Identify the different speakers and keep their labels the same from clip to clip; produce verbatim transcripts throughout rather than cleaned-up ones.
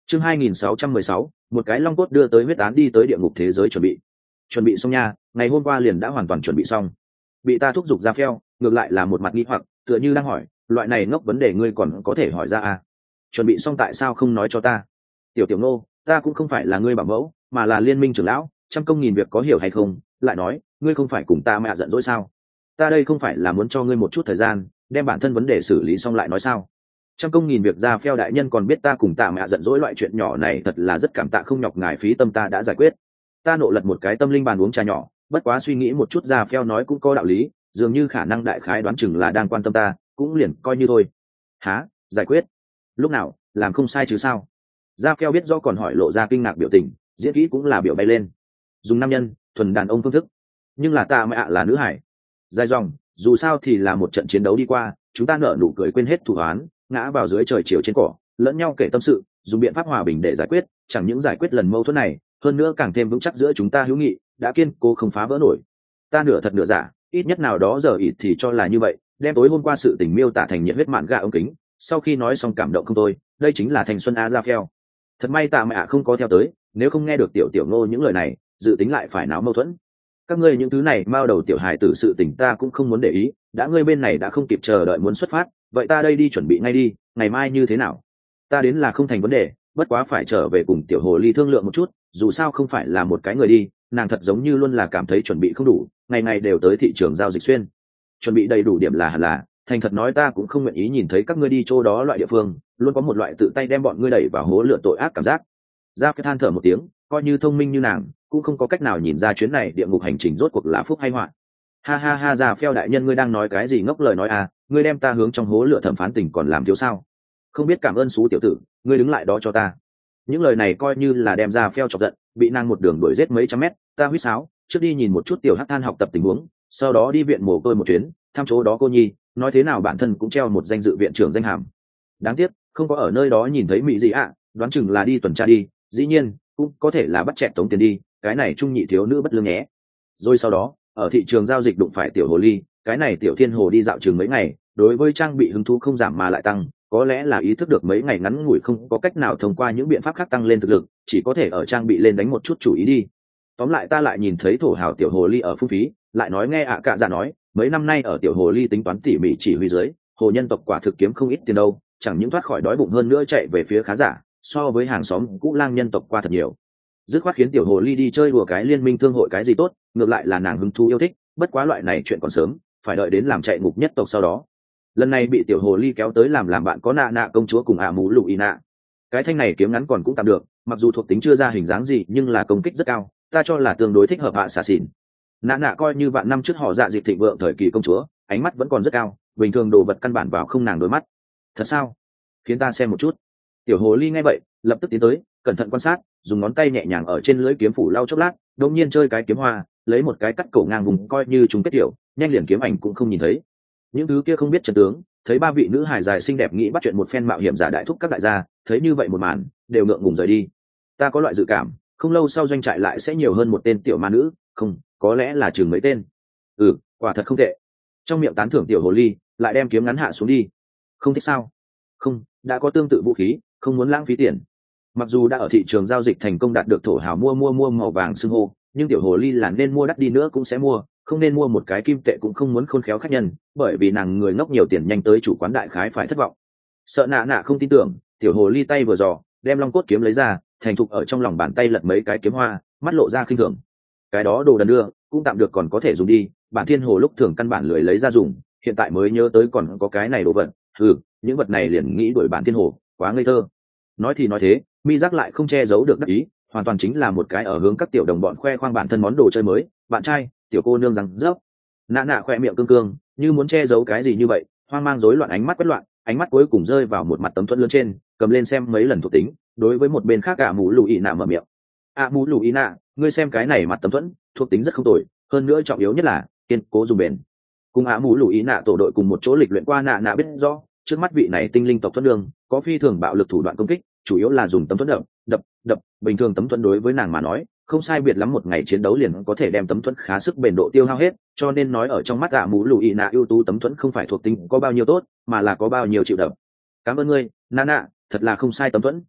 Speaker 1: chương hai nghìn sáu trăm mười sáu, một cái long cốt đưa tới huyết án đi tới địa ngục thế giới chuẩn bị chuẩn bị xong nha, ngày hôm qua liền đã hoàn toàn chuẩn bị xong. Bị ta thúc giục ra phèo, ngược lại là một mặt nghi hoặc, tựa như đang hỏi, loại này ngốc vấn đề ngươi còn có thể hỏi ra à? Chuẩn bị xong tại sao không nói cho ta? Tiểu Tiểu Nô, ta cũng không phải là ngươi bảo mẫu, mà là liên minh trưởng lão, trăm công nghìn việc có hiểu hay không? Lại nói, ngươi không phải cùng ta mẹ giận dỗi sao? Ta đây không phải là muốn cho ngươi một chút thời gian, đem bản thân vấn đề xử lý xong lại nói sao? Trăm công nghìn việc ra phèo đại nhân còn biết ta cùng ta mẹ giận dỗi loại chuyện nhỏ này thật là rất cảm tạ, không nhọc ngài phí tâm ta đã giải quyết. Ta nộ lật một cái tâm linh bàn uống trà nhỏ, bất quá suy nghĩ một chút ra phèo nói cũng có đạo lý, dường như khả năng đại khái đoán chừng là đang quan tâm ta, cũng liền coi như thôi. Hả? Giải quyết? Lúc nào? Làm không sai chứ sao? Ra phèo biết do còn hỏi lộ ra kinh ngạc biểu tình, diễn kỹ cũng là biểu bay lên. Dùng nam nhân, thuần đàn ông phương thức. Nhưng là ta mẹ ạ là nữ hải. Dài dòng, dù sao thì là một trận chiến đấu đi qua, chúng ta nở nụ cười quên hết thù oán, ngã vào dưới trời chiều trên cỏ, lẫn nhau kể tâm sự, dùng biện pháp hòa bình để giải quyết, chẳng những giải quyết lần mâu thuẫn này, hơn nữa càng thêm vững chắc giữa chúng ta hữu nghị, đã kiên cố không phá vỡ nổi. Ta nửa thật nửa giả, ít nhất nào đó giờ ít thì cho là như vậy, đem tối hôm qua sự tình miêu tả thành nhiệt huyết mạn gà ống kính, sau khi nói xong cảm động không thôi, đây chính là thanh xuân a ra phèo. Thật may tạ mẹ ạ không có theo tới, nếu không nghe được tiểu tiểu Ngô những lời này, dự tính lại phải náo mâu thuẫn. Các ngươi những thứ này mao đầu tiểu hài tử sự tình ta cũng không muốn để ý, đã ngươi bên này đã không kịp chờ đợi muốn xuất phát, vậy ta đây đi chuẩn bị ngay đi, ngày mai như thế nào? Ta đến là không thành vấn đề, bất quá phải trở về cùng tiểu hồ ly thương lượng một chút, dù sao không phải là một cái người đi, nàng thật giống như luôn là cảm thấy chuẩn bị không đủ, ngày ngày đều tới thị trường giao dịch xuyên. Chuẩn bị đầy đủ điểm là hẳn là, thành thật nói ta cũng không nguyện ý nhìn thấy các ngươi đi chỗ đó loại địa phương, luôn có một loại tự tay đem bọn ngươi đẩy vào hố lửa tội ác cảm giác. Giao cái than thở một tiếng, coi như thông minh như nàng, cũng không có cách nào nhìn ra chuyến này địa ngục hành trình rốt cuộc là phúc hay họa. Ha ha ha, ra phèo đại nhân ngươi đang nói cái gì ngốc lời nói à, ngươi đem ta hướng trong hố lửa thẩm phán tình còn làm thiếu sao? Không biết cảm ơn xú tiểu tử, ngươi đứng lại đó cho ta. Những lời này coi như là đem ra phèo chọc giận, bị nàng một đường đuổi giết mấy trăm mét, ta huýt sáo, trước đi nhìn một chút tiểu hắc than học tập tình huống, sau đó đi viện mồ côi một chuyến, thăm chỗ đó cô nhi, nói thế nào bản thân cũng treo một danh dự viện trưởng danh hàm. Đáng tiếc, không có ở nơi đó nhìn thấy mỹ gì ạ, à, đoán chừng là đi tuần tra đi, dĩ nhiên, cũng có thể là bắt chẹt tống tiền đi, cái này trung nhị thiếu nữ bất lương nhé. Rồi sau đó, ở thị trường giao dịch đụng phải tiểu hồ ly, cái này tiểu thiên hồ đi dạo trường mấy ngày, đối với trang bị hứng thú không giảm mà lại tăng, có lẽ là ý thức được mấy ngày ngắn ngủi không có cách nào thông qua những biện pháp khác tăng lên thực lực, chỉ có thể ở trang bị lên đánh một chút chủ ý đi. Tóm lại ta lại nhìn thấy thổ hào tiểu hồ ly ở phung phí, lại nói nghe ạ à cạ dạ nói, mấy năm nay ở tiểu hồ ly tính toán tỉ mỉ chỉ huy dưới, hồ nhân tộc quả thực kiếm không ít tiền đâu, chẳng những thoát khỏi đói bụng hơn nữa chạy về phía khá giả, so với hàng xóm cũ lang nhân tộc qua thật nhiều. Dứt khoát khiến tiểu hồ ly đi chơi đùa cái liên minh thương hội cái gì tốt, ngược lại là nàng hứng thú yêu thích, bất quá loại này chuyện còn sớm, phải đợi đến làm chạy ngục nhất tộc sau đó. Lần này bị tiểu hồ ly kéo tới làm làm bạn có nạ nạ công chúa cùng ả mũ lụ y nạ. Cái thanh này kiếm ngắn còn cũng tạm được, mặc dù thuộc tính chưa ra hình dáng gì nhưng là công kích rất cao, ta cho là tương đối thích hợp hạ xà xỉn. Nạ nạ coi như vạn năm trước họ dạ dịp thịnh vượng thời kỳ công chúa, ánh mắt vẫn còn rất cao, bình thường đồ vật căn bản vào không nàng đôi mắt. Thật sao? Khiến ta xem một chút. Tiểu hồ ly nghe vậy, lập tức tiến tới, cẩn thận quan sát, dùng ngón tay nhẹ nhàng ở trên lưỡi kiếm phủ lau chốc lát, đột nhiên chơi cái kiếm hoa, lấy một cái cắt cổ ngang vùng coi như chúng kết tiểu, nhanh liền kiếm ảnh cũng không nhìn thấy. Những thứ kia không biết trận tướng, thấy ba vị nữ hài dài xinh đẹp nghĩ bắt chuyện một phen mạo hiểm giả đại thúc các đại gia, thấy như vậy một màn, đều ngượng ngùng rời đi. Ta có loại dự cảm, không lâu sau doanh trại lại sẽ nhiều hơn một tên tiểu ma nữ, không, có lẽ là chừng mấy tên. Ừ, quả thật không tệ. Trong miệng tán thưởng tiểu hồ ly, lại đem kiếm ngắn hạ xuống đi. Không thích sao? Không, đã có tương tự vũ khí, không muốn lãng phí tiền. Mặc dù đã ở thị trường giao dịch thành công đạt được thổ hào mua mua mua màu vàng xưng hô, nhưng tiểu hồ ly là nên mua đắt đi nữa cũng sẽ mua, không nên mua một cái kim tệ cũng không muốn khôn khéo khách nhân, bởi vì nàng người ngốc nhiều tiền nhanh tới chủ quán đại khái phải thất vọng. Sợ nạ nạ không tin tưởng, tiểu hồ ly tay vừa dò, đem long cốt kiếm lấy ra, thành thục ở trong lòng bàn tay lật mấy cái kiếm hoa, mắt lộ ra khinh thường. Cái đó đồ đần đưa, cũng tạm được còn có thể dùng đi, bản thiên hồ lúc thường căn bản lười lấy ra dùng, hiện tại mới nhớ tới còn có cái này đồ vật. Ừ, những vật này liền nghĩ đuổi bản thiên hồ, quá ngây thơ. Nói thì nói thế, mi giác lại không che giấu được đắc ý, hoàn toàn chính là một cái ở hướng các tiểu đồng bọn khoe khoang bản thân món đồ chơi mới, bạn trai, tiểu cô nương rằng rớp. Nạ nạ khoe miệng cương cương, như muốn che giấu cái gì như vậy, hoang mang rối loạn ánh mắt quét loạn, ánh mắt cuối cùng rơi vào một mặt tấm thuẫn lớn trên, cầm lên xem mấy lần thuộc tính, đối với một bên khác ạ mũ lù ý nạ mở miệng. ạ mũ lù ý nạ, ngươi xem cái này mặt tấm thuẫn, thuộc tính rất không tồi, hơn nữa trọng yếu nhất là kiên cố dùng bền. Cùng ạ mũ lù ý nạ tổ đội cùng một chỗ lịch luyện qua, nạ nạ biết rõ trước mắt vị này tinh linh tộc thuẫn đường có phi thường bạo lực thủ đoạn công kích, chủ yếu là dùng tấm thuẫn đập đập đập bình thường tấm thuẫn đối với nàng mà nói không sai biệt lắm một ngày chiến đấu liền có thể đem tấm thuẫn khá sức bền độ tiêu hao hết, cho nên nói ở trong mắt ạ mũ lù ý nạ ưu tú tấm thuẫn không phải thuộc tính có bao nhiêu tốt mà là có bao nhiêu chịu đập. Cảm ơn ngươi Nana, thật là không sai tấm thuẫn.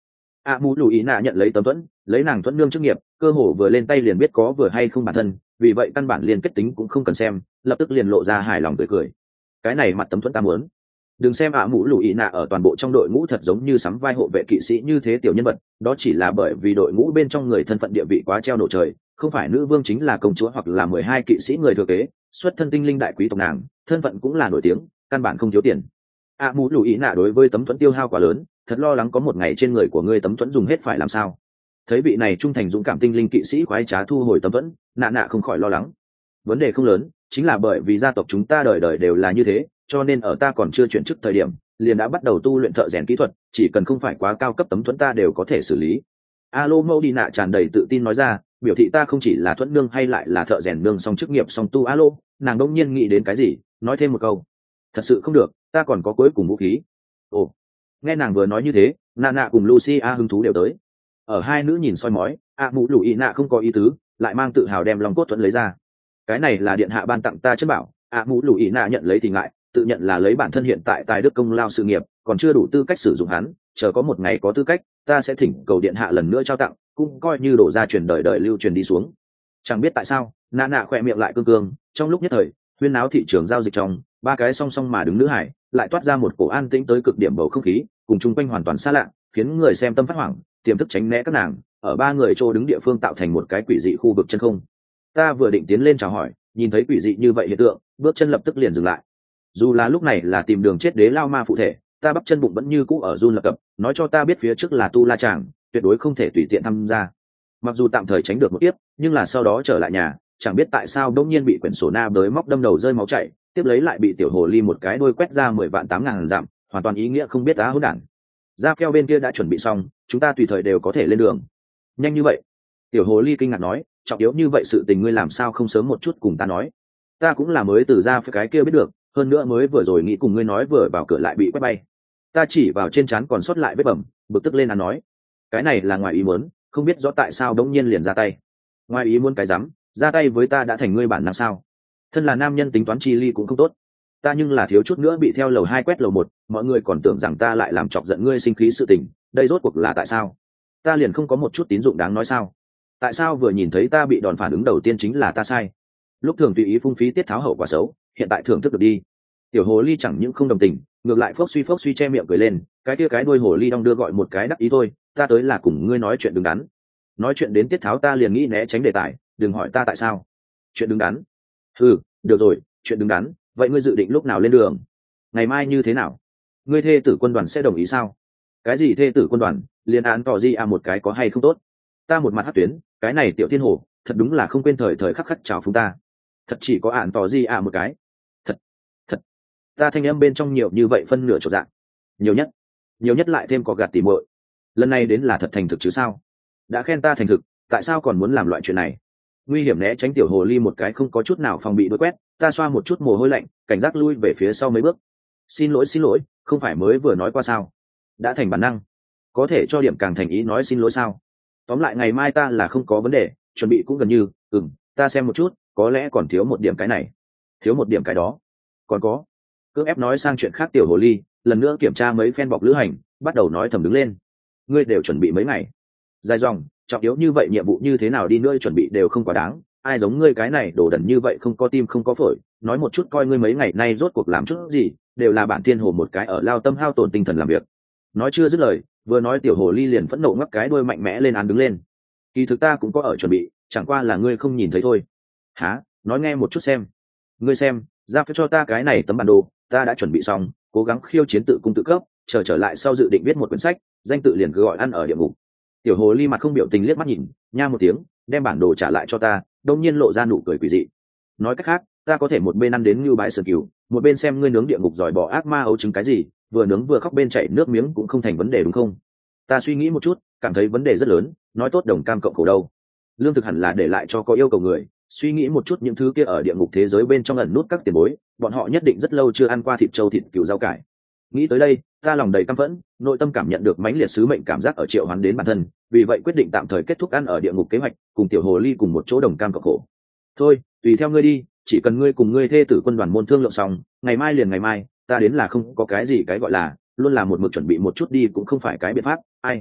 Speaker 1: ạ mũ lù ý nạ nhận lấy tấm thuẫn, lấy nàng thuẫn nương chức nghiệp, cơ hồ vừa lên tay liền biết có vừa hay không bản thân, vì vậy căn bản liên kết tính cũng không cần xem, lập tức liền lộ ra hài lòng tươi cười. Cái này mặt tấm thuẫn ta muốn. Đừng xem ạ mũ lù ý nạ ở toàn bộ trong đội ngũ thật giống như sắm vai hộ vệ kỵ sĩ như thế tiểu nhân vật, đó chỉ là bởi vì đội ngũ bên trong người thân phận địa vị quá treo nổ trời, không phải nữ vương chính là công chúa hoặc là mười hai kỵ sĩ người thừa kế, xuất thân tinh linh đại quý tộc nàng, thân phận cũng là nổi tiếng, căn bản không thiếu tiền. ạ mũ lù ý nạ đối với tấm thuẫn tiêu hao quá lớn, thật lo lắng có một ngày trên người của ngươi tấm thuẫn dùng hết phải làm sao. Thấy vị này trung thành dũng cảm tinh linh kỵ sĩ khoái trá thu hồi tấm thuẫn, nạ nạ không khỏi lo lắng. Vấn đề không lớn, chính là bởi vì gia tộc chúng ta đời đời đều là như thế, cho nên ở ta còn chưa chuyển chức thời điểm liền đã bắt đầu tu luyện thợ rèn kỹ thuật, chỉ cần không phải quá cao cấp tấm thuẫn ta đều có thể xử lý. Alo Mâu Đi Nạ tràn đầy tự tin nói ra, biểu thị ta không chỉ là thuẫn nương hay lại là thợ rèn nương song chức nghiệp song tu. Alo, nàng đông nhiên nghĩ đến cái gì, nói thêm một câu, thật sự không được, ta còn có cuối cùng vũ khí. Ồ, nghe nàng vừa nói như thế, nạ nạ cùng Lucia hứng thú đều tới. Ở hai nữ nhìn soi mói, ạ mũ lù ý nạ không có ý tứ, lại mang tự hào đem lòng cốt thuẫn lấy ra. Cái này là điện hạ ban tặng ta chất bảo. ạ mũ lù ý nạ nhận lấy thì ngại, tự nhận là lấy bản thân hiện tại tài đức công lao sự nghiệp còn chưa đủ tư cách sử dụng hắn, chờ có một ngày có tư cách ta sẽ thỉnh cầu điện hạ lần nữa trao tặng, cũng coi như đổ ra truyền đời đời lưu truyền đi xuống. Chẳng biết tại sao nạ nạ khỏe miệng lại cương cương, trong lúc nhất thời huyên náo thị trường giao dịch trong ba cái song song mà đứng nữ hải lại toát ra một cổ an tĩnh tới cực điểm bầu không khí, cùng chung quanh hoàn toàn xa lạ, khiến người xem tâm phát hoảng, tiềm thức tránh né các nàng, ở ba người chỗ đứng địa phương tạo thành một cái quỷ dị khu vực chân không. Ta vừa định tiến lên chào hỏi, nhìn thấy quỷ dị như vậy hiện tượng, bước chân lập tức liền dừng lại. Dù là lúc này là tìm đường chết đế lao ma phụ thể, ta bắp chân bụng vẫn như cũ ở run lập cập, nói cho ta biết phía trước là tu la tràng, tuyệt đối không thể tùy tiện tham gia. Mặc dù tạm thời tránh được một tiếp, nhưng là sau đó trở lại nhà, chẳng biết tại sao đông nhiên bị quyển sổ na đới móc đâm đầu rơi máu chảy, tiếp lấy lại bị tiểu hồ ly một cái đôi quét ra mười vạn tám ngàn dặm, hoàn toàn ý nghĩa không biết á hỗn đản. Ra keo bên kia đã chuẩn bị xong, chúng ta tùy thời đều có thể lên đường. Nhanh như vậy? Tiểu hồ ly kinh ngạc nói, trọng yếu như vậy sự tình ngươi làm sao không sớm một chút cùng ta nói? Ta cũng là mới từ ra phía cái kia biết được, hơn nữa mới vừa rồi nghĩ cùng ngươi nói vừa vào cửa lại bị quét bay. Ta chỉ vào trên trán còn sót lại vết bầm, bực tức lên ăn nói, cái này là ngoài ý muốn, không biết rõ tại sao đống nhiên liền ra tay. Ngoài ý muốn cái rắm, ra tay với ta đã thành ngươi bản năng sao? Thân là nam nhân tính toán chi ly cũng không tốt, ta nhưng là thiếu chút nữa bị theo lầu hai quét lầu một, mọi người còn tưởng rằng ta lại làm chọc giận ngươi sinh khí sự tình, đây rốt cuộc là tại sao? Ta liền không có một chút tín dụng đáng nói sao? Tại sao vừa nhìn thấy ta bị đòn phản ứng đầu tiên chính là ta sai? Lúc thường tùy ý phung phí tiết tháo hậu quả xấu, hiện tại thưởng thức được đi. Tiểu hồ ly chẳng những không đồng tình, ngược lại phốc suy phốc suy che miệng cười lên, cái kia cái đuôi hồ ly đong đưa gọi một cái đắc ý thôi, ta tới là cùng ngươi nói chuyện đứng đắn. Nói chuyện đến tiết tháo ta liền nghĩ né tránh đề tài, đừng hỏi ta tại sao. Chuyện đứng đắn? Ừ, được rồi, chuyện đứng đắn, vậy ngươi dự định lúc nào lên đường? Ngày mai như thế nào? Ngươi thê tử quân đoàn sẽ đồng ý sao? Cái gì thê tử quân đoàn, liên án tỏ gì à một cái có hay không tốt? Ta một mặt hất tuyến, cái này tiểu thiên hồ, thật đúng là không quên thời thời khắc khắc chào phúng ta. Thật chỉ có án tỏ gì à một cái. Thật, thật. Ta thanh âm bên trong nhiều như vậy phân nửa chỗ dạng. Nhiều nhất, nhiều nhất lại thêm có gạt tỉ muội. Lần này đến là thật thành thực chứ sao? Đã khen ta thành thực, tại sao còn muốn làm loại chuyện này? Nguy hiểm né tránh tiểu hồ ly một cái không có chút nào phòng bị đuổi quét, ta xoa một chút mồ hôi lạnh, cảnh giác lui về phía sau mấy bước. Xin lỗi xin lỗi, không phải mới vừa nói qua sao? Đã thành bản năng, có thể cho điểm càng thành ý nói xin lỗi sao? Tóm lại ngày mai ta là không có vấn đề, chuẩn bị cũng gần như, ừm, ta xem một chút, có lẽ còn thiếu một điểm cái này, thiếu một điểm cái đó, còn có. Cưỡng ép nói sang chuyện khác tiểu hồ ly, lần nữa kiểm tra mấy phen bọc lữ hành, bắt đầu nói thầm đứng lên. Ngươi đều chuẩn bị mấy ngày? Dài dòng, trọng yếu như vậy nhiệm vụ như thế nào đi nữa chuẩn bị đều không quá đáng, ai giống ngươi cái này đổ đần như vậy không có tim không có phổi, nói một chút coi ngươi mấy ngày nay rốt cuộc làm chút gì, đều là bản thiên hồ một cái ở lao tâm hao tổn tinh thần làm việc. Nói chưa dứt lời, vừa nói tiểu hồ ly liền phẫn nộ ngắc cái đuôi mạnh mẽ lên án đứng lên. Kỳ thực ta cũng có ở chuẩn bị, chẳng qua là ngươi không nhìn thấy thôi. Hả? Nói nghe một chút xem. Ngươi xem, giao cho ta cái này tấm bản đồ, ta đã chuẩn bị xong, cố gắng khiêu chiến tự cung tự cấp, chờ trở, trở lại sau dự định viết một quyển sách, danh tự liền cứ gọi ăn ở địa ngục. Tiểu hồ ly mặt không biểu tình liếc mắt nhìn, nha một tiếng, đem bản đồ trả lại cho ta, đông nhiên lộ ra nụ cười quỷ dị. Nói cách khác, ta có thể một bên ăn đến như bãi sườn cừu, một bên xem ngươi nướng địa ngục giỏi bỏ ác ma ấu trứng cái gì, vừa nướng vừa khóc bên chảy nước miếng cũng không thành vấn đề đúng không? Ta suy nghĩ một chút, cảm thấy vấn đề rất lớn, nói tốt đồng cam cộng khổ đâu. Lương thực hẳn là để lại cho có yêu cầu người, suy nghĩ một chút những thứ kia ở địa ngục thế giới bên trong ẩn nút các tiền bối, bọn họ nhất định rất lâu chưa ăn qua thịt trâu thịt cừu rau cải. Nghĩ tới đây, ta lòng đầy căm phẫn, nội tâm cảm nhận được mãnh liệt sứ mệnh cảm giác ở triệu hoán đến bản thân, vì vậy quyết định tạm thời kết thúc ăn ở địa ngục kế hoạch, cùng tiểu hồ ly cùng một chỗ đồng cam cộng khổ. Thôi, tùy theo ngươi đi, chỉ cần ngươi cùng ngươi thê tử quân đoàn môn thương lượng xong, ngày mai liền ngày mai, ta đến là không có cái gì cái gọi là, luôn là một mực chuẩn bị một chút đi cũng không phải cái biện pháp. Ai?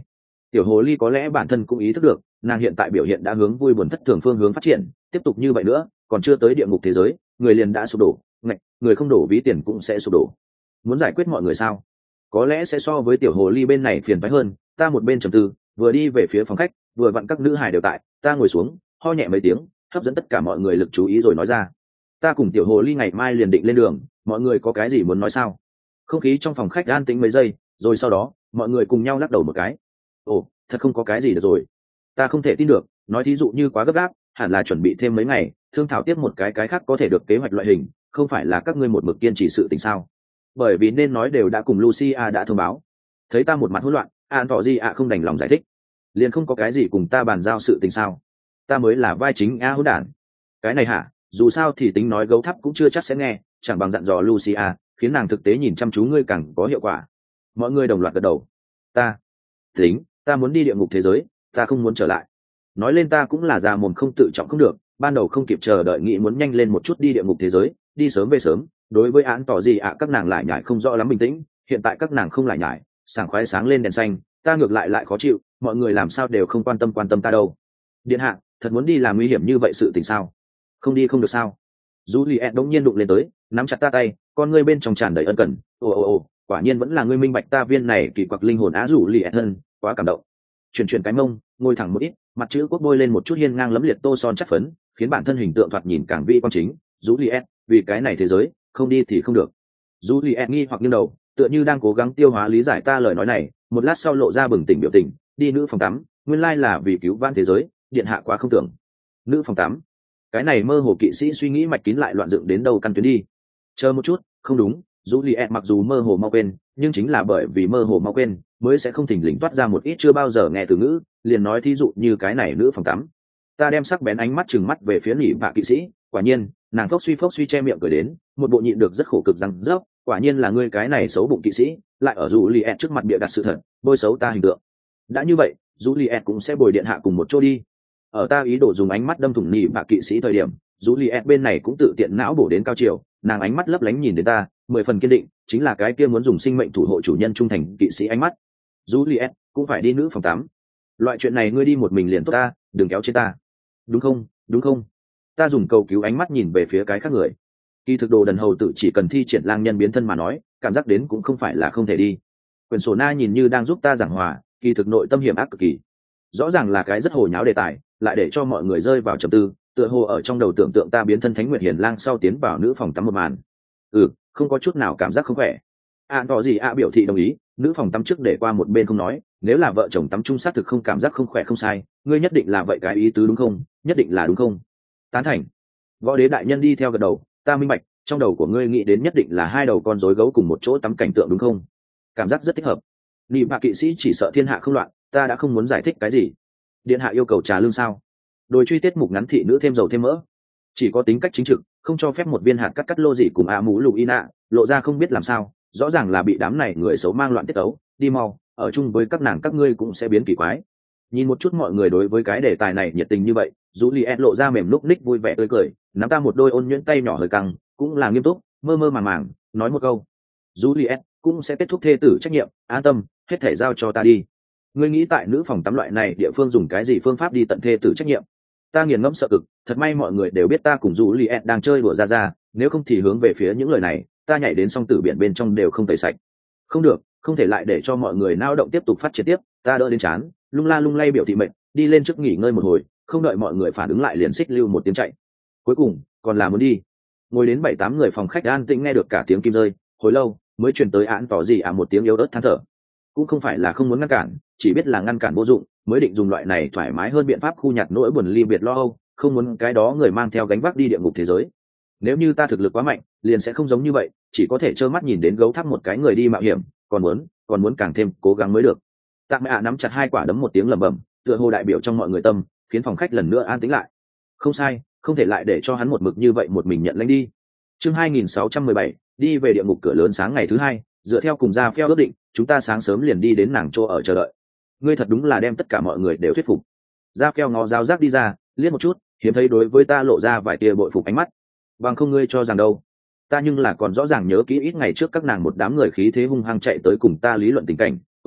Speaker 1: Tiểu hồ ly có lẽ bản thân cũng ý thức được nàng hiện tại biểu hiện đã hướng vui buồn thất thường phương hướng phát triển, tiếp tục như vậy nữa còn chưa tới địa ngục thế giới người liền đã sụp đổ, ngạch người không đổ ví tiền cũng sẽ sụp đổ. Muốn giải quyết mọi người sao? Có lẽ sẽ so với tiểu hồ ly bên này phiền phái hơn. Ta một bên trầm tư vừa đi về phía phòng khách, vừa vặn các nữ hài đều tại, ta ngồi xuống ho nhẹ mấy tiếng hấp dẫn tất cả mọi người lực chú ý rồi nói ra, ta cùng tiểu hồ ly ngày mai liền định lên đường, mọi người có cái gì muốn nói sao? Không khí trong phòng khách an tĩnh mấy giây, rồi sau đó mọi người cùng nhau lắc đầu một cái. Ồ, thật không có cái gì được rồi. Ta không thể tin được, nói thí dụ như quá gấp gáp, hẳn là chuẩn bị thêm mấy ngày thương thảo tiếp một cái cái khác có thể được kế hoạch loại hình, không phải là các ngươi một mực kiên trì sự tình sao? Bởi vì nên nói đều đã cùng Lucia đã thông báo. Thấy ta một mặt hỗn loạn, an tỏ gì ạ không đành lòng giải thích, liền không có cái gì cùng ta bàn giao sự tình sao? Ta mới là vai chính a hỗn đản. Cái này hả? Dù sao thì tính nói gấu thắp cũng chưa chắc sẽ nghe, chẳng bằng dặn dò Lucia, khiến nàng thực tế nhìn chăm chú ngươi càng có hiệu quả. Mọi người đồng loạt gật đầu. Ta tính, ta muốn đi địa ngục thế giới, ta không muốn trở lại. Nói lên ta cũng là già mồm không tự trọng không được, ban đầu không kịp chờ đợi nghĩ muốn nhanh lên một chút đi địa ngục thế giới, đi sớm về sớm. Đối với án tỏ gì ạ các nàng lại nhải không rõ lắm bình tĩnh, hiện tại các nàng không lại nhải, sảng khoái sáng lên đèn xanh, ta ngược lại lại khó chịu, mọi người làm sao đều không quan tâm quan tâm ta đâu. Điện hạ, thật muốn đi làm nguy hiểm như vậy sự tình sao? Không đi không được sao? Juliet đống nhiên đụng lên tới, nắm chặt ta tay, con ngươi bên trong tràn đầy ân cần. Ồ ồ ồ, quả nhiên vẫn là ngươi minh bạch ta viên này kỳ quặc linh hồn á Juliet thân, quá cảm động. Chuyển chuyển cái mông, ngồi thẳng một ít, mặt chữ quốc bôi lên một chút hiên ngang lấm liệt tô son chắc phấn, khiến bản thân hình tượng thoạt nhìn càng vi quan chính. Juliet, vì cái này thế giới, không đi thì không được. Juliet nghi hoặc nghiêng đầu, tựa như đang cố gắng tiêu hóa lý giải ta lời nói này, một lát sau lộ ra bừng tỉnh biểu tình, đi nữ phòng tắm, nguyên lai là vì cứu vãn thế giới, điện hạ quá không tưởng. Nữ phòng tắm, cái này mơ hồ kỵ sĩ suy nghĩ mạch kín lại loạn dựng đến đâu căn tuyến đi. Chờ một chút, không đúng, Juliet mặc dù mơ hồ mau quên, nhưng chính là bởi vì mơ hồ mau quên mới sẽ không thỉnh lình toát ra một ít chưa bao giờ nghe từ ngữ, liền nói thí dụ như cái này nữ phòng tắm. Ta đem sắc bén ánh mắt trừng mắt về phía nhị vạ kỵ sĩ, quả nhiên nàng phốc suy phốc suy che miệng cười đến, một bộ nhịn được rất khổ cực răng rớp, quả nhiên là ngươi cái này xấu bụng kỵ sĩ, lại ở Juliet trước mặt bịa đặt sự thật, bôi xấu ta hình tượng. Đã như vậy, Juliet cũng sẽ bồi điện hạ cùng một chỗ đi. Ở ta ý đồ dùng ánh mắt đâm thủng nhị vạ kỵ sĩ thời điểm, Juliet bên này cũng tự tiện não bổ đến cao chiều, nàng ánh mắt lấp lánh nhìn đến ta, mười phần kiên định, chính là cái kia muốn dùng sinh mệnh thủ hộ chủ nhân trung thành kỵ sĩ ánh mắt. Juliet cũng phải đi nữ phòng tắm. Loại chuyện này ngươi đi một mình liền tốt ta, đừng kéo trên ta. Đúng không? Đúng không? Ta dùng cầu cứu ánh mắt nhìn về phía cái khác người. Kỳ thực đồ đần hầu tự chỉ cần thi triển lang nhân biến thân mà nói, cảm giác đến cũng không phải là không thể đi. Quyền sổ na nhìn như đang giúp ta giảng hòa, kỳ thực nội tâm hiểm ác cực kỳ. Rõ ràng là cái rất hồ nháo đề tài, lại để cho mọi người rơi vào trầm tư, tựa hồ ở trong đầu tưởng tượng ta biến thân thánh nguyệt hiền lang sau tiến vào nữ phòng tắm một màn. Ừ, không có chút nào cảm giác không khỏe. À tỏ gì ạ biểu thị đồng ý, nữ phòng tắm trước để qua một bên không nói, nếu là vợ chồng tắm chung xác thực không cảm giác không khỏe không sai, ngươi nhất định là vậy cái ý tứ đúng không? Nhất định là đúng không? Tán thành. Võ đế đại nhân đi theo gật đầu, ta minh bạch, trong đầu của ngươi nghĩ đến nhất định là hai đầu con rối gấu cùng một chỗ tắm cảnh tượng đúng không? Cảm giác rất thích hợp. Nị bạ kỵ sĩ chỉ sợ thiên hạ không loạn, ta đã không muốn giải thích cái gì. Điện hạ yêu cầu trà lương sao? Đôi truy tiết mục ngắn thị nữ thêm dầu thêm mỡ, chỉ có tính cách chính trực, không cho phép một viên hạt cắt cắt lô gì cùng a mũ lục y nạ, lộ ra không biết làm sao, rõ ràng là bị đám này người xấu mang loạn tiết tấu, đi mau, ở chung với các nàng các ngươi cũng sẽ biến kỳ quái. Nhìn một chút mọi người đối với cái đề tài này nhiệt tình như vậy, Juliet lộ ra mềm lúc ních vui vẻ tươi cười, nắm ta một đôi ôn nhuyễn tay nhỏ hơi căng, cũng là nghiêm túc, mơ mơ màng màng, nói một câu. Juliet cũng sẽ kết thúc thê tử trách nhiệm, an tâm, hết thể giao cho ta đi. Ngươi nghĩ tại nữ phòng tắm loại này địa phương dùng cái gì phương pháp đi tận thê tử trách nhiệm? Ta nghiền ngẫm sợ cực, thật may mọi người đều biết ta cùng Juliet đang chơi đùa ra ra, nếu không thì hướng về phía những lời này, ta nhảy đến song tử biển bên trong đều không tẩy sạch. Không được, không thể lại để cho mọi người nao động tiếp tục phát triển tiếp, ta đỡ đến chán, lung la lung lay biểu thị mệnh, đi lên trước nghỉ ngơi một hồi, không đợi mọi người phản ứng lại liền xích lưu một tiếng chạy. Cuối cùng, còn là muốn đi. Ngồi đến bảy tám người phòng khách an tĩnh nghe được cả tiếng kim rơi, hồi lâu mới truyền tới án tỏ gì à một tiếng yếu ớt than thở. Cũng không phải là không muốn ngăn cản, chỉ biết là ngăn cản vô dụng, mới định dùng loại này thoải mái hơn biện pháp khu nhặt nỗi buồn ly biệt lo âu, không muốn cái đó người mang theo gánh vác đi địa ngục thế giới. Nếu như ta thực lực quá mạnh, liền sẽ không giống như vậy, chỉ có thể trơ mắt nhìn đến gấu tháp một cái người đi mạo hiểm, còn muốn, còn muốn càng thêm cố gắng mới được. Tạ Mẹ ạ nắm chặt hai quả đấm một tiếng lẩm bẩm, tựa hồ đại biểu trong mọi người tâm, khiến phòng khách lần nữa an tĩnh lại. Không sai, không thể lại để cho hắn một mực như vậy một mình nhận lãnh đi. Chương hai nghìn sáu trăm mười bảy, đi về địa ngục cửa lớn sáng ngày thứ hai, dựa theo cùng Gia Phèo ước định, chúng ta sáng sớm liền đi đến nàng chỗ ở chờ đợi. Ngươi thật đúng là đem tất cả mọi người đều thuyết phục. Gia Phèo ngó giáo giác đi ra, liếc một chút, hiếm thấy đối với ta lộ ra vài tia bội phục ánh mắt. Bằng không ngươi cho rằng đâu? Ta nhưng là còn rõ ràng nhớ kỹ ít ngày trước các nàng một đám người khí thế hung hăng chạy tới cùng ta lý luận tình cảnh. Ôi chao,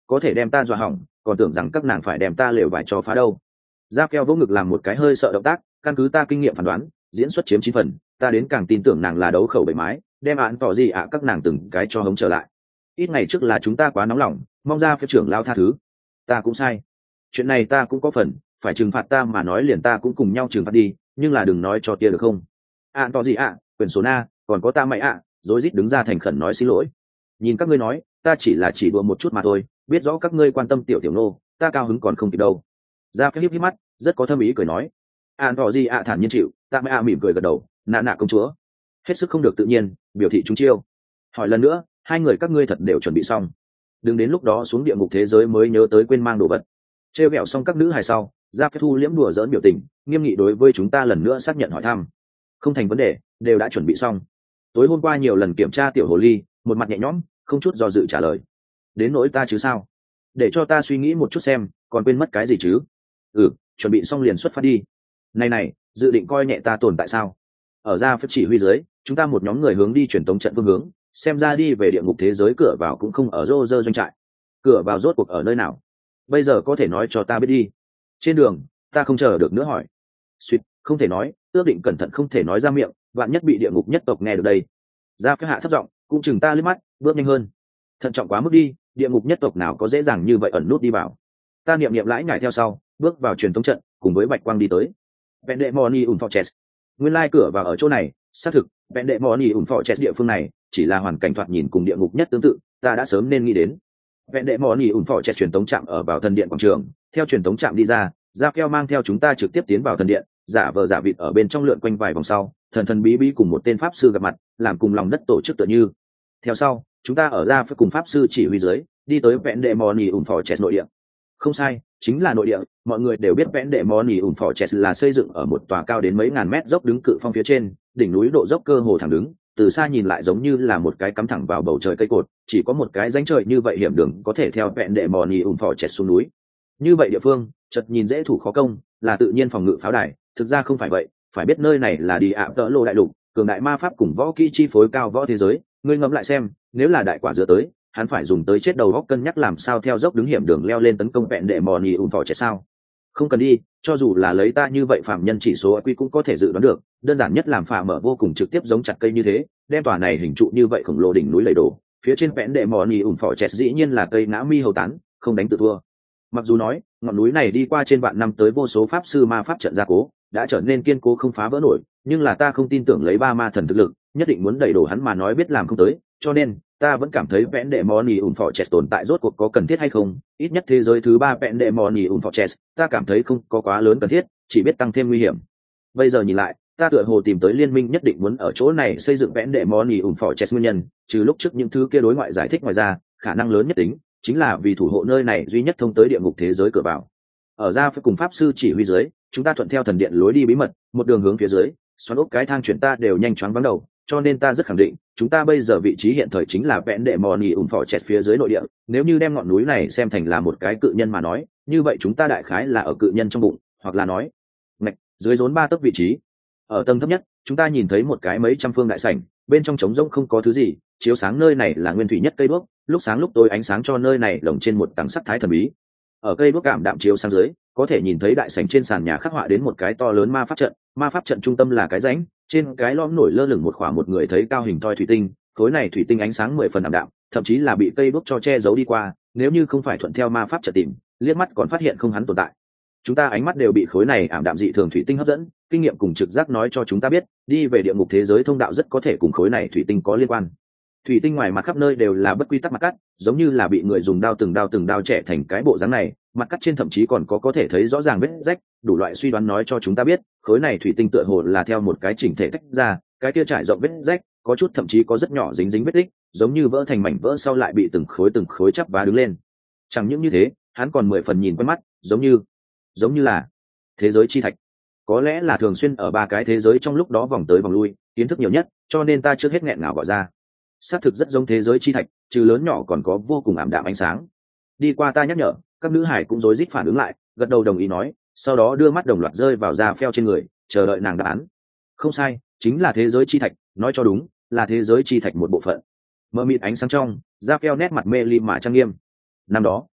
Speaker 1: có thể đem ta dọa hỏng, còn tưởng rằng các nàng phải đem ta lều vải cho phá đâu. Ra phèo vỗ ngực làm một cái hơi sợ động tác, căn cứ ta kinh nghiệm phán đoán, diễn xuất chiếm chín phần, ta đến càng tin tưởng nàng là đấu khẩu bậy mái, đem án tỏ gì ạ các nàng từng cái cho hống trở lại. Ít ngày trước là chúng ta quá nóng lòng, mong ra phép trưởng lao tha thứ. Ta cũng sai, chuyện này ta cũng có phần, phải trừng phạt ta mà nói liền ta cũng cùng nhau trừng phạt đi, nhưng là đừng nói cho tia được không. Án tỏ gì ạ, quyền số na, còn có ta mày ạ, rối rít đứng ra thành khẩn nói xin lỗi. Nhìn các ngươi nói, ta chỉ là chỉ đùa một chút mà thôi, biết rõ các ngươi quan tâm tiểu tiểu nô, ta cao hứng còn không kịp đâu. Ra phép híp híp mắt, rất có thâm ý cười nói. Án tỏ gì ạ thản nhiên chịu, ta mày ạ mỉm cười gật đầu, nạ nạ công chúa. Hết sức không được tự nhiên, biểu thị chúng chiêu. Hỏi lần nữa, hai người các ngươi thật đều chuẩn bị xong. Đừng đến lúc đó xuống địa ngục thế giới mới nhớ tới quên mang đồ vật. Trêu ghẹo xong các nữ hài sau, ra phép thu liễm đùa dỡn biểu tình, nghiêm nghị đối với chúng ta lần nữa xác nhận hỏi thăm. Không thành vấn đề, đều đã chuẩn bị xong. Tối hôm qua nhiều lần kiểm tra tiểu hồ ly, một mặt nhẹ nhõm, không chút do dự trả lời. Đến nỗi ta chứ sao? Để cho ta suy nghĩ một chút xem, còn quên mất cái gì chứ? Ừ, chuẩn bị xong liền xuất phát đi. Này này, dự định coi nhẹ ta tồn tại sao? Ở ra phép chỉ huy dưới, chúng ta một nhóm người hướng đi truyền tống trận phương hướng, xem ra đi về địa ngục thế giới cửa vào cũng không ở rô rơ doanh trại. Cửa vào rốt cuộc ở nơi nào? Bây giờ có thể nói cho ta biết đi. Trên đường, ta không chờ được nữa hỏi. Suýt, không thể nói, ước định cẩn thận không thể nói ra miệng, vạn nhất bị địa ngục nhất tộc nghe được đây. Ra phép hạ thấp giọng, cũng chừng ta liếc mắt, bước nhanh hơn. Thận trọng quá mức đi, địa ngục nhất tộc nào có dễ dàng như vậy ẩn nút đi vào. Ta niệm niệm lãi nhải theo sau, bước vào truyền tống trận, cùng với bạch quang đi tới. Vẹn đệ Moni ủng Fortress. Nguyên lai cửa vào ở chỗ này, xác thực, vẹn đệ Moni ủng Fortress địa phương này, chỉ là hoàn cảnh thoạt nhìn cùng địa ngục nhất tương tự, ta đã sớm nên nghĩ đến. Vẹn đệ Moni ủng Fortress truyền tống trạm ở vào thần điện quảng trường, theo truyền tống trạm đi ra, Ra Keo mang theo chúng ta trực tiếp tiến vào thần điện, giả vờ giả vịt ở bên trong lượn quanh vài vòng sau, thần thần bí bí cùng một tên pháp sư gặp mặt, làm cùng lòng đất tổ chức tựa như. Theo sau, chúng ta ở ra phải cùng pháp sư chỉ huy dưới, đi tới vẹn đệ Moni ủng Fortress nội địa. Không sai, chính là nội địa, mọi người đều biết vẹn đệ Moni ủng Fortress là xây dựng ở một tòa cao đến mấy ngàn mét dốc đứng cự phong phía trên, đỉnh núi độ dốc cơ hồ thẳng đứng, từ xa nhìn lại giống như là một cái cắm thẳng vào bầu trời cây cột, chỉ có một cái rãnh trời như vậy hiểm đường có thể theo vẹn đệ Moni ủng Fortress xuống núi. Như vậy địa phương, chợt nhìn dễ thủ khó công, là tự nhiên phòng ngự pháo đài, thực ra không phải vậy, phải biết nơi này là đi ạ tợ lô đại lục, cường đại ma pháp cùng võ kỹ chi phối cao võ thế giới, ngươi ngẫm lại xem, nếu là đại quả dựa tới, hắn phải dùng tới chết đầu góc cân nhắc làm sao theo dốc đứng hiểm đường leo lên tấn công vẹn đệ Moni ủng Fortress sao? Không cần đi, cho dù là lấy ta như vậy phạm nhân chỉ số quy cũng có thể dự đoán được, đơn giản nhất làm phà mở vô cùng trực tiếp giống chặt cây như thế, đem tòa này hình trụ như vậy khổng lồ đỉnh núi lầy đổ, phía trên vẹn đệ Moni ủng Fortress dĩ nhiên là cây ngã mi hầu tán, không đánh tự thua. Mặc dù nói, ngọn núi này đi qua trên vạn năm tới vô số pháp sư ma pháp trận gia cố, đã trở nên kiên cố không phá vỡ nổi, nhưng là ta không tin tưởng lấy ba ma thần thực lực, nhất định muốn đẩy đổ hắn mà nói biết làm không tới, cho nên ta vẫn cảm thấy vẹn đệ Moni ủng Fortress tồn tại rốt cuộc có cần thiết hay không, ít nhất thế giới thứ ba vẹn đệ Moni ủng Fortress, ta cảm thấy không có quá lớn cần thiết, chỉ biết tăng thêm nguy hiểm. Bây giờ nhìn lại, ta tựa hồ tìm tới liên minh nhất định muốn ở chỗ này xây dựng vẹn đệ Moni ủng Fortress nguyên nhân, trừ lúc trước những thứ kia đối ngoại giải thích ngoài ra, khả năng lớn nhất tính chính là vì thủ hộ nơi này duy nhất thông tới địa ngục thế giới cửa vào. Ở ra phải cùng pháp sư chỉ huy dưới, chúng ta thuận theo thần điện lối đi bí mật, một đường hướng phía dưới, xoắn ốc cái thang chuyển ta đều nhanh choáng vắng đầu, cho nên ta rất khẳng định, chúng ta bây giờ vị trí hiện thời chính là vẹn đệ Moni ủng Fortress phía dưới nội địa, nếu như đem ngọn núi này xem thành là một cái cự nhân mà nói, như vậy chúng ta đại khái là ở cự nhân trong bụng, hoặc là nói, ngạch, dưới rốn ba tấc vị trí. Ở tầng thấp nhất, chúng ta nhìn thấy một cái mấy trăm phương đại sảnh, bên trong trống rỗng không có thứ gì, chiếu sáng nơi này là nguyên thủy nhất cây đuốc, lúc sáng lúc tối ánh sáng cho nơi này lồng trên một tầng sắc thái thần bí. Ở cây đuốc cảm đạm chiếu sáng dưới, có thể nhìn thấy đại sảnh trên sàn nhà khắc họa đến một cái to lớn ma pháp trận, ma pháp trận trung tâm là cái rãnh, trên cái lõm nổi lơ lửng một khoảng một người thấy cao hình thoi thủy tinh, khối này thủy tinh ánh sáng mười phần ảm đạm, thậm chí là bị cây đuốc cho che giấu đi qua, nếu như không phải thuận theo ma pháp trận tìm, liếc mắt còn phát hiện không hắn tồn tại. Chúng ta ánh mắt đều bị khối này ảm đạm dị thường thủy tinh hấp dẫn, kinh nghiệm cùng trực giác nói cho chúng ta biết, đi về địa ngục thế giới thông đạo rất có thể cùng khối này thủy tinh có liên quan. Thủy tinh ngoài mặt khắp nơi đều là bất quy tắc mặt cắt, giống như là bị người dùng đao từng đao từng đao chẻ thành cái bộ dáng này, mặt cắt trên thậm chí còn có có thể thấy rõ ràng vết rách, đủ loại suy đoán nói cho chúng ta biết, khối này thủy tinh tựa hồ là theo một cái chỉnh thể tách ra, cái kia trải rộng vết rách, có chút thậm chí có rất nhỏ dính dính vết tích, giống như vỡ thành mảnh vỡ sau lại bị từng khối từng khối chắp vá đứng lên. Chẳng những như thế, hắn còn mười phần nhìn quen mắt, giống như, giống như là thế giới chi thạch. Có lẽ là thường xuyên ở ba cái thế giới trong lúc đó vòng tới vòng lui, kiến thức nhiều nhất, cho nên ta trước hết nghẹn ngào gọi ra. Xác thực rất giống thế giới chi thạch, trừ lớn nhỏ còn có vô cùng ảm đạm ánh sáng. Đi qua ta nhắc nhở, các nữ hải cũng rối rít phản ứng lại, gật đầu đồng ý nói, sau đó đưa mắt đồng loạt rơi vào da phèo trên người, chờ đợi nàng đáp án. Không sai, chính là thế giới chi thạch, nói cho đúng, là thế giới chi thạch một bộ phận. Mờ mịt ánh sáng trong, da phèo nét mặt mê ly mà trang nghiêm. Năm đó,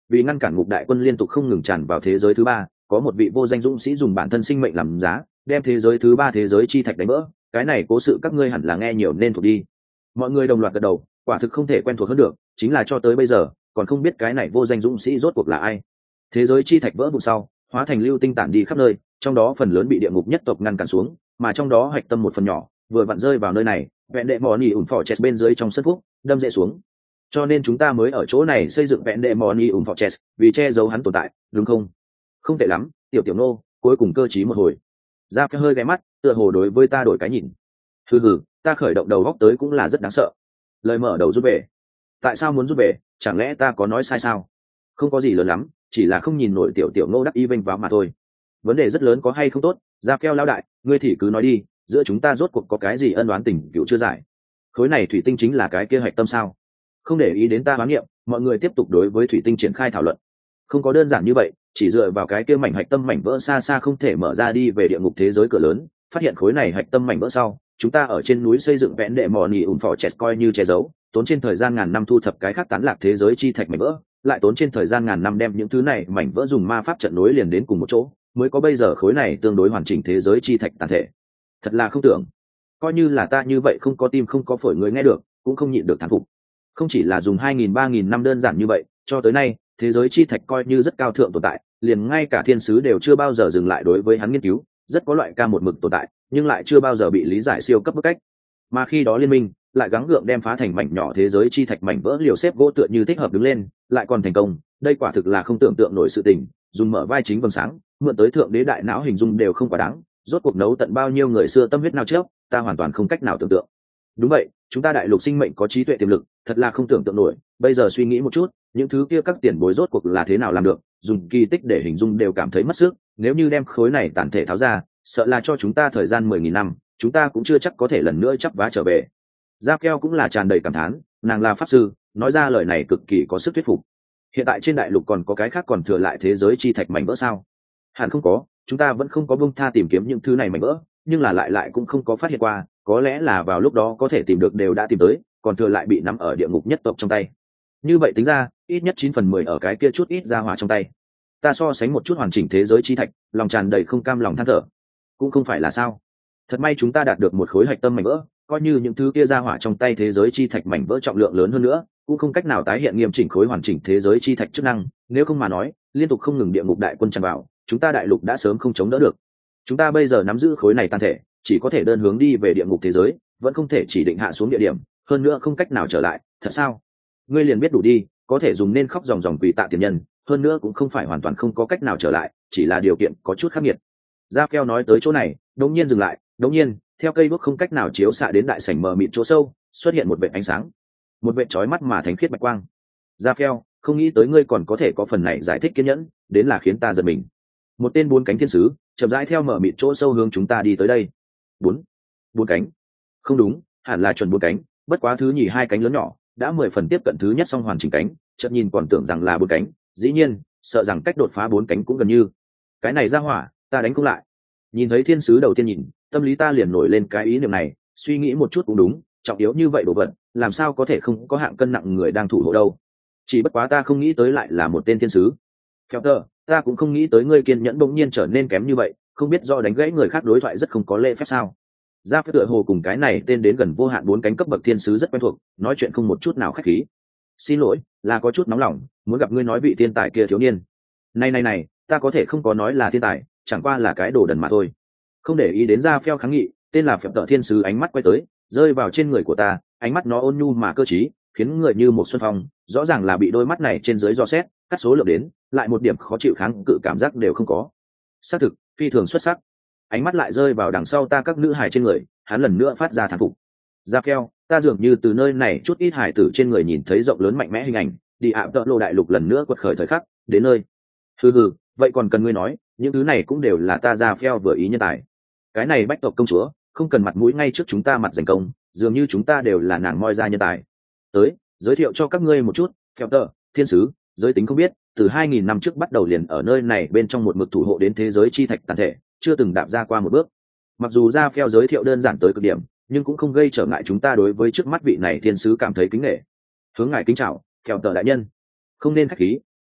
Speaker 1: vì ngăn cản ngục đại quân liên tục không ngừng tràn vào thế giới thứ ba, có một vị vô danh dũng sĩ dùng bản thân sinh mệnh làm giá, đem thế giới thứ ba thế giới chi thạch đánh vỡ. Cái này cố sự các ngươi hẳn là nghe nhiều nên thuộc đi. Mọi người đồng loạt gật đầu, quả thực không thể quen thuộc hơn được, chính là cho tới bây giờ còn không biết cái này vô danh dũng sĩ rốt cuộc là ai. Thế giới chi thạch vỡ vụn sau, hóa thành lưu tinh tản đi khắp nơi, trong đó phần lớn bị địa ngục nhất tộc ngăn cản xuống, mà trong đó hạch tâm một phần nhỏ vừa vặn rơi vào nơi này, vẹn đệ mò nỉ ủn phò chest bên dưới trong sân phúc đâm rễ xuống. Cho nên chúng ta mới ở chỗ này xây dựng vẹn đệ mò nỉ ủn phò chest, vì che giấu hắn tồn tại, đúng không? Không tệ lắm, tiểu tiểu nô, cuối cùng cơ trí một hồi. Ra Phe hơi ghé mắt, tựa hồ đối với ta đổi cái nhìn. Hừ hừ, ta khởi động đầu góc tới cũng là rất đáng sợ. Lời mở đầu rút về. Tại sao muốn rút về? Chẳng lẽ ta có nói sai sao? Không có gì lớn lắm, chỉ là không nhìn nổi tiểu tiểu nô đắc y vênh vào mà thôi. Vấn đề rất lớn có hay không tốt, Ra Phe lao đại, ngươi thì cứ nói đi, giữa chúng ta rốt cuộc có cái gì ân oán tình cựu chưa giải. Khối này thủy tinh chính là cái kia hạch tâm sao? Không để ý đến ta hoán niệm, mọi người tiếp tục đối với thủy tinh triển khai thảo luận. Không có đơn giản như vậy, chỉ dựa vào cái kia mảnh hạch tâm mảnh vỡ xa xa không thể mở ra đi về địa ngục thế giới cửa lớn. Phát hiện khối này hạch tâm mảnh vỡ sau, chúng ta ở trên núi xây dựng vẽn đệ mò nỉ ủn phò chẹt coi như che giấu, tốn trên thời gian ngàn năm thu thập cái khác tán lạc thế giới chi thạch mảnh vỡ, lại tốn trên thời gian ngàn năm đem những thứ này mảnh vỡ dùng ma pháp trận nối liền đến cùng một chỗ, mới có bây giờ khối này tương đối hoàn chỉnh thế giới chi thạch tàn thể. Thật là không tưởng, coi như là ta như vậy không có tim không có phổi người nghe được cũng không nhịn được thán phục. Không chỉ là dùng hai nghìn ba nghìn năm đơn giản như vậy, cho tới nay thế giới chi thạch coi như rất cao thượng tồn tại, liền ngay cả thiên sứ đều chưa bao giờ dừng lại đối với hắn nghiên cứu, rất có loại ca một mực tồn tại nhưng lại chưa bao giờ bị lý giải siêu cấp bức cách. Mà khi đó liên minh lại gắng gượng đem phá thành mảnh nhỏ thế giới chi thạch mảnh vỡ liều xếp gỗ tựa như thích hợp đứng lên, lại còn thành công, đây quả thực là không tưởng tượng nổi sự tình. Dùng mở vai chính vầng sáng mượn tới thượng đế đại não hình dung đều không quá đáng, rốt cuộc nấu tận bao nhiêu người xưa tâm huyết nào trước, ta hoàn toàn không cách nào tưởng tượng. Đúng vậy, chúng ta đại lục sinh mệnh có trí tuệ tiềm lực, thật là không tưởng tượng nổi. Bây giờ suy nghĩ một chút, những thứ kia các tiền bối rốt cuộc là thế nào làm được, dùng kỳ tích để hình dung đều cảm thấy mất sức. Nếu như đem khối này tàn thể tháo ra, sợ là cho chúng ta thời gian mười nghìn năm, chúng ta cũng chưa chắc có thể lần nữa chắp vá trở về. Gia Keo cũng là tràn đầy cảm thán, nàng là pháp sư, nói ra lời này cực kỳ có sức thuyết phục. Hiện tại trên đại lục còn có cái khác còn thừa lại thế giới chi thạch mảnh vỡ sao? Hẳn không có, chúng ta vẫn không có buông tha tìm kiếm những thứ này mảnh vỡ, nhưng là lại lại cũng không có phát hiện qua, có lẽ là vào lúc đó có thể tìm được đều đã tìm tới, còn thừa lại bị nắm ở địa ngục nhất tộc trong tay. Như vậy tính ra, ít nhất chín phần mười ở cái kia chút ít ra hỏa trong tay. Ta so sánh một chút hoàn chỉnh thế giới chi thạch, lòng tràn đầy không cam lòng than thở. Cũng không phải là sao? Thật may chúng ta đạt được một khối hạch tâm mảnh vỡ, coi như những thứ kia ra hỏa trong tay thế giới chi thạch mảnh vỡ trọng lượng lớn hơn nữa, cũng không cách nào tái hiện nghiêm chỉnh khối hoàn chỉnh thế giới chi thạch chức năng, nếu không mà nói, liên tục không ngừng địa ngục đại quân tràn vào, chúng ta đại lục đã sớm không chống đỡ được. Chúng ta bây giờ nắm giữ khối này tan thể, chỉ có thể đơn hướng đi về địa ngục thế giới, vẫn không thể chỉ định hạ xuống địa điểm, hơn nữa không cách nào trở lại, thật sao? Ngươi liền biết đủ đi, có thể dùng nên khóc dòng dòng quỳ tạ tiền nhân, hơn nữa cũng không phải hoàn toàn không có cách nào trở lại, chỉ là điều kiện có chút khắc nghiệt. Gia Phèo nói tới chỗ này, đột nhiên dừng lại, đột nhiên, theo cây bước không cách nào chiếu xạ đến đại sảnh mờ mịt chỗ sâu, xuất hiện một vệt ánh sáng, một vệt chói mắt mà thánh khiết bạch quang. Gia Phèo, không nghĩ tới ngươi còn có thể có phần này giải thích kiên nhẫn, đến là khiến ta giật mình. Một tên bốn cánh thiên sứ chậm rãi theo mở mịt chỗ sâu hướng chúng ta đi tới đây. Bốn, bốn cánh? Không đúng, hẳn là chuẩn bốn cánh, bất quá thứ nhì hai cánh lớn nhỏ, đã mười phần tiếp cận thứ nhất song hoàn chỉnh cánh, chợt nhìn còn tưởng rằng là bốn cánh, dĩ nhiên, sợ rằng cách đột phá bốn cánh cũng gần như. Cái này ra hỏa, ta đánh không lại. Nhìn thấy thiên sứ đầu tiên nhìn, tâm lý ta liền nổi lên cái ý niệm này, suy nghĩ một chút cũng đúng, trọng yếu như vậy đồ vật, làm sao có thể không có hạng cân nặng người đang thủ hộ đâu. Chỉ bất quá ta không nghĩ tới lại là một tên thiên sứ. Phèo tờ, ta cũng không nghĩ tới ngươi kiên nhẫn bỗng nhiên trở nên kém như vậy, không biết do đánh gãy người khác đối thoại rất không có lễ phép sao? Gia Phèo tựa hồ cùng cái này tên đến gần vô hạn bốn cánh cấp bậc thiên sứ rất quen thuộc, nói chuyện không một chút nào khách khí. Xin lỗi, là có chút nóng lòng, muốn gặp ngươi nói vị thiên tài kia thiếu niên. Này này này, ta có thể không có nói là thiên tài, chẳng qua là cái đồ đần mà thôi. Không để ý đến Gia Phèo kháng nghị, tên là Phèo tờ thiên sứ ánh mắt quay tới, rơi vào trên người của ta, ánh mắt nó ôn nhu mà cơ trí, khiến người như một xuân phong, rõ ràng là bị đôi mắt này trên dưới dò xét, cắt số lượng đến, lại một điểm khó chịu kháng cự cảm giác đều không có. Xác thực, phi thường xuất sắc. Ánh mắt lại rơi vào đằng sau ta các nữ hài trên người, hắn lần nữa phát ra thán phục. Gia Phèo, ta dường như từ nơi này chút ít hài tử trên người nhìn thấy rộng lớn mạnh mẽ hình ảnh, đi ạ tợ lô đại lục lần nữa quật khởi thời khắc, đến nơi. Hừ hừ, vậy còn cần ngươi nói, những thứ này cũng đều là ta Gia Phèo vừa ý nhân tài. Cái này bách tộc công chúa, không cần mặt mũi ngay trước chúng ta mặt giành công, dường như chúng ta đều là nàng moi ra nhân tài. Tới, giới thiệu cho các ngươi một chút, Phèo tợ, thiên sứ, giới tính không biết, từ hai nghìn năm trước bắt đầu liền ở nơi này bên trong một mực thủ hộ đến thế giới chi thạch tàn thể, chưa từng đạp ra qua một bước. Mặc dù Gia Phèo giới thiệu đơn giản tới cực điểm, nhưng cũng không gây trở ngại chúng ta đối với trước mắt vị này thiên sứ cảm thấy kính nể. Hướng ngài kính chào, Phèo tờ đại nhân. Không nên khách khí,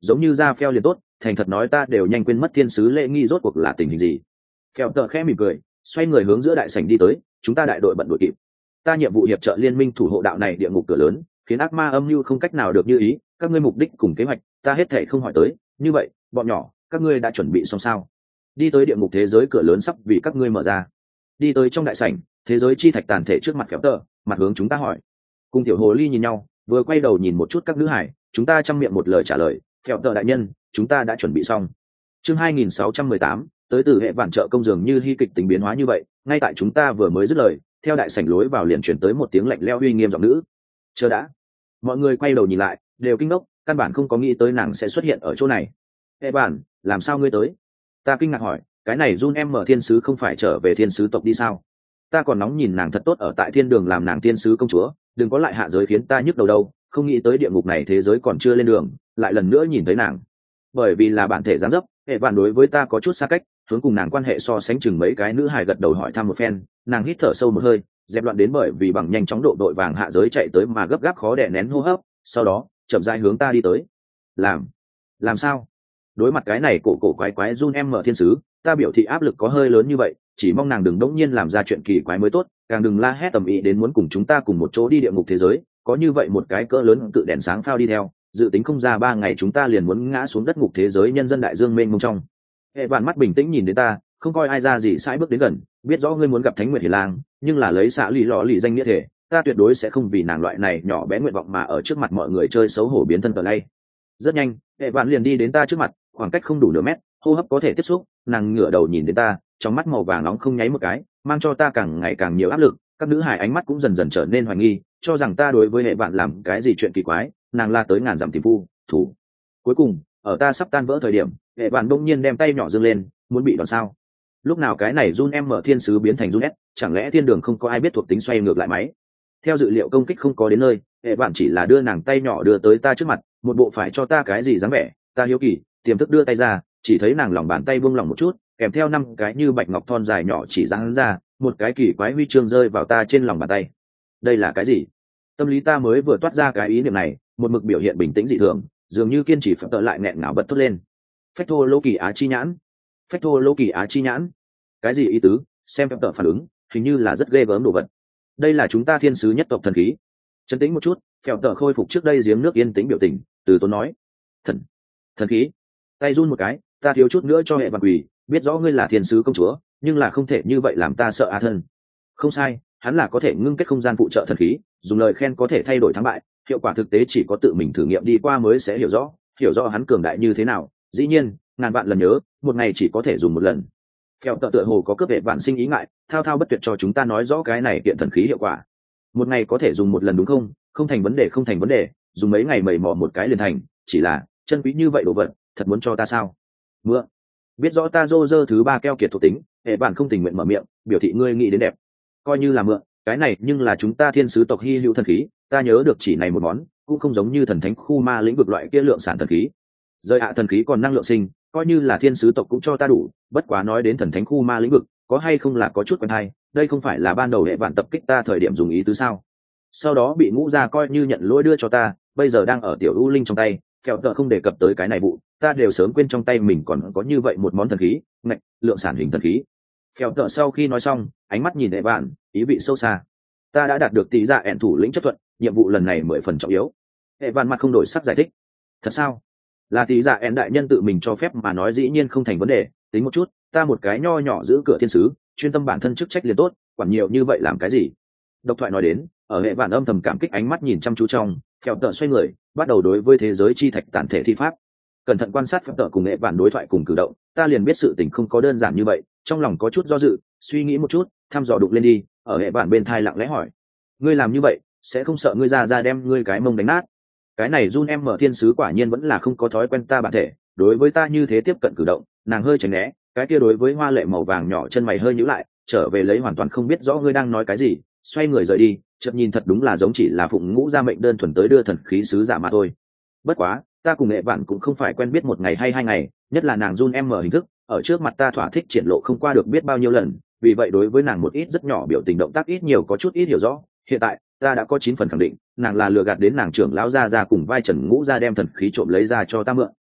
Speaker 1: giống như ra phèo liền tốt, thành thật nói ta đều nhanh quên mất thiên sứ lễ nghi rốt cuộc là tình hình gì. Phèo tợ khẽ mỉm cười, xoay người hướng giữa đại sảnh đi tới, chúng ta đại đội bận đội kịp. Ta nhiệm vụ hiệp trợ liên minh thủ hộ đạo này địa ngục cửa lớn, khiến ác ma âm mưu không cách nào được như ý, các ngươi mục đích cùng kế hoạch, ta hết thảy không hỏi tới, như vậy, bọn nhỏ, các ngươi đã chuẩn bị xong sao? Đi tới địa ngục thế giới cửa lớn sắp vì các ngươi mở ra. Đi tới trong đại sảnh, thế giới chi thạch tàn thể trước mặt Phèo tợ, mặt hướng chúng ta hỏi. Cùng tiểu hồ ly nhìn nhau, vừa quay đầu nhìn một chút các nữ hải, chúng ta chăm miệng một lời trả lời, Phèo tợ đại nhân, chúng ta đã chuẩn bị xong. Chương hai nghìn sáu trăm mười tám, tới từ hệ vạn trợ công dường như hy kịch tính biến hóa như vậy, ngay tại chúng ta vừa mới dứt lời, theo đại sảnh lối vào liền chuyển tới một tiếng lạnh lẽo uy nghiêm giọng nữ. Chờ đã. Mọi người quay đầu nhìn lại, đều kinh ngốc, căn bản không có nghĩ tới nàng sẽ xuất hiện ở chỗ này. Hệ vạn, làm sao ngươi tới? Ta kinh ngạc hỏi, cái này Jun em mở thiên sứ không phải trở về thiên sứ tộc đi sao? Ta còn nóng nhìn nàng thật tốt ở tại thiên đường làm nàng thiên sứ công chúa, đừng có lại hạ giới khiến ta nhức đầu đâu, không nghĩ tới địa ngục này thế giới còn chưa lên đường, lại lần nữa nhìn thấy nàng. Bởi vì là bản thể dáng dấp, hệ vạn đối với ta có chút xa cách, hướng cùng nàng quan hệ so sánh chừng mấy cái nữ hài gật đầu hỏi thăm một phen, nàng hít thở sâu một hơi, dẹp loạn đến bởi vì bằng nhanh chóng độ đội vàng hạ giới chạy tới mà gấp gáp khó đè nén hô hấp, sau đó chậm rãi hướng ta đi tới. Làm, làm sao? Đối mặt cái này cổ cổ quái quái Jun em mở thiên sứ, ta biểu thị áp lực có hơi lớn như vậy, chỉ mong nàng đừng đống nhiên làm ra chuyện kỳ quái mới tốt, càng đừng la hét tầm ý đến muốn cùng chúng ta cùng một chỗ đi địa ngục thế giới, có như vậy một cái cỡ lớn tự đèn sáng phao đi theo, dự tính không ra ba ngày chúng ta liền muốn ngã xuống đất ngục thế giới nhân dân đại dương mênh mông trong. Hệ vạn mắt bình tĩnh nhìn đến ta, không coi ai ra gì sai bước đến gần, biết rõ ngươi muốn gặp Thánh Nguyệt Hiền Lang, nhưng là lấy xạ lì lọ lì danh nghĩa thể, ta tuyệt đối sẽ không vì nàng loại này nhỏ bé nguyện vọng mà ở trước mặt mọi người chơi xấu hổ biến thân cờ lay. Rất nhanh, hệ vạn liền đi đến ta trước mặt, khoảng cách không đủ nửa mét, hô hấp có thể tiếp xúc, nàng ngửa đầu nhìn đến ta, trong mắt màu vàng nóng không nháy một cái, mang cho ta càng ngày càng nhiều áp lực. Các nữ hài ánh mắt cũng dần dần trở nên hoài nghi, cho rằng ta đối với hệ vạn làm cái gì chuyện kỳ quái, nàng la tới ngàn dặm tìm phu thủ. Cuối cùng, ở ta sắp tan vỡ thời điểm, hệ vạn bỗng nhiên đem tay nhỏ giương lên, muốn bị đòn sao? Lúc nào cái này Jun em mở thiên sứ biến thành Jun S, chẳng lẽ thiên đường không có ai biết thuộc tính xoay ngược lại máy? Theo dự liệu công kích không có đến nơi, hệ vạn chỉ là đưa nàng tay nhỏ đưa tới ta trước mặt, một bộ phải cho ta cái gì dáng vẻ, ta hiếu kỳ, tiềm thức đưa tay ra, chỉ thấy nàng lòng bàn tay buông lỏng một chút, kèm theo năm cái như bạch ngọc thon dài nhỏ chỉ giáng ra, một cái kỳ quái huy chương rơi vào ta trên lòng bàn tay. Đây là cái gì? Tâm lý ta mới vừa toát ra cái ý niệm này, một mực biểu hiện bình tĩnh dị thường, dường như kiên trì phật tợ lại nghẹn ngào bật thốt lên. Phách thô lô kỳ á chi nhãn. Phách thô lô kỳ á chi nhãn. Cái gì ý tứ? Xem phật tợ phản ứng, hình như là rất ghê gớm đồ vật. Đây là chúng ta thiên sứ nhất tộc thần khí. Trấn tĩnh một chút, phèo tợ khôi phục trước đây giếng nước yên tĩnh biểu tình, từ tốn nói. Thần, thần khí. Tay run một cái, ta thiếu chút nữa cho hệ vạn quỳ, biết rõ ngươi là thiên sứ công chúa, nhưng là không thể như vậy làm ta sợ á thân. Không sai, hắn là có thể ngưng kết không gian phụ trợ thần khí, dùng lời khen có thể thay đổi thắng bại, hiệu quả thực tế chỉ có tự mình thử nghiệm đi qua mới sẽ hiểu rõ, hiểu rõ hắn cường đại như thế nào. Dĩ nhiên, ngàn vạn lần nhớ, một ngày chỉ có thể dùng một lần. Phèo tợ tựa hồ có cướp hệ vạn sinh ý ngại, thao thao bất tuyệt cho chúng ta nói rõ cái này kiện thần khí hiệu quả. Một ngày có thể dùng một lần đúng không? Không thành vấn đề, không thành vấn đề, dùng mấy ngày mầy mò một cái liền thành, chỉ là chân quý như vậy đồ vật, thật muốn cho ta sao? Mưa. Biết rõ ta rô rơ thứ ba keo kiệt thuộc tính, hệ vạn không tình nguyện mở miệng, biểu thị ngươi nghĩ đến đẹp. Coi như là mượn, cái này nhưng là chúng ta thiên sứ tộc hy hữu thần khí, ta nhớ được chỉ này một món, cũng không giống như thần thánh khu ma lĩnh vực loại kia lượng sản thần khí. Rơi ạ thần khí còn năng lượng sinh, coi như là thiên sứ tộc cũng cho ta đủ, bất quá nói đến thần thánh khu ma lĩnh vực, có hay không là có chút quen hay, đây không phải là ban đầu hệ vạn tập kích ta thời điểm dùng ý tứ sao? Sau đó bị ngũ ra coi như nhận lỗi đưa cho ta, bây giờ đang ở tiểu u linh trong tay, phèo tợ không đề cập tới cái này vụ, ta đều sớm quên trong tay mình còn có như vậy một món thần khí, ngạch, lượng sản hình thần khí. Phèo tợ sau khi nói xong, ánh mắt nhìn hệ vạn, ý vị sâu xa. Ta đã đạt được tỷ dạ ẹn thủ lĩnh chấp thuận, nhiệm vụ lần này mười phần trọng yếu. Hệ vạn mặt không đổi sắc giải thích. Thật sao? Là tỷ dạ ẹn đại nhân tự mình cho phép mà nói dĩ nhiên không thành vấn đề, tính một chút, ta một cái nho nhỏ giữ cửa thiên sứ, chuyên tâm bản thân chức trách liền tốt, quản nhiều như vậy làm cái gì? Độc thoại nói đến, ở hệ vạn âm thầm cảm kích ánh mắt nhìn chăm chú trong, phèo tợ xoay người, bắt đầu đối với thế giới chi thạch tản thể thi pháp. Cẩn thận quan sát phèo tợ cùng hệ vạn đối thoại cùng cử động, ta liền biết sự tình không có đơn giản như vậy, trong lòng có chút do dự, suy nghĩ một chút, thăm dò đụng lên đi, ở hệ vạn bên thai lặng lẽ hỏi: ngươi làm như vậy, sẽ không sợ ngươi ra ra đem ngươi cái mông đánh nát? Cái này Jun em mở thiên sứ quả nhiên vẫn là không có thói quen ta bản thể, đối với ta như thế tiếp cận cử động, nàng hơi tránh né, cái kia đối với hoa lệ màu vàng nhỏ chân mày hơi nhíu lại, trở về lấy hoàn toàn không biết rõ ngươi đang nói cái gì, xoay người rời đi, chợt nhìn thật đúng là giống chỉ là phụng ngũ ra mệnh đơn thuần tới đưa thần khí sứ giả mà thôi. Bất quá, ta cùng nghệ vạn cũng không phải quen biết một ngày hay hai ngày, nhất là nàng Jun em mở hình thức, ở trước mặt ta thỏa thích triển lộ không qua được biết bao nhiêu lần, vì vậy đối với nàng một ít rất nhỏ biểu tình động tác ít nhiều có chút ít hiểu rõ. Hiện tại ta đã có chín phần khẳng định, nàng là lừa gạt đến nàng trưởng lão gia ra cùng vai Trần Ngũ ra đem thần khí trộm lấy ra cho ta mượn.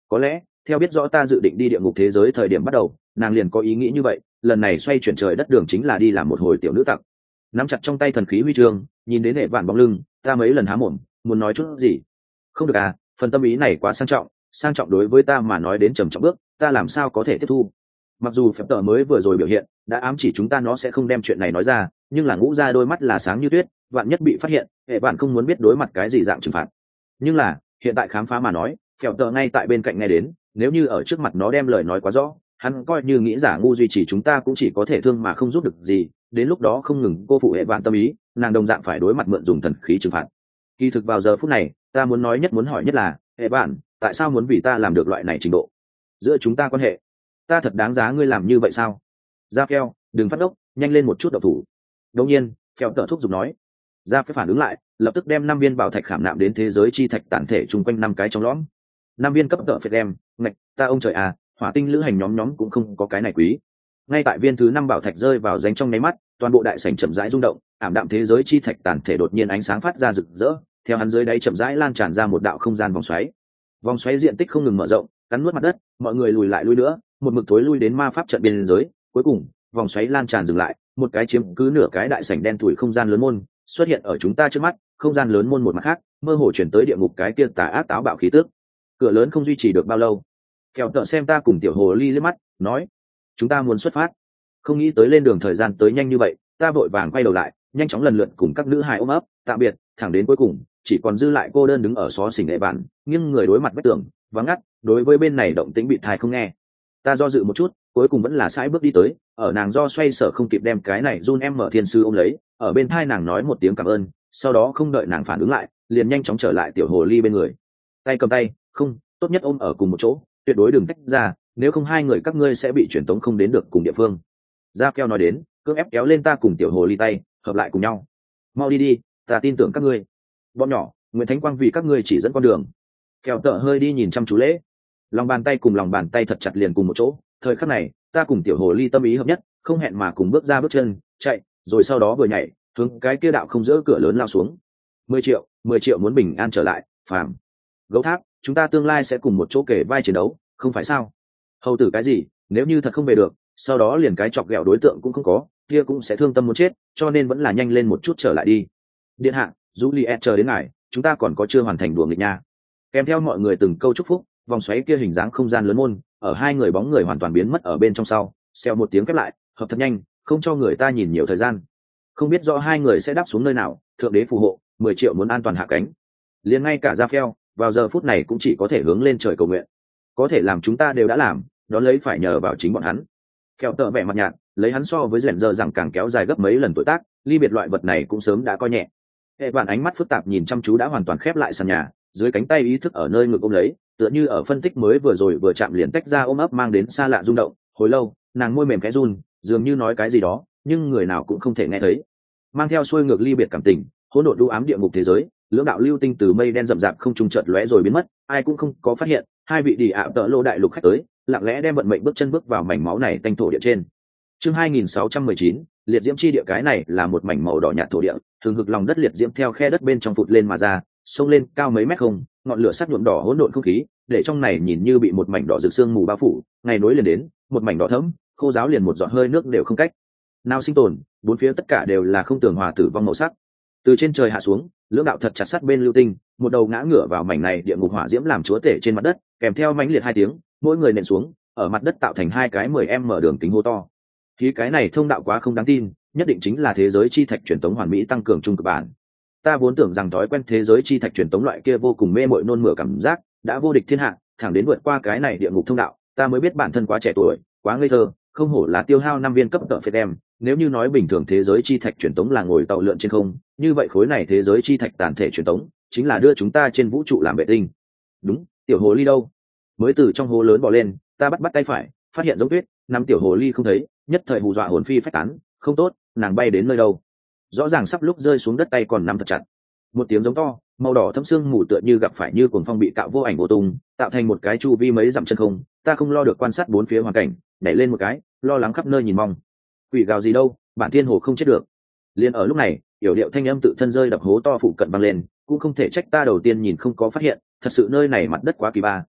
Speaker 1: Có lẽ theo biết rõ ta dự định đi địa ngục thế giới thời điểm bắt đầu, nàng liền có ý nghĩ như vậy, lần này xoay chuyển trời đất đường chính là đi làm một hồi tiểu nữ tặc. Nắm chặt trong tay thần khí huy chương, nhìn đến hệ vạn bóng lưng, ta mấy lần há mồm muốn nói chút gì. Không được à, phần tâm ý này quá sang trọng, sang trọng đối với ta mà nói đến trầm trọng bước, ta làm sao có thể tiếp thu. Mặc dù phép tờ mới vừa rồi biểu hiện đã ám chỉ chúng ta nó sẽ không đem chuyện này nói ra, nhưng là ngũ ra đôi mắt là sáng như tuyết, vạn nhất bị phát hiện, hệ bạn không muốn biết đối mặt cái gì dạng trừng phạt. Nhưng là hiện tại khám phá mà nói, phèo tờ ngay tại bên cạnh nghe đến, nếu như ở trước mặt nó đem lời nói quá rõ, hắn coi như nghĩ giả ngu duy trì chúng ta cũng chỉ có thể thương mà không giúp được gì, đến lúc đó không ngừng cô phụ hệ bạn tâm ý, nàng đồng dạng phải đối mặt mượn dùng thần khí trừng phạt. Kỳ thực vào giờ phút này, ta muốn nói nhất muốn hỏi nhất là, hệ bạn, tại sao muốn vì ta làm được loại này trình độ? Giữa chúng ta quan hệ, ta thật đáng giá ngươi làm như vậy sao? Ra phèo, đừng phát ốc, nhanh lên một chút độc thủ. Đương nhiên, phèo tờ thúc giục nói. Ra phải phản ứng lại, lập tức đem năm viên bảo thạch khảm nạm đến thế giới chi thạch tản thể chung quanh năm cái trong lõm. Năm viên cấp tợ phệt đem, ngạch, ta ông trời à, hỏa tinh lữ hành nhóm nhóm cũng không có cái này quý. Ngay tại viên thứ năm bảo thạch rơi vào ránh trong nháy mắt, toàn bộ đại sảnh chậm rãi rung động, ảm đạm thế giới chi thạch tản thể đột nhiên ánh sáng phát ra rực rỡ, theo hắn dưới đáy chậm rãi lan tràn ra một đạo không gian vòng xoáy. Vòng xoáy diện tích không ngừng mở rộng, cắn nuốt mặt đất, mọi người lùi lại lui nữa, một mực thối lui đến ma pháp trận biên giới, cuối cùng, vòng xoáy lan tràn dừng lại, một cái chiếm cứ nửa cái đại sảnh đen tủi không gian lớn môn xuất hiện ở chúng ta trước mắt, không gian lớn môn một mặt khác, mơ hồ chuyển tới địa ngục cái kia tà ác táo bạo khí tức. Cửa lớn không duy trì được bao lâu, phèo tợ xem ta cùng tiểu hồ ly liếc mắt, nói: chúng ta muốn xuất phát. Không nghĩ tới lên đường thời gian tới nhanh như vậy, ta vội vàng quay đầu lại, nhanh chóng lần lượt cùng các nữ hài ôm ấp tạm biệt, thẳng đến cuối cùng chỉ còn dư lại cô đơn đứng ở xó xỉnh đệ bạn, nghiêng người đối mặt vách tường, vắng ngắt, đối với bên này động tĩnh bị thai không nghe. Ta do dự một chút, cuối cùng vẫn là sải bước đi tới, ở nàng do xoay sở không kịp đem cái này run em mở thiên sư ôm lấy, ở bên thai nàng nói một tiếng cảm ơn, sau đó không đợi nàng phản ứng lại, liền nhanh chóng trở lại tiểu hồ ly bên người, tay cầm tay, không, tốt nhất ôm ở cùng một chỗ, tuyệt đối đừng tách ra, nếu không hai người các ngươi sẽ bị chuyển tống không đến được cùng địa phương. Ra Phèo nói đến, cưỡng ép kéo lên ta cùng tiểu hồ ly tay, hợp lại cùng nhau. Mau đi đi, ta tin tưởng các ngươi. Bọn nhỏ, Nguyễn Thánh Quang vì các ngươi chỉ dẫn con đường. Phèo tợ hơi đi nhìn chăm chú lễ, lòng bàn tay cùng lòng bàn tay thật chặt liền cùng một chỗ. Thời khắc này, ta cùng tiểu hồ ly tâm ý hợp nhất, không hẹn mà cùng bước ra bước chân, chạy, rồi sau đó vừa nhảy, hướng cái kia đạo không dỡ cửa lớn lao xuống. Mười triệu, mười triệu muốn bình an trở lại, phàm. Gấu tháp, chúng ta tương lai sẽ cùng một chỗ kể vai chiến đấu, không phải sao? Hầu tử cái gì, nếu như thật không về được, sau đó liền cái chọc ghẹo đối tượng cũng không có, kia cũng sẽ thương tâm muốn chết, cho nên vẫn là nhanh lên một chút trở lại đi. Điện hạ, Juliet chờ đến ngài, chúng ta còn có chưa hoàn thành đùa nghịch nha. Kèm theo mọi người từng câu chúc phúc, vòng xoáy kia hình dáng không gian lớn môn, ở hai người bóng người hoàn toàn biến mất ở bên trong sau, xèo một tiếng khép lại, hợp thật nhanh, không cho người ta nhìn nhiều thời gian. Không biết rõ hai người sẽ đáp xuống nơi nào, thượng đế phù hộ, mười triệu muốn an toàn hạ cánh. Liền ngay cả Ra Phèo, vào giờ phút này cũng chỉ có thể hướng lên trời cầu nguyện. Có thể làm chúng ta đều đã làm, đó lấy phải nhờ vào chính bọn hắn. Phèo tợ vẻ mặt nhạt, lấy hắn so với rèn giờ rằng càng kéo dài gấp mấy lần tuổi tác, ly biệt loại vật này cũng sớm đã coi nhẹ. Hệ vạn ánh mắt phức tạp nhìn chăm chú đã hoàn toàn khép lại sàn nhà, dưới cánh tay ý thức ở nơi ngực ôm lấy, tựa như ở phân tích mới vừa rồi vừa chạm liền tách ra ôm ấp mang đến xa lạ rung động. Hồi lâu, nàng môi mềm khẽ run, dường như nói cái gì đó, nhưng người nào cũng không thể nghe thấy. Mang theo xuôi ngược ly biệt cảm tình, hỗn độn đu ám địa ngục thế giới, lưỡng đạo lưu tinh từ mây đen rậm rạp không trung chợt lóe rồi biến mất, ai cũng không có phát hiện, hai vị đi ạ tợ lô đại lục khách tới, lặng lẽ đem vận mệnh bước chân bước vào mảnh máu này tanh thổ địa trên. Chương hai nghìn sáu trăm mười chín, liệt diễm chi địa, cái này là một mảnh màu đỏ nhạt thổ địa, thường hực lòng đất liệt diễm theo khe đất bên trong phụt lên mà ra, xông lên cao mấy mét không, ngọn lửa sắc nhuộm đỏ hỗn độn không khí, để trong này nhìn như bị một mảnh đỏ rực sương mù bao phủ, ngày nối liền đến, một mảnh đỏ thẫm, khô ráo liền một giọt hơi nước đều không cách nào sinh tồn, bốn phía tất cả đều là không tường hòa tử vong màu sắc. Từ trên trời hạ xuống, lưỡng đạo thật chặt sát bên lưu tinh, một đầu ngã ngửa vào mảnh này địa ngục hỏa diễm làm chúa tể trên mặt đất, kèm theo mãnh liệt hai tiếng, mỗi người nện xuống, ở mặt đất tạo thành hai cái mười em mở đường kính hô to. Khi cái này thông đạo quá không đáng tin, nhất định chính là thế giới chi thạch truyền tống hoàn mỹ tăng cường trung cực bản. Ta vốn tưởng rằng thói quen thế giới chi thạch truyền tống loại kia vô cùng mê mội nôn mửa cảm giác, đã vô địch thiên hạ, thẳng đến vượt qua cái này địa ngục thông đạo, ta mới biết bản thân quá trẻ tuổi, quá ngây thơ, không hổ là tiêu hao năm viên cấp tợ phệt đem. Nếu như nói bình thường thế giới chi thạch truyền tống là ngồi tàu lượn trên không, như vậy khối này thế giới chi thạch tản thể truyền tống chính là đưa chúng ta trên vũ trụ làm vệ tinh. Đúng, tiểu hồ ly đâu? Mới từ trong hố lớn bò lên, ta bắt bắt tay phải, phát hiện giống tuyết, năm tiểu hồ ly không thấy, nhất thời hù dọa hồn phi phách tán. Không tốt, nàng bay đến nơi đâu? Rõ ràng sắp lúc rơi xuống đất tay còn nắm thật chặt. Một tiếng giống to, màu đỏ thâm xương mù tựa như gặp phải như cuồng phong bị cạo vô ảnh vô tung, tạo thành một cái chu vi mấy dặm chân không. Ta không lo được quan sát bốn phía hoàn cảnh, nhảy lên một cái, lo lắng khắp nơi nhìn mong. Quỷ gào gì đâu, bản thiên hồ không chết được. Liên ở lúc này, yểu điệu thanh âm tự thân rơi đập hố to phụ cận vang lên, cũng không thể trách ta đầu tiên nhìn không có phát hiện, thật sự nơi này mặt đất quá kỳ ba,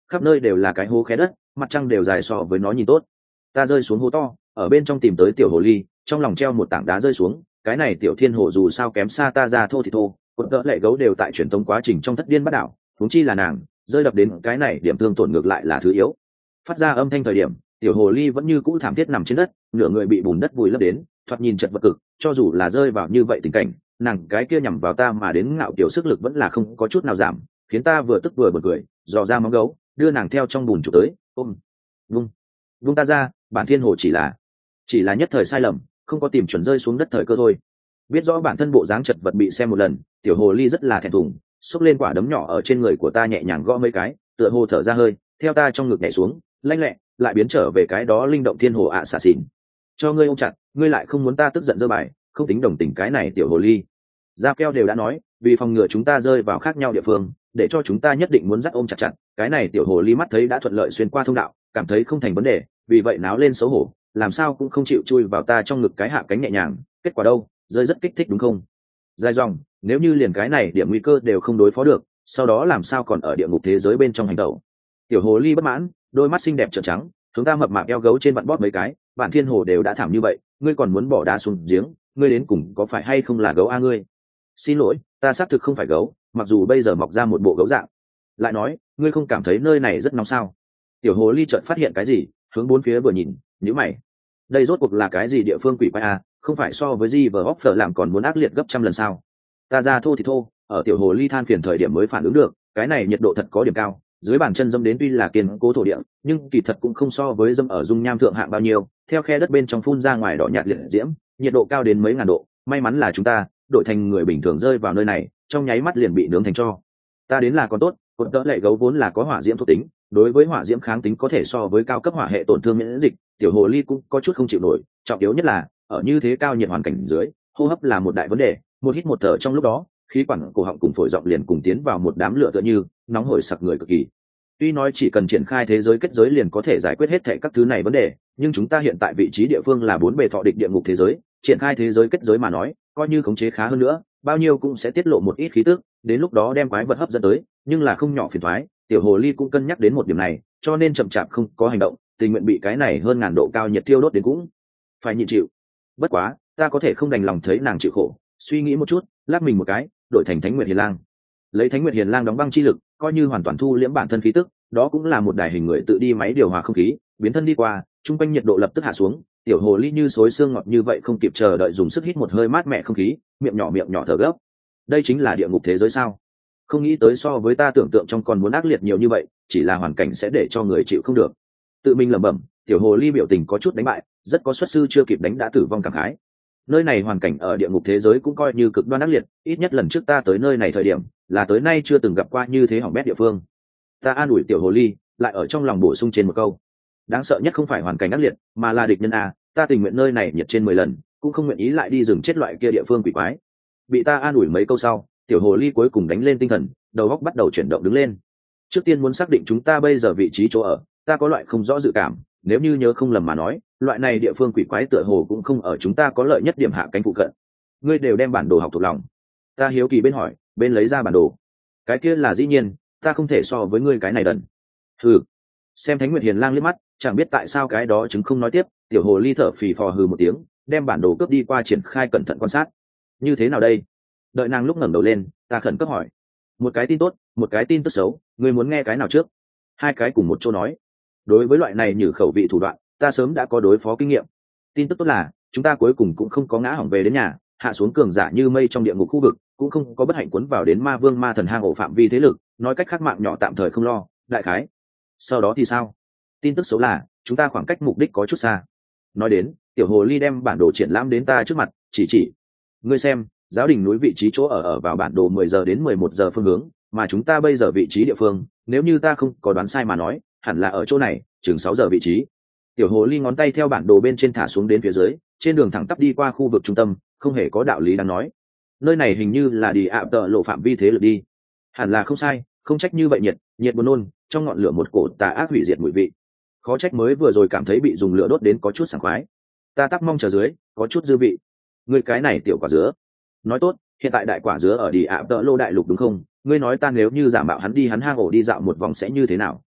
Speaker 1: khắp nơi đều là cái hố khe đất, mặt trăng đều dài so với nó nhìn tốt. Ta rơi xuống hố to, ở bên trong tìm tới tiểu hồ ly, trong lòng treo một tảng đá rơi xuống. Cái này tiểu thiên hồ dù sao kém xa ta ra thô thì thô, cột cỡ lệ gấu đều tại truyền tống quá trình trong thất điên bắt đảo, huống chi là nàng rơi đập đến cái này điểm thương tổn ngược lại là thứ yếu. Phát ra âm thanh thời điểm, tiểu hồ ly vẫn như cũ thảm thiết nằm trên đất, nửa người bị bùn đất vùi lấp đến, thoạt nhìn chật vật cực. Cho dù là rơi vào như vậy tình cảnh, nàng cái kia nhằm vào ta mà đến ngạo kiểu sức lực vẫn là không có chút nào giảm, khiến ta vừa tức vừa bật cười. Dò ra móng gấu, đưa nàng theo trong bùn chụp tới, ôm, vung, vung ta ra. Bản thiên hồ chỉ là chỉ là nhất thời sai lầm, không có tìm chuẩn rơi xuống đất thời cơ thôi. Biết rõ bản thân bộ dáng chật vật bị xem một lần, tiểu hồ ly rất là thẹn thùng, xúc lên quả đấm nhỏ ở trên người của ta nhẹ nhàng gõ mấy cái, tựa hồ thở ra hơi, theo ta trong ngực nhảy xuống, lanh lẹ lại biến trở về cái đó linh động thiên hồ ạ xà xỉn. Cho ngươi ôm chặt, ngươi lại không muốn ta tức giận dơ bài, không tính đồng tình cái này tiểu hồ ly. Gia Keo đều đã nói, vì phòng ngừa chúng ta rơi vào khác nhau địa phương, để cho chúng ta nhất định muốn dắt ôm chặt chặt. Cái này tiểu hồ ly mắt thấy đã thuận lợi xuyên qua thông đạo, cảm thấy không thành vấn đề, vì vậy náo lên xấu hổ, làm sao cũng không chịu chui vào ta trong ngực cái hạ cánh nhẹ nhàng. Kết quả đâu, rơi rất kích thích đúng không? Dài dòng, nếu như liền cái này điểm nguy cơ đều không đối phó được, sau đó làm sao còn ở địa ngục thế giới bên trong hành động? Tiểu hồ ly bất mãn, đôi mắt xinh đẹp trợn trắng, chúng ta mập mạp eo gấu trên vặn bóp mấy cái, bản thiên hồ đều đã thảm như vậy, ngươi còn muốn bỏ đá xuống giếng, ngươi đến cùng có phải hay không là gấu a ngươi? Xin lỗi, ta xác thực không phải gấu, mặc dù bây giờ mọc ra một bộ gấu dạng. Lại nói, ngươi không cảm thấy nơi này rất nóng sao? Tiểu hồ ly chợt phát hiện cái gì, hướng bốn phía vừa nhìn, nhíu mày. Đây rốt cuộc là cái gì địa phương quỷ quái a? Không phải so với gì vờ Offer làm còn muốn ác liệt gấp trăm lần sao? Ta ra thô thì thô, ở tiểu hồ ly than phiền thời điểm mới phản ứng được, cái này nhiệt độ thật có điểm cao, dưới bàn chân dâm đến tuy là kiên cố thổ địa, nhưng kỳ thật cũng không so với dâm ở dung nham thượng hạng bao nhiêu. Theo khe đất bên trong phun ra ngoài đỏ nhạt liệt diễm, nhiệt độ cao đến mấy ngàn độ, may mắn là chúng ta đổi thành người bình thường rơi vào nơi này, trong nháy mắt liền bị nướng thành tro. Ta đến là còn tốt, cột đỡ lệ gấu vốn là có hỏa diễm thuộc tính, đối với hỏa diễm kháng tính có thể so với cao cấp hỏa hệ tổn thương miễn dịch, tiểu hồ ly cũng có chút không chịu nổi, trọng yếu nhất là ở như thế cao nhiệt hoàn cảnh dưới, hô hấp là một đại vấn đề, một hít một thở trong lúc đó, khí quản cổ họng cùng phổi giọng liền cùng tiến vào một đám lửa tựa như nóng hổi sặc người cực kỳ. Tuy nói chỉ cần triển khai thế giới kết giới liền có thể giải quyết hết thảy các thứ này vấn đề, nhưng chúng ta hiện tại vị trí địa phương là bốn bề thọ địch địa ngục thế giới, triển khai thế giới kết giới mà nói, coi như khống chế khá hơn nữa, bao nhiêu cũng sẽ tiết lộ một ít khí tức, đến lúc đó đem quái vật hấp dẫn tới, nhưng là không nhỏ phiền toái. Tiểu hồ ly cũng cân nhắc đến một điểm này, cho nên chậm chạp không có hành động, tình nguyện bị cái này hơn ngàn độ cao nhiệt thiêu đốt đến cũng phải nhịn chịu. Bất quá, ta có thể không đành lòng thấy nàng chịu khổ, suy nghĩ một chút, lắc mình một cái, đổi thành Thánh Nguyệt Hiền Lang. Lấy Thánh Nguyệt Hiền Lang đóng băng chi lực, coi như hoàn toàn thu liễm bản thân khí tức, đó cũng là một đài hình người tự đi máy điều hòa không khí, biến thân đi qua, trung quanh nhiệt độ lập tức hạ xuống, tiểu hồ ly như xối xương ngọt như vậy không kịp chờ đợi dùng sức hít một hơi mát mẻ không khí, miệng nhỏ miệng nhỏ thở gấp. Đây chính là địa ngục thế giới sao? Không nghĩ tới so với ta tưởng tượng trong còn muốn ác liệt nhiều như vậy, chỉ là hoàn cảnh sẽ để cho người chịu không được. Tự mình lẩm bẩm, tiểu hồ ly biểu tình có chút đánh bại, rất có xuất sư chưa kịp đánh đã tử vong cảm khái. Nơi này hoàn cảnh ở địa ngục thế giới cũng coi như cực đoan ác liệt, ít nhất lần trước ta tới nơi này thời điểm, là tới nay chưa từng gặp qua như thế hỏng bét địa phương. Ta an ủi tiểu hồ ly, lại ở trong lòng bổ sung trên một câu. Đáng sợ nhất không phải hoàn cảnh ác liệt, mà là địch nhân a, ta tình nguyện nơi này nhiệt trên mười lần, cũng không nguyện ý lại đi rừng chết loại kia địa phương quỷ quái. Bị ta an ủi mấy câu sau, tiểu hồ ly cuối cùng đánh lên tinh thần, đầu óc bắt đầu chuyển động đứng lên. Trước tiên muốn xác định chúng ta bây giờ vị trí chỗ ở, ta có loại không rõ dự cảm, nếu như nhớ không lầm mà nói, loại này địa phương quỷ quái tựa hồ cũng không ở chúng ta có lợi nhất điểm hạ cánh phụ cận. Ngươi đều đem bản đồ học thuộc lòng. Ta hiếu kỳ bên hỏi, bên lấy ra bản đồ. Cái kia là dĩ nhiên, ta không thể so với ngươi cái này đần. Hừ. Xem Thánh Nguyệt Hiền Lang liếc mắt, chẳng biết tại sao cái đó chứng không nói tiếp, tiểu hồ ly thở phì phò hừ một tiếng, đem bản đồ cướp đi qua triển khai cẩn thận quan sát. Như thế nào đây? Đợi nàng lúc ngẩng đầu lên, ta khẩn cấp hỏi. Một cái tin tốt, một cái tin tức xấu, ngươi muốn nghe cái nào trước? Hai cái cùng một chỗ nói. Đối với loại này như khẩu vị thủ đoạn, ta sớm đã có đối phó kinh nghiệm. Tin tức tốt là, chúng ta cuối cùng cũng không có ngã hỏng về đến nhà, hạ xuống cường giả như mây trong địa ngục khu vực, cũng không có bất hạnh cuốn vào đến ma vương ma thần hang ổ phạm vi thế lực, nói cách khác mạng nhỏ tạm thời không lo, đại khái. Sau đó thì sao? Tin tức xấu là, chúng ta khoảng cách mục đích có chút xa. Nói đến, tiểu hồ ly đem bản đồ triển lãm đến ta trước mặt, chỉ chỉ. Ngươi xem, giáo đình núi vị trí chỗ ở ở vào bản đồ mười giờ đến mười một giờ phương hướng, mà chúng ta bây giờ vị trí địa phương, nếu như ta không có đoán sai mà nói, hẳn là ở chỗ này, chừng sáu giờ vị trí. Tiểu hồ ly ngón tay theo bản đồ bên trên thả xuống đến phía dưới, trên đường thẳng tắp đi qua khu vực trung tâm, không hề có đạo lý đáng nói. Nơi này hình như là đi ạ tợ lộ phạm vi thế lực đi. Hẳn là không sai, không trách như vậy nhiệt, nhiệt buồn nôn, trong ngọn lửa một cổ tà ác hủy diệt mùi vị. Khó trách mới vừa rồi cảm thấy bị dùng lửa đốt đến có chút sảng khoái. Ta tắc mong chờ dưới, có chút dư vị. Ngươi cái này tiểu quả dứa. Nói tốt, hiện tại đại quả dứa ở đi ạ tợ lô đại lục đúng không? Ngươi nói ta nếu như giả mạo hắn đi hắn hang ổ đi dạo một vòng sẽ như thế nào?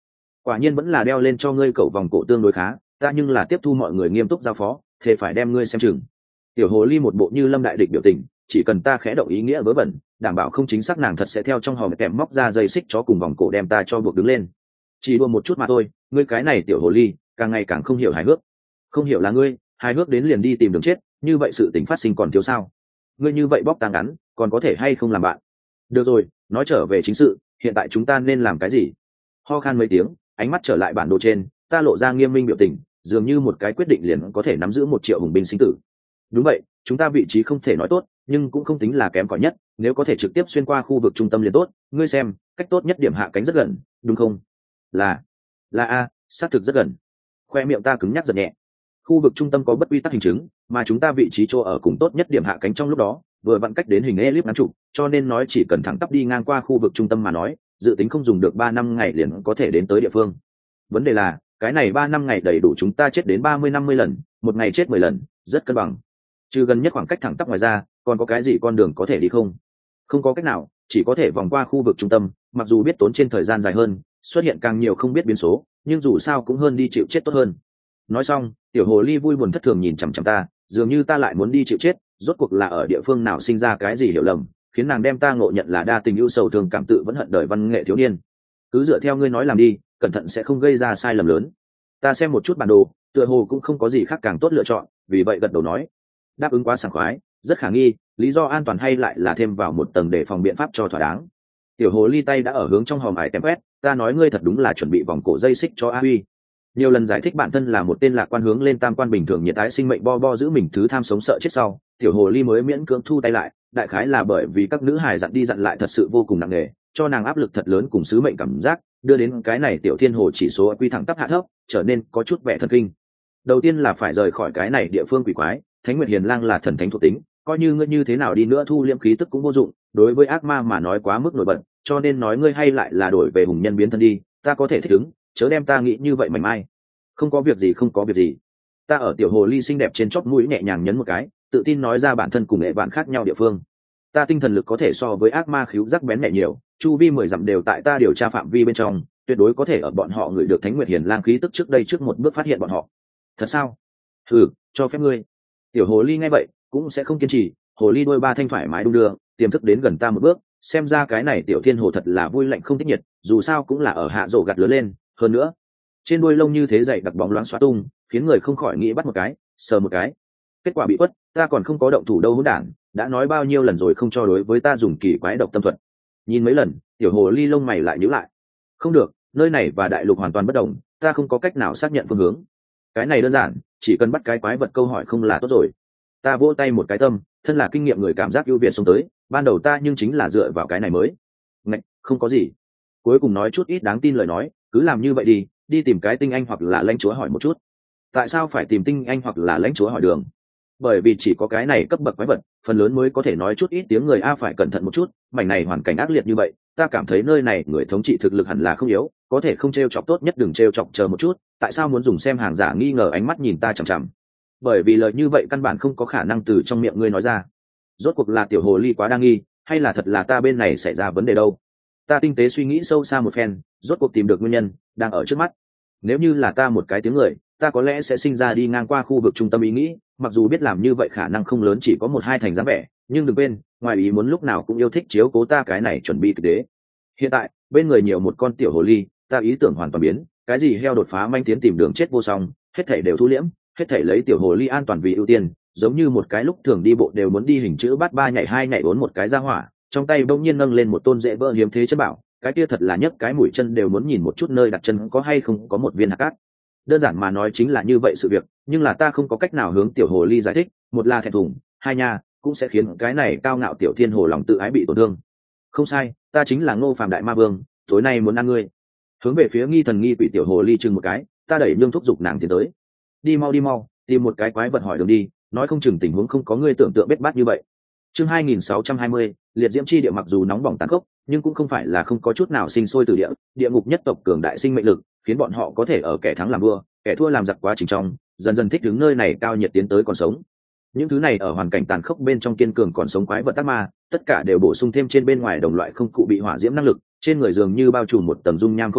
Speaker 1: Quả nhiên vẫn là đeo lên cho ngươi cẩu vòng cổ tương đối khá, ta nhưng là tiếp thu mọi người nghiêm túc giao phó, thế phải đem ngươi xem chừng. Tiểu hồ ly một bộ như lâm đại địch biểu tình, chỉ cần ta khẽ động ý nghĩa vớ vẩn, đảm bảo không chính xác nàng thật sẽ theo trong hòm kèm móc ra dây xích chó cùng vòng cổ đem ta cho buộc đứng lên. Chỉ đua một chút mà thôi, ngươi cái này tiểu hồ ly càng ngày càng không hiểu hài hước. Không hiểu là ngươi, hài hước đến liền đi tìm đường chết, như vậy sự tình phát sinh còn thiếu sao? Ngươi như vậy bóc tang ngắn, còn có thể hay không làm bạn? Được rồi, nói trở về chính sự, hiện tại chúng ta nên làm cái gì? Ho khan mấy tiếng, ánh mắt trở lại bản đồ trên, ta lộ ra nghiêm minh biểu tình, dường như một cái quyết định liền có thể nắm giữ một triệu hùng binh sinh tử. Đúng vậy, chúng ta vị trí không thể nói tốt, nhưng cũng không tính là kém cỏi nhất, nếu có thể trực tiếp xuyên qua khu vực trung tâm liền tốt. Ngươi xem, cách tốt nhất điểm hạ cánh rất gần, đúng không? Là, là a, xác thực rất gần. Khoe miệng ta cứng nhắc giật nhẹ. Khu vực trung tâm có bất quy tắc hình chứng, mà chúng ta vị trí chỗ ở cùng tốt nhất điểm hạ cánh trong lúc đó, vừa vặn cách đến hình elip ngắn trụ, cho nên nói chỉ cần thẳng tắp đi ngang qua khu vực trung tâm mà nói, dự tính không dùng được ba năm ngày liền có thể đến tới địa phương. Vấn đề là, cái này ba năm ngày đầy đủ chúng ta chết đến ba mươi năm mươi lần, một ngày chết mười lần, rất cân bằng. Trừ gần nhất khoảng cách thẳng tắp ngoài ra, còn có cái gì con đường có thể đi không? Không có cách nào, chỉ có thể vòng qua khu vực trung tâm, mặc dù biết tốn trên thời gian dài hơn, xuất hiện càng nhiều không biết biến số, nhưng dù sao cũng hơn đi chịu chết tốt hơn. Nói xong, tiểu hồ ly vui buồn thất thường nhìn chằm chằm ta, dường như ta lại muốn đi chịu chết, rốt cuộc là ở địa phương nào sinh ra cái gì hiểu lầm, khiến nàng đem ta ngộ nhận là đa tình ưu sầu thường cảm tự vẫn hận đời văn nghệ thiếu niên. Cứ dựa theo ngươi nói làm đi, cẩn thận sẽ không gây ra sai lầm lớn. Ta xem một chút bản đồ, tựa hồ cũng không có gì khác càng tốt lựa chọn, vì vậy gật đầu nói. Đáp ứng quá sảng khoái, rất khả nghi, lý do an toàn hay lại là thêm vào một tầng để phòng biện pháp cho thỏa đáng. Tiểu hồ ly tay đã ở hướng trong hòm ải tem quét, ta nói ngươi thật đúng là chuẩn bị vòng cổ dây xích cho a huy. Nhiều lần giải thích bản thân là một tên lạc quan hướng lên tam quan bình thường nhiệt ái sinh mệnh bo bo giữ mình thứ tham sống sợ chết sau, tiểu hồ ly mới miễn cưỡng thu tay lại, đại khái là bởi vì các nữ hài dặn đi dặn lại thật sự vô cùng nặng nề, cho nàng áp lực thật lớn cùng sứ mệnh cảm giác, đưa đến cái này tiểu thiên hồ chỉ số quy thẳng tắp hạ thấp, trở nên có chút vẻ thần kinh. Đầu tiên là phải rời khỏi cái này địa phương quỷ quái, Thánh Nguyệt Hiền Lang là thần thánh thuộc tính, coi như ngươi như thế nào đi nữa thu liễm khí tức cũng vô dụng, đối với ác ma mà nói quá mức nổi bật, cho nên nói ngươi hay lại là đổi về hùng nhân biến thân đi, ta có thể thích ứng, chớ đem ta nghĩ như vậy mảnh mai. Không có việc gì, không có việc gì. Ta ở tiểu hồ ly xinh đẹp trên chóp mũi nhẹ nhàng nhấn một cái, tự tin nói ra bản thân cùng nghệ bạn khác nhau địa phương. Ta tinh thần lực có thể so với ác ma khíu giác bén mẹ nhiều, chu vi mười dặm đều tại ta điều tra phạm vi bên trong, tuyệt đối có thể ở bọn họ ngửi được Thánh Nguyệt Hiền Lang khí tức trước đây trước một bước phát hiện bọn họ. Thật sao? Ừ, cho phép ngươi. Tiểu hồ ly nghe vậy cũng sẽ không kiên trì, hồ ly đuôi ba thanh thoải mái đung đưa, tiềm thức đến gần ta một bước, xem ra cái này tiểu thiên hồ thật là vui lạnh không thích nhiệt, dù sao cũng là ở hạ rổ gặt lớn lên, hơn nữa trên đuôi lông như thế dày đặc bóng loáng xóa tung, khiến người không khỏi nghĩ bắt một cái, sờ một cái. Kết quả bị quất, ta còn không có động thủ đâu hỗn đản, đã nói bao nhiêu lần rồi không cho đối với ta dùng kỳ quái độc tâm thuật. Nhìn mấy lần, tiểu hồ ly lông mày lại nhíu lại. Không được, nơi này và đại lục hoàn toàn bất đồng, ta không có cách nào xác nhận phương hướng. Cái này đơn giản, chỉ cần bắt cái quái vật câu hỏi không là tốt rồi. Ta vỗ tay một cái tâm, thân là kinh nghiệm người cảm giác ưu việt xông tới, ban đầu ta nhưng chính là dựa vào cái này mới. Ngạch, không có gì. Cuối cùng nói chút ít đáng tin lời nói, cứ làm như vậy đi, đi tìm cái tinh anh hoặc là lãnh chúa hỏi một chút. Tại sao phải tìm tinh anh hoặc là lãnh chúa hỏi đường? Bởi vì chỉ có cái này cấp bậc quái vật, phần lớn mới có thể nói chút ít tiếng người a, phải cẩn thận một chút, mảnh này hoàn cảnh ác liệt như vậy, ta cảm thấy nơi này người thống trị thực lực hẳn là không yếu, có thể không trêu chọc tốt nhất đừng trêu chọc, chờ một chút, tại sao muốn dùng xem hàng giả nghi ngờ ánh mắt nhìn ta chằm chằm? Bởi vì lời như vậy căn bản không có khả năng từ trong miệng ngươi nói ra. Rốt cuộc là tiểu hồ ly quá đa nghi, hay là thật là ta bên này xảy ra vấn đề đâu? Ta tinh tế suy nghĩ sâu xa một phen, rốt cuộc tìm được nguyên nhân đang ở trước mắt. Nếu như là ta một cái tiếng người, ta có lẽ sẽ sinh ra đi ngang qua khu vực trung tâm ý nghĩ, mặc dù biết làm như vậy khả năng không lớn, chỉ có một hai thành dáng vẻ, nhưng đừng quên, ngoài ý muốn lúc nào cũng yêu thích chiếu cố ta cái này chuẩn bị thực tế. Hiện tại bên người nhiều một con tiểu hồ ly, ta ý tưởng hoàn toàn biến, cái gì heo đột phá manh tiến tìm đường chết vô song, hết thảy đều thu liễm, hết thảy lấy tiểu hồ ly an toàn vì ưu tiên, giống như một cái lúc thường đi bộ đều muốn đi hình chữ bát ba nhảy hai nhảy bốn một cái ra hỏa, trong tay bỗng nhiên nâng lên một tôn dễ vỡ hiếm thế chất bảo, cái kia thật là nhấc cái mũi chân đều muốn nhìn một chút nơi đặt chân có hay không có một viên hạt cát. Đơn giản mà nói chính là như vậy sự việc, nhưng là ta không có cách nào hướng tiểu hồ ly giải thích, một là thẹn thùng, hai nha cũng sẽ khiến cái này cao ngạo tiểu thiên hồ lòng tự ái bị tổn thương. Không sai, ta chính là Ngô Phàm đại ma vương, tối nay muốn ăn ngươi. Hướng về phía nghi thần nghi quỷ tiểu hồ ly chừng một cái, ta đẩy nhương thúc giục nàng tiến tới. Đi mau đi mau, tìm một cái quái vật hỏi đường đi, nói không chừng tình huống không có ngươi tưởng tượng bết bát như vậy. Chương hai nghìn sáu trăm hai mươi, liệt diễm chi địa mặc dù nóng bỏng tàn khốc, nhưng cũng không phải là không có chút nào sinh sôi từ địa, địa ngục nhất tộc cường đại sinh mệnh lực, khiến bọn họ có thể ở kẻ thắng làm vua, kẻ thua làm giặc quá trình trong, dần dần thích ứng nơi này cao nhiệt tiến tới còn sống. Những thứ này ở hoàn cảnh tàn khốc bên trong kiên cường còn sống quái vật ác ma, tất cả đều bổ sung thêm trên bên ngoài đồng loại không cụ bị hỏa diễm năng lực, trên người dường như bao trùm một tầng dung nham khôi giáp,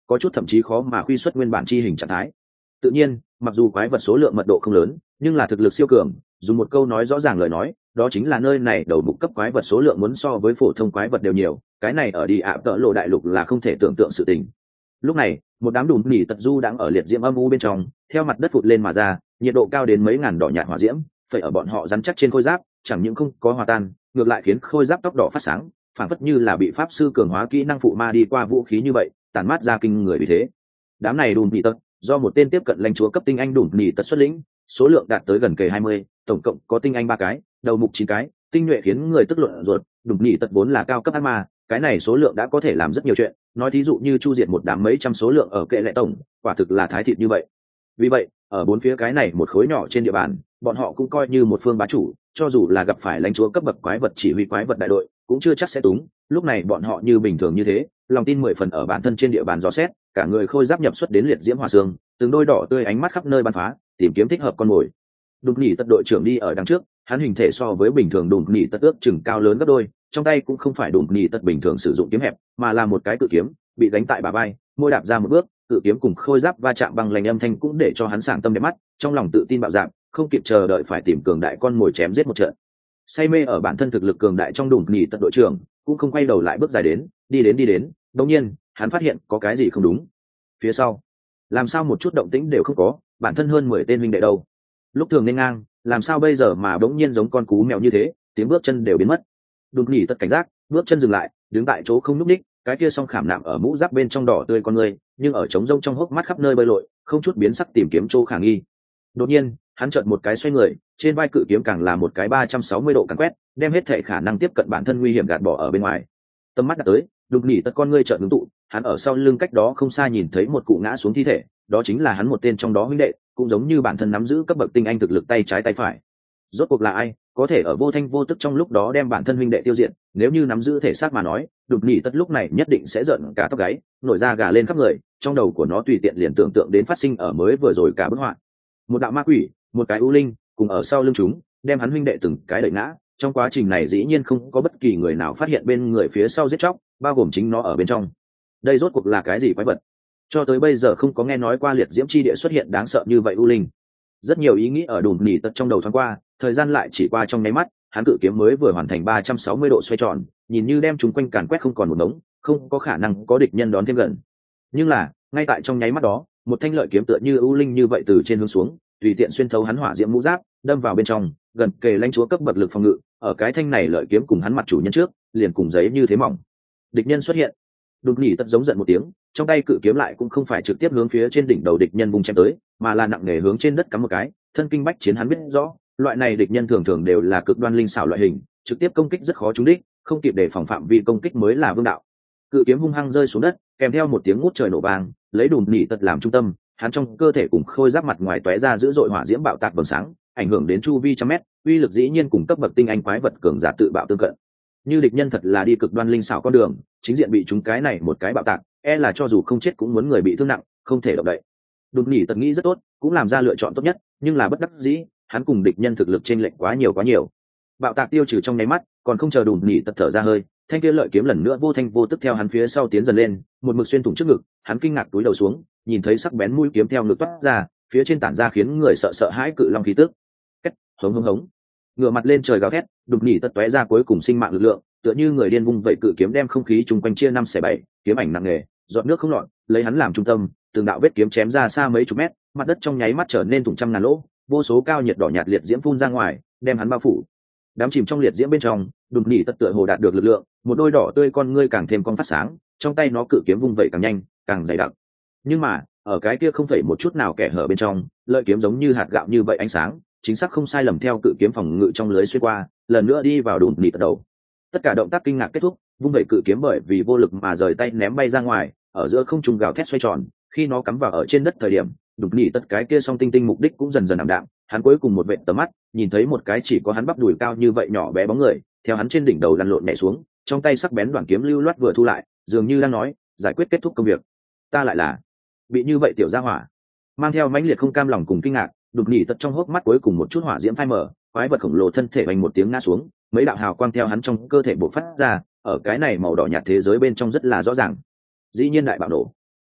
Speaker 1: có chút thậm chí khó mà quy xuất nguyên bản chi hình trạng thái. Tự nhiên, mặc dù quái vật số lượng mật độ không lớn, nhưng là thực lực siêu cường, dùng một câu nói rõ ràng lời nói, đó chính là nơi này đầu mục cấp quái vật số lượng muốn so với phổ thông quái vật đều nhiều, cái này ở đi ạ tợ lộ đại lục là không thể tưởng tượng sự tình. Lúc này, một đám đùm nỉ tật du đang ở liệt diễm âm u bên trong, theo mặt đất phụt lên mà ra, nhiệt độ cao đến mấy ngàn đỏ nhạt hỏa diễm, phải ở bọn họ rắn chắc trên khôi giáp, chẳng những không có hòa tan, ngược lại khiến khôi giáp tóc đỏ phát sáng, phản phất như là bị pháp sư cường hóa kỹ năng phụ ma đi qua vũ khí như vậy, tàn mát ra kinh người vì thế. Đám này đùm nỉ tật, do một tên tiếp cận lãnh chúa cấp tinh anh đùm nỉ tật xuất lĩnh, số lượng đạt tới gần kề hai mươi, tổng cộng có tinh anh ba cái, đầu mục chín cái, tinh nhuệ khiến người tức luận ruột, đùm nỉ tật vốn là cao cấp ác ma, cái này số lượng đã có thể làm rất nhiều chuyện, nói thí dụ như chu diệt một đám mấy trăm số lượng ở kệ lệ tổng, quả thực là thái thịt như vậy. Vì vậy, ở bốn phía cái này một khối nhỏ trên địa bàn, bọn họ cũng coi như một phương bá chủ, cho dù là gặp phải lãnh chúa cấp bậc quái vật chỉ huy quái vật đại đội, cũng chưa chắc sẽ túng. Lúc này bọn họ như bình thường như thế, lòng tin mười phần ở bản thân trên địa bàn dò xét, cả người khôi giáp nhập xuất đến liệt diễm hỏa xương, từng đôi đỏ tươi ánh mắt khắp nơi bắn phá, tìm kiếm thích hợp con mồi. Đùm nỉ tật đội trưởng đi ở đằng trước, hắn hình thể so với bình thường đùm nỉ tật ước chừng cao lớn gấp đôi, trong tay cũng không phải đùm nỉ tật bình thường sử dụng kiếm hẹp, mà là một cái cự kiếm, bị đánh tại bả vai, môi đạp ra một bước, cự kiếm cùng khôi giáp va chạm bằng lành âm thanh cũng để cho hắn sảng tâm đẹp mắt, trong lòng tự tin bạo dạn, không kịp chờ đợi phải tìm cường đại con mồi chém giết một trận. Say mê ở bản thân thực lực cường đại trong đùm nỉ tật đội trưởng, cũng không quay đầu lại bước dài đến, đi đến đi đến, đột nhiên, hắn phát hiện có cái gì không đúng. Phía sau, làm sao một chút động tĩnh đều không có, bản thân hơn mười tên huynh đệ đâu. Lúc thường nên ngang, làm sao bây giờ mà bỗng nhiên giống con cú mèo như thế, tiếng bước chân đều biến mất. Đùm nỉ tật cảnh giác, bước chân dừng lại, đứng tại chỗ không nhúc nhích, cái kia song khảm nạm ở mũ giáp bên trong đỏ tươi con người, nhưng ở trống rông trong hốc mắt khắp nơi bơi lội, không chút biến sắc tìm kiếm chỗ khả nghi. Đột nhiên, hắn chợt một cái xoay người, trên vai cự kiếm càng là một cái ba trăm sáu mươi độ càn quét, đem hết thể khả năng tiếp cận bản thân nguy hiểm gạt bỏ ở bên ngoài. Tầm mắt đặt tới, đùm nỉ tật con ngươi chợt ngưng tụ, hắn ở sau lưng cách đó không xa nhìn thấy một cụ ngã xuống thi thể, đó chính là hắn một tên trong đó huynh đệ, cũng giống như bản thân nắm giữ cấp bậc tinh anh thực lực tay trái tay phải. Rốt cuộc là ai có thể ở vô thanh vô tức trong lúc đó đem bản thân huynh đệ tiêu diệt? Nếu như nắm giữ thể xác mà nói, đục nỉ tất lúc này nhất định sẽ giận cả tóc gáy, nổi da gà lên khắp người, trong đầu của nó tùy tiện liền tưởng tượng đến phát sinh ở mới vừa rồi cả bức họa. Một đạo ma quỷ, một cái u linh, cùng ở sau lưng chúng, đem hắn huynh đệ từng cái đẩy ngã. Trong quá trình này dĩ nhiên không có bất kỳ người nào phát hiện bên người phía sau giết chóc, bao gồm chính nó ở bên trong. Đây rốt cuộc là cái gì quái vật? Cho tới bây giờ không có nghe nói qua liệt diễm chi địa xuất hiện đáng sợ như vậy u linh. Rất nhiều ý nghĩ ở đùm nỉ tật trong đầu thoáng qua, thời gian lại chỉ qua trong nháy mắt, hắn cự kiếm mới vừa hoàn thành ba trăm sáu mươi độ xoay tròn, nhìn như đem chúng quanh càn quét không còn một ngống, không có khả năng có địch nhân đón thêm gần. Nhưng là, ngay tại trong nháy mắt đó, một thanh lợi kiếm tựa như ưu linh như vậy từ trên hướng xuống, tùy tiện xuyên thấu hắn hỏa diễm mũ giáp, đâm vào bên trong, gần kề lãnh chúa cấp bậc lực phòng ngự, ở cái thanh này lợi kiếm cùng hắn mặt chủ nhân trước, liền cùng giấy như thế mỏng. Địch nhân xuất hiện. Đùm nỉ tật giống giận một tiếng, trong tay cự kiếm lại cũng không phải trực tiếp hướng phía trên đỉnh đầu địch nhân vùng chém tới, mà là nặng nề hướng trên đất cắm một cái. Thân kinh bách chiến hắn biết rõ, loại này địch nhân thường thường đều là cực đoan linh xảo loại hình, trực tiếp công kích rất khó trúng đích, không kịp để phòng phạm vi công kích mới là vương đạo. Cự kiếm hung hăng rơi xuống đất, kèm theo một tiếng ngút trời nổ vang, lấy đùm nỉ tật làm trung tâm, hắn trong cơ thể cùng khôi giáp mặt ngoài tóe ra dữ dội hỏa diễm bạo tạc vầng sáng, ảnh hưởng đến chu vi trăm mét, uy lực dĩ nhiên cùng cấp bậc tinh anh quái vật cường giả tự bạo tương cận. Như địch nhân thật là đi cực đoan linh xảo con đường, chính diện bị chúng cái này một cái bạo tạc, e là cho dù không chết cũng muốn người bị thương nặng, không thể động đậy. Đùm nỉ tật nghĩ rất tốt, cũng làm ra lựa chọn tốt nhất, nhưng là bất đắc dĩ, hắn cùng địch nhân thực lực chênh lệch quá nhiều quá nhiều. Bạo tạc tiêu trừ trong nháy mắt, còn không chờ đùm nỉ tật thở ra hơi, thanh kia lợi kiếm lần nữa vô thanh vô tức theo hắn phía sau tiến dần lên, một mực xuyên thủng trước ngực, hắn kinh ngạc túi đầu xuống, nhìn thấy sắc bén mũi kiếm theo ngực toát ra, phía trên tản ra khiến người sợ sợ hãi cự long khí tức. Cách, hống hống hống. Ngửa mặt lên trời gào thét, đùm nỉ tật tóe ra cuối cùng sinh mạng lực lượng, tựa như người điên vung vậy cự kiếm đem không khí chung quanh chia năm xẻ bảy, kiếm ảnh nặng nề, giọt nước không lọt, lấy hắn làm trung tâm, từng đạo vết kiếm chém ra xa mấy chục mét, mặt đất trong nháy mắt trở nên thủng trăm ngàn lỗ, vô số cao nhiệt đỏ nhạt liệt diễm phun ra ngoài, đem hắn bao phủ. Đám chìm trong liệt diễm bên trong, đùm nỉ tật tựa hồ đạt được lực lượng, một đôi đỏ tươi con ngươi càng thêm con phát sáng, trong tay nó cự kiếm vung vậy càng nhanh, càng dày đặc. Nhưng mà, ở cái kia không phải một chút nào kẻ hở bên trong, lợi kiếm giống như hạt gạo như vậy ánh sáng, chính xác không sai lầm theo cự kiếm phòng ngự trong lưới xuyên qua, lần nữa đi vào đùm nỉ tật đầu. Tất cả động tác kinh ngạc kết thúc, vung vậy cự kiếm bởi vì vô lực mà rời tay ném bay ra ngoài, ở giữa không trung gào thét xoay tròn, khi nó cắm vào ở trên đất thời điểm, đục nỉ tất cái kia song tinh tinh mục đích cũng dần dần ảm đạm, hắn cuối cùng một vệt tầm mắt, nhìn thấy một cái chỉ có hắn bắp đùi cao như vậy nhỏ bé bóng người, theo hắn trên đỉnh đầu lăn lộn nhảy xuống, trong tay sắc bén đoạn kiếm lưu loát vừa thu lại, dường như đang nói, giải quyết kết thúc công việc. Ta lại là bị như vậy tiểu gia hỏa. Mang theo mãnh liệt không cam lòng cùng kinh ngạc, đục nỉ tật trong hốc mắt cuối cùng một chút hỏa diễm phai mở, quái vật khổng lồ thân thể vành một tiếng ngã xuống, mấy đạo hào quang theo hắn trong cơ thể bộc phát ra, ở cái này màu đỏ nhạt thế giới bên trong rất là rõ ràng. Dĩ nhiên đại bạo nổ.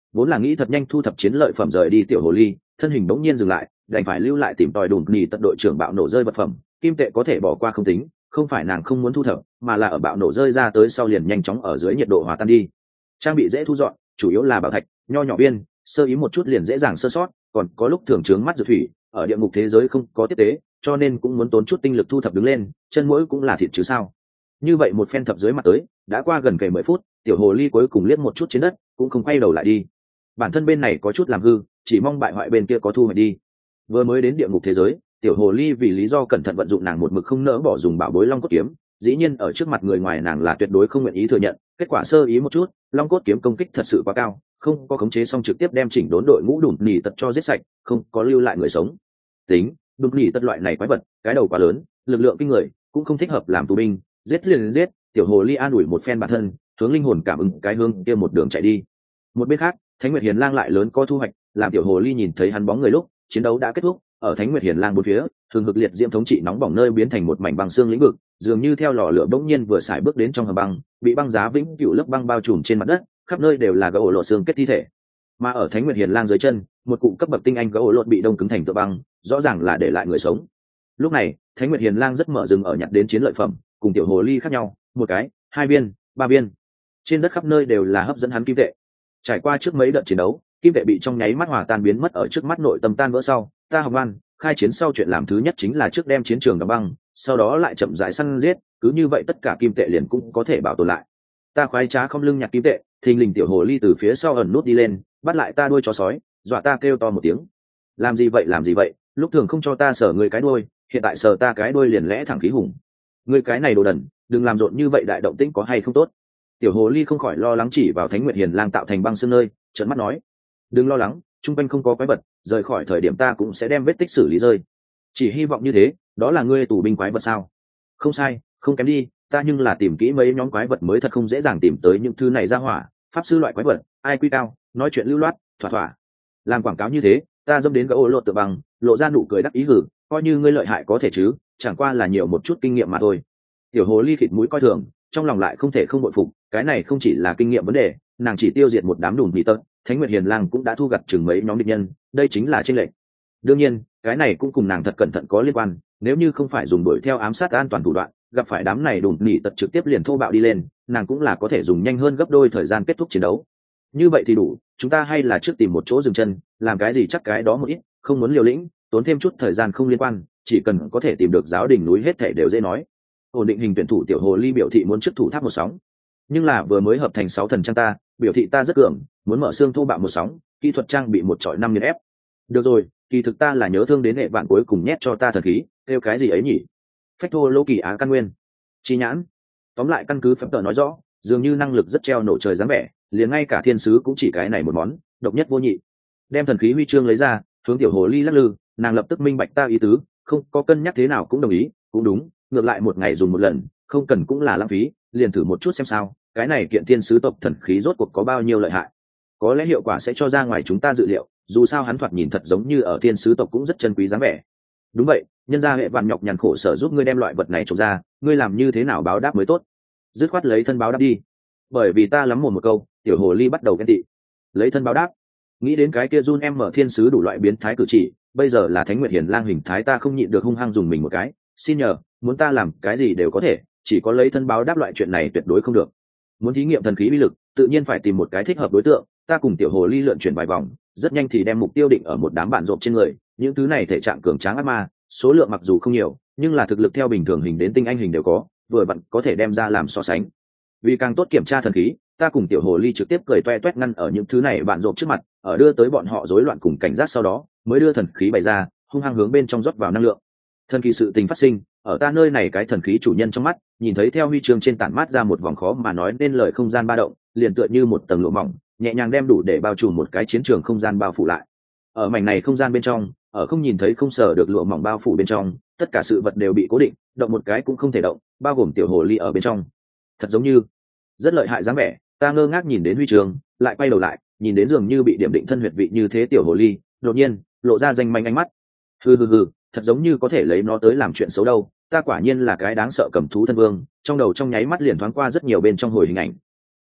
Speaker 1: vốn là nghĩ thật nhanh thu thập chiến lợi phẩm rời đi tiểu hồ ly thân hình bỗng nhiên dừng lại, đành phải lưu lại tìm tòi đùm nỉ tật đội trưởng bạo nổ rơi vật phẩm. Kim tệ có thể bỏ qua không tính, không phải nàng không muốn thu thập, mà là ở bạo nổ rơi ra tới sau liền nhanh chóng ở dưới nhiệt độ hòa tan đi. Trang bị dễ thu dọn, chủ yếu là bảo thạch, nho nhỏ viên, sơ ý một chút liền dễ dàng sơ sót, còn có lúc thường trướng mắt dược thủy, ở địa ngục thế giới không có tiếp tế, cho nên cũng muốn tốn chút tinh lực thu thập đứng lên, chân mũi cũng là thịt chứ sao. Như vậy một phen thập dưới mặt tới, đã qua gần kề mười phút, tiểu hồ ly cuối cùng liếc một chút trên đất, cũng không quay đầu lại đi. Bản thân bên này có chút làm hư, chỉ mong bại hoại bên kia có thu hoạch đi. Vừa mới đến địa ngục thế giới, tiểu hồ ly vì lý do cẩn thận vận dụng nàng một mực không nỡ bỏ dùng bảo bối long cốt kiếm, dĩ nhiên ở trước mặt người ngoài nàng là tuyệt đối không nguyện ý thừa nhận. Kết quả sơ ý một chút, long cốt kiếm công kích thật sự quá cao, không có khống chế xong trực tiếp đem chỉnh đốn đội ngũ đùn nỉ tật cho giết sạch, không có lưu lại người sống. Tính đùn nỉ tật loại này quái vật, cái đầu quá lớn, lực lượng kinh người, cũng không thích hợp làm tù binh, giết liền giết. Tiểu hồ ly an ủi một phen bản thân, hướng linh hồn cảm ứng cái hướng kia một đường chạy đi. Một bên khác, Thánh Nguyệt Hiền Lang lại lớn có thu hoạch, làm tiểu hồ ly nhìn thấy hắn bóng người lúc chiến đấu đã kết thúc, ở Thánh Nguyệt Hiền Lang bốn phía thường hực liệt diễm thống trị nóng bỏng nơi biến thành một mảnh băng xương lĩnh vực, dường như theo lò lửa bỗng nhiên vừa xài bước đến trong hầm băng, bị băng giá vĩnh cửu lớp băng bao trùm trên mặt đất, khắp nơi đều là gỗ lột xương kết thi thể. Mà ở Thánh Nguyệt Hiền Lang dưới chân, một cụm cấp bậc tinh anh gỗ lột bị đông cứng thành tựa băng, rõ ràng là để lại người sống. Lúc này, Thánh Nguyệt Hiền Lang rất mở rừng ở nhặt đến chiến lợi phẩm, cùng tiểu hồ ly khác nhau, một cái, hai viên, ba viên. Trên đất khắp nơi đều là hấp dẫn hắn kim tệ. Trải qua trước mấy đợt chiến đấu, kim tệ bị trong nháy mắt hòa tan biến mất ở trước mắt, nội tâm tan vỡ sau, ta học ngoan, khai chiến sau chuyện làm thứ nhất chính là trước đem chiến trường đóng băng, sau đó lại chậm rãi săn giết, cứ như vậy tất cả kim tệ liền cũng có thể bảo tồn lại. Ta khoái trá không lưng nhặt kim tệ, thình lình tiểu hồ ly từ phía sau ẩn nút đi lên, bắt lại ta đuôi chó sói, dọa ta kêu to một tiếng. Làm gì vậy làm gì vậy, lúc thường không cho ta sờ người cái đuôi, hiện tại sờ ta cái đuôi liền lẽ thẳng khí hùng. Ngươi cái này đồ đần, đừng làm rộn như vậy, đại động tĩnh có hay không tốt. Tiểu hồ ly không khỏi lo lắng chỉ vào Thánh Nguyệt Hiền Lang tạo thành băng xương nơi, trợn mắt nói: đừng lo lắng, chung quanh không có quái vật, rời khỏi thời điểm ta cũng sẽ đem vết tích xử lý rơi. Chỉ hy vọng như thế, đó là ngươi tù binh quái vật sao? Không sai, không kém đi, ta nhưng là tìm kỹ mấy nhóm quái vật mới, thật không dễ dàng tìm tới những thứ này ra hỏa, pháp sư loại quái vật, ai quy cao, nói chuyện lưu loát, thỏa thỏa. Làm quảng cáo như thế, ta dâm đến gỗ lột tự bằng, lộ ra nụ cười đắc ý hử, coi như ngươi lợi hại có thể chứ, chẳng qua là nhiều một chút kinh nghiệm mà thôi. Tiểu hồ ly khịt mũi coi thường, trong lòng lại không thể không bội phục, cái này không chỉ là kinh nghiệm vấn đề, nàng chỉ tiêu diệt một đám đùn bị tật, Thánh Nguyệt Hiền Lang cũng đã thu gặt chừng mấy nhóm địch nhân, đây chính là chênh lệch. Đương nhiên, cái này cũng cùng nàng thật cẩn thận có liên quan, nếu như không phải dùng đuổi theo ám sát an toàn thủ đoạn, gặp phải đám này đùn nỉ tật trực tiếp liền thô bạo đi lên, nàng cũng là có thể dùng nhanh hơn gấp đôi thời gian kết thúc chiến đấu. Như vậy thì đủ, chúng ta hay là trước tìm một chỗ dừng chân, làm cái gì chắc cái đó một ít, không muốn liều lĩnh, tốn thêm chút thời gian không liên quan, chỉ cần có thể tìm được giáo đỉnh núi hết thảy đều dễ nói. Ổn định hình tuyển thủ tiểu hồ ly biểu thị muốn trước thủ tháp một sóng, nhưng là vừa mới hợp thành sáu thần trang ta biểu thị ta rất cường, muốn mở xương thô bạo một sóng, kỹ thuật trang bị một trọi năm nghiền ép. Được rồi, kỳ thực ta là nhớ thương đến hệ vạn cuối cùng nhét cho ta thần khí, kêu cái gì ấy nhỉ? Phách thô lô kỳ á căn nguyên, chi nhãn. Tóm lại căn cứ phép tờ nói rõ, dường như năng lực rất treo nổ trời dáng vẻ, liền ngay cả thiên sứ cũng chỉ cái này một món, độc nhất vô nhị. Đem thần khí huy chương lấy ra, hướng tiểu hồ ly lắc lư, nàng lập tức minh bạch ta ý tứ, không có cân nhắc thế nào cũng đồng ý, cũng đúng, ngược lại một ngày dùng một lần, không cần cũng là lãng phí, liền thử một chút xem sao, cái này kiện thiên sứ tộc thần khí rốt cuộc có bao nhiêu lợi hại. Có lẽ hiệu quả sẽ cho ra ngoài chúng ta dự liệu, dù sao hắn thoạt nhìn thật giống như ở thiên sứ tộc cũng rất chân quý dáng vẻ. Đúng vậy, nhân gia hệ vạn nhọc nhằn khổ sở giúp ngươi đem loại vật này trồng ra, ngươi làm như thế nào báo đáp mới tốt. Dứt khoát lấy thân báo đáp đi. Bởi vì ta lắm mồm một câu, tiểu hồ ly bắt đầu ghen tị. Lấy thân báo đáp, nghĩ đến cái kia Jun em mở thiên sứ đủ loại biến thái cử chỉ, bây giờ là Thánh Nguyệt Hiền Lang hình thái, ta không nhịn được hung hăng dùng mình một cái. Xin nhờ, muốn ta làm cái gì đều có thể, chỉ có lấy thân báo đáp loại chuyện này tuyệt đối không được. Muốn thí nghiệm thần khí uy lực, tự nhiên phải tìm một cái thích hợp đối tượng. Ta cùng tiểu hồ ly lượn chuyển vài vòng, rất nhanh thì đem mục tiêu định ở một đám bạn rộp trên người. Những thứ này thể trạng cường tráng ác ma, số lượng mặc dù không nhiều, nhưng là thực lực theo bình thường hình đến tinh anh hình đều có, vừa vặn có thể đem ra làm so sánh. Vì càng tốt kiểm tra thần khí, ta cùng tiểu hồ ly trực tiếp cười toe toét ngăn ở những thứ này bạn rộp trước mặt, ở đưa tới bọn họ rối loạn cùng cảnh giác sau đó, mới đưa thần khí bày ra, hung hăng hướng bên trong rót vào năng lượng. Thần kỳ sự tình phát sinh, ở ta nơi này cái thần khí chủ nhân trong mắt, nhìn thấy theo huy chương trên tản mát ra một vòng khó mà nói nên lời không gian ba động, liền tựa như một tầng lụa mỏng, nhẹ nhàng đem đủ để bao trùm một cái chiến trường không gian bao phủ lại. Ở mảnh này không gian bên trong, ở không nhìn thấy không sở được lụa mỏng bao phủ bên trong, tất cả sự vật đều bị cố định, động một cái cũng không thể động, bao gồm tiểu hồ ly ở bên trong. Thật giống như rất lợi hại dáng vẻ, ta ngơ ngác nhìn đến huy chương, lại quay đầu lại, nhìn đến dường như bị điểm định thân huyệt vị như thế tiểu hồ ly, đột nhiên lộ ra danh manh ánh mắt. Hừ hừ hừ, thật giống như có thể lấy nó tới làm chuyện xấu đâu, ta quả nhiên là cái đáng sợ cầm thú thân vương. Trong đầu trong nháy mắt liền thoáng qua rất nhiều bên trong hồi hình ảnh.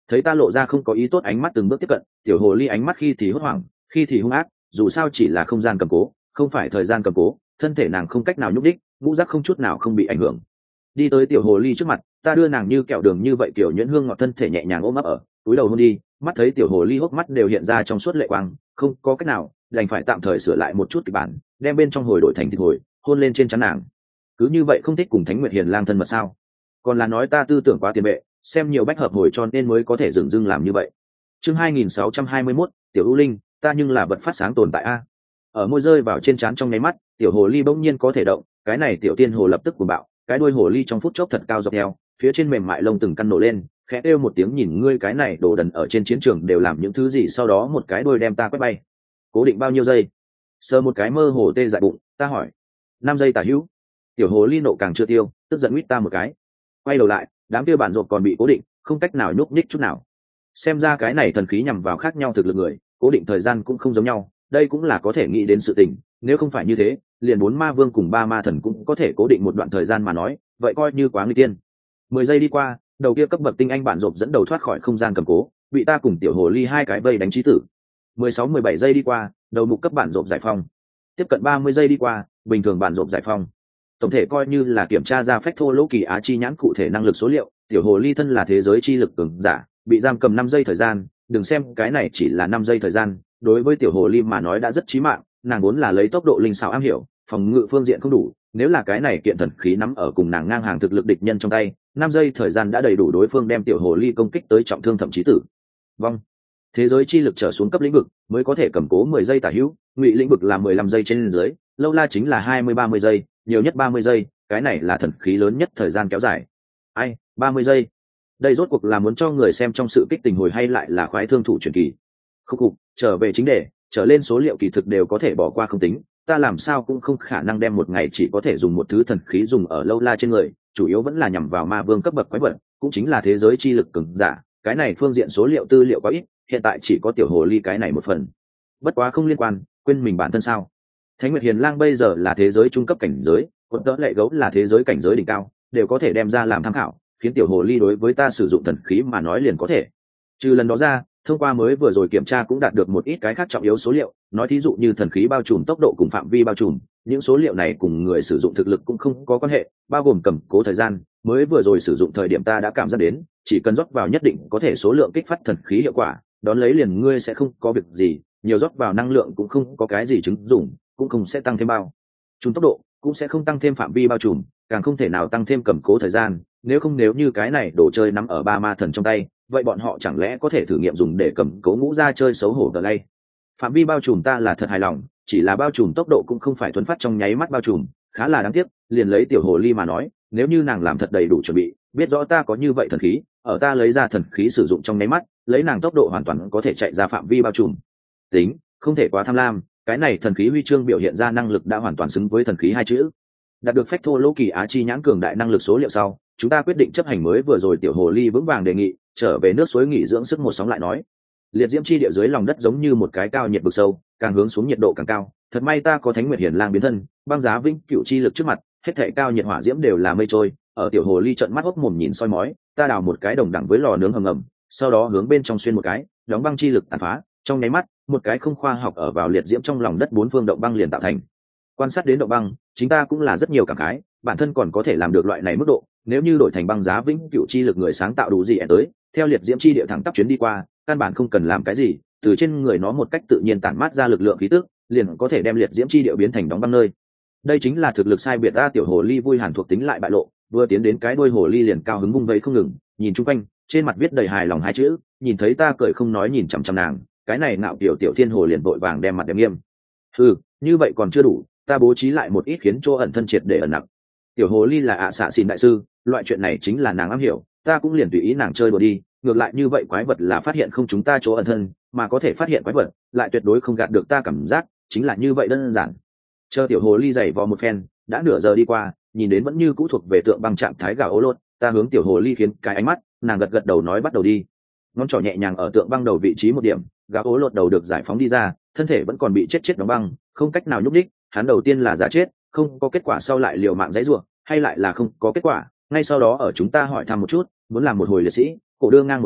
Speaker 1: Thấy ta lộ ra không có ý tốt ánh mắt từng bước tiếp cận, tiểu hồ ly ánh mắt khi thì hốt hoảng, khi thì hung ác, dù sao chỉ là không gian cầm cố, không phải thời gian cầm cố, thân thể nàng không cách nào nhúc đích, ngũ giác không chút nào không bị ảnh hưởng. Đi tới tiểu hồ ly trước mặt, ta đưa nàng như kẹo đường như vậy kiểu nhuyễn hương ngọt thân thể nhẹ nhàng ôm ấp ở, túi đầu hôn đi, mắt thấy tiểu hồ ly hốc mắt đều hiện ra trong suốt lệ quang, không có cách nào, đành phải tạm thời sửa lại một chút kịch bản, đem bên trong hồi đổi thành thịt hồi, hôn lên trên trán nàng. Cứ như vậy không thích cùng Thánh Nguyệt Hiền lang thân mật sao? Còn là nói ta tư tưởng quá tiền bệ, xem nhiều bách hợp hồi cho nên mới có thể dừng dưng làm như vậy. Chương hai nghìn sáu trăm hai mươi mốt, tiểu ưu linh, ta nhưng là vật phát sáng tồn tại a. Ở môi rơi vào trên trán trong nháy mắt, tiểu hồ ly bỗng nhiên có thể động, cái này tiểu tiên hồ lập tức cuồng bạo, cái đuôi hồ ly trong phút chốc thật cao dọc theo, phía trên mềm mại lông từng căn nổ lên, khẽ kêu một tiếng nhìn ngươi cái này đồ đần ở trên chiến trường đều làm những thứ gì, sau đó một cái đuôi đem ta quét bay. Cố định bao nhiêu giây? Sờ một cái mơ hồ tê dại bụng, ta hỏi. Năm giây tả hữu. Tiểu hồ ly nộ càng chưa tiêu, tức giận huýt ta một cái. Quay đầu lại, đám kia bản rộp còn bị cố định, không cách nào nhúc nhích chút nào. Xem ra cái này thần khí nhằm vào khác nhau thực lực người, cố định thời gian cũng không giống nhau, đây cũng là có thể nghĩ đến sự tình, nếu không phải như thế, liền bốn ma vương cùng ba ma thần cũng có thể cố định một đoạn thời gian mà nói, vậy coi như quá nguy tiên. Mười giây đi qua, đầu kia cấp bậc tinh anh bản rộp dẫn đầu thoát khỏi không gian cầm cố, bị ta cùng tiểu hồ ly hai cái vây đánh chí tử. Mười sáu mười bảy giây đi qua, đầu mục cấp bản rộp giải phong. Tiếp cận ba mươi giây đi qua, bình thường bản rộp giải phong. Tổng thể coi như là kiểm tra ra phách thô lỗ kỳ á chi nhãn cụ thể năng lực số liệu, tiểu hồ ly thân là thế giới chi lực cường giả, bị giam cầm năm giây thời gian, đừng xem cái này chỉ là năm giây thời gian, đối với tiểu hồ ly mà nói đã rất chí mạng, nàng vốn là lấy tốc độ linh xảo am hiểu, phòng ngự phương diện không đủ, nếu là cái này kiện thần khí nắm ở cùng nàng ngang hàng thực lực địch nhân trong tay, năm giây thời gian đã đầy đủ đối phương đem tiểu hồ ly công kích tới trọng thương thậm chí tử vong. Thế giới chi lực trở xuống cấp lĩnh vực mới có thể cầm cố mười giây tả hữu, ngụy lĩnh vực là mười lăm giây trên dưới, lâu la chính là hai mươi ba mươi giây, nhiều nhất ba mươi giây, cái này là thần khí lớn nhất thời gian kéo dài. Ai, ba mươi giây. Đây rốt cuộc là muốn cho người xem trong sự kích tình hồi hay lại là khoái thương thủ truyền kỳ. Khúc khục, trở về chính đề, trở lên số liệu kỳ thực đều có thể bỏ qua không tính, ta làm sao cũng không khả năng đem một ngày chỉ có thể dùng một thứ thần khí dùng ở lâu la trên người, chủ yếu vẫn là nhằm vào ma vương cấp bậc quái vật, cũng chính là thế giới chi lực cường giả, cái này phương diện số liệu tư liệu quá ít, hiện tại chỉ có tiểu hồ ly cái này một phần. Bất quá không liên quan, quên mình bản thân sao? Thánh Nguyệt Hiền Lang bây giờ là thế giới trung cấp cảnh giới, còn đỡ lệ gấu là thế giới cảnh giới đỉnh cao, đều có thể đem ra làm tham khảo, khiến tiểu hồ ly đối với ta sử dụng thần khí mà nói liền có thể. Trừ lần đó ra, thông qua mới vừa rồi kiểm tra cũng đạt được một ít cái khác trọng yếu số liệu, nói thí dụ như thần khí bao trùm tốc độ cùng phạm vi bao trùm, những số liệu này cùng người sử dụng thực lực cũng không có quan hệ, bao gồm cầm cố thời gian, mới vừa rồi sử dụng thời điểm ta đã cảm giác đến, chỉ cần rót vào nhất định có thể số lượng kích phát thần khí hiệu quả, đón lấy liền ngươi sẽ không có việc gì, nhiều rót vào năng lượng cũng không có cái gì chứng dụng, cũng không sẽ tăng thêm bao trùm tốc độ, cũng sẽ không tăng thêm phạm vi bao trùm, càng không thể nào tăng thêm cầm cố thời gian, nếu không nếu như cái này đồ chơi nắm ở ba ma thần trong tay, vậy bọn họ chẳng lẽ có thể thử nghiệm dùng để cầm cố ngũ ra chơi xấu hổ đờ lay. Phạm vi bao trùm ta là thật hài lòng, chỉ là bao trùm tốc độ cũng không phải thuấn phát trong nháy mắt bao trùm, khá là đáng tiếc, liền lấy tiểu hồ ly mà nói, nếu như nàng làm thật đầy đủ chuẩn bị, biết rõ ta có như vậy thần khí, ở ta lấy ra thần khí sử dụng trong nháy mắt, lấy nàng tốc độ hoàn toàn có thể chạy ra phạm vi bao trùm. Tính, không thể quá tham lam, cái này thần khí huy chương biểu hiện ra năng lực đã hoàn toàn xứng với thần khí hai chữ. Đạt được phách thô lỗ kỳ á chi nhãn cường đại năng lực số liệu sau, chúng ta quyết định chấp hành mới vừa rồi tiểu hồ ly vững vàng đề nghị, trở về nước suối nghỉ dưỡng sức một sóng lại nói. Liệt diễm chi địa dưới lòng đất giống như một cái cao nhiệt vực sâu, càng hướng xuống nhiệt độ càng cao, thật may ta có Thánh Nguyệt Hiền Lang biến thân, băng giá vĩnh cửu chi lực trước mặt, hết thảy cao nhiệt hỏa diễm đều là mây trôi. Ở tiểu hồ ly trợn mắt hốc mồm nhìn soi mói, ta đào một cái đồng đẳng với lò nướng hầm ngầm, sau đó hướng bên trong xuyên một cái, đóng băng chi lực tàn phá, trong nháy mắt, một cái không khoa học ở vào liệt diễm trong lòng đất bốn phương động băng liền tạo thành. Quan sát đến động băng, chính ta cũng là rất nhiều cảm khái, bản thân còn có thể làm được loại này mức độ, nếu như đổi thành băng giá vĩnh cửu chi lực người sáng tạo đủ gì tới, theo liệt diễm chi địa thẳng tắp chuyến đi qua, căn bản không cần làm cái gì, từ trên người nó một cách tự nhiên tản mát ra lực lượng khí tức, liền có thể đem liệt diễm chi địa biến thành đóng băng nơi. Đây chính là thực lực sai biệt ta tiểu hồ ly vui hàn thuộc tính lại bại lộ, vừa tiến đến cái đuôi hồ ly liền cao hứng vung vẫy không ngừng, nhìn chung quanh, trên mặt viết đầy hài lòng hai chữ, nhìn thấy ta cười không nói nhìn chằm chằm nàng, cái này nạo tiểu tiểu thiên hồ liền vội vàng đem mặt đem nghiêm. Ừ, như vậy còn chưa đủ, ta bố trí lại một ít khiến chỗ ẩn thân triệt để ẩn nặng. Tiểu hồ ly là ạ xạ xin đại sư, loại chuyện này chính là nàng am hiểu, ta cũng liền tùy ý nàng chơi đùa đi, ngược lại như vậy quái vật là phát hiện không chúng ta chỗ ẩn thân, mà có thể phát hiện quái vật, lại tuyệt đối không gạt được ta cảm giác, chính là như vậy đơn giản. Chờ tiểu hồ ly giày vò một phen, đã nửa giờ đi qua, nhìn đến vẫn như cũ thuộc về tượng băng trạng thái gà ố lốt, ta hướng tiểu hồ ly khiến cái ánh mắt, nàng gật gật đầu nói bắt đầu đi. Ngón trỏ nhẹ nhàng ở tượng băng đầu vị trí một điểm, gà ố lột đầu được giải phóng đi ra, thân thể vẫn còn bị chết chết đóng băng, không cách nào nhúc đích, hắn đầu tiên là giả chết, không có kết quả sau lại liều mạng giãy giụa, hay lại là không có kết quả, ngay sau đó ở chúng ta hỏi thăm một chút, muốn làm một hồi liệt sĩ, cổ đưa ngang một cái,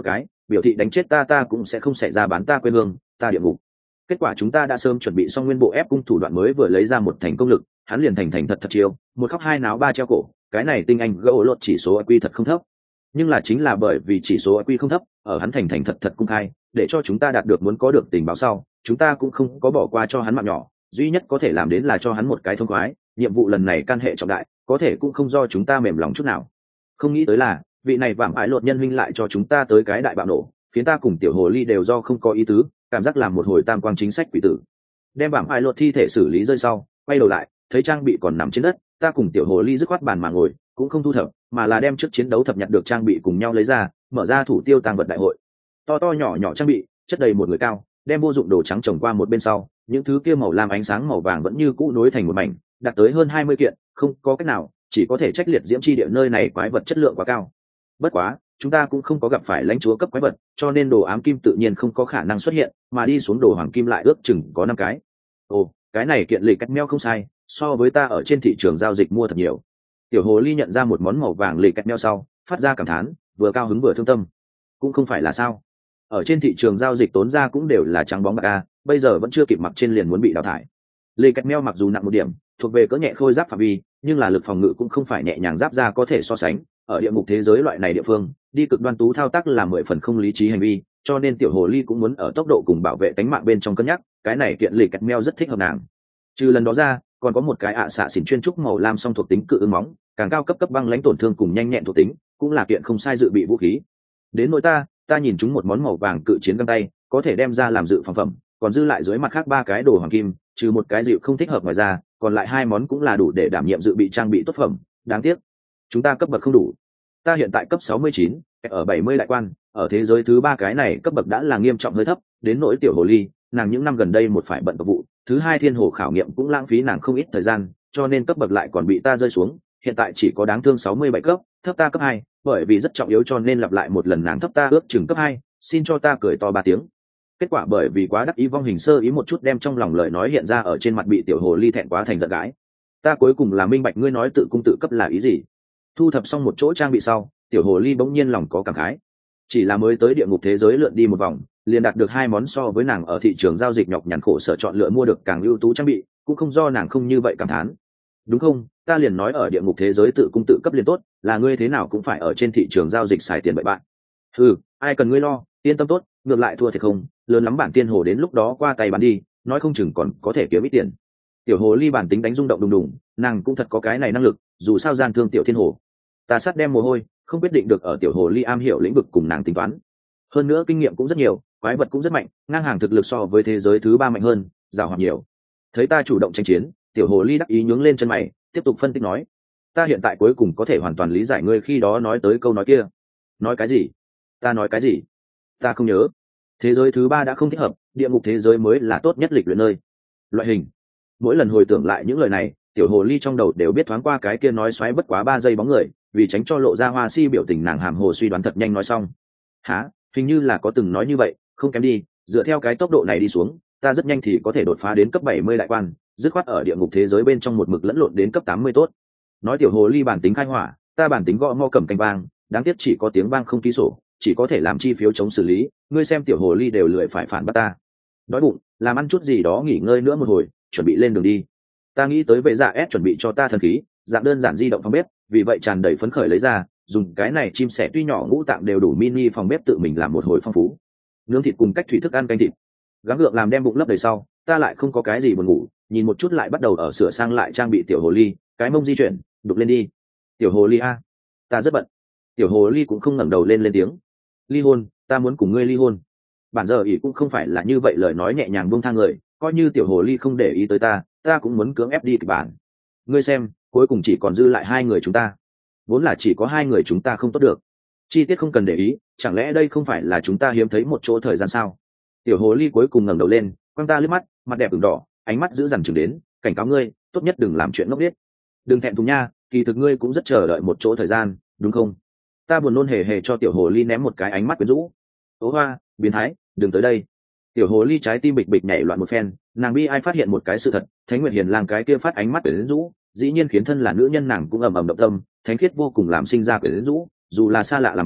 Speaker 1: biểu thị đánh chết ta ta cũng sẽ không xảy ra bán ta quê hương ta địa ngục. Kết quả chúng ta đã sớm chuẩn bị xong nguyên bộ ép cung thủ đoạn, mới vừa lấy ra một thành công lực, hắn liền thành thành thật thật chiêu, một khóc hai náo ba treo cổ. Cái này tinh anh gỗ lột chỉ số i kiu thật không thấp, nhưng là chính là bởi vì chỉ số i kiu không thấp, ở hắn thành thành thật thật cung khai để cho chúng ta đạt được muốn có được tình báo sau, chúng ta cũng không có bỏ qua cho hắn mạng nhỏ, duy nhất có thể làm đến là cho hắn một cái thông khoái. Nhiệm vụ lần này can hệ trọng đại, có thể cũng không do chúng ta mềm lòng chút nào. Không nghĩ tới là vị này vạm ải lột nhân huynh lại cho chúng ta tới cái đại bạo nổ, khiến ta cùng tiểu hồ ly đều do không có ý tứ, cảm giác làm một hồi tam quang chính sách quỷ tử. Đem vạm ải lột thi thể xử lý rơi sau, quay đầu lại thấy trang bị còn nằm trên đất, ta cùng tiểu hồ ly dứt khoát bàn mà ngồi, cũng không thu thập, mà là đem trước chiến đấu thập nhặt được trang bị cùng nhau lấy ra, mở ra thủ tiêu tàng vật đại hội. To to nhỏ nhỏ trang bị chất đầy một người cao, đem vô dụng đồ trắng trồng qua một bên sau, những thứ kia màu lam ánh sáng màu vàng vẫn như cũ nối thành một mảnh, đạt tới hơn hai mươi kiện, không có cách nào, chỉ có thể trách liệt diễm chi địa nơi này quái vật chất lượng quá cao. Bất quá chúng ta cũng không có gặp phải lãnh chúa cấp quái vật, cho nên đồ ám kim tự nhiên không có khả năng xuất hiện, mà đi xuống đồ hoàng kim lại ước chừng có năm cái. Ồ, cái này kiện lì cách meo không sai, so với ta ở trên thị trường giao dịch mua thật nhiều. Tiểu hồ ly nhận ra một món màu vàng lì cách meo sau, phát ra cảm thán, vừa cao hứng vừa thương tâm. Cũng không phải là sao, ở trên thị trường giao dịch tốn ra cũng đều là trắng bóng bạc a, bây giờ vẫn chưa kịp mặc trên liền muốn bị đào thải. Lì cách meo mặc dù nặng một điểm, thuộc về cỡ nhẹ khôi giáp phạm vi, nhưng là lực phòng ngự cũng không phải nhẹ nhàng giáp ra có thể so sánh. Ở địa ngục thế giới loại này địa phương, đi cực đoan tú thao tác là mười phần không lý trí hành vi, cho nên tiểu hồ ly cũng muốn ở tốc độ cùng bảo vệ tính mạng bên trong cân nhắc, cái này kiện lì cách meo rất thích hợp nàng. Trừ lần đó ra, còn có một cái ạ xạ xỉn chuyên trúc màu lam song thuộc tính cự ứng móng, càng cao cấp cấp băng lãnh tổn thương cùng nhanh nhẹn thuộc tính, cũng là kiện không sai dự bị vũ khí. Đến nỗi ta, ta nhìn chúng một món màu vàng cự chiến găng tay, có thể đem ra làm dự phòng phẩm, còn dư lại dưới mặt khác ba cái đồ hoàng kim, trừ một cái dịu không thích hợp ngoài ra, còn lại hai món cũng là đủ để đảm nhiệm dự bị trang bị tốt phẩm. Đáng tiếc, chúng ta cấp bậc không đủ. Ta hiện tại cấp sáu mươi chín, ở bảy mươi đại quan, ở thế giới thứ ba cái này cấp bậc đã là nghiêm trọng hơi thấp, đến nỗi tiểu hồ ly, nàng những năm gần đây một phải bận tập vụ, thứ hai thiên hồ khảo nghiệm cũng lãng phí nàng không ít thời gian, cho nên cấp bậc lại còn bị ta rơi xuống, hiện tại chỉ có đáng thương sáu mươi bảy cấp, thấp ta cấp hai, bởi vì rất trọng yếu cho nên lặp lại một lần nàng thấp ta ước chừng cấp hai, xin cho ta cười to ba tiếng. Kết quả bởi vì quá đắc ý vong hình sơ ý một chút đem trong lòng lời nói hiện ra ở trên mặt, bị tiểu hồ ly thẹn quá thành giận gái. Ta cuối cùng là minh bạch ngươi nói tự cung tự cấp là ý gì. Thu thập xong một chỗ trang bị sau, tiểu hồ ly bỗng nhiên lòng có cảm khái. Chỉ là mới tới địa ngục thế giới lượn đi một vòng, liền đạt được hai món so với nàng ở thị trường giao dịch nhọc nhằn khổ sở chọn lựa mua được càng ưu tú trang bị, cũng không do nàng không như vậy cảm thán. Đúng không, ta liền nói ở địa ngục thế giới tự cung tự cấp liền tốt, là ngươi thế nào cũng phải ở trên thị trường giao dịch xài tiền bậy bạn. Ừ, ai cần ngươi lo, yên tâm tốt, ngược lại thua thì không, lớn lắm bản tiên hồ đến lúc đó qua tay bán đi, nói không chừng còn có thể kiếm ít tiền. Tiểu hồ ly bản tính đánh rung động đùng đùng, nàng cũng thật có cái này năng lực, dù sao gian thương tiểu thiên hồ. Ta sát đem mồ hôi, không quyết định được ở tiểu hồ ly am hiểu lĩnh vực cùng nàng tính toán. Hơn nữa kinh nghiệm cũng rất nhiều, quái vật cũng rất mạnh, ngang hàng thực lực so với thế giới thứ ba mạnh hơn, giàu hoạt nhiều. Thấy ta chủ động tranh chiến, tiểu hồ ly đắc ý nhướng lên chân mày, tiếp tục phân tích nói: ta hiện tại cuối cùng có thể hoàn toàn lý giải ngươi khi đó nói tới câu nói kia. Nói cái gì? Ta nói cái gì? Ta không nhớ. Thế giới thứ ba đã không thích hợp, địa ngục thế giới mới là tốt nhất lịch luyện nơi. Loại hình. Mỗi lần hồi tưởng lại những lời này, tiểu hồ ly trong đầu đều biết thoáng qua cái kia nói xoáy bất quá ba giây bóng người, vì tránh cho lộ ra hoa si biểu tình nàng hàm hồ suy đoán thật nhanh nói xong. Hả, hình như là có từng nói như vậy, không kém đi, dựa theo cái tốc độ này đi xuống, ta rất nhanh thì có thể đột phá đến cấp bảy mươi đại quan, dứt khoát ở địa ngục thế giới bên trong một mực lẫn lộn đến cấp tám mươi tốt. Nói tiểu hồ ly bản tính khai hỏa, ta bản tính gõ mo cầm canh vang, đáng tiếc chỉ có tiếng vang không ký sổ, chỉ có thể làm chi phiếu chống xử lý, ngươi xem tiểu hồ ly đều lười phải phản bắt ta. Đói bụng, làm ăn chút gì đó nghỉ ngơi nữa một hồi, chuẩn bị lên đường đi. Ta nghĩ tới vệ dạ ép chuẩn bị cho ta thần khí, dạng đơn giản di động phòng bếp, vì vậy tràn đầy phấn khởi lấy ra, dùng cái này chim sẻ tuy nhỏ ngũ tạng đều đủ mini phòng bếp tự mình làm một hồi phong phú. Nướng thịt cùng cách thủy thức ăn canh thịt, gắng gượng làm đem bụng lấp đầy sau, ta lại không có cái gì buồn ngủ, nhìn một chút lại bắt đầu ở sửa sang lại trang bị tiểu hồ ly, cái mông di chuyển, đục lên đi. Tiểu hồ ly a, ta rất bận. Tiểu hồ ly cũng không ngẩng đầu lên lên tiếng. Ly hôn, ta muốn cùng ngươi ly hôn. Bản giờ ỷ cũng không phải là như vậy lời nói nhẹ nhàng buông tha người, coi như tiểu hồ ly không để ý tới ta, ta cũng muốn cưỡng ép đi kịch bản. Ngươi xem, cuối cùng chỉ còn dư lại hai người chúng ta. Vốn là chỉ có hai người chúng ta không tốt được. Chi tiết không cần để ý, chẳng lẽ đây không phải là chúng ta hiếm thấy một chỗ thời gian sao? Tiểu hồ ly cuối cùng ngẩng đầu lên, quăng ta liếc mắt, mặt đẹp ửng đỏ, ánh mắt dữ dằn chừng đến, cảnh cáo ngươi, tốt nhất đừng làm chuyện ngốc nghếch. Đừng thẹn thùng nha, kỳ thực ngươi cũng rất chờ đợi một chỗ thời gian, đúng không? Ta buồn nôn hề hề cho tiểu hồ ly ném một cái ánh mắt quyến rũ. Tố hoa, biến thái, đừng tới đây. Tiểu hồ ly trái tim bịch bịch nhảy loạn một phen, nàng bi ai phát hiện một cái sự thật, Thánh Nguyệt Hiền lang cái kia phát ánh mắt quyến rũ, dĩ nhiên khiến thân là nữ nhân nàng cũng ầm ầm động tâm, thánh khiết vô cùng làm sinh ra quyến rũ, dù là xa lạ làm bộ,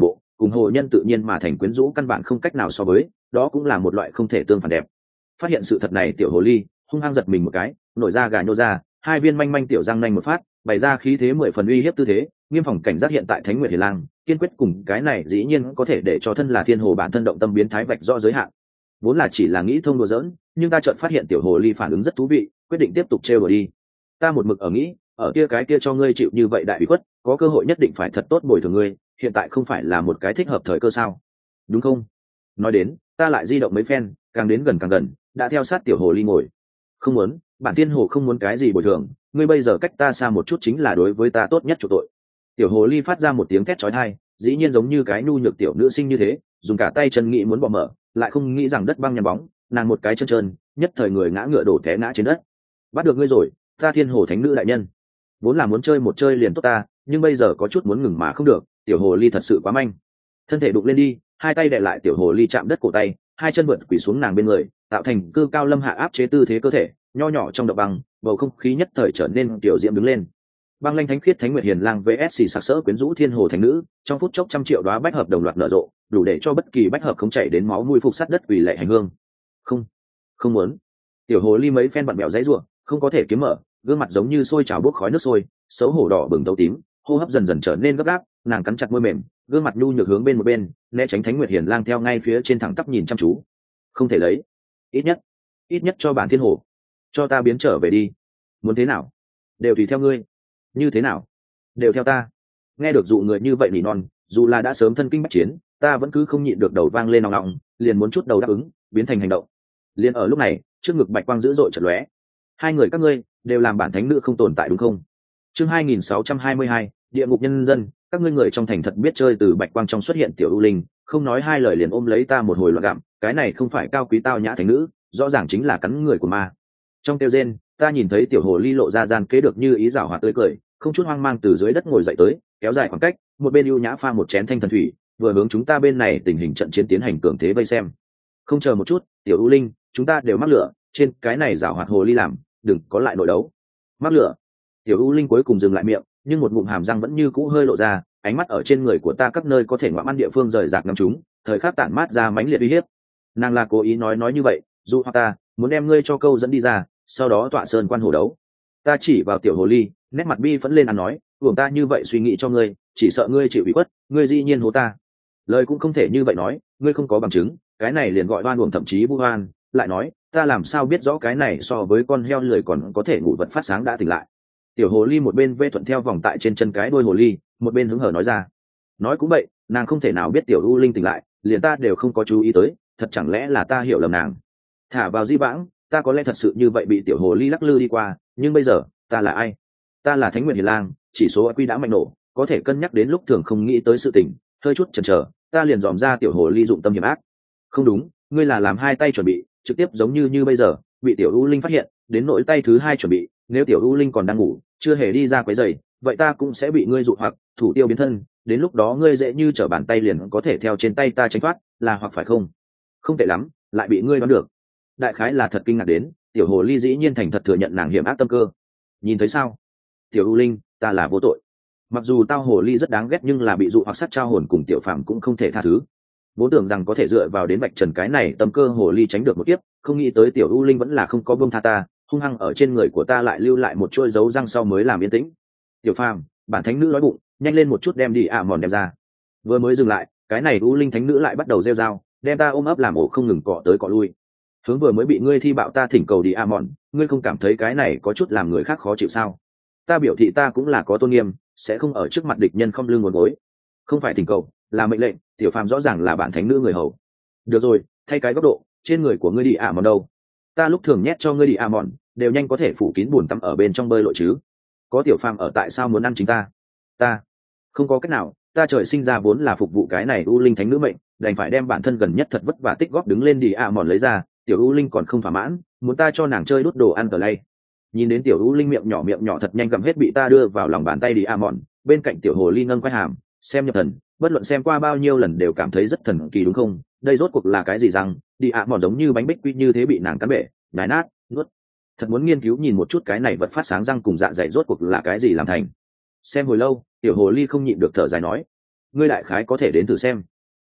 Speaker 1: cùng hồ nhân tự nhiên mà thành quyến rũ căn bản không cách nào so với, đó cũng là một loại không thể tương phản đẹp. Phát hiện sự thật này tiểu hồ ly hung hăng giật mình một cái, nổi da gà nhô ra, hai viên manh manh tiểu răng nanh một phát, bày ra khí thế mười phần uy hiếp tư thế, nghiêm phòng cảnh giác hiện tại Thánh Nguyệt Hiền Lang, kiên quyết cùng cái này dĩ nhiên có thể để cho thân là thiên hồ bản thân động tâm biến thái vạch rõ giới hạn. Vốn là chỉ là nghĩ thông đùa giỡn, nhưng ta chợt phát hiện tiểu hồ ly phản ứng rất thú vị, quyết định tiếp tục trêu đùa đi. Ta một mực ở nghĩ, ở kia cái kia cho ngươi chịu như vậy đại ủy khuất, có cơ hội nhất định phải thật tốt bồi thường ngươi, hiện tại không phải là một cái thích hợp thời cơ sao? Đúng không? Nói đến, ta lại di động mấy phen, càng đến gần càng gần, đã theo sát tiểu hồ ly ngồi. Không muốn, bản thiên hồ không muốn cái gì bồi thường, ngươi bây giờ cách ta xa một chút chính là đối với ta tốt nhất chủ tội. Tiểu hồ ly phát ra một tiếng thét chói tai, dĩ nhiên giống như cái nhu nhược tiểu nữ sinh như thế, dùng cả tay chân nghĩ muốn bỏ mở, lại không nghĩ rằng đất băng nhằm bóng, nàng một cái chân trơn, nhất thời người ngã ngựa đổ té ngã trên đất. Bắt được ngươi rồi, ta thiên hồ thánh nữ đại nhân. Vốn là muốn chơi một chơi liền tốt ta, nhưng bây giờ có chút muốn ngừng mà không được, tiểu hồ ly thật sự quá manh. Thân thể đụng lên đi, hai tay đè lại tiểu hồ ly chạm đất cổ tay, hai chân vượt quỳ xuống nàng bên người, tạo thành cư cao lâm hạ áp chế tư thế cơ thể, nho nhỏ trong động băng, bầu không khí nhất thời trở nên tiểu diễm đứng lên. Băng lanh thánh khiết Thánh Nguyệt Hiền Lang vs xì sặc sỡ quyến rũ thiên hồ thánh nữ, trong phút chốc trăm triệu đóa bách hợp đồng loạt nở rộ, đủ để cho bất kỳ bách hợp không chảy đến máu mũi phục sát đất vì lệ hành hương. Không, không muốn. Tiểu hồ ly mấy phen bặn bẹo giãy giụa, không có thể kiếm mở, gương mặt giống như sôi trào bốc khói nước sôi, xấu hổ đỏ bừng tấu tím, hô hấp dần dần trở nên gấp gáp, nàng cắn chặt môi mềm, gương mặt nhu nhược hướng bên một bên, né tránh Thánh Nguyệt Hiền Lang theo ngay phía trên thẳng tắp nhìn chăm chú. Không thể lấy, ít nhất, ít nhất cho bản thiên hồ, cho ta biến trở về đi. Muốn thế nào? Đều tùy theo ngươi. Như thế nào? Đều theo ta. Nghe được dụ người như vậy nỉ non, dù là đã sớm thân kinh bách chiến, ta vẫn cứ không nhịn được đầu vang lên nòng nòng, liền muốn chút đầu đáp ứng, biến thành hành động. Liền ở lúc này, trước ngực bạch quang dữ dội chợt lóe. Hai người các ngươi đều làm bản thánh nữ không tồn tại đúng không? Chương hai nghìn sáu trăm hai mươi hai, địa ngục nhân dân, các ngươi người trong thành thật biết chơi, từ bạch quang trong xuất hiện tiểu ưu linh, không nói hai lời liền ôm lấy ta một hồi loạn gặm, cái này không phải cao quý tao nhã thánh nữ, rõ ràng chính là cắn người của ma. Trong tiêu gen, ta nhìn thấy tiểu hồ ly lộ ra gian kế được như ý giảo hoạt tươi cười, không chút hoang mang từ dưới đất ngồi dậy tới, kéo dài khoảng cách, một bên ưu nhã pha một chén thanh thần thủy, vừa hướng chúng ta bên này tình hình trận chiến tiến hành cường thế vây xem. Không chờ một chút, tiểu ưu linh, chúng ta đều mắc lửa, trên cái này giảo hoạt hồ ly làm, đừng có lại nội đấu. Mắc lửa. Tiểu ưu linh cuối cùng dừng lại miệng, nhưng một ngụm hàm răng vẫn như cũ hơi lộ ra, ánh mắt ở trên người của ta các nơi có thể ngoạm ăn địa phương rời rạc ngắm chúng, thời khắc tản mát ra mãnh liệt uy hiếp. Nàng là cố ý nói nói như vậy, dù hoặc ta muốn đem ngươi cho câu dẫn đi ra, sau đó tọa sơn quan hồ đấu. Ta chỉ vào tiểu hồ ly, nét mặt bi phẫn lên ăn nói, uổng ta như vậy suy nghĩ cho ngươi, chỉ sợ ngươi chịu ủy khuất, ngươi dĩ nhiên hố ta. Lời cũng không thể như vậy nói, ngươi không có bằng chứng, cái này liền gọi oan uổng, thậm chí vu oan. Lại nói, ta làm sao biết rõ cái này so với con heo lười còn có thể ngủ vật phát sáng đã tỉnh lại. Tiểu hồ ly một bên vê thuận theo vòng tại trên chân cái đuôi hồ ly, một bên hứng hở nói ra. Nói cũng vậy, nàng không thể nào biết tiểu u linh tỉnh lại, liền ta đều không có chú ý tới, thật chẳng lẽ là ta hiểu lầm nàng. Thả vào di vãng, ta có lẽ thật sự như vậy bị tiểu hồ ly lắc lư đi qua, nhưng bây giờ, ta là ai? Ta là Thánh Nguyệt Hiền Lang, chỉ số i kiu đã mạnh nổ, có thể cân nhắc đến lúc thường không nghĩ tới sự tình, hơi chút chần chờ, ta liền dòm ra tiểu hồ ly dụng tâm hiểm ác. Không đúng, ngươi là làm hai tay chuẩn bị, trực tiếp giống như như bây giờ, bị tiểu u linh phát hiện, đến nỗi tay thứ hai chuẩn bị, nếu tiểu u linh còn đang ngủ, chưa hề đi ra quấy rầy, vậy ta cũng sẽ bị ngươi dụ hoặc thủ tiêu biến thân, đến lúc đó ngươi dễ như trở bàn tay liền có thể theo trên tay ta tránh thoát, là hoặc phải không? Không tệ lắm, lại bị ngươi đoán được. Đại khái là thật kinh ngạc đến, tiểu hồ ly dĩ nhiên thành thật thừa nhận nàng hiểm ác tâm cơ. Nhìn thấy sao? Tiểu u linh, ta là vô tội. Mặc dù tao hồ ly rất đáng ghét, nhưng là bị dụ hoặc sát trao hồn cùng tiểu phàm cũng không thể tha thứ. Vốn tưởng rằng có thể dựa vào đến bạch trần cái này tâm cơ hồ ly tránh được một kiếp, không nghĩ tới tiểu u linh vẫn là không có buông tha ta, hung hăng ở trên người của ta lại lưu lại một chuỗi dấu răng sau mới làm yên tĩnh. Tiểu phàm, bản thánh nữ nói bụng, nhanh lên một chút đem đi ạ mòn đem ra. Vừa mới dừng lại, cái này u linh thánh nữ lại bắt đầu rêu rao, đem ta ôm ấp làm ổ không ngừng cọ tới cọ lui. Hướng vừa mới bị ngươi thi bạo ta thỉnh cầu đi ạ mòn, ngươi không cảm thấy cái này có chút làm người khác khó chịu sao? Ta biểu thị ta cũng là có tôn nghiêm, sẽ không ở trước mặt địch nhân không lưng ngốn gối. Không phải thỉnh cầu, là mệnh lệnh. Tiểu phàm rõ ràng là bản thánh nữ người hầu. Được rồi, thay cái góc độ, trên người của ngươi đi ạ mòn đâu? Ta lúc thường nhét cho ngươi đi ạ mòn, đều nhanh có thể phủ kín bùn tắm ở bên trong bơi lội chứ. Có tiểu phàm ở, tại sao muốn ăn chính ta? Ta không có cách nào, ta trời sinh ra vốn là phục vụ cái này u linh thánh nữ mệnh, đành phải đem bản thân gần nhất thật vất vả tích góp đứng lên đi ạ mòn lấy ra. Tiểu u linh còn không thỏa mãn, muốn ta cho nàng chơi đút đồ ăn cờ lay. Nhìn đến tiểu u linh miệng nhỏ miệng nhỏ thật nhanh gặm hết bị ta đưa vào lòng bàn tay đi ạ mòn, bên cạnh tiểu hồ ly nâng quay hàm, xem nhập thần, bất luận xem qua bao nhiêu lần đều cảm thấy rất thần kỳ đúng không? Đây rốt cuộc là cái gì răng? Đi ạ mòn giống như bánh bích quy như thế bị nàng cắn bể, nhái nát, nuốt. Thật muốn nghiên cứu nhìn một chút cái này vật phát sáng răng cùng dạ dày rốt cuộc là cái gì làm thành. Xem hồi lâu, tiểu hồ ly không nhịn được thở dài nói: ngươi đại khái có thể đến thử xem,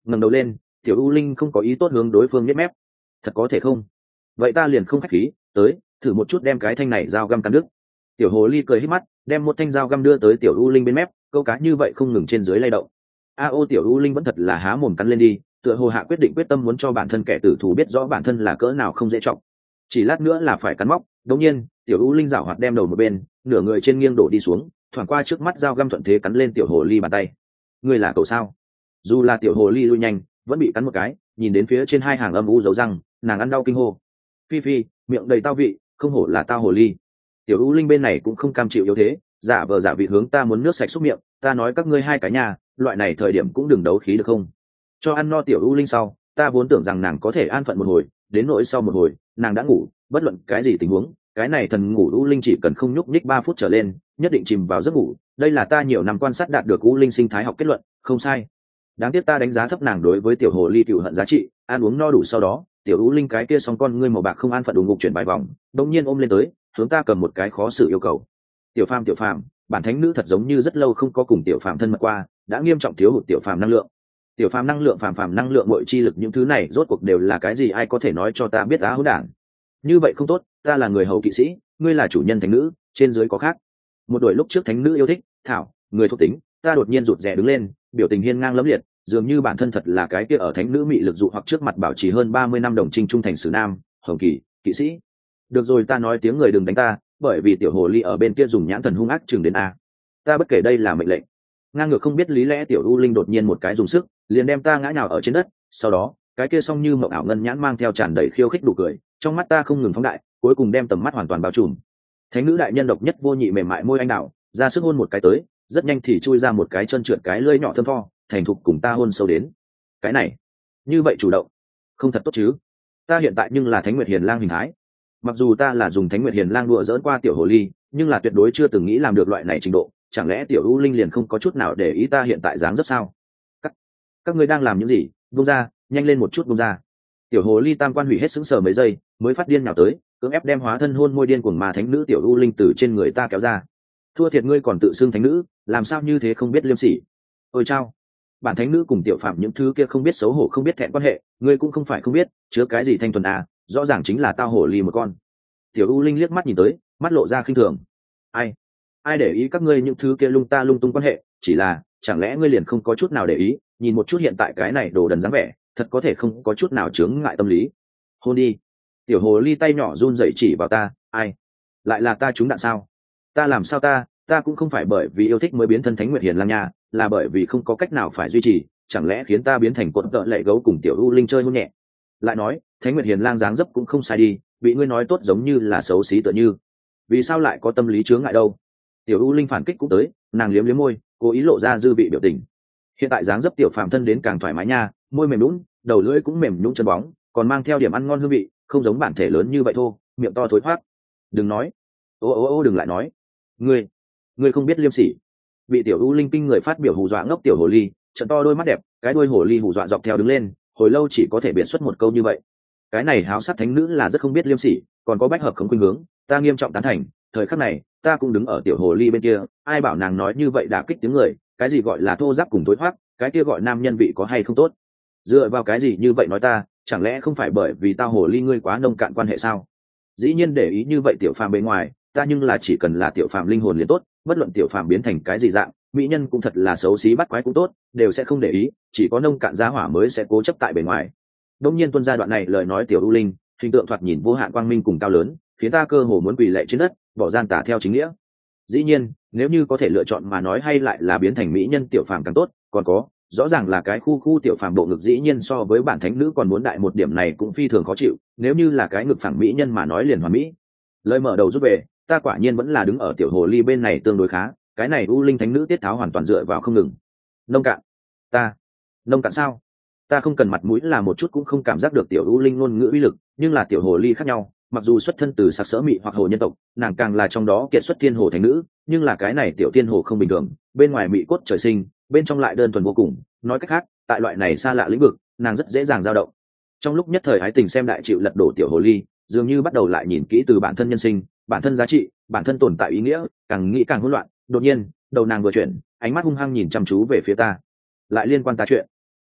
Speaker 1: ngẩng đầu lên, tiểu u linh không có ý tốt hướng đối phương nhếch mép. Thật có thể không? Vậy ta liền không khách khí, tới, thử một chút đem cái thanh này dao găm cắn đứt. Tiểu hồ ly cười hít mắt, đem một thanh dao găm đưa tới tiểu u linh bên mép, câu cá như vậy không ngừng trên dưới lay động. A ô tiểu u linh vẫn thật là há mồm cắn lên đi, tựa hồ hạ quyết định quyết tâm muốn cho bản thân kẻ tử thủ biết rõ bản thân là cỡ nào không dễ trọng. Chỉ lát nữa là phải cắn móc, đột nhiên, tiểu u linh giảo hoạt đem đầu một bên, nửa người trên nghiêng đổ đi xuống, thoảng qua trước mắt dao găm thuận thế cắn lên tiểu hồ ly bàn tay. Ngươi là cậu sao? Dù là tiểu hồ ly lui nhanh, vẫn bị cắn một cái, nhìn đến phía trên hai hàng âm u dấu răng, nàng ăn đau kinh hô. Phi phi, miệng đầy tao vị, không hổ là tao hồ ly. Tiểu u linh bên này cũng không cam chịu yếu thế, giả vờ giả vị hướng ta muốn nước sạch xúc miệng, ta nói các ngươi hai cái nhà, loại này thời điểm cũng đừng đấu khí được không? Cho ăn no tiểu u linh sau, ta vốn tưởng rằng nàng có thể an phận một hồi, đến nỗi sau một hồi, nàng đã ngủ, bất luận cái gì tình huống, cái này thần ngủ u linh chỉ cần không nhúc nhích ba phút trở lên, nhất định chìm vào giấc ngủ, đây là ta nhiều năm quan sát đạt được u linh sinh thái học kết luận, không sai. Đáng tiếc ta đánh giá thấp nàng đối với tiểu hồ ly cựu hận giá trị, ăn uống no đủ sau đó, tiểu u linh cái kia song con ngươi màu bạc không an phận đùng ngục chuyển bài vòng, đột nhiên ôm lên tới, hướng ta cầm một cái khó xử yêu cầu. Tiểu phàm tiểu phàm, bản thánh nữ thật giống như rất lâu không có cùng tiểu phàm thân mật qua, đã nghiêm trọng thiếu hụt tiểu phàm năng lượng. Tiểu phàm năng lượng phàm phàm năng lượng mọi chi lực những thứ này rốt cuộc đều là cái gì, ai có thể nói cho ta biết á hỗn đản. Như vậy không tốt, ta là người hầu kỵ sĩ, ngươi là chủ nhân thánh nữ, trên dưới có khác. Một đội lúc trước thánh nữ yêu thích, thảo, người thuộc tính, ta đột nhiên rụt rè đứng lên, biểu tình hiên ngang lẫm liệt, dường như bản thân thật là cái kia ở thánh nữ mị lực dụ hoặc trước mặt bảo trì hơn ba mươi năm đồng trinh trung thành sử nam, hồng kỳ, kỵ sĩ. Được rồi, ta nói tiếng người đừng đánh ta, bởi vì tiểu hồ ly ở bên kia dùng nhãn thần hung ác chừng đến a. Ta bất kể đây là mệnh lệnh. Ngang ngược không biết lý lẽ tiểu u linh đột nhiên một cái dùng sức, liền đem ta ngã nhào ở trên đất, sau đó, cái kia song như mộng ảo ngân nhãn mang theo tràn đầy khiêu khích đủ cười, trong mắt ta không ngừng phóng đại, cuối cùng đem tầm mắt hoàn toàn bao trùm. Thánh nữ đại nhân độc nhất vô nhị mềm mại môi anh đào, ra sức hôn một cái tới, rất nhanh thì chui ra một cái chân trượt cái lưỡi nhỏ thơm tho, thành thục cùng ta hôn sâu đến. Cái này, như vậy chủ động, không thật tốt chứ? Ta hiện tại nhưng là Thánh Nguyệt Hiền Lang hình thái. Mặc dù ta là dùng Thánh Nguyệt Hiền Lang đùa giỡn qua tiểu hồ ly, nhưng là tuyệt đối chưa từng nghĩ làm được loại này trình độ, chẳng lẽ tiểu u linh liền không có chút nào để ý ta hiện tại dáng dấp sao? Các, các ngươi đang làm những gì? Buông ra, nhanh lên một chút buông ra. Tiểu hồ ly tam quan hủy hết sững sờ mấy giây, mới phát điên nhào tới, cưỡng ép đem hóa thân hôn môi điên cuồng mà thánh nữ tiểu u linh từ trên người ta kéo ra. Thua thiệt ngươi còn tự xưng thánh nữ, làm sao như thế không biết liêm sỉ. Ôi chao, bản thánh nữ cùng tiểu phạm những thứ kia không biết xấu hổ không biết thẹn quan hệ, ngươi cũng không phải không biết, chứa cái gì thanh thuần à, rõ ràng chính là tao hồ ly một con. Tiểu u linh liếc mắt nhìn tới, mắt lộ ra khinh thường. Ai ai để ý các ngươi những thứ kia lung ta lung tung quan hệ, chỉ là chẳng lẽ ngươi liền không có chút nào để ý, nhìn một chút hiện tại cái này đồ đần dáng vẻ, thật có thể không có chút nào chướng ngại tâm lý. Hôn đi. Tiểu hồ ly tay nhỏ run rẩy chỉ vào ta. Ai? Lại là ta trúng đạn sao? Ta làm sao ta? Ta cũng không phải bởi vì yêu thích mới biến thân Thánh Nguyệt Hiền Lang nha, là bởi vì không có cách nào phải duy trì, chẳng lẽ khiến ta biến thành cuộn tợ lệ gấu cùng tiểu u linh chơi hôn nhẹ? Lại nói, Thánh Nguyệt Hiền Lang dáng dấp cũng không sai đi, bị ngươi nói tốt giống như là xấu xí tựa như. Vì sao lại có tâm lý chướng ngại đâu? Tiểu u linh phản kích cũng tới, nàng liếm liếm môi, cố ý lộ ra dư vị biểu tình. Hiện tại dáng dấp tiểu phàm thân đến càng thoải mái nha, môi mềm nhũn, đầu lưỡi cũng mềm nhũn chân bóng, còn mang theo điểm ăn ngon hương vị, không giống bản thể lớn như vậy thô, miệng to thối thoát. Đừng nói, ô ô ô đừng lại nói, ngươi, ngươi không biết liêm sỉ. Bị tiểu u linh kinh người phát biểu hù dọa ngốc tiểu hồ ly, trận to đôi mắt đẹp, cái đuôi hồ ly hù dọa dọc theo đứng lên, hồi lâu chỉ có thể biện xuất một câu như vậy. Cái này háo sát thánh nữ là rất không biết liêm sỉ, còn có bách hợp không khuynh hướng, ta nghiêm trọng tán thành. Thời khắc này, ta cũng đứng ở tiểu hồ ly bên kia, ai bảo nàng nói như vậy đả kích tiếng người, cái gì gọi là thô giáp cùng tối thoát, cái kia gọi nam nhân vị có hay không tốt? Dựa vào cái gì như vậy nói ta, chẳng lẽ không phải bởi vì tao hồ ly ngươi quá nông cạn quan hệ sao? Dĩ nhiên để ý như vậy tiểu phàm bên ngoài, ta nhưng là chỉ cần là tiểu phàm linh hồn liền tốt, bất luận tiểu phàm biến thành cái gì dạng, mỹ nhân cũng thật là xấu xí bắt quái cũng tốt, đều sẽ không để ý, chỉ có nông cạn giá hỏa mới sẽ cố chấp tại bề ngoài. Đông nhiên tuân gia đoạn này lời nói tiểu u linh, hình tượng thoạt nhìn vô hạn quang minh cùng cao lớn, khiến ta cơ hồ muốn quỳ lạy trên đất, bỏ gian tả theo chính nghĩa. Dĩ nhiên, nếu như có thể lựa chọn mà nói hay lại là biến thành mỹ nhân tiểu phàm càng tốt, còn có, rõ ràng là cái khu khu tiểu phàm bộ ngực dĩ nhiên so với bản thánh nữ còn muốn đại một điểm này cũng phi thường khó chịu, nếu như là cái ngực phẳng mỹ nhân mà nói liền hoàn mỹ. Lời mở đầu rút về, ta quả nhiên vẫn là đứng ở tiểu hồ ly bên này tương đối khá, cái này u linh thánh nữ tiết tháo hoàn toàn dựa vào không ngừng. Nông cạn, ta, nông cạn sao? Ta không cần mặt mũi là một chút cũng không cảm giác được tiểu u linh ngôn ngữ uy lực, nhưng là tiểu hồ ly khác nhau, mặc dù xuất thân từ sặc sỡ mị hoặc hồ nhân tộc, nàng càng là trong đó kiệt xuất thiên hồ thánh nữ, nhưng là cái này tiểu thiên hồ không bình thường, bên ngoài mị cốt trời sinh, bên trong lại đơn thuần vô cùng, nói cách khác, tại loại này xa lạ lĩnh vực, nàng rất dễ dàng dao động. Trong lúc nhất thời ái tình xem đại chịu lật đổ tiểu hồ ly, dường như bắt đầu lại nhìn kỹ từ bản thân nhân sinh, bản thân giá trị, bản thân tồn tại ý nghĩa, càng nghĩ càng hỗn loạn. Đột nhiên, đầu nàng vừa chuyển, ánh mắt hung hăng nhìn chăm chú về phía ta. Lại liên quan ta chuyện.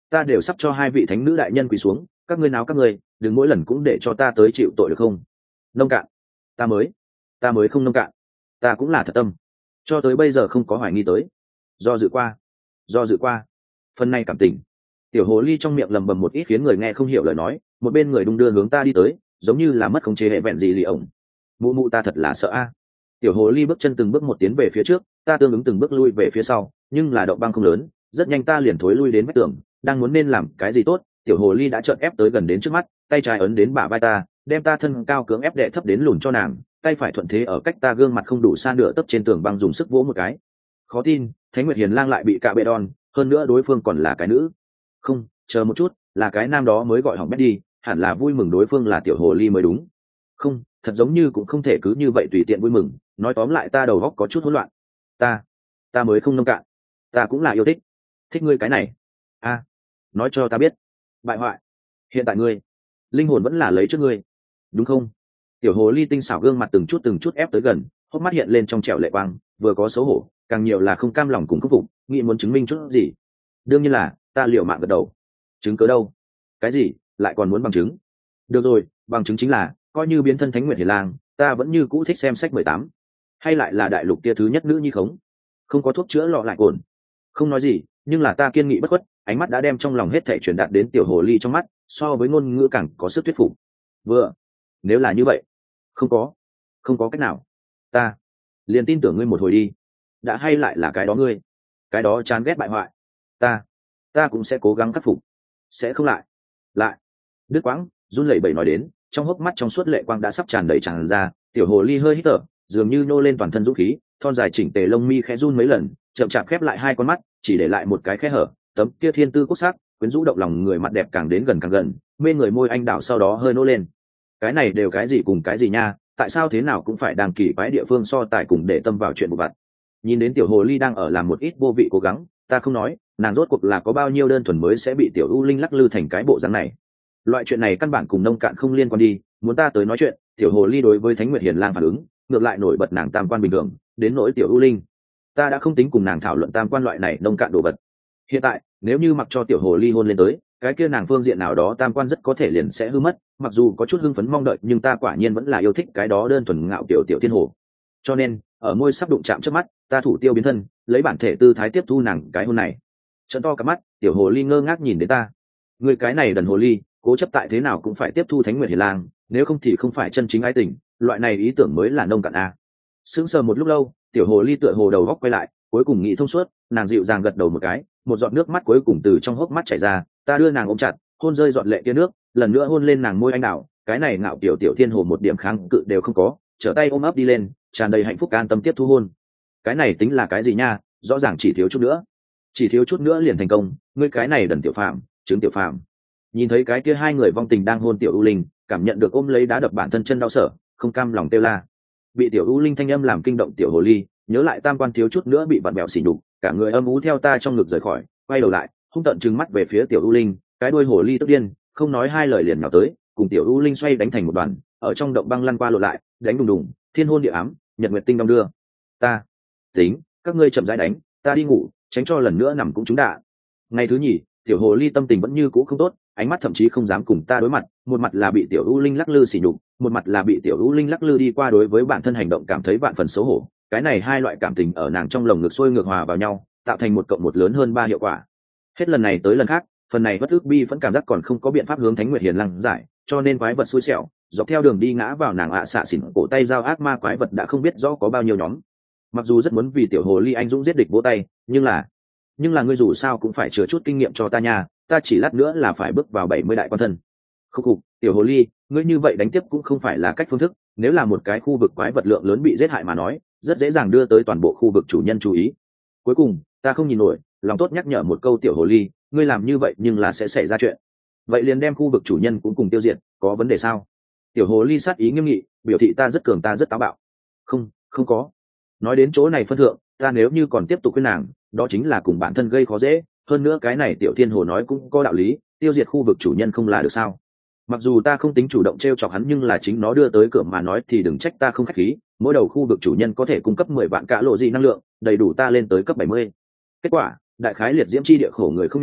Speaker 1: ta đều sắp cho hai vị thánh nữ đại nhân quỳ xuống, các ngươi nào các ngươi đừng mỗi lần cũng để cho ta tới chịu tội được không? Nông cạn, ta mới ta mới không nông cạn, ta cũng là thật tâm, cho tới bây giờ không có hoài nghi tới. Do dự qua do dự qua phần này cảm tình. Tiểu hồ ly trong miệng lầm bầm một ít khiến người nghe không hiểu lời nói, một bên người đung đưa hướng ta đi tới, giống như là mất khống chế hệ vẹn gì lì ổng. Mụ mụ ta thật là sợ a. Tiểu hồ ly bước chân từng bước một tiến về phía trước, ta tương ứng từng bước lui về phía sau, nhưng là động băng không lớn, rất nhanh ta liền thối lui đến vách tường, đang muốn nên làm cái gì tốt, tiểu hồ ly đã trợn ép tới gần đến trước mắt, tay trái ấn đến bả vai ta, đem ta thân cao cưỡng ép đệ thấp đến lùn cho nàng, tay phải thuận thế ở cách ta gương mặt không đủ xa nửa tấc trên tường băng dùng sức vỗ một cái. Khó tin, Thánh Nguyệt Hiền Lang lại bị cạ bệ đòn, hơn nữa đối phương còn là cái nữ. Không, chờ một chút, là cái nam đó mới gọi hỏng bét đi, hẳn là vui mừng đối phương là tiểu hồ ly mới đúng. Không, thật giống như cũng không thể cứ như vậy tùy tiện vui mừng, nói tóm lại ta đầu óc có chút hỗn loạn. Ta, ta mới không nông cạn, ta cũng là yêu thích. Thích ngươi cái này. A, nói cho ta biết. Bại hoại. Hiện tại ngươi, linh hồn vẫn là lấy trước ngươi, đúng không? Tiểu hồ ly tinh xảo gương mặt từng chút từng chút ép tới gần, hốc mắt hiện lên trong trẻo lệ quang, vừa có xấu hổ, càng nhiều là không cam lòng cùng khắc phục, nghĩ muốn chứng minh chút gì. Đương nhiên là, ta liều mạng gật đầu. Chứng cớ đâu? Cái gì, lại còn muốn bằng chứng? Được rồi, bằng chứng chính là, coi như biến thân Thánh Nguyệt Hiền Lang, ta vẫn như cũ thích xem sách mười tám, hay lại là đại lục kia thứ nhất nữ nhi khống. Không có thuốc chữa lọ lại cồn. Không nói gì, nhưng là ta kiên nghị bất khuất, ánh mắt đã đem trong lòng hết thảy truyền đạt đến tiểu hồ ly trong mắt, so với ngôn ngữ càng có sức thuyết phục. Vừa, nếu là như vậy, không có, không có cách nào, ta liền tin tưởng ngươi một hồi đi. Đã hay lại là cái đó ngươi, cái đó chán ghét bại hoại, ta, ta cũng sẽ cố gắng khắc phục, sẽ không lại, lại. Đứt quãng, run lẩy bẩy nói đến, trong hốc mắt trong suốt lệ quang đã sắp tràn đầy tràn ra, tiểu hồ ly hơi hít thở, dường như nô lên toàn thân dũng khí, thon dài chỉnh tề lông mi khẽ run mấy lần, chậm chạp khép lại hai con mắt, chỉ để lại một cái khe hở, tấm kia thiên tư quốc sắc, quyến rũ động lòng người mặt đẹp càng đến gần càng gần, mê người môi anh đào sau đó hơi nô lên. Cái này đều cái gì cùng cái gì nha, tại sao thế nào cũng phải đang kỳ quái địa phương so tài cùng để tâm vào chuyện vụ vặt. Nhìn đến tiểu hồ ly đang ở làm một ít vô vị cố gắng, ta không nói, nàng rốt cuộc là có bao nhiêu đơn thuần mới sẽ bị tiểu u linh lắc lư thành cái bộ dáng này. Loại chuyện này căn bản cùng nông cạn không liên quan đi, muốn ta tới nói chuyện, tiểu hồ ly đối với Thánh Nguyệt Hiền Lang phản ứng, ngược lại nổi bật nàng tam quan bình thường, đến nỗi tiểu u linh, ta đã không tính cùng nàng thảo luận tam quan loại này nông cạn đồ vật. Hiện tại, nếu như mặc cho tiểu hồ ly hôn lên tới, cái kia nàng phương diện nào đó tam quan rất có thể liền sẽ hư mất, mặc dù có chút hưng phấn mong đợi nhưng ta quả nhiên vẫn là yêu thích cái đó đơn thuần ngạo kiểu tiểu thiên hồ. Cho nên, ở môi sắp đụng chạm trước mắt, ta thủ tiêu biến thân, lấy bản thể tư thái tiếp thu nàng cái hôn này. Trợn to cả mắt, tiểu hồ ly ngơ ngác nhìn đến ta. Người cái này đần hồ ly, cố chấp tại thế nào cũng phải tiếp thu Thánh Nguyệt Hiền Lang, nếu không thì không phải chân chính ái tình, loại này ý tưởng mới là nông cạn a. Sững sờ một lúc lâu, tiểu hồ ly tựa hồ đầu góc quay lại, cuối cùng nghĩ thông suốt, nàng dịu dàng gật đầu một cái, một giọt nước mắt cuối cùng từ trong hốc mắt chảy ra, ta đưa nàng ôm chặt, hôn rơi giọt lệ tia nước, lần nữa hôn lên nàng môi anh đào, cái này ngạo tiểu tiểu thiên hồ một điểm kháng cự đều không có, trở tay ôm ấp đi lên, tràn đầy hạnh phúc an tâm tiếp thu hôn. Cái này tính là cái gì nha, rõ ràng chỉ thiếu chút nữa, chỉ thiếu chút nữa liền thành công, ngươi cái này đần tiểu phạm, chứng tiểu phạm. Nhìn thấy cái kia hai người vong tình đang hôn tiểu u linh, cảm nhận được ôm lấy đá đập bản thân chân đau sở, không cam lòng kêu la. Bị tiểu u linh thanh âm làm kinh động tiểu hồ ly, nhớ lại tam quan thiếu chút nữa bị vặn bẹo xỉ nhục, cả người âm ú theo ta trong ngực rời khỏi, quay đầu lại, hung tợn trừng mắt về phía tiểu u linh, cái đuôi hồ ly tức điên, không nói hai lời liền nhào tới, cùng tiểu u linh xoay đánh thành một đoàn, ở trong động băng lăn qua lộn lại, đánh đùng đùng, thiên hôn địa ám, nhật nguyệt tinh đông đưa. Ta tính, các ngươi chậm rãi đánh, ta đi ngủ, tránh cho lần nữa nằm cũng trúng đạn. Ngày thứ nhì, tiểu hồ ly tâm tình vẫn như cũ không tốt, ánh mắt thậm chí không dám cùng ta đối mặt, một mặt là bị tiểu u linh lắc lư xỉ nhục, một mặt là bị tiểu u linh lắc lư đi qua đối với bản thân hành động cảm thấy vạn phần xấu hổ. Cái này hai loại cảm tình ở nàng trong lồng ngực sôi ngược hòa vào nhau, tạo thành một cộng một lớn hơn ba hiệu quả. Hết lần này tới lần khác, phần này bất ức bi vẫn cảm giác còn không có biện pháp hướng Thánh Nguyệt Hiền Lang giải, cho nên quái vật xui xẻo dọc theo đường đi ngã vào nàng ạ xạ xỉn cổ tay dao ác ma quái vật đã không biết rõ có bao nhiêu nhóm. Mặc dù rất muốn vì tiểu hồ ly anh dũng giết địch vỗ tay, nhưng là nhưng là ngươi dù sao cũng phải chừa chút kinh nghiệm cho ta nha, ta chỉ lát nữa là phải bước vào bảy mươi đại quan thân. Khúc khục, tiểu hồ ly, ngươi như vậy đánh tiếp cũng không phải là cách phương thức, nếu là một cái khu vực quái vật lượng lớn bị giết hại mà nói, rất dễ dàng đưa tới toàn bộ khu vực chủ nhân chú ý. Cuối cùng, ta không nhìn nổi, lòng tốt nhắc nhở một câu tiểu hồ ly, ngươi làm như vậy nhưng là sẽ xảy ra chuyện. Vậy liền đem khu vực chủ nhân cũng cùng tiêu diệt, có vấn đề sao? Tiểu hồ ly sát ý nghiêm nghị, biểu thị ta rất cường, ta rất táo bạo. Không, không có. Nói đến chỗ này phân thượng, ta nếu như còn tiếp tục khuyên nàng, đó chính là cùng bản thân gây khó dễ. Hơn nữa cái này tiểu thiên hồ nói cũng có đạo lý, tiêu diệt khu vực chủ nhân không là được sao? Mặc dù ta không tính chủ động t r e o chọc hắn, nhưng là chính nó đưa tới cửa mà nói thì đừng trách ta không khách khí. Mỗi đầu khu vực chủ nhân có thể cung cấp mười vạn cả lộ dị năng lượng, đầy đủ ta lên tới cấp bảy mươi. Kết quả, đại khái liệt diễm chi địa khổ người không nhỏ,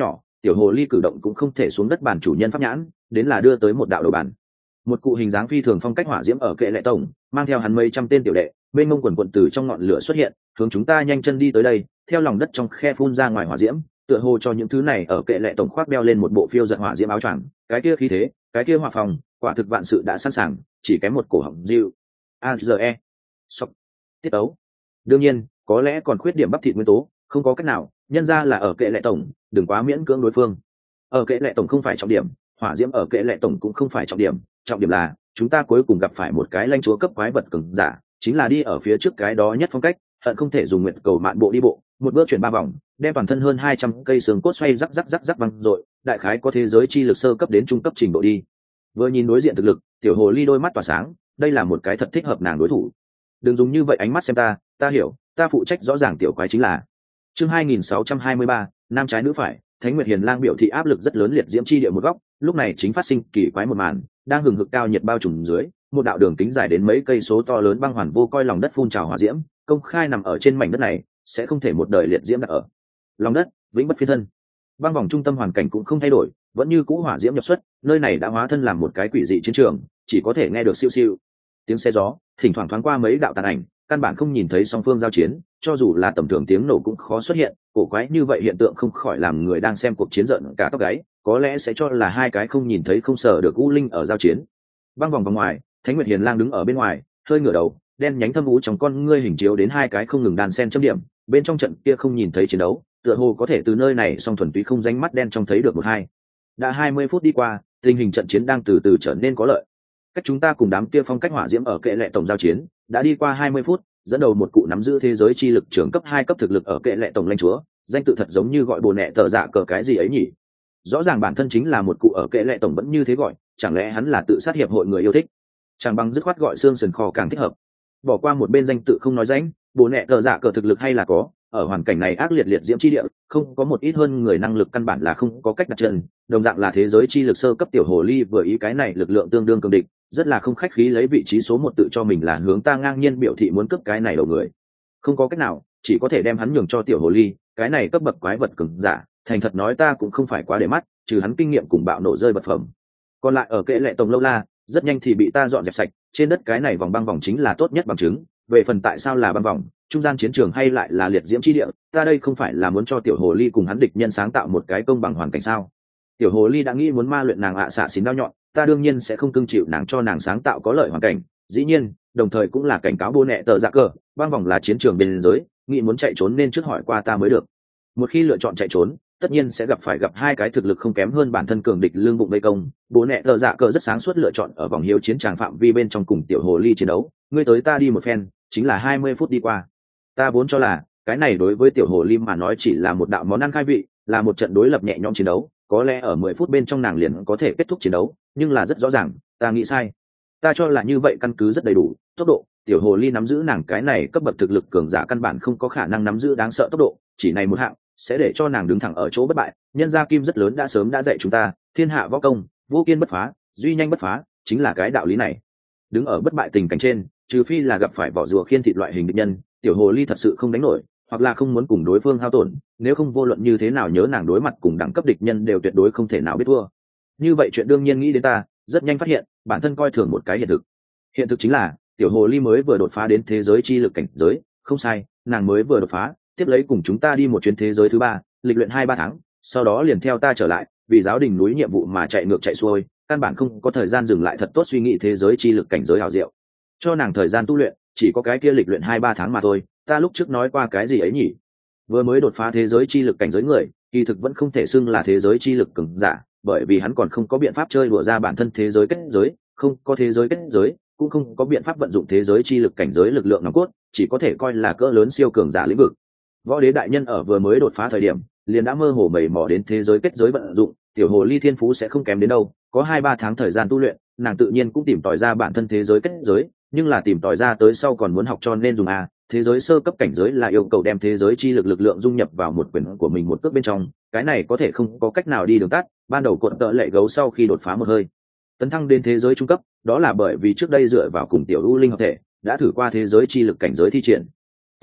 Speaker 1: tiểu hồ ly cử động cũng không thể xuống đất bàn chủ nhân pháp nhãn, đến là đưa tới một đạo đầu bàn. Một cụ hình dáng phi thường phong cách hỏa diễm ở kệ lệ tổng, mang theo hắn mấy trăm tên tiểu đệ, bên mông quần quần từ trong ngọn lửa xuất hiện, hướng chúng ta nhanh chân đi tới đây, theo lòng đất trong khe phun ra ngoài hỏa diễm, tựa hồ cho những thứ này ở kệ lệ tổng khoác đeo lên một bộ phiêu giật hỏa diễm áo choàng, cái kia khí thế, cái kia hỏa phòng, quả thực vạn sự đã sẵn sàng, chỉ kém một cổ họng dịu. A giờ e. Sọc. Tiết tấu. Đương nhiên, có lẽ còn khuyết điểm bắp thịt nguyên tố, không có cách nào, nhân ra là ở kệ lệ tổng, đừng quá miễn cưỡng đối phương. Ở kệ lệ tổng không phải trọng điểm, hỏa diễm ở kệ lệ tổng cũng không phải trọng điểm, trọng điểm là chúng ta cuối cùng gặp phải một cái lãnh chúa cấp quái vật cường giả, chính là đi ở phía trước cái đó nhất phong cách, hận không thể dùng nguyện cầu mạn bộ đi bộ, một bước chuyển ba vòng, đem toàn thân hơn hai trăm cây xương cốt xoay rắc rắc rắc rắc văng rồi, đại khái có thế giới chi lực sơ cấp đến trung cấp trình độ đi. Vừa nhìn đối diện thực lực, tiểu hồ ly đôi mắt tỏa sáng, đây là một cái thật thích hợp nàng đối thủ. Đừng dùng như vậy ánh mắt xem ta, ta hiểu, ta phụ trách rõ ràng tiểu quái chính là. Chương hai nghìn sáu trăm hai mươi ba, nam trái nữ phải, Thánh Nguyệt Hiền Lang biểu thị áp lực rất lớn liệt diễm chi địa một góc, lúc này chính phát sinh kỳ quái một màn, đang hừng hực cao nhiệt bao trùm dưới, một đạo đường kính dài đến mấy cây số to lớn băng hoàn vô coi lòng đất phun trào hỏa diễm, công khai nằm ở trên mảnh đất này, sẽ không thể một đời liệt diễm đặt ở. Lòng đất, vĩnh bất phiên thân. Băng vòng trung tâm hoàn cảnh cũng không thay đổi, vẫn như cũ hỏa diễm nhập xuất, nơi này đã hóa thân làm một cái quỷ dị chiến trường, chỉ có thể nghe được siêu siêu tiếng xe gió, thỉnh thoảng thoáng qua mấy đạo tàn ảnh, căn bản không nhìn thấy song phương giao chiến, cho dù là tầm thường tiếng nổ cũng khó xuất hiện, cổ quái như vậy hiện tượng không khỏi làm người đang xem cuộc chiến giận cả tóc gáy, có lẽ sẽ cho là hai cái không nhìn thấy không sờ được u linh ở giao chiến. Băng vòng vòng ngoài, Thánh Nguyệt Hiền Lang đứng ở bên ngoài, hơi ngửa đầu, đen nhánh thâm u trong con ngươi hình chiếu đến hai cái không ngừng đàn sen chấm điểm, bên trong trận kia không nhìn thấy chiến đấu, tựa hồ có thể từ nơi này song thuần túy không ránh mắt đen trong thấy được một hai. Đã hai mươi phút đi qua, tình hình trận chiến đang từ từ trở nên có lợi. Cách chúng ta cùng đám kia phong cách hỏa diễm ở kệ lệ tổng giao chiến, đã đi qua hai mươi phút, dẫn đầu một cụ nắm giữ thế giới chi lực trưởng cấp hai cấp thực lực ở kệ lệ tổng lãnh chúa, danh tự thật giống như gọi bồ nẹ tờ dạ cờ cái gì ấy nhỉ. Rõ ràng bản thân chính là một cụ ở kệ lệ tổng vẫn như thế gọi, chẳng lẽ hắn là tự sát hiệp hội người yêu thích? Chẳng bằng dứt khoát gọi xương sườn kho càng thích hợp. Bỏ qua một bên danh tự không nói danh, bồ nẹ tờ dạ cờ thực lực hay là có, ở hoàn cảnh này ác liệt liệt diễm chi địa, không có một ít hơn người năng lực căn bản là không có cách đặt chân, đồng dạng là thế giới chi lực sơ cấp tiểu hồ ly vừa ý cái này lực lượng tương đương cường địch, rất là không khách khí lấy vị trí số một tự cho mình là hướng ta ngang nhiên biểu thị muốn cướp cái này đầu người. Không có cách nào, chỉ có thể đem hắn nhường cho tiểu hồ ly, cái này cấp bậc quái vật cường giả, thành thật nói ta cũng không phải quá để mắt, trừ hắn kinh nghiệm cùng bạo nổ rơi vật phẩm. Còn lại ở kệ lệ tổng lâu la, rất nhanh thì bị ta dọn dẹp sạch, trên đất cái này vòng băng vòng chính là tốt nhất bằng chứng, về phần tại sao là băng vòng, trung gian chiến trường hay lại là liệt diễm chi địa, ta đây không phải là muốn cho tiểu hồ ly cùng hắn địch nhân sáng tạo một cái công bằng hoàn cảnh sao? Tiểu hồ ly đã nghĩ muốn ma luyện nàng ạ xạ xín đao nhọn, ta đương nhiên sẽ không cưng chịu nàng cho nàng sáng tạo có lợi hoàn cảnh, dĩ nhiên đồng thời cũng là cảnh cáo bô nẹ tờ dạ cờ, băng vòng là chiến trường biên giới, nghĩ muốn chạy trốn nên trước hỏi qua ta mới được. Một khi lựa chọn chạy trốn, tất nhiên sẽ gặp phải gặp hai cái thực lực không kém hơn bản thân cường địch lương bụng vây công. Bố nẹ tờ dạ cờ rất sáng suốt lựa chọn ở vòng hiếu chiến tràng phạm vi bên trong cùng tiểu hồ ly chiến đấu, ngươi tới ta đi một phen, chính là hai mươi phút đi qua. Ta vốn cho là cái này đối với tiểu hồ ly mà nói chỉ là một đạo món ăn khai vị, là một trận đối lập nhẹ nhõm chiến đấu, có lẽ ở mười phút bên trong nàng liền có thể kết thúc chiến đấu, nhưng là rất rõ ràng ta nghĩ sai. Ta cho là như vậy căn cứ rất đầy đủ, tốc độ, tiểu hồ ly nắm giữ nàng cái này cấp bậc thực lực cường giả căn bản không có khả năng nắm giữ đáng sợ tốc độ, chỉ này một hạng sẽ để cho nàng đứng thẳng ở chỗ bất bại. Nhân gia kim rất lớn đã sớm đã dạy chúng ta, thiên hạ võ công, vô kiên bất phá, duy nhanh bất phá, chính là cái đạo lý này. Đứng ở bất bại tình cảnh trên, trừ phi là gặp phải vỏ rùa khiên thịt loại hình địch nhân, tiểu hồ ly thật sự không đánh nổi, hoặc là không muốn cùng đối phương hao tổn, nếu không vô luận như thế nào nhớ nàng đối mặt cùng đẳng cấp địch nhân đều tuyệt đối không thể nào biết thua. Như vậy chuyện đương nhiên nghĩ đến ta, rất nhanh phát hiện bản thân coi thường một cái hiện thực. Hiện thực chính là tiểu hồ ly mới vừa đột phá đến thế giới chi lực cảnh giới, không sai, nàng mới vừa đột phá, tiếp lấy cùng chúng ta đi một chuyến thế giới thứ ba, lịch luyện hai ba tháng, sau đó liền theo ta trở lại, vì giáo đình núi nhiệm vụ mà chạy ngược chạy xuôi, căn bản không có thời gian dừng lại thật tốt suy nghĩ thế giới chi lực cảnh giới hảo diệu. Cho nàng thời gian tu luyện, chỉ có cái kia lịch luyện hai ba tháng mà thôi. Ta lúc trước nói qua cái gì ấy nhỉ? Vừa mới đột phá thế giới chi lực cảnh giới người, kỳ thực vẫn không thể xưng là thế giới chi lực cường giả, bởi vì hắn còn không có biện pháp chơi đùa ra bản thân thế giới kết giới, không có thế giới kết giới, cũng không có biện pháp vận dụng thế giới chi lực cảnh giới lực lượng nòng cốt, chỉ có thể coi là cỡ lớn siêu cường giả lĩnh vực. Võ đế đại nhân ở vừa mới đột phá thời điểm, liền đã mơ hồ mầy mò đến thế giới kết giới vận dụng, tiểu hồ ly thiên phú sẽ không kém đến đâu, có hai ba tháng thời gian tu luyện, nàng tự nhiên cũng tìm tòi ra bản thân thế giới kết giới, nhưng là tìm tòi ra tới sau còn muốn học cho nên dùng a, thế giới sơ cấp cảnh giới là yêu cầu đem thế giới chi lực lực lượng dung nhập vào một quyền của mình một cước bên trong, cái này có thể không có cách nào đi đường tắt, ban đầu cột tợ lệ gấu sau khi đột phá một hơi tấn thăng đến thế giới trung cấp, đó là bởi vì trước đây dựa vào cùng tiểu u linh hợp thể đã thử qua thế giới chi lực cảnh giới thi triển.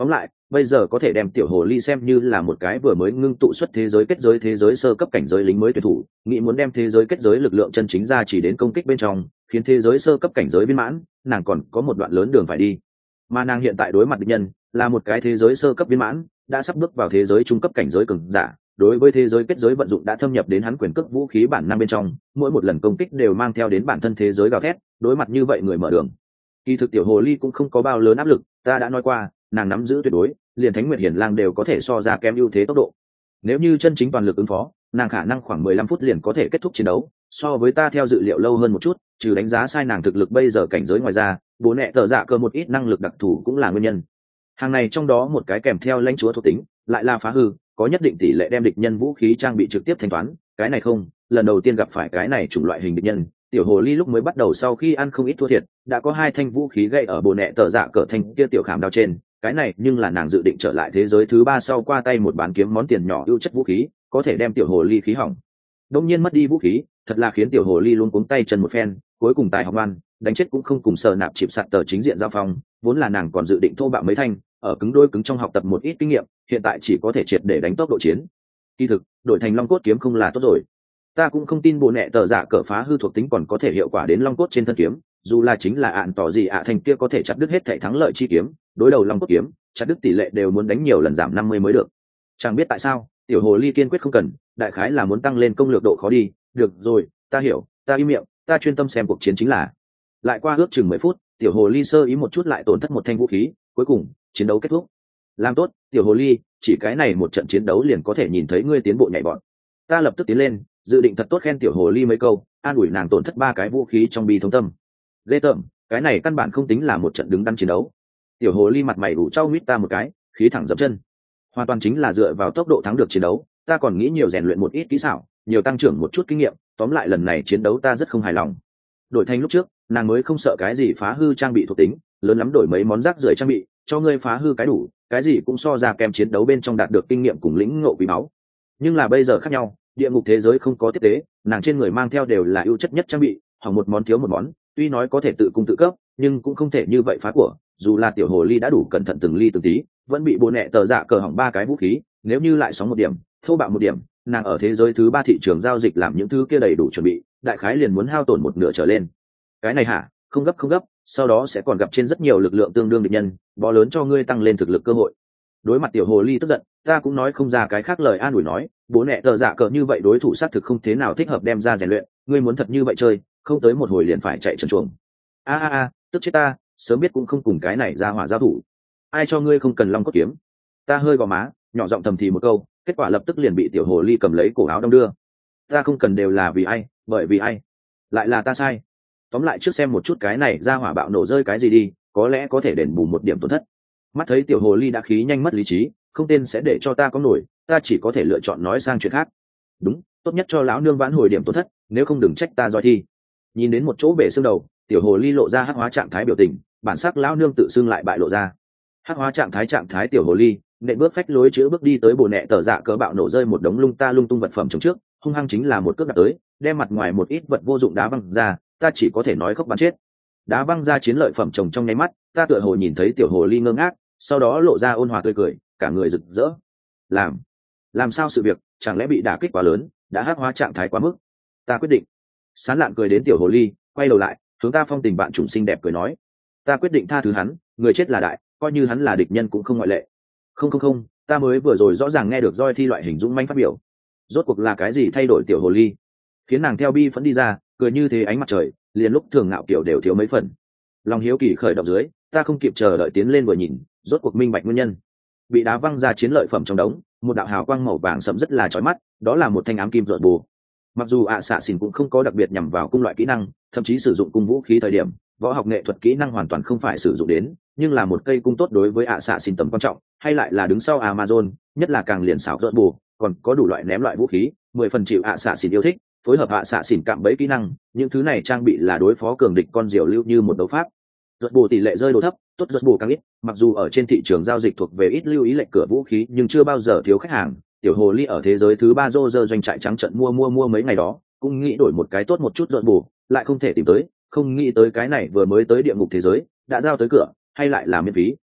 Speaker 1: Tóm lại, bây giờ có thể đem tiểu hồ ly xem như là một cái vừa mới ngưng tụ xuất thế giới kết giới thế giới sơ cấp cảnh giới lính mới tuyển thủ, nghĩ muốn đem thế giới kết giới lực lượng chân chính ra chỉ đến công kích bên trong, khiến thế giới sơ cấp cảnh giới viên mãn, nàng còn có một đoạn lớn đường phải đi. Mà nàng hiện tại đối mặt địch nhân là một cái thế giới sơ cấp viên mãn, đã sắp bước vào thế giới trung cấp cảnh giới cường giả, đối với thế giới kết giới vận dụng đã thâm nhập đến hắn quyền cước vũ khí bản năng bên trong, mỗi một lần công kích đều mang theo đến bản thân thế giới gào thét, đối mặt như vậy người mở đường. Kỳ thực tiểu hồ ly cũng không có bao lớn áp lực, ta đã nói qua, nàng nắm giữ tuyệt đối, liền Thánh Nguyệt Hiển Lang đều có thể so ra kém ưu thế tốc độ. Nếu như chân chính toàn lực ứng phó, nàng khả năng khoảng mười lăm phút liền có thể kết thúc chiến đấu, so với ta theo dự liệu lâu hơn một chút, trừ đánh giá sai nàng thực lực bây giờ cảnh giới ngoài ra, bố nẹ tờ dạ cơ một ít năng lực đặc thù cũng là nguyên nhân. Hàng này trong đó một cái kèm theo lãnh chúa thuộc tính, lại là phá hư, có nhất định tỷ lệ đem địch nhân vũ khí trang bị trực tiếp thanh toán, cái này không, lần đầu tiên gặp phải cái này chủng loại hình địch nhân. Tiểu hồ ly lúc mới bắt đầu sau khi ăn không ít thua thiệt, đã có hai thanh vũ khí gậy ở bồ nẹ tờ dạ cỡ thanh kia tiểu khảm đao trên, cái này nhưng là nàng dự định trở lại thế giới thứ ba sau qua tay một bán kiếm món tiền nhỏ ưu chất vũ khí, có thể đem tiểu hồ ly khí hỏng. Đông nhiên mất đi vũ khí, thật là khiến tiểu hồ ly luôn cuống tay chân một phen, cuối cùng tài học ngoan, đánh chết cũng không cùng sờ nạp chịp sạt tờ chính diện giao phong, vốn là nàng còn dự định thô bạo mấy thanh, ở cứng đôi cứng trong học tập một ít kinh nghiệm, hiện tại chỉ có thể triệt để đánh tốc độ chiến. Kỳ thực, đổi thành long cốt kiếm không là tốt rồi. Ta cũng không tin bộ nệ tờ dạ cỡ phá hư thuộc tính còn có thể hiệu quả đến long cốt trên thân kiếm, dù là chính là ạn tỏ gì ạ thành kia có thể chặt đứt hết thể thắng lợi chi kiếm, đối đầu long cốt kiếm, chặt đứt tỷ lệ đều muốn đánh nhiều lần giảm năm mươi mới được. Chẳng biết tại sao, tiểu hồ ly kiên quyết không cần, đại khái là muốn tăng lên công lược độ khó đi. Được rồi, ta hiểu, ta im miệng, ta chuyên tâm xem cuộc chiến chính là. Lại qua ước chừng mười phút, tiểu hồ ly sơ ý một chút lại tổn thất một thanh vũ khí, cuối cùng chiến đấu kết thúc. Làm tốt, tiểu hồ ly, chỉ cái này một trận chiến đấu liền có thể nhìn thấy ngươi tiến bộ nhảy vọt. Ta lập tức tiến lên, dự định thật tốt khen tiểu hồ ly mấy câu, an ủi nàng tổn thất ba cái vũ khí trong bi thống tâm. Ghê tởm, cái này căn bản không tính là một trận đứng đắn chiến đấu. Tiểu hồ ly mặt mày ủ trao mít ta một cái, khí thẳng dậm chân. Hoàn toàn chính là dựa vào tốc độ thắng được chiến đấu, ta còn nghĩ nhiều rèn luyện một ít kỹ xảo, nhiều tăng trưởng một chút kinh nghiệm, tóm lại lần này chiến đấu ta rất không hài lòng. Đổi thành lúc trước, nàng mới không sợ cái gì phá hư trang bị thuộc tính, lớn lắm đổi mấy món rác rưởi trang bị, cho ngươi phá hư cái đủ, cái gì cũng so ra kèm chiến đấu bên trong đạt được kinh nghiệm cùng lĩnh ngộ quý báu. Nhưng là bây giờ khác nhau, địa ngục thế giới không có tiếp tế, nàng trên người mang theo đều là ưu chất nhất trang bị, hỏng một món thiếu một món, tuy nói có thể tự cung tự cấp, nhưng cũng không thể như vậy phá của, dù là tiểu hồ ly đã đủ cẩn thận từng ly từng tí, vẫn bị bồ nẹ tờ dạ cờ hỏng ba cái vũ khí, nếu như lại sóng một điểm, thô bạo một điểm, nàng ở thế giới thứ ba thị trường giao dịch làm những thứ kia đầy đủ chuẩn bị, đại khái liền muốn hao tổn một nửa trở lên. Cái này hả? Không gấp không gấp, sau đó sẽ còn gặp trên rất nhiều lực lượng tương đương địch nhân, bó lớn cho ngươi tăng lên thực lực cơ hội. Đối mặt tiểu hồ ly tức giận, ta cũng nói không ra cái khác lời an ủi nói, bố nẹ tờ dạ cờ như vậy đối thủ xác thực không thế nào thích hợp đem ra rèn luyện, ngươi muốn thật như vậy chơi, không tới một hồi liền phải chạy trần chuồng. A a a, tức chết ta, sớm biết cũng không cùng cái này ra hỏa giao thủ. Ai cho ngươi không cần long cốt kiếm? Ta hơi gò má, nhỏ giọng thầm thì một câu, kết quả lập tức liền bị tiểu hồ ly cầm lấy cổ áo đong đưa. Ta không cần đều là vì ai, bởi vì ai? Lại là ta sai. Tóm lại trước xem một chút cái này ra hỏa bạo nổ rơi cái gì đi, có lẽ có thể đền bù một điểm tổn thất. Mắt thấy tiểu hồ ly đã khí nhanh mất lý trí, không tên sẽ để cho ta có nổi, ta chỉ có thể lựa chọn nói sang chuyện khác. Đúng, tốt nhất cho lão nương vãn hồi điểm tổn thất, nếu không đừng trách ta doi thi. Nhìn đến một chỗ bể xương đầu, tiểu hồ ly lộ ra hắc hóa trạng thái biểu tình, bản sắc lão nương tự xưng lại bại lộ ra. Hắc hóa trạng thái trạng thái tiểu hồ ly, nện bước phách lối chữ bước đi tới bồ nẹ tờ dạ cỡ bạo nổ rơi một đống lung ta lung tung vật phẩm chống trước, hung hăng chính là một cước đạp tới, đem mặt ngoài một ít vật vô dụng đá văng ra, ta chỉ có thể nói khóc bắn chết. Đá văng ra chiến lợi phẩm chồng trong nháy mắt, ta tựa hồ nhìn thấy tiểu hồ ly ngơ ngác, sau đó lộ ra ôn hòa tươi cười, cả người rực rỡ. Làm, làm sao sự việc, chẳng lẽ bị đả kích quá lớn, đã hắc hóa trạng thái quá mức? Ta quyết định. Sán lạn cười đến tiểu hồ ly, quay đầu lại, hướng ta phong tình bạn trùng xinh đẹp cười nói, ta quyết định tha thứ hắn, người chết là đại, coi như hắn là địch nhân cũng không ngoại lệ. Không không không, ta mới vừa rồi rõ ràng nghe được roi thi loại hình dũng manh phát biểu. Rốt cuộc là cái gì thay đổi tiểu hồ ly, khiến nàng theo bi phẫn đi ra, cười như thế ánh mặt trời, liền lúc thường ngạo kiểu đều thiếu mấy phần. Lòng hiếu kỳ khởi động dưới, ta không kịp chờ đợi tiến lên vừa nhìn, rốt cuộc minh bạch nguyên nhân. Bị đá văng ra chiến lợi phẩm trong đống, một đạo hào quang màu vàng sẫm rất là chói mắt, đó là một thanh ám kim rọi bù. Mặc dù ạ xạ xỉn cũng không có đặc biệt nhằm vào cung loại kỹ năng, thậm chí sử dụng cung vũ khí thời điểm, võ học nghệ thuật kỹ năng hoàn toàn không phải sử dụng đến, nhưng là một cây cung tốt đối với ạ xạ xỉn tầm quan trọng, hay lại là đứng sau Amazon, nhất là càng liền xảo rọi bù, còn có đủ loại ném loại vũ khí, mười phần chịu ạ xạ xỉn yêu thích, phối hợp ạ xạ xỉn cạm bẫy kỹ năng, những thứ này trang bị là đối phó cường địch con diều lưu như một đấu pháp. Rốt bù tỷ lệ rơi đồ thấp, tốt rốt bù càng ít, mặc dù ở trên thị trường giao dịch thuộc về ít lưu ý lệnh cửa vũ khí, nhưng chưa bao giờ thiếu khách hàng. Tiểu hồ ly ở thế giới thứ ba rô rơ doanh trại trắng trận mua mua mua mấy ngày đó, cũng nghĩ đổi một cái tốt một chút rốt bù, lại không thể tìm tới, không nghĩ tới cái này vừa mới tới địa ngục thế giới, đã giao tới cửa, hay lại là miễn phí.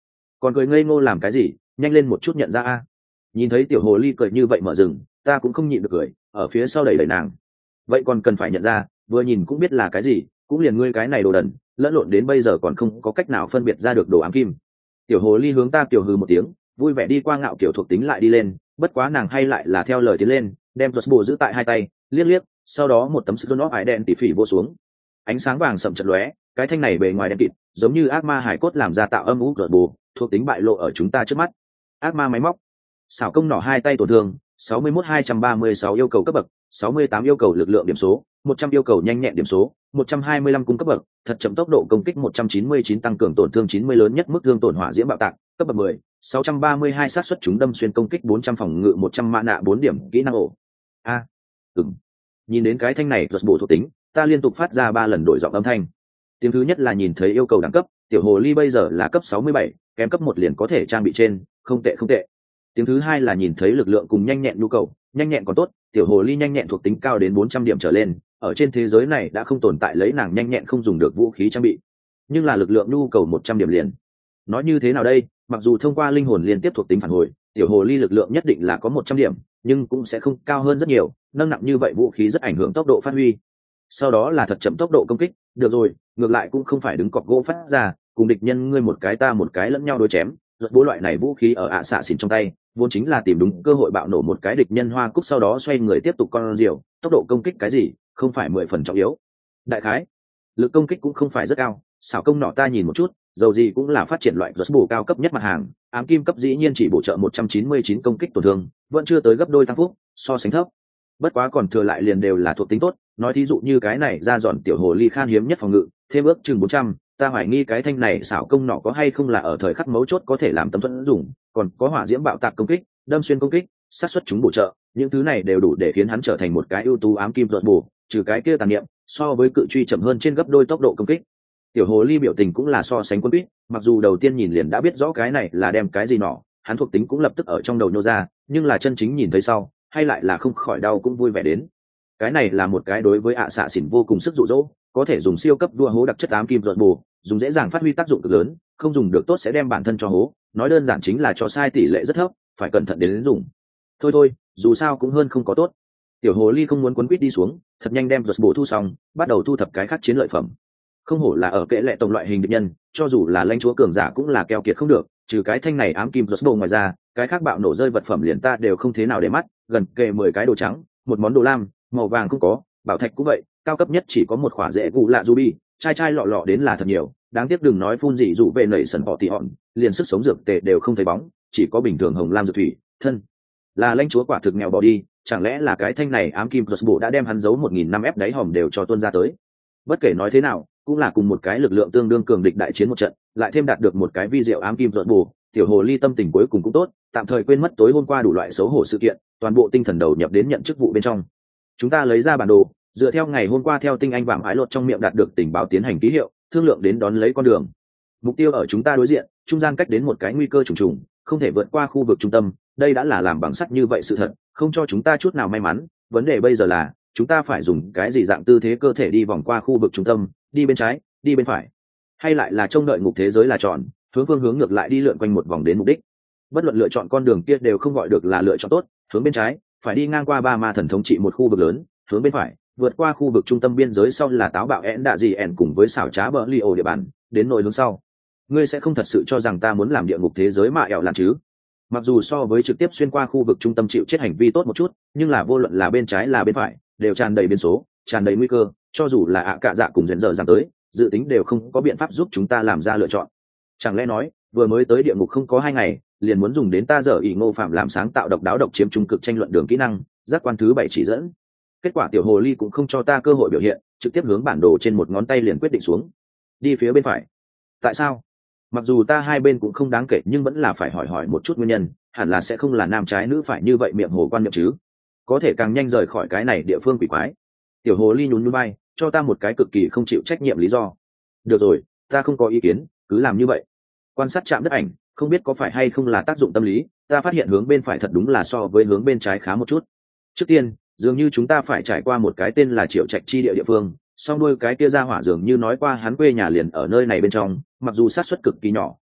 Speaker 1: còn cười ngây ngô làm cái gì, nhanh lên một chút nhận ra a. Nhìn thấy tiểu hồ ly cười như vậy mở rừng, ta cũng không nhịn được cười, ở phía sau đẩy đẩy nàng. Vậy còn cần phải nhận ra, vừa nhìn cũng biết là cái gì, cũng liền ngươi cái này đồ đần, lẫn lộn đến bây giờ còn không có cách nào phân biệt ra được đồ ám kim. Tiểu hồ ly hướng ta tiểu hừ một tiếng, vui vẻ đi qua ngạo kiểu thuộc tính lại đi lên, bất quá nàng hay lại là theo lời tiến lên, đem giật bồ giữ tại hai tay, liếc liếc, sau đó một tấm sức nóc ải đen tỉ phỉ vô xuống. Ánh sáng vàng sậm chật lóe, cái thanh này bề ngoài đen kịt, giống như ác ma hải cốt làm ra tạo âm u giật bồ, thuộc tính bại lộ ở chúng ta trước mắt. Ác ma máy móc, xảo công nỏ hai tay tổn thương, sáu mươi mốt hai trăm ba mươi sáu yêu cầu cấp bậc, sáu mươi tám yêu cầu lực lượng điểm số, một trăm yêu cầu nhanh nhẹn điểm số, một trăm hai mươi lăm cung cấp bậc, thật chậm tốc độ công kích một trăm chín mươi chín tăng cường tổn thương chín mươi lớn nhất mức thương tổn hỏa diễm bạo tạc, cấp bậc mười, sáu trăm ba mươi hai sát suất chúng đâm xuyên công kích bốn trăm phòng ngự một trăm mã nạ bốn điểm, kỹ năng ổ. A. À, ừm. Nhìn đến cái thanh này giật bổ thuộc tính, ta liên tục phát ra ba lần đổi giọng âm thanh. Tiếng thứ nhất là nhìn thấy yêu cầu đẳng cấp, tiểu hồ ly bây giờ là cấp sáu mươi bảy, kém cấp một liền có thể trang bị trên, không tệ không tệ. Tiếng thứ hai là nhìn thấy lực lượng cùng nhanh nhẹn nhu cầu, nhanh nhẹn còn tốt, tiểu hồ ly nhanh nhẹn thuộc tính cao đến bốn trăm điểm trở lên, ở trên thế giới này đã không tồn tại lấy nàng nhanh nhẹn không dùng được vũ khí trang bị. Nhưng là lực lượng nhu cầu một trăm điểm liền. Nói như thế nào đây, mặc dù thông qua linh hồn liên tiếp thuộc tính phản hồi, tiểu hồ ly lực lượng nhất định là có một trăm điểm, nhưng cũng sẽ không cao hơn rất nhiều, nâng nặng như vậy vũ khí rất ảnh hưởng tốc độ phát huy. Sau đó là thật chậm tốc độ công kích, được rồi, ngược lại cũng không phải đứng cọc gỗ phát ra, cùng địch nhân ngươi một cái ta một cái lẫn nhau đối chém, giật bố loại này vũ khí ở ạ xạ xỉn trong tay, vốn chính là tìm đúng cơ hội bạo nổ một cái địch nhân hoa cúc sau đó xoay người tiếp tục con diều, tốc độ công kích cái gì, không phải mười phần trọng yếu. Đại khái, lực công kích cũng không phải rất cao, xảo công nọ ta nhìn một chút, dầu gì cũng là phát triển loại giật bổ cao cấp nhất mặt hàng, ám kim cấp dĩ nhiên chỉ bổ trợ một trăm chín mươi chín công kích tổn thương, vẫn chưa tới gấp đôi tăng phúc, so sánh thấp. Bất quá còn thừa lại liền đều là thuộc tính tốt, nói thí dụ như cái này ra dọn tiểu hồ ly khan hiếm nhất phòng ngự, thêm ước chừng bốn trăm, ta hoài nghi cái thanh này xảo công nọ có hay không là ở thời khắc mấu chốt có thể làm tấm thuẫn dùng, còn có hỏa diễm bạo tạc công kích, đâm xuyên công kích, sát xuất chúng bổ trợ, những thứ này đều đủ để khiến hắn trở thành một cái ưu tú ám kim giật bổ, trừ cái kia tàn niệm, so với cự truy chậm hơn trên gấp đôi tốc độ công kích. Tiểu hồ ly biểu tình cũng là so sánh quân biết, mặc dù đầu tiên nhìn liền đã biết rõ cái này là đem cái gì nọ, hắn thuộc tính cũng lập tức ở trong đầu nhô ra, nhưng là chân chính nhìn thấy sau, hay lại là không khỏi đau cũng vui vẻ đến. Cái này là một cái đối với ạ xạ xỉn vô cùng sức dụ dỗ, có thể dùng siêu cấp đua hố đặc chất ám kim giật bù, dùng dễ dàng phát huy tác dụng cực lớn, không dùng được tốt sẽ đem bản thân cho hố, nói đơn giản chính là cho sai tỷ lệ rất thấp, phải cẩn thận đến dùng. Thôi thôi, dù sao cũng hơn không có tốt. Tiểu hồ ly không muốn quấn quýt đi xuống, thật nhanh đem giật bù thu xong, bắt đầu thu thập cái khác chiến lợi phẩm. Không hổ là ở kệ lệ tổng loại hình địch nhân, cho dù là lãnh chúa cường giả cũng là keo kiệt không được, trừ cái thanh này ám kim giật bù ngoài ra, cái khác bạo nổ rơi vật phẩm liền ta đều không thế nào để mắt, gần kề mười cái đồ trắng, một món đồ lam, màu vàng cũng có, bảo thạch cũng vậy, cao cấp nhất chỉ có một khỏa rễ gù lạ ruby, chai chai lọ lọ đến là thật nhiều, đáng tiếc đừng nói phun gì dụ về nảy sần họ tỉ hòn, liền sức sống dược tệ đều không thấy bóng, chỉ có bình thường hồng lam dược thủy, thân là lãnh chúa quả thực nghèo bỏ đi, chẳng lẽ là cái thanh này ám kim plus bộ đã đem hắn giấu một nghìn năm ép đáy hòm đều cho tuân ra tới. Bất kể nói thế nào, cũng là cùng một cái lực lượng tương đương cường địch đại chiến một trận, lại thêm đạt được một cái vi diệu ám kim ruột bù, tiểu hồ ly tâm tình cuối cùng cũng tốt, tạm thời quên mất tối hôm qua đủ loại xấu hổ sự kiện, toàn bộ tinh thần đầu nhập đến nhận chức vụ bên trong. Chúng ta lấy ra bản đồ, dựa theo ngày hôm qua theo tinh anh vàng ái lột trong miệng đạt được tình báo tiến hành ký hiệu, thương lượng đến đón lấy con đường. Mục tiêu ở chúng ta đối diện, trung gian cách đến một cái nguy cơ trùng trùng, không thể vượt qua khu vực trung tâm, đây đã là làm bằng sắt như vậy sự thật, không cho chúng ta chút nào may mắn, vấn đề bây giờ là chúng ta phải dùng cái gì dạng tư thế cơ thể đi vòng qua khu vực trung tâm, đi bên trái, đi bên phải, hay lại là trông đợi ngục thế giới là tròn, hướng phương hướng ngược lại đi lượn quanh một vòng đến mục đích. Bất luận lựa chọn con đường kia đều không gọi được là lựa chọn tốt, hướng bên trái, phải đi ngang qua ba ma thần thống trị một khu vực lớn, hướng bên phải, vượt qua khu vực trung tâm biên giới sau là táo bạo én đạ gì ẻn cùng với xảo trá bờ li ổ địa bàn, đến nội hướng sau. Ngươi sẽ không thật sự cho rằng ta muốn làm địa ngục thế giới mà ẻo làm chứ? Mặc dù so với trực tiếp xuyên qua khu vực trung tâm chịu chết hành vi tốt một chút, nhưng là vô luận là bên trái là bên phải, đều tràn đầy biến số, tràn đầy nguy cơ, cho dù là ạ cạ dạ cùng dần dở rằng tới, dự tính đều không có biện pháp giúp chúng ta làm ra lựa chọn. Chẳng lẽ nói, vừa mới tới địa ngục không có hai ngày, liền muốn dùng đến ta dở ỷ ngô phạm làm sáng tạo độc đáo độc chiếm trung cực tranh luận đường kỹ năng, giác quan thứ bảy chỉ dẫn. Kết quả tiểu hồ ly cũng không cho ta cơ hội biểu hiện, trực tiếp hướng bản đồ trên một ngón tay liền quyết định xuống. Đi phía bên phải. Tại sao? Mặc dù ta hai bên cũng không đáng kể nhưng vẫn là phải hỏi hỏi một chút nguyên nhân, hẳn là sẽ không là nam trái nữ phải như vậy miệng hồ quan niệm chứ. Có thể càng nhanh rời khỏi cái này địa phương quỷ quái. Tiểu hồ ly nhún nhún vai, cho ta một cái cực kỳ không chịu trách nhiệm lý do. Được rồi, ta không có ý kiến, cứ làm như vậy. Quan sát chạm đất ảnh, không biết có phải hay không là tác dụng tâm lý, ta phát hiện hướng bên phải thật đúng là so với hướng bên trái khá một chút. Trước tiên, dường như chúng ta phải trải qua một cái tên là Triệu Trạch chi địa địa phương, song đôi cái kia ra hỏa dường như nói qua hắn quê nhà liền ở nơi này bên trong, mặc dù sát suất cực kỳ nhỏ,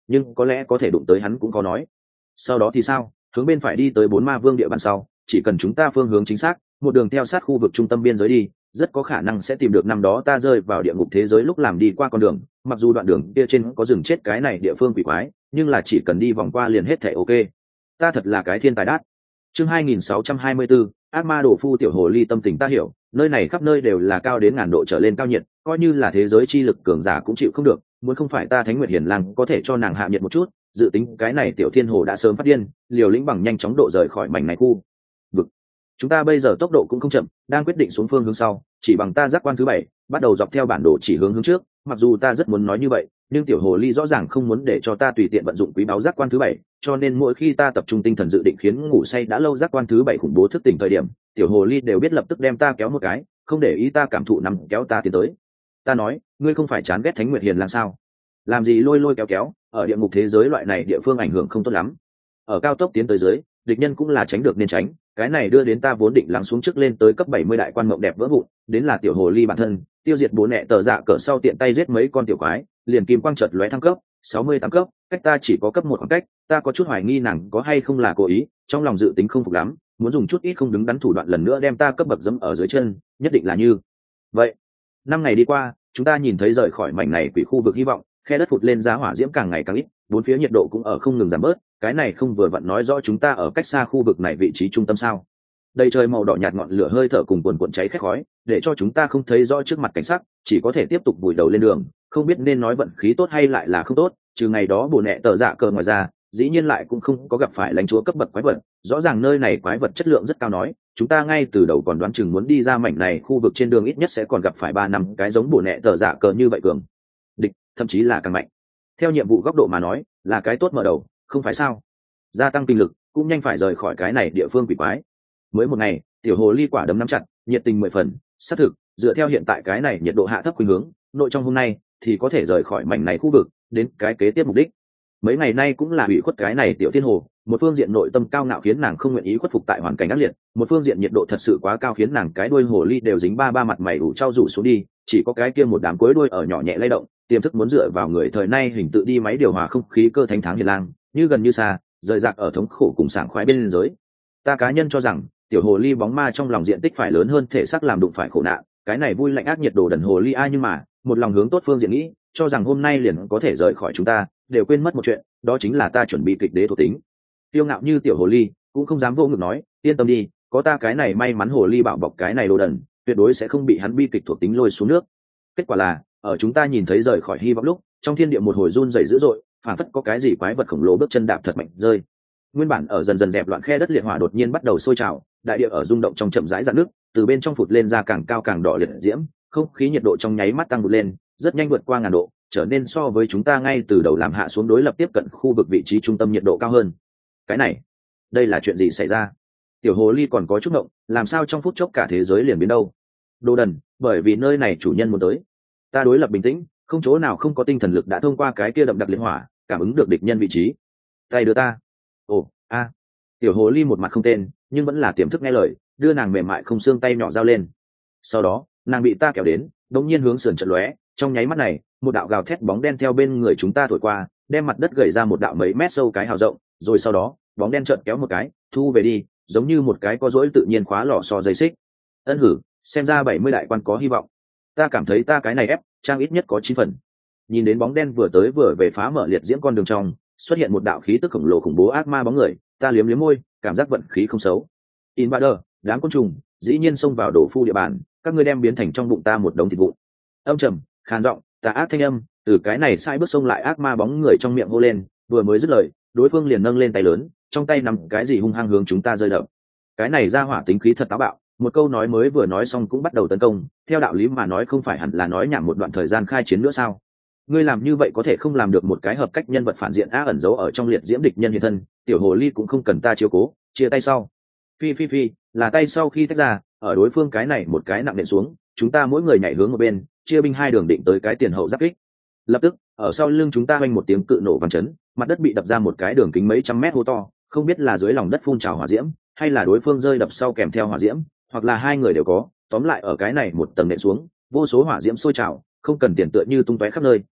Speaker 1: nhưng có lẽ có thể đụng tới hắn cũng có nói. Sau đó thì sao? Hướng bên phải đi tới bốn ma vương địa bàn sau, chỉ cần chúng ta phương hướng chính xác, một đường theo sát khu vực trung tâm biên giới đi, rất có khả năng sẽ tìm được năm đó ta rơi vào địa ngục thế giới lúc làm đi qua con đường. Mặc dù đoạn đường kia trên có rừng chết cái này địa phương quỷ quái, nhưng là chỉ cần đi vòng qua liền hết thảy ok. Ta thật là cái thiên tài đát. Chương hai nghìn sáu trăm hai mươi bốn, ác ma đổ phu tiểu hồ ly tâm tình ta hiểu, nơi này khắp nơi đều là cao đến ngàn độ trở lên cao nhiệt, coi như là thế giới chi lực cường giả cũng chịu không được, muốn không phải ta Thánh Nguyệt Hiền Lang có thể cho nàng hạ nhiệt một chút, dự tính cái này tiểu thiên hồ đã sớm phát điên, liều lĩnh bằng nhanh chóng độ rời khỏi mảnh này khu vực. Chúng ta bây giờ tốc độ cũng không chậm, đang quyết định xuống phương hướng sau, chỉ bằng ta giác quan thứ bảy, bắt đầu dọc theo bản đồ chỉ hướng hướng trước, mặc dù ta rất muốn nói như vậy, nhưng tiểu hồ ly rõ ràng không muốn để cho ta tùy tiện vận dụng quý báu giác quan thứ bảy, cho nên mỗi khi ta tập trung tinh thần dự định khiến ngủ say đã lâu giác quan thứ bảy khủng bố thức tỉnh thời điểm, tiểu hồ ly đều biết lập tức đem ta kéo một cái, không để ý ta cảm thụ nằm kéo ta tiến tới. Ta nói, ngươi không phải chán ghét Thánh Nguyệt Hiền Lang sao? Làm gì lôi lôi kéo kéo, ở địa ngục thế giới loại này địa phương ảnh hưởng không tốt lắm. Ở cao tốc tiến tới dưới, địch nhân cũng là tránh được nên tránh, cái này đưa đến ta vốn định lắng xuống trước lên tới cấp bảy mươi đại quan mộng đẹp vỡ vụn, đến là tiểu hồ ly bản thân, tiêu diệt bố nẹ tờ dạ cỡ sau tiện tay giết mấy con tiểu quái, liền kim quang chợt lóe thăng cấp, sáu mươi tám cấp, cách ta chỉ có cấp một khoảng cách, ta có chút hoài nghi nàng có hay không là cố ý, trong lòng dự tính không phục lắm, muốn dùng chút ít không đứng đắn thủ đoạn lần nữa đem ta cấp bậc dẫm ở dưới chân, nhất định là như vậy. Năm ngày đi qua, chúng ta nhìn thấy rời khỏi mảnh này quỷ khu vực hy vọng, khe đất phụt lên giá hỏa diễm càng ngày càng ít, bốn phía nhiệt độ cũng ở không ngừng giảm bớt, cái này không vừa vặn nói rõ chúng ta ở cách xa khu vực này vị trí trung tâm sao? Đầy trời màu đỏ nhạt ngọn lửa hơi thở cùng cuồn cuộn cháy khét khói, để cho chúng ta không thấy rõ trước mặt cảnh sắc, chỉ có thể tiếp tục vùi đầu lên đường, không biết nên nói vận khí tốt hay lại là không tốt, trừ ngày đó bổ nẹ tờ dạ cờ ngoài ra, dĩ nhiên lại cũng không có gặp phải lãnh chúa cấp bậc quái vật, rõ ràng nơi này quái vật chất lượng rất cao nói, chúng ta ngay từ đầu còn đoán chừng muốn đi ra mảnh này khu vực trên đường ít nhất sẽ còn gặp phải ba năm cái giống bổ nẹ tờ dạ cờ như vậy cường địch, thậm chí là càng mạnh. Theo nhiệm vụ góc độ mà nói, là cái tốt mở đầu, không phải sao? Gia tăng kinh lực, cũng nhanh phải rời khỏi cái này địa phương quỷ quái. Mới một ngày, tiểu hồ ly quả đấm nắm chặt, nhiệt tình mười phần, xác thực, dựa theo hiện tại cái này nhiệt độ hạ thấp khuynh hướng, nội trong hôm nay thì có thể rời khỏi mảnh này khu vực, đến cái kế tiếp mục đích. Mấy ngày nay cũng là bị khuất cái này tiểu thiên hồ, một phương diện nội tâm cao ngạo khiến nàng không nguyện ý khuất phục tại hoàn cảnh ác liệt, một phương diện nhiệt độ thật sự quá cao khiến nàng cái đuôi hồ ly đều dính ba ba mặt mày ủ trao rủ xuống đi, chỉ có cái kia một đám cuối đuôi ở nhỏ nhẹ lay động, tiềm thức muốn dựa vào người thời nay hình tự đi máy điều hòa không khí cơ thánh tháng hiền lang, như gần như xa, rời rạc ở thống khổ cùng sảng khoái bên giới. Ta cá nhân cho rằng, tiểu hồ ly bóng ma trong lòng diện tích phải lớn hơn thể xác làm đụng phải khổ nạn, cái này vui lạnh ác nhiệt đồ đần hồ ly ai nhưng mà, một lòng hướng tốt phương diện nghĩ, cho rằng hôm nay liền có thể rời khỏi chúng ta, đều quên mất một chuyện, đó chính là ta chuẩn bị kịch đế thuộc tính. Tiêu ngạo như tiểu hồ ly, cũng không dám vô ngực nói, yên tâm đi, có ta cái này may mắn hồ ly bảo bọc cái này đồ đần, tuyệt đối sẽ không bị hắn bi kịch thuộc tính lôi xuống nước. Kết quả là, ở chúng ta nhìn thấy rời khỏi hy vọng lúc, trong thiên địa một hồi run rẩy dữ dội, phản phất có cái gì quái vật khổng lồ bước chân đạp thật mạnh rơi. Nguyên bản ở dần dần dẹp loạn khe đất liệt hỏa đột nhiên bắt đầu sôi trào, đại địa ở rung động trong chậm rãi dạn nước, từ bên trong phụt lên ra càng cao càng đỏ liệt diễm, không khí nhiệt độ trong nháy mắt tăng vụt lên, rất nhanh vượt qua ngàn độ, trở nên so với chúng ta ngay từ đầu làm hạ xuống đối lập tiếp cận khu vực vị trí trung tâm nhiệt độ cao hơn. Cái này, đây là chuyện gì xảy ra? Tiểu hồ ly còn có chút ngộng, làm sao trong phút chốc cả thế giới liền biến đâu? Đồ đần, bởi vì nơi này chủ nhân muốn tới. Ta đối lập bình tĩnh, không chỗ nào không có tinh thần lực đã thông qua cái kia đậm đặc liệt hỏa, cảm ứng được địch nhân vị trí. Tay đưa ta. Ồ, a. Tiểu hồ ly một mặt không tên, nhưng vẫn là tiềm thức nghe lời, đưa nàng mềm mại không xương tay nhỏ giao lên. Sau đó, nàng bị ta kéo đến, đống nhiên hướng sườn chợt lóe, trong nháy mắt này, một đạo gào thét bóng đen theo bên người chúng ta thổi qua, đem mặt đất gầy ra một đạo mấy mét sâu cái hào rộng, rồi sau đó, bóng đen chợt kéo một cái, thu về đi, giống như một cái có rỗi tự nhiên khóa lò xo dây xích. Ân hử, xem ra bảy mươi đại quan có hy vọng. Ta cảm thấy ta cái này ép, trang ít nhất có chín phần. Nhìn đến bóng đen vừa tới vừa về phá mở liệt diễm con đường trong, xuất hiện một đạo khí tức khổng lồ khủng bố ác ma bóng người, ta liếm liếm môi, cảm giác vận khí không xấu. Invader, đám côn trùng, dĩ nhiên xông vào đổ phu địa bàn, các ngươi đem biến thành trong bụng ta một đống thịt vụn. Âm trầm, khàn giọng, tà ác thanh âm, từ cái này sai bước xông lại ác ma bóng người trong miệng hô lên, vừa mới dứt lời, đối phương liền nâng lên tay lớn, trong tay nắm cái gì hung hăng hướng chúng ta rơi đập. Cái này ra hỏa tính khí thật táo bạo, một câu nói mới vừa nói xong cũng bắt đầu tấn công, theo đạo lý mà nói không phải hẳn là nói nhảm một đoạn thời gian khai chiến nữa sao? Ngươi làm như vậy có thể không làm được một cái hợp cách nhân vật phản diện á ẩn giấu ở trong liệt diễm địch nhân hiện thân, tiểu hồ ly cũng không cần ta chiếu cố, chia tay sau. Phi phi phi, là tay sau khi tách ra, ở đối phương cái này một cái nặng nện xuống, chúng ta mỗi người nhảy hướng một bên, chia binh hai đường định tới cái tiền hậu giáp kích. Lập tức, ở sau lưng chúng ta vang một tiếng cự nổ vang chấn, mặt đất bị đập ra một cái đường kính mấy trăm mét hố to, không biết là dưới lòng đất phun trào hỏa diễm, hay là đối phương rơi đập sau kèm theo hỏa diễm, hoặc là hai người đều có, tóm lại ở cái này một tầng nện xuống, vô số hỏa diễm sôi trào, không cần tiền tựa như tung tóe khắp nơi,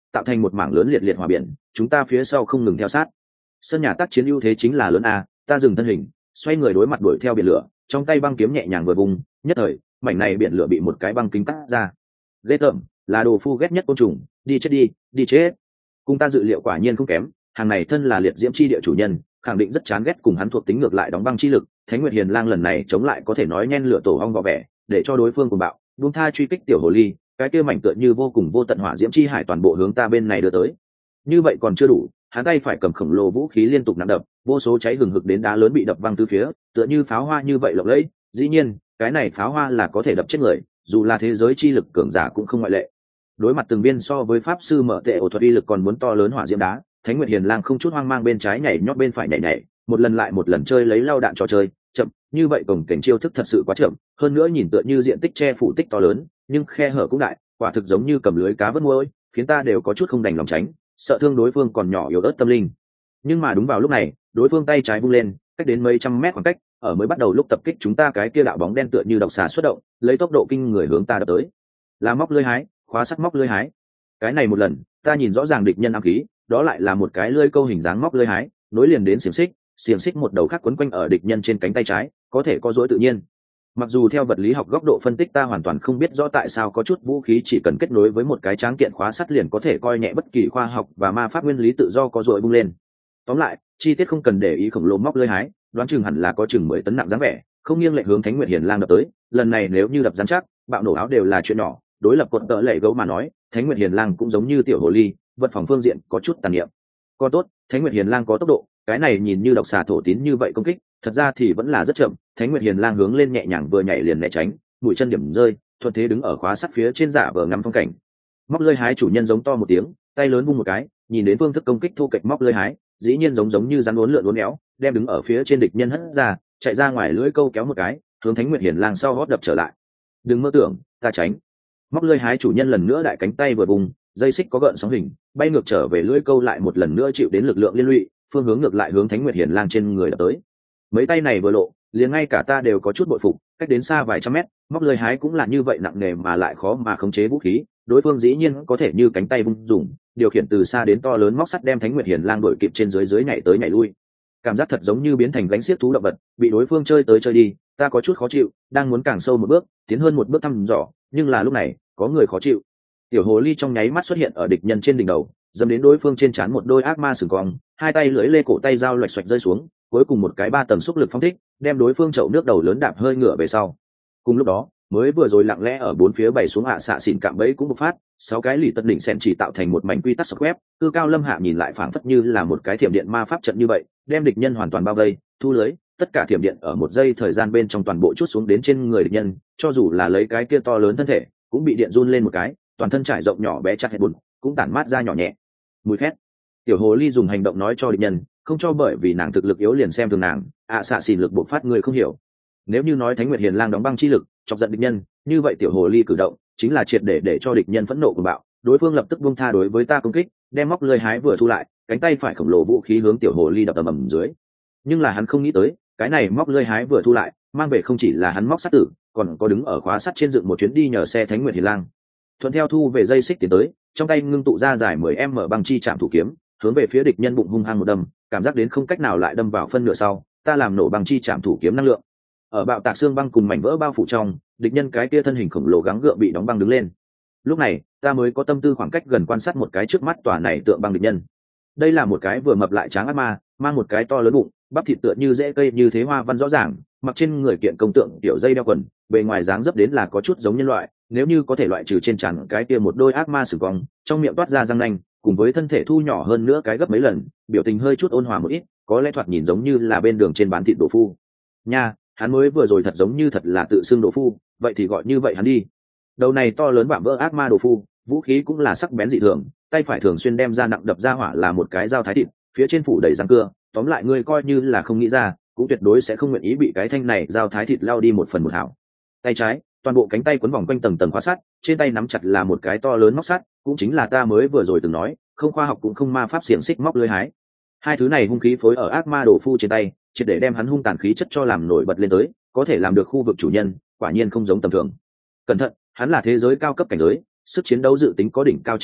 Speaker 1: tạo thành một mảng lớn liệt liệt hòa biển, chúng ta phía sau không ngừng theo sát. Sân nhà tác chiến ưu thế chính là lớn a, ta dừng thân hình, xoay người đối mặt đuổi theo biển lửa, trong tay băng kiếm nhẹ nhàng vừa vùng, nhất thời mảnh này biển lửa bị một cái băng kính cắt ra. Ghê tởm, là đồ phu ghét nhất côn trùng, đi chết đi, đi chết. Cùng ta dự liệu quả nhiên không kém, hàng này thân là liệt diễm chi địa chủ nhân, khẳng định rất chán ghét cùng hắn thuộc tính ngược lại đóng băng chi lực. Thánh Nguyệt Hiền Lang lần này chống lại có thể nói nhen lửa tổ ong vỏ vẻ, để cho đối phương cuồng bạo, buông tha truy kích tiểu hồ ly, cái kia mảnh tựa như vô cùng vô tận hỏa diễm chi hải toàn bộ hướng ta bên này đưa tới. Như vậy còn chưa đủ, hắn tay phải cầm khổng lồ vũ khí liên tục nặng đập, vô số cháy hừng hực đến đá lớn bị đập văng từ phía, tựa như pháo hoa như vậy lộng lẫy. Dĩ nhiên, cái này pháo hoa là có thể đập chết người, dù là thế giới chi lực cường giả cũng không ngoại lệ. Đối mặt từng viên so với pháp sư mở tệ ổ thuật uy lực còn muốn to lớn hỏa diễm đá, Thánh Nguyệt Hiền Lang không chút hoang mang bên trái nhảy nhót bên phải nhảy nhảy, một lần lại một lần chơi lấy lao đạn trò chơi, chậm, như vậy cổng cảnh chiêu thức thật sự quá chậm, hơn nữa nhìn tựa như diện tích che phủ tích to lớn, nhưng khe hở cũng đại, quả thực giống như cầm lưới cá vớt môi, khiến ta đều có chút không đành lòng tránh, sợ thương đối phương còn nhỏ yếu ớt tâm linh. Nhưng mà đúng vào lúc này, đối phương tay trái vung lên, cách đến mấy trăm mét khoảng cách, ở mới bắt đầu lúc tập kích chúng ta cái kia đạo bóng đen tựa như độc xà xuất động, lấy tốc độ kinh người hướng ta đập tới. Là móc lưới hái, khóa sắt móc lưới hái. Cái này một lần, ta nhìn rõ ràng địch nhân ám khí, đó lại là một cái lưỡi câu hình dáng móc lưới hái, nối liền đến xiềng xích, xiềng xích một đầu khác quấn quanh ở địch nhân trên cánh tay trái, có thể có duỗi tự nhiên. Mặc dù theo vật lý học góc độ phân tích ta hoàn toàn không biết rõ tại sao có chút vũ khí chỉ cần kết nối với một cái tráng kiện khóa sắt liền có thể coi nhẹ bất kỳ khoa học và ma pháp nguyên lý tự do có duỗi bung lên. Tóm lại, chi tiết không cần để ý khổng lồ móc lưới hái, đoán chừng hẳn là có chừng mười tấn nặng dáng vẻ, không nghiêng lệch hướng Thánh Nguyệt Hiền Lang đập tới. Lần này nếu như đập rắn chắc, bạo nổ áo đều là chuyện nhỏ, đối lập cột tợ lệ gấu mà nói, Thánh Nguyệt Hiền Lang cũng giống như tiểu hồ ly, vật phòng phương diện có chút tàn niệm. Còn tốt, Thánh Nguyệt Hiền Lang có tốc độ, cái này nhìn như độc xà thổ tín như vậy công kích, thật ra thì vẫn là rất chậm. Thánh Nguyệt Hiền Lang hướng lên nhẹ nhàng vừa nhảy liền né tránh, mũi chân điểm rơi, thuận thế đứng ở khóa sắt phía trên giả vờ ngắm phong cảnh. Móc lưới hái chủ nhân giống to một tiếng, tay lớn vung một cái, nhìn đến phương thức công kích thu kịch móc lưới hái, dĩ nhiên giống giống như rắn uốn lượn uốn éo, đem đứng ở phía trên địch nhân hất ra, chạy ra ngoài lưới câu kéo một cái, hướng Thánh Nguyệt Hiền Lang sau hót đập trở lại. Đừng mơ tưởng, ta tránh. Móc lưới hái chủ nhân lần nữa đại cánh tay vừa vùng, dây xích có gợn sóng hình, bay ngược trở về lưới câu lại một lần nữa chịu đến lực lượng liên lụy, phương hướng ngược lại hướng Thánh Nguyệt Hiền Lang trên người đập tới. Mấy tay này vừa lộ, liền ngay cả ta đều có chút bội phục, cách đến xa vài trăm mét, móc lưới hái cũng là như vậy nặng nề mà lại khó mà khống chế vũ khí, đối phương dĩ nhiên có thể như cánh tay vung dùng, điều khiển từ xa đến to lớn móc sắt đem Thánh Nguyệt Hiền Lang đuổi kịp trên dưới dưới nhảy tới nhảy lui. Cảm giác thật giống như biến thành gánh xiếc thú động vật, bị đối phương chơi tới chơi đi, ta có chút khó chịu, đang muốn càng sâu một bước, tiến hơn một bước thăm dò, nhưng là lúc này, có người khó chịu. Tiểu hồ ly trong nháy mắt xuất hiện ở địch nhân trên đỉnh đầu, dẫm đến đối phương trên trán một đôi ác ma sừng cong, hai tay lưỡi lê cổ tay dao loạch xoạch rơi xuống, cuối cùng một cái ba tầng xúc lực phong thích, đem đối phương chậu nước đầu lớn đạp hơi ngửa về sau. Cùng lúc đó, mới vừa rồi lặng lẽ ở bốn phía bày xuống hạ xạ xỉn cạm bẫy cũng bộc phát, sáu cái lì tật đỉnh sen chỉ tạo thành một mảnh quy tắc sọc web, cư cao lâm hạ nhìn lại phảng phất như là một cái thiểm điện ma pháp trận như vậy, đem địch nhân hoàn toàn bao vây, thu lưới, tất cả thiểm điện ở một giây thời gian bên trong toàn bộ chút xuống đến trên người địch nhân, cho dù là lấy cái kia to lớn thân thể, cũng bị điện run lên một cái, toàn thân trải rộng nhỏ bé chặt hết bùn, cũng tản mát ra nhỏ nhẹ mùi khét. Tiểu hồ ly dùng hành động nói cho địch nhân, không cho bởi vì nàng thực lực yếu liền xem thường nàng, ạ xạ xỉn lực bộc phát người không hiểu. Nếu như nói Thánh Nguyệt Hiền Lang đóng băng chi lực, chọc giận địch nhân, như vậy tiểu hồ ly cử động chính là triệt để để cho địch nhân phẫn nộ cuồng bạo, đối phương lập tức buông tha đối với ta công kích, đem móc lưỡi hái vừa thu lại, cánh tay phải khổng lồ vũ khí hướng tiểu hồ ly đập ầm ầm dưới. Nhưng là hắn không nghĩ tới, cái này móc lưỡi hái vừa thu lại, mang về không chỉ là hắn móc sắt tử, còn có đứng ở khóa sắt trên dựng một chuyến đi nhờ xe Thánh Nguyệt Hiền Lang. Thuận theo thu về dây xích tiến tới, trong tay ngưng tụ ra dài mười mét băng chi chạm thủ kiếm, hướng về phía địch nhân bụng hung hăng một đâm, cảm giác đến không cách nào lại đâm vào phân nửa sau, ta làm nổ băng chi chạm thủ kiếm năng lượng. Ở bạo tạc xương băng cùng mảnh vỡ bao phủ trong, địch nhân cái kia thân hình khổng lồ gắng gượng bị đóng băng đứng lên. Lúc này, ta mới có tâm tư khoảng cách gần quan sát một cái trước mắt tòa này tượng băng địch nhân. Đây là một cái vừa mập lại tráng ác ma, mang một cái to lớn bụng, bắp thịt tựa như rễ cây như thế hoa văn rõ ràng, mặc trên người kiện công tượng tiểu dây đeo quần, bề ngoài dáng dấp đến là có chút giống nhân loại, nếu như có thể loại trừ trên trán cái kia một đôi ác ma sừng cong, trong miệng toát ra răng nanh, cùng với thân thể thu nhỏ hơn nữa cái gấp mấy lần, biểu tình hơi chút ôn hòa một ít, có lẽ thoạt nhìn giống như là bên đường trên bán thịt đồ phu. Nha, hắn mới vừa rồi thật giống như thật là tự xưng đồ phu, vậy thì gọi như vậy hắn đi. Đầu này to lớn vạm vỡ ác ma đồ phu, vũ khí cũng là sắc bén dị thường, tay phải thường xuyên đem ra nặng đập ra hỏa là một cái dao thái thịt, phía trên phủ đầy răng cưa, tóm lại ngươi coi như là không nghĩ ra, cũng tuyệt đối sẽ không nguyện ý bị cái thanh này dao thái thịt lao đi một phần một hảo. Tay trái, toàn bộ cánh tay quấn vòng quanh tầng tầng khóa sắt, trên tay nắm chặt là một cái to lớn móc sắt, cũng chính là ta mới vừa rồi từng nói, không khoa học cũng không ma pháp xiềng xích móc lưới hái. Hai thứ này hung khí phối ở ác ma đồ phu trên tay, triệt để đem hắn hung tàn khí chất cho làm nổi bật lên tới, có thể làm được khu vực chủ nhân, quả nhiên không giống tầm thường. Cẩn thận, hắn là thế giới cao cấp cảnh giới, sức chiến đấu dự tính có đỉnh cao trình độ,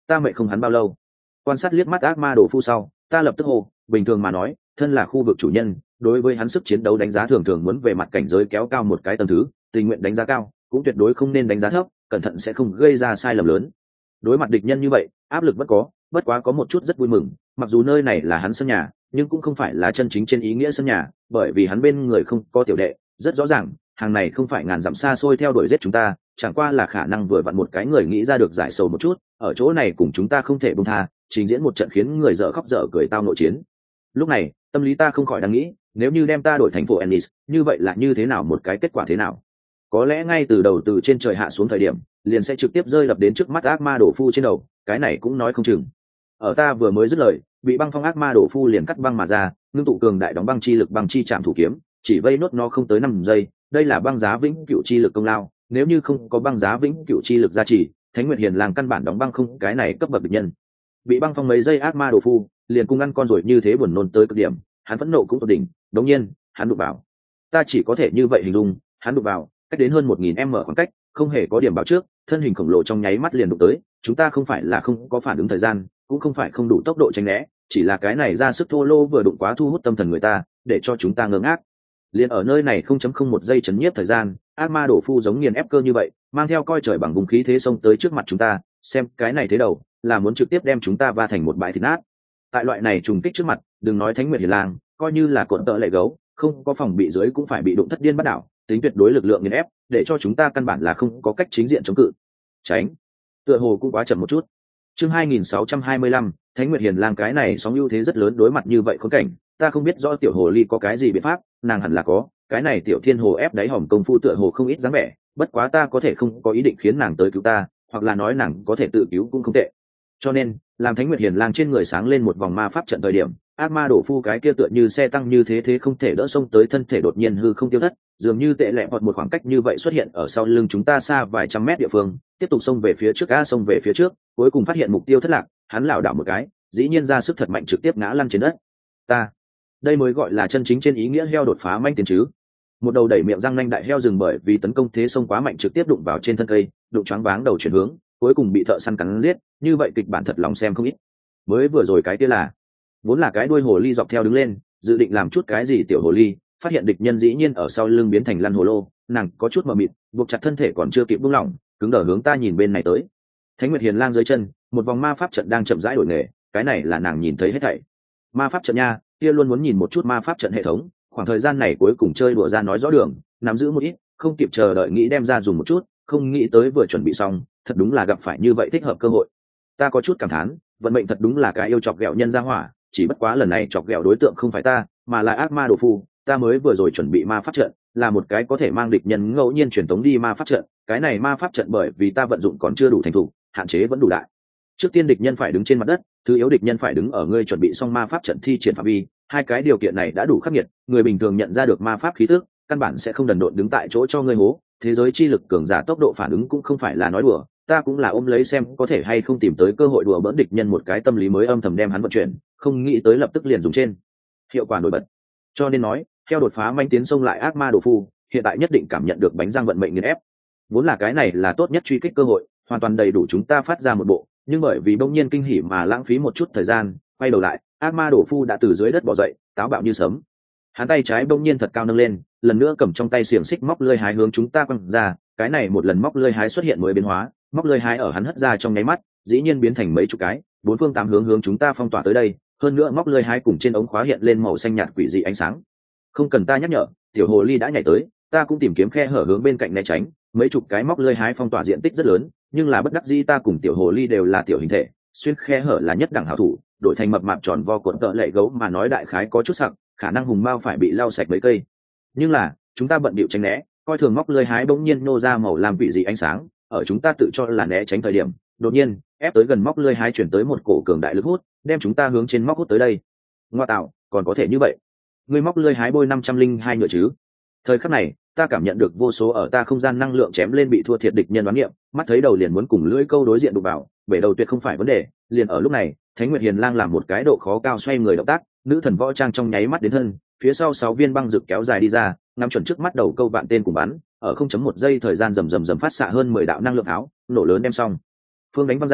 Speaker 1: ta mệt không hắn bao lâu. Quan sát liếc mắt ác ma đồ phu sau, ta lập tức hô, bình thường mà nói, thân là khu vực chủ nhân, đối với hắn sức chiến đấu đánh giá thường thường muốn về mặt cảnh giới kéo cao một cái tầng thứ, tình nguyện đánh giá cao, cũng tuyệt đối không nên đánh giá thấp, cẩn thận sẽ không gây ra sai lầm lớn. Đối mặt địch nhân như vậy, áp lực vẫn có, bất quá có một chút rất vui mừng, mặc dù nơi này là hắn sân nhà, nhưng cũng không phải là chân chính trên ý nghĩa sân nhà, bởi vì hắn bên người không có tiểu đệ, rất rõ ràng, hàng này không phải ngàn dặm xa xôi theo đuổi giết chúng ta, chẳng qua là khả năng vừa vặn một cái người nghĩ ra được giải sầu một chút, ở chỗ này cùng chúng ta không thể buông tha, trình diễn một trận khiến người dở khóc dở cười tao nội chiến. Lúc này, tâm lý ta không khỏi đang nghĩ, nếu như đem ta đổi thành phố Ennis, như vậy là như thế nào, một cái kết quả thế nào? Có lẽ ngay từ đầu từ trên trời hạ xuống thời điểm, liền sẽ trực tiếp rơi đập đến trước mắt ác ma đổ phu trên đầu, cái này cũng nói không chừng. Ở ta vừa mới dứt lời, bị băng phong ác ma đổ phu liền cắt băng mà ra, ngưng tụ cường đại đóng băng chi lực băng chi chạm thủ kiếm, chỉ vây nốt nó không tới năm giây, đây là băng giá vĩnh cửu chi lực công lao, nếu như không có băng giá vĩnh cửu chi lực gia trì, Thánh Nguyệt Hiền Lang căn bản đóng băng không cái này cấp bậc địch nhân. Bị băng phong mấy giây ác ma đổ phu, liền cùng ăn con rồi như thế buồn nôn tới cực điểm, hắn phẫn nộ cũng tột đỉnh, đống nhiên, hắn đụng vào. Ta chỉ có thể như vậy hình dung, hắn đụng vào, cách đến hơn một nghìn mét khoảng cách, không hề có điểm báo trước, thân hình khổng lồ trong nháy mắt liền đụng tới, chúng ta không phải là không có phản ứng thời gian, cũng không phải không đủ tốc độ tránh né, chỉ là cái này ra sức thô lô vừa đụng quá thu hút tâm thần người ta, để cho chúng ta ngơ ngác. Liền ở nơi này không chấm không một giây chấn nhiếp thời gian, ác ma đổ phu giống nghiền ép cơ như vậy, mang theo coi trời bằng vùng khí thế xông tới trước mặt chúng ta, xem cái này thế đầu, là muốn trực tiếp đem chúng ta va thành một bãi thịt nát. Tại loại này trùng kích trước mặt, đừng nói Thánh Nguyệt Hiền Lang, coi như là cuộn tợ lệ gấu, không có phòng bị dưới cũng phải bị đụng thất điên bắt đảo, tính tuyệt đối lực lượng nghiền ép, để cho chúng ta căn bản là không có cách chính diện chống cự. Tránh, tựa hồ cũng quá chậm một chút. Chương hai nghìn sáu trăm hai mươi lăm, Thánh Nguyệt Hiền Lang cái này sóng ưu thế rất lớn, đối mặt như vậy khốn cảnh, ta không biết rõ tiểu hồ ly có cái gì biện pháp, nàng hẳn là có, cái này tiểu thiên hồ ép đáy hòm công phu tựa hồ không ít dáng vẻ, bất quá ta có thể không có ý định khiến nàng tới cứu ta, hoặc là nói nàng có thể tự cứu cũng không tệ. Cho nên, làm Thánh Nguyệt Hiền Lang trên người sáng lên một vòng ma pháp trận thời điểm, ác ma đổ phu cái kia tựa như xe tăng như thế thế không thể đỡ xông tới thân thể đột nhiên hư không tiêu thất, dường như tệ lẹ vọt một khoảng cách như vậy xuất hiện ở sau lưng chúng ta xa vài trăm mét địa phương, tiếp tục xông về phía trước, a xông về phía trước, cuối cùng phát hiện mục tiêu thất lạc, hắn lảo đảo một cái, dĩ nhiên ra sức thật mạnh trực tiếp ngã lăn trên đất. Ta, đây mới gọi là chân chính trên ý nghĩa heo đột phá manh tiến chứ. Một đầu đẩy miệng răng nanh đại heo rừng bởi vì tấn công thế xông quá mạnh trực tiếp đụng vào trên thân cây, đụng choáng váng đầu chuyển hướng, cuối cùng bị thợ săn cắn giết, như vậy kịch bản thật lòng xem không ít. Mới vừa rồi cái kia là, vốn là cái đuôi hồ ly dọc theo đứng lên, dự định làm chút cái gì tiểu hồ ly, phát hiện địch nhân dĩ nhiên ở sau lưng biến thành lăn hồ lô, nàng có chút mờ mịt, buộc chặt thân thể còn chưa kịp buông lỏng, cứng đờ hướng ta nhìn bên này tới. Thánh Nguyệt Hiền Lang dưới chân, một vòng ma pháp trận đang chậm rãi đổi nghề, cái này là nàng nhìn thấy hết thảy. Ma pháp trận nha, kia luôn muốn nhìn một chút ma pháp trận hệ thống, khoảng thời gian này cuối cùng chơi đùa ra nói rõ đường, nắm giữ một ít, không kịp chờ đợi nghĩ đem ra dùng một chút, không nghĩ tới vừa chuẩn bị xong, thật đúng là gặp phải như vậy thích hợp cơ hội. Ta có chút cảm thán, vận mệnh thật đúng là cái yêu chọc ghẹo nhân gia hỏa, chỉ bất quá lần này chọc ghẹo đối tượng không phải ta, mà là ác ma đồ phu, ta mới vừa rồi chuẩn bị ma pháp trận, là một cái có thể mang địch nhân ngẫu nhiên truyền tống đi ma pháp trận, cái này ma pháp trận bởi vì ta vận dụng còn chưa đủ thành thục, hạn chế vẫn đủ đại. Trước tiên địch nhân phải đứng trên mặt đất, thứ yếu địch nhân phải đứng ở ngươi chuẩn bị xong ma pháp trận thi triển phạm vi, hai cái điều kiện này đã đủ khắc nghiệt, người bình thường nhận ra được ma pháp khí tức, căn bản sẽ không đần độn đứng tại chỗ cho ngươi hố, thế giới chi lực cường giả tốc độ phản ứng cũng không phải là nói đùa, ta cũng là ôm lấy xem có thể hay không tìm tới cơ hội đùa bỡn địch nhân một cái tâm lý mới âm thầm đem hắn vận chuyển, không nghĩ tới lập tức liền dùng trên hiệu quả nổi bật. Cho nên nói, theo đột phá manh tiến sông lại ác ma đồ phu, hiện tại nhất định cảm nhận được bánh răng vận mệnh nghiền ép, vốn là cái này là tốt nhất truy kích cơ hội, hoàn toàn đầy đủ chúng ta phát ra một bộ, nhưng bởi vì bỗng nhiên kinh hỉ mà lãng phí một chút thời gian, quay đầu lại, ác ma đồ phu đã từ dưới đất bò dậy, táo bạo như sớm. Hắn tay trái bỗng nhiên thật cao nâng lên, lần nữa cầm trong tay xiềng xích móc lưỡi hái hướng chúng ta quăng ra, cái này một lần móc lưỡi hái xuất hiện mới biến hóa, móc lưỡi hái ở hắn hất ra trong nháy mắt, dĩ nhiên biến thành mấy chục cái, bốn phương tám hướng hướng chúng ta phong tỏa tới đây, hơn nữa móc lưỡi hái cùng trên ống khóa hiện lên màu xanh nhạt quỷ dị ánh sáng. Không cần ta nhắc nhở, tiểu hồ ly đã nhảy tới, ta cũng tìm kiếm khe hở hướng bên cạnh né tránh, mấy chục cái móc lưỡi hái phong tỏa diện tích rất lớn, nhưng là bất đắc dĩ ta cùng tiểu hồ ly đều là tiểu hình thể, xuyên khe hở là nhất đẳng hảo thủ, đổi thành mập mạp tròn vo cuộn tợ lệ gấu mà nói đại khái có chút sặc, khả năng hùng mao phải bị lau sạch mấy cây. Nhưng là chúng ta bận bịu tránh né, coi thường móc lưỡi hái bỗng nhiên nô ra màu làm quỷ dị ánh sáng, ở chúng ta tự cho là né tránh thời điểm, đột nhiên ép tới gần móc lưỡi hái chuyển tới một cổ cường đại lực hút, đem chúng ta hướng trên móc hút tới đây. Ngoa tạo, còn có thể như vậy? Ngươi móc lưỡi hái bôi năm trăm linh hai ngựa chứ? Thời khắc này, ta cảm nhận được vô số ở ta không gian năng lượng chém lên bị thua thiệt địch nhân đoán nghiệm, mắt thấy đầu liền muốn cùng lưỡi câu đối diện đụng vào, bể đầu tuyệt không phải vấn đề. Liền ở lúc này, Thánh Nguyệt Hiền Lang làm một cái độ khó cao xoay người động tác, nữ thần võ trang trong nháy mắt đến thân, phía sau sáu viên băng rực kéo dài đi ra, ngắm chuẩn trước mắt đầu câu vạn tên cùng bắn, ở không chấm một giây thời gian rầm rầm rầm phát xạ hơn mười đạo năng lượng áo, nổ lớn đem xong. Phương đánh văng ra,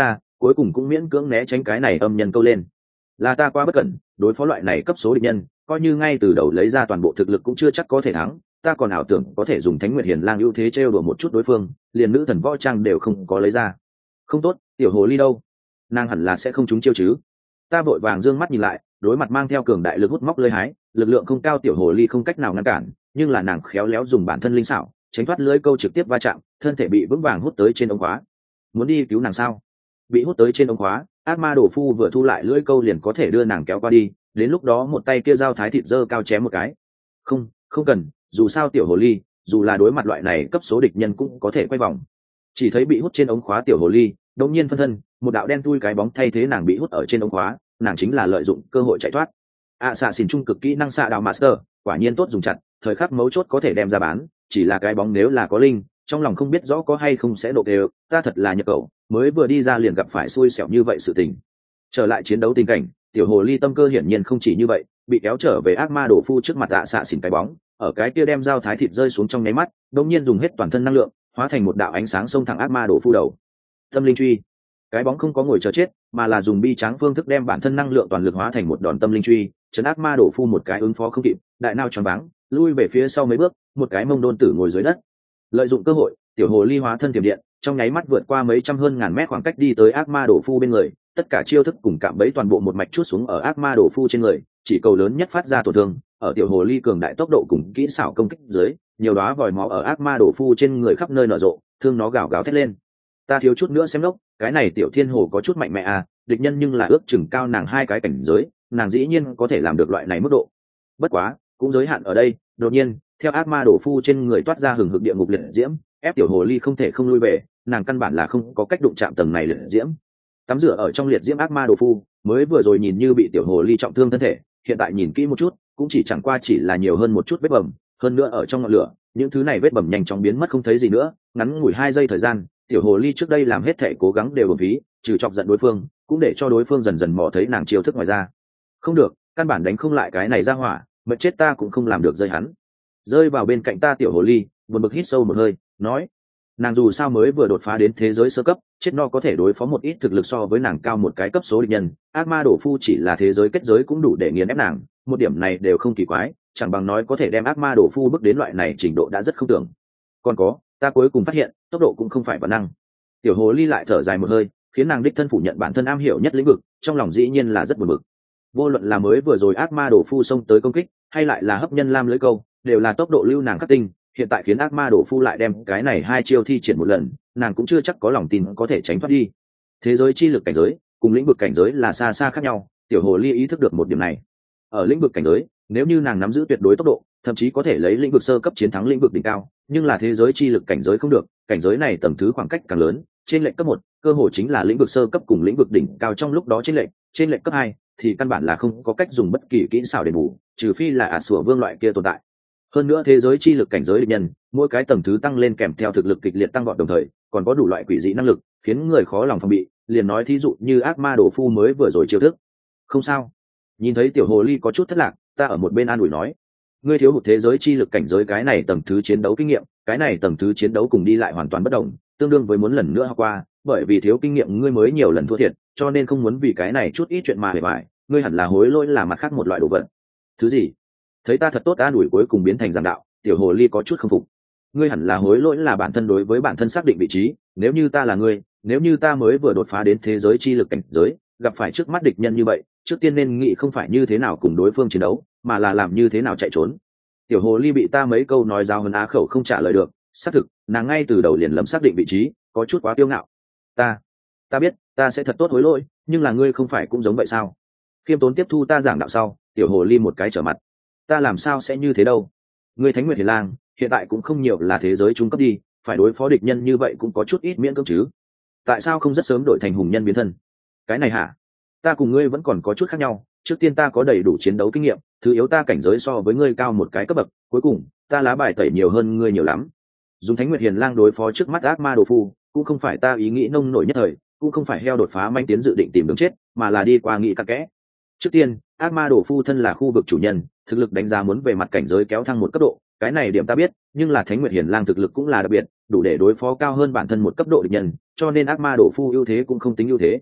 Speaker 1: cuối cùng cũng miễn cưỡng né tránh cái này âm nhân câu lên. Là ta quá bất cẩn, đối phó loại này cấp số địch nhân, coi như ngay từ đầu lấy ra toàn bộ thực lực cũng chưa chắc có thể thắng, ta còn ảo tưởng có thể dùng Thánh Nguyệt Hiền Lang ưu thế trêu đùa một chút đối phương, liền nữ thần võ trang đều không có lấy ra. Không tốt, tiểu hồ ly đâu? Nàng hẳn là sẽ không trúng chiêu chứ? Ta vội vàng dương mắt nhìn lại, đối mặt mang theo cường đại lực hút móc lưỡi hái, lực lượng không cao tiểu hồ ly không cách nào ngăn cản, nhưng là nàng khéo léo dùng bản thân linh xảo, tránh thoát lưỡi câu trực tiếp va chạm, thân thể bị vững vàng hút tới trên ống khóa. Muốn đi cứu nàng sao? Bị hút tới trên ống khóa, ác ma đổ phu vừa thu lại lưỡi câu liền có thể đưa nàng kéo qua đi, đến lúc đó một tay kia dao thái thịt dơ cao chém một cái. Không, không cần, dù sao tiểu hồ ly, dù là đối mặt loại này cấp số địch nhân cũng có thể quay vòng. Chỉ thấy bị hút trên ống khóa tiểu hồ ly đột nhiên phân thân, một đạo đen thui cái bóng thay thế nàng bị hút ở trên ống khóa, nàng chính là lợi dụng cơ hội chạy thoát. ạ xạ xỉn trung cực kỹ năng xạ đạo master, quả nhiên tốt dùng chặt, thời khắc mấu chốt có thể đem ra bán, chỉ là cái bóng nếu là có linh, trong lòng không biết rõ có hay không sẽ độ đều, ta thật là nhược cậu, mới vừa đi ra liền gặp phải xui xẻo như vậy sự tình. Trở lại chiến đấu tình cảnh, tiểu hồ ly tâm cơ hiển nhiên không chỉ như vậy, bị kéo trở về ác ma đổ phu trước mặt ạ xạ xỉn cái bóng, ở cái kia đem dao thái thịt rơi xuống trong nháy mắt, đột nhiên dùng hết toàn thân năng lượng, hóa thành một đạo ánh sáng xông thẳng ác ma đổ phu đầu. Tâm linh truy, cái bóng không có ngồi chờ chết, mà là dùng bi tráng phương thức đem bản thân năng lượng toàn lực hóa thành một đòn tâm linh truy, chấn ác ma đổ phu một cái ứng phó không kịp, đại nao choáng váng, lui về phía sau mấy bước, một cái mông đôn tử ngồi dưới đất. Lợi dụng cơ hội, tiểu hồ ly hóa thân tiềm điện, trong nháy mắt vượt qua mấy trăm hơn ngàn mét khoảng cách đi tới ác ma đổ phu bên người, tất cả chiêu thức cùng cạm bẫy toàn bộ một mạch chút xuống ở ác ma đổ phu trên người, chỉ cầu lớn nhất phát ra tổn thương. Ở tiểu hồ ly cường đại tốc độ cùng kỹ xảo công kích dưới, nhiều đóa vòi máu ở ác ma đổ phu trên người khắp nơi nở rộ, thương nó gào gào thét lên. Ta thiếu chút nữa xem lốc, cái này tiểu thiên hồ có chút mạnh mẽ à, địch nhân nhưng là ước chừng cao nàng hai cái cảnh giới, nàng dĩ nhiên có thể làm được loại này mức độ. Bất quá, cũng giới hạn ở đây, đột nhiên, theo ác ma đổ phu trên người toát ra hừng hực địa ngục liệt diễm, ép tiểu hồ ly không thể không lui về, nàng căn bản là không có cách đụng chạm tầng này liệt diễm. Tắm rửa ở trong liệt diễm ác ma đổ phu, mới vừa rồi nhìn như bị tiểu hồ ly trọng thương thân thể, hiện tại nhìn kỹ một chút, cũng chỉ chẳng qua chỉ là nhiều hơn một chút vết bầm, hơn nữa ở trong ngọn lửa, những thứ này vết bầm nhanh chóng biến mất không thấy gì nữa, ngắn ngủi hai giây thời gian, tiểu hồ ly trước đây làm hết thể cố gắng đều uổng phí, trừ chọc giận đối phương, cũng để cho đối phương dần dần mò thấy nàng chiêu thức ngoài ra. Không được, căn bản đánh không lại cái này ra hỏa, mệt chết ta cũng không làm được rơi hắn. Rơi vào bên cạnh ta tiểu hồ ly, buồn bực hít sâu một hơi, nói: nàng dù sao mới vừa đột phá đến thế giới sơ cấp, chết no có thể đối phó một ít thực lực so với nàng cao một cái cấp số địch nhân, ác ma đổ phu chỉ là thế giới kết giới cũng đủ để nghiền ép nàng, một điểm này đều không kỳ quái, chẳng bằng nói có thể đem ác ma đổ phu bước đến loại này trình độ đã rất không tưởng. Còn có, ta cuối cùng phát hiện tốc độ cũng không phải bản năng. Tiểu hồ ly lại thở dài một hơi, khiến nàng đích thân phủ nhận bản thân am hiểu nhất lĩnh vực, trong lòng dĩ nhiên là rất buồn bực. Vô luận là mới vừa rồi ác ma đổ phu xông tới công kích, hay lại là hấp nhân lam lưới câu, đều là tốc độ lưu nàng khắc tinh, hiện tại khiến ác ma đổ phu lại đem cái này hai chiêu thi triển một lần, nàng cũng chưa chắc có lòng tin có thể tránh thoát đi. Thế giới chi lực cảnh giới cùng lĩnh vực cảnh giới là xa xa khác nhau, tiểu hồ ly ý thức được một điểm này. Ở lĩnh vực cảnh giới, nếu như nàng nắm giữ tuyệt đối tốc độ, thậm chí có thể lấy lĩnh vực sơ cấp chiến thắng lĩnh vực đỉnh cao, nhưng là thế giới chi lực cảnh giới không được, cảnh giới này tầng thứ khoảng cách càng lớn, trên lệnh cấp một, cơ hội chính là lĩnh vực sơ cấp cùng lĩnh vực đỉnh cao trong lúc đó trên lệnh, trên lệnh cấp hai thì căn bản là không có cách dùng bất kỳ kỹ xảo để bù, trừ phi là ả sủa vương loại kia tồn tại. Hơn nữa thế giới chi lực cảnh giới địch nhân, mỗi cái tầng thứ tăng lên kèm theo thực lực kịch liệt tăng vọt đồng thời, còn có đủ loại quỷ dị năng lực, khiến người khó lòng phòng bị, liền nói thí dụ như ác ma đổ phu mới vừa rồi chiêu thức. Không sao. Nhìn thấy tiểu hồ ly có chút thất lạc, ta ở một bên an ủi nói: ngươi thiếu hụt thế giới chi lực cảnh giới cái này tầng thứ chiến đấu kinh nghiệm, cái này tầng thứ chiến đấu cùng đi lại hoàn toàn bất đồng, tương đương với muốn lần nữa học qua, bởi vì thiếu kinh nghiệm ngươi mới nhiều lần thua thiệt, cho nên không muốn vì cái này chút ít chuyện mà hề bại, ngươi hẳn là hối lỗi là mặt khác một loại đồ vật. Thứ gì? Thấy ta thật tốt an ủi cuối cùng biến thành giảng đạo, tiểu hồ ly có chút không phục. Ngươi hẳn là hối lỗi là bản thân đối với bản thân xác định vị trí, nếu như ta là ngươi, nếu như ta mới vừa đột phá đến thế giới chi lực cảnh giới, gặp phải trước mắt địch nhân như vậy, trước tiên nên nghĩ không phải như thế nào cùng đối phương chiến đấu, mà là làm như thế nào chạy trốn. Tiểu hồ ly bị ta mấy câu nói giao hơn á khẩu không trả lời được, xác thực, nàng ngay từ đầu liền lầm xác định vị trí, có chút quá kiêu ngạo. Ta, ta biết, ta sẽ thật tốt hối lỗi, nhưng là ngươi không phải cũng giống vậy sao? Khiêm tốn tiếp thu ta giảng đạo sau, tiểu hồ ly một cái trở mặt. Ta làm sao sẽ như thế đâu? Ngươi Thánh Nguyệt Hiền Lang, hiện tại cũng không nhiều là thế giới trung cấp đi, phải đối phó địch nhân như vậy cũng có chút ít miễn cưỡng chứ. Tại sao không rất sớm đổi thành hùng nhân biến thân? Cái này hả? Ta cùng ngươi vẫn còn có chút khác nhau, trước tiên ta có đầy đủ chiến đấu kinh nghiệm, thứ yếu ta cảnh giới so với ngươi cao một cái cấp bậc, cuối cùng ta lá bài tẩy nhiều hơn ngươi nhiều lắm. Dùng Thánh Nguyệt Hiền Lang đối phó trước mắt ác ma đồ phu, cũng không phải ta ý nghĩ nông nổi nhất thời, cũng không phải heo đột phá manh tiến dự định tìm đường chết, mà là đi qua nghị cặn kẽ. Trước tiên, ác ma đồ phu thân là khu vực chủ nhân, thực lực đánh giá muốn về mặt cảnh giới kéo thăng một cấp độ, cái này điểm ta biết, nhưng là Thánh Nguyệt Hiền Lang thực lực cũng là đặc biệt, đủ để đối phó cao hơn bản thân một cấp độ địch nhân, cho nên ác ma đồ phu ưu thế cũng không tính ưu thế.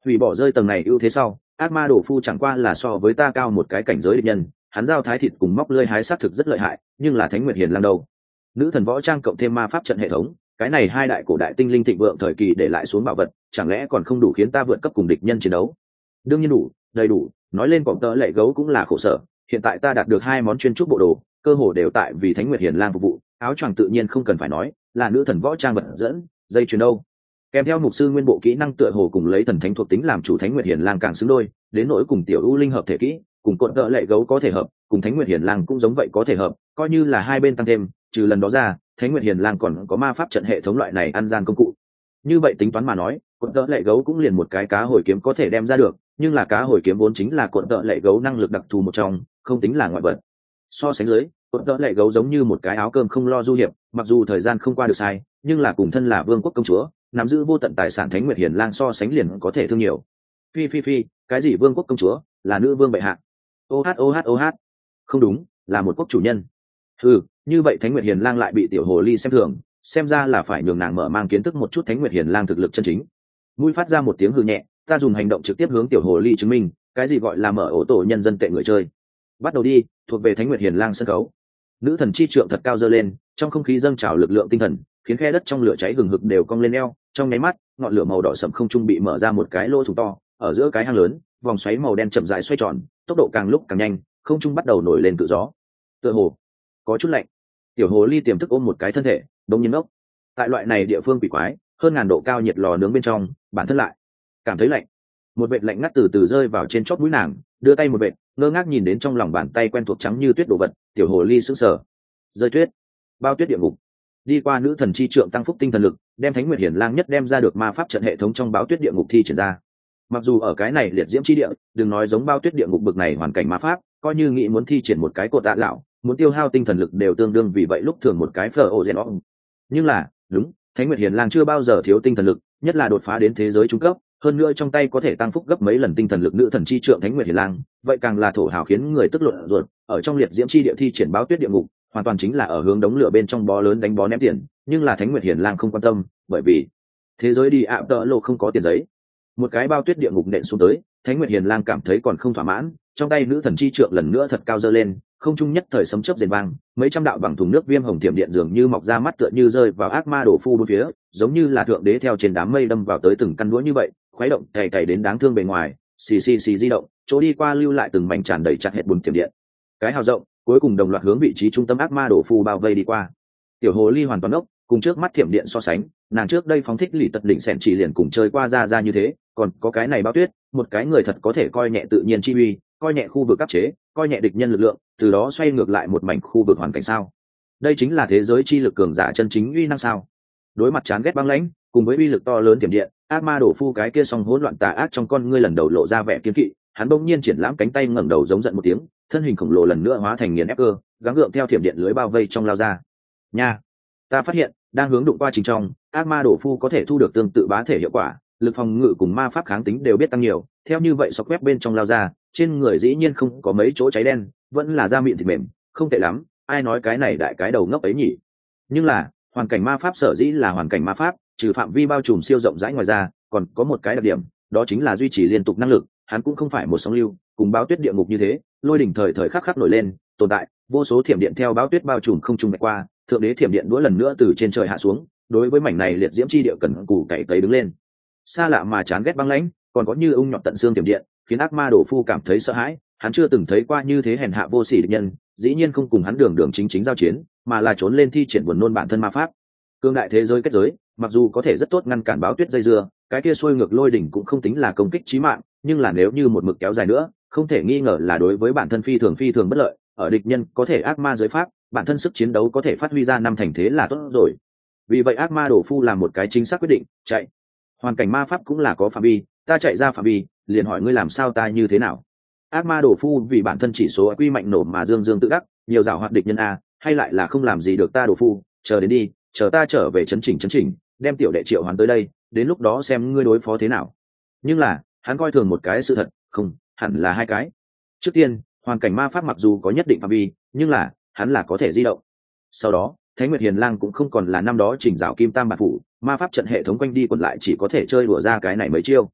Speaker 1: hủy bỏ rơi tầng này ưu thế sau, ác ma đổ phu chẳng qua là so với ta cao một cái cảnh giới địch nhân, hắn giao thái thịt cùng móc lưỡi hái sát thực rất lợi hại, nhưng là Thánh Nguyệt Hiền Lang đâu? Nữ thần võ trang cộng thêm ma pháp trận hệ thống, cái này hai đại cổ đại tinh linh thịnh vượng thời kỳ để lại xuống bảo vật, chẳng lẽ còn không đủ khiến ta vượt cấp cùng địch nhân chiến đấu? Đương nhiên đủ, đầy đủ, nói lên cọp tợ lệ gấu cũng là khổ sở, hiện tại ta đạt được hai món chuyên trúc bộ đồ, cơ hồ đều tại vì Thánh Nguyệt Hiền Lang phục vụ, áo choàng tự nhiên không cần phải nói, là nữ thần võ trang vật dẫn, dây chuyền đâu. Kèm theo mục sư nguyên bộ kỹ năng tựa hồ cùng lấy thần thánh thuộc tính làm chủ Thánh Nguyệt Hiền Lang càng xứng đôi, đến nỗi cùng tiểu u linh hợp thể kỹ, cùng cột tợ lệ gấu có thể hợp, cùng Thánh Nguyệt Hiền Lang cũng giống vậy có thể hợp, coi như là hai bên tăng thêm, trừ lần đó ra, Thánh Nguyệt Hiền Lang còn có ma pháp trận hệ thống loại này ăn gian công cụ. Như vậy tính toán mà nói, cột tợ lệ gấu cũng liền một cái cá hồi kiếm có thể đem ra được, nhưng là cá hồi kiếm vốn chính là cột tợ lệ gấu năng lực đặc thù một trong, không tính là ngoại vật. So sánh dưới, cột tợ lệ gấu giống như một cái áo cơm không lo du hiệp, mặc dù thời gian không qua được sai, nhưng là cùng thân là vương quốc công chúa, nắm giữ vô tận tài sản Thánh Nguyệt Hiền Lang so sánh liền có thể thương nhiều. Phi phi phi, cái gì vương quốc công chúa, là nữ vương bệ hạ. ô hát ô hát ô hát, không đúng, là một quốc chủ nhân. Ừ, như vậy Thánh Nguyệt Hiền Lang lại bị tiểu hồ ly xem thường, xem ra là phải nhường nàng mở mang kiến thức một chút Thánh Nguyệt Hiền Lang thực lực chân chính. Mũi phát ra một tiếng hừ nhẹ, ta dùng hành động trực tiếp hướng tiểu hồ ly chứng minh cái gì gọi là mở ổ tổ nhân dân tệ người chơi. Bắt đầu đi, thuộc về Thánh Nguyệt Hiền Lang sân khấu. Nữ thần chi trượng thật cao dơ lên, trong không khí dâng trào lực lượng tinh thần, khiến khe đất trong lửa cháy gừng hực đều cong lên eo, trong nháy mắt, ngọn lửa màu đỏ sẫm không trung bị mở ra một cái lỗ thủng to, ở giữa cái hang lớn, vòng xoáy màu đen chậm rãi xoay tròn, tốc độ càng lúc càng nhanh, không trung bắt đầu nổi lên cự gió. Tựa hồ có chút lạnh. Tiểu hồ ly tiềm thức ôm một cái thân thể, đống nhiên ngốc. Tại loại này địa phương quỷ quái, hơn ngàn độ cao nhiệt lò nướng bên trong, bản thân lại cảm thấy lạnh. Một vệt lạnh ngắt từ từ rơi vào trên chót mũi nàng, đưa tay một vệt, ngơ ngác nhìn đến trong lòng bàn tay quen thuộc trắng như tuyết đồ vật, tiểu hồ ly sững sờ. Rơi tuyết, bao tuyết địa ngục. Đi qua nữ thần chi trượng tăng phúc tinh thần lực, đem Thánh Nguyệt Hiền Lang nhất đem ra được ma pháp trận hệ thống trong báo tuyết địa ngục thi triển ra. Mặc dù ở cái này liệt diễm chi địa, đừng nói giống bao tuyết địa ngục bực này hoàn cảnh ma pháp, coi như nghĩ muốn thi triển một cái cột tạ lão, muốn tiêu hao tinh thần lực đều tương đương vì vậy lúc thường một cái phở ổ rèn óc. Nhưng là, đúng, Thánh Nguyệt Hiền Lang chưa bao giờ thiếu tinh thần lực, nhất là đột phá đến thế giới trung cấp, hơn nữa trong tay có thể tăng phúc gấp mấy lần tinh thần lực nữ thần chi trượng Thánh Nguyệt Hiền Lang, vậy càng là thổ hào khiến người tức luận ruột, ở trong liệt diễm chi địa thi triển báo tuyết địa ngục, hoàn toàn chính là ở hướng đống lửa bên trong bó lớn đánh bó ném tiền, nhưng là Thánh Nguyệt Hiền Lang không quan tâm, bởi vì thế giới đi ạ tợ lộ không có tiền giấy. Một cái bao tuyết địa ngục nện xuống tới, Thánh Nguyệt Hiền Lang cảm thấy còn không thỏa mãn, trong tay nữ thần chi trượng lần nữa thật cao dơ lên, không trung nhất thời sấm chớp rền vang, mấy trăm đạo bằng thùng nước viêm hồng tiềm điện dường như mọc ra mắt tựa như rơi vào ác ma đổ phu bốn phía, giống như là thượng đế theo trên đám mây đâm vào tới từng căn đũa như vậy, khuấy động cày cày đến đáng thương bề ngoài, xì xì xì di động, chỗ đi qua lưu lại từng mảnh tràn đầy chặt hết bùn tiềm điện. Cái hào rộng, cuối cùng đồng loạt hướng vị trí trung tâm ác ma đổ phu bao vây đi qua. Tiểu hồ ly hoàn toàn ốc, cùng trước mắt thiểm điện so sánh, nàng trước đây phóng thích lì tật đỉnh sẹn chỉ liền cùng chơi qua ra ra như thế, còn có cái này bao tuyết, một cái người thật có thể coi nhẹ tự nhiên chi uy, coi nhẹ khu vực áp chế, coi nhẹ địch nhân lực lượng, từ đó xoay ngược lại một mảnh khu vực hoàn cảnh sao? Đây chính là thế giới chi lực cường giả chân chính uy năng sao? Đối mặt chán ghét băng lãnh, cùng với uy lực to lớn tiềm điện, ác ma đổ phu cái kia song hỗn loạn tà ác trong con ngươi lần đầu lộ ra vẻ kiên kỵ, hắn bỗng nhiên triển lãm cánh tay ngẩng đầu giống giận một tiếng, thân hình khổng lồ lần nữa hóa thành nghiền ép cơ, gắng gượng theo thiểm điện lưới bao vây trong lao ra. Nha, ta phát hiện, đang hướng đụng qua trình trong, ác ma đổ phu có thể thu được tương tự bá thể hiệu quả, lực phòng ngự cùng ma pháp kháng tính đều biết tăng nhiều, theo như vậy sọc quét bên trong lao ra, trên người dĩ nhiên không có mấy chỗ cháy đen, vẫn là da mịn thịt mềm, không tệ lắm, ai nói cái này đại cái đầu ngốc ấy nhỉ? Nhưng là, hoàn cảnh ma pháp sở dĩ là hoàn cảnh ma pháp, trừ phạm vi bao trùm siêu rộng rãi ngoài ra, còn có một cái đặc điểm, đó chính là duy trì liên tục năng lực, hắn cũng không phải một sóng lưu, cùng báo tuyết địa ngục như thế, lôi đỉnh thời thời khắc khắc nổi lên, tồn tại, vô số thiểm điện theo báo tuyết bao trùm không trung vạch qua, thượng đế thiểm điện đũa lần nữa từ trên trời hạ xuống, đối với mảnh này liệt diễm chi địa cần cù cày cấy đứng lên. Xa lạ mà chán ghét băng lãnh, còn có như ung nhọt tận xương thiểm điện, khiến ác ma đổ phu cảm thấy sợ hãi, hắn chưa từng thấy qua như thế hèn hạ vô sỉ địch nhân, dĩ nhiên không cùng hắn đường đường chính chính giao chiến, mà là trốn lên thi triển buồn nôn bản thân ma pháp. Cương đại thế giới kết giới, mặc dù có thể rất tốt ngăn cản báo tuyết dây dưa, cái kia xuôi ngược lôi đỉnh cũng không tính là công kích chí mạng, nhưng là nếu như một mực kéo dài nữa, không thể nghi ngờ là đối với bản thân phi thường phi thường bất lợi, ở địch nhân có thể ác ma giới pháp, bản thân sức chiến đấu có thể phát huy ra năm thành thế là tốt rồi. Vì vậy ác ma đổ phu làm một cái chính xác quyết định, chạy. Hoàn cảnh ma pháp cũng là có phạm vi, ta chạy ra phạm vi, liền hỏi ngươi làm sao ta như thế nào? Ác ma đổ phu vì bản thân chỉ số quy mạnh nổ mà dương dương tự đắc, nhiều giảo hoạt địch nhân a, hay lại là không làm gì được ta đổ phu, chờ đến đi, chờ ta trở về chấn chỉnh chấn chỉnh, đem tiểu đệ triệu hoán tới đây, đến lúc đó xem ngươi đối phó thế nào. Nhưng là, hắn coi thường một cái sự thật, không, hẳn là hai cái. Trước tiên, hoàn cảnh ma pháp mặc dù có nhất định phạm vi, nhưng là, hắn là có thể di động. Sau đó, Thánh Nguyệt Hiền Lang cũng không còn là năm đó chỉnh rào kim tam bạc phủ, ma pháp trận hệ thống quanh đi còn lại chỉ có thể chơi đùa ra cái này mấy chiêu.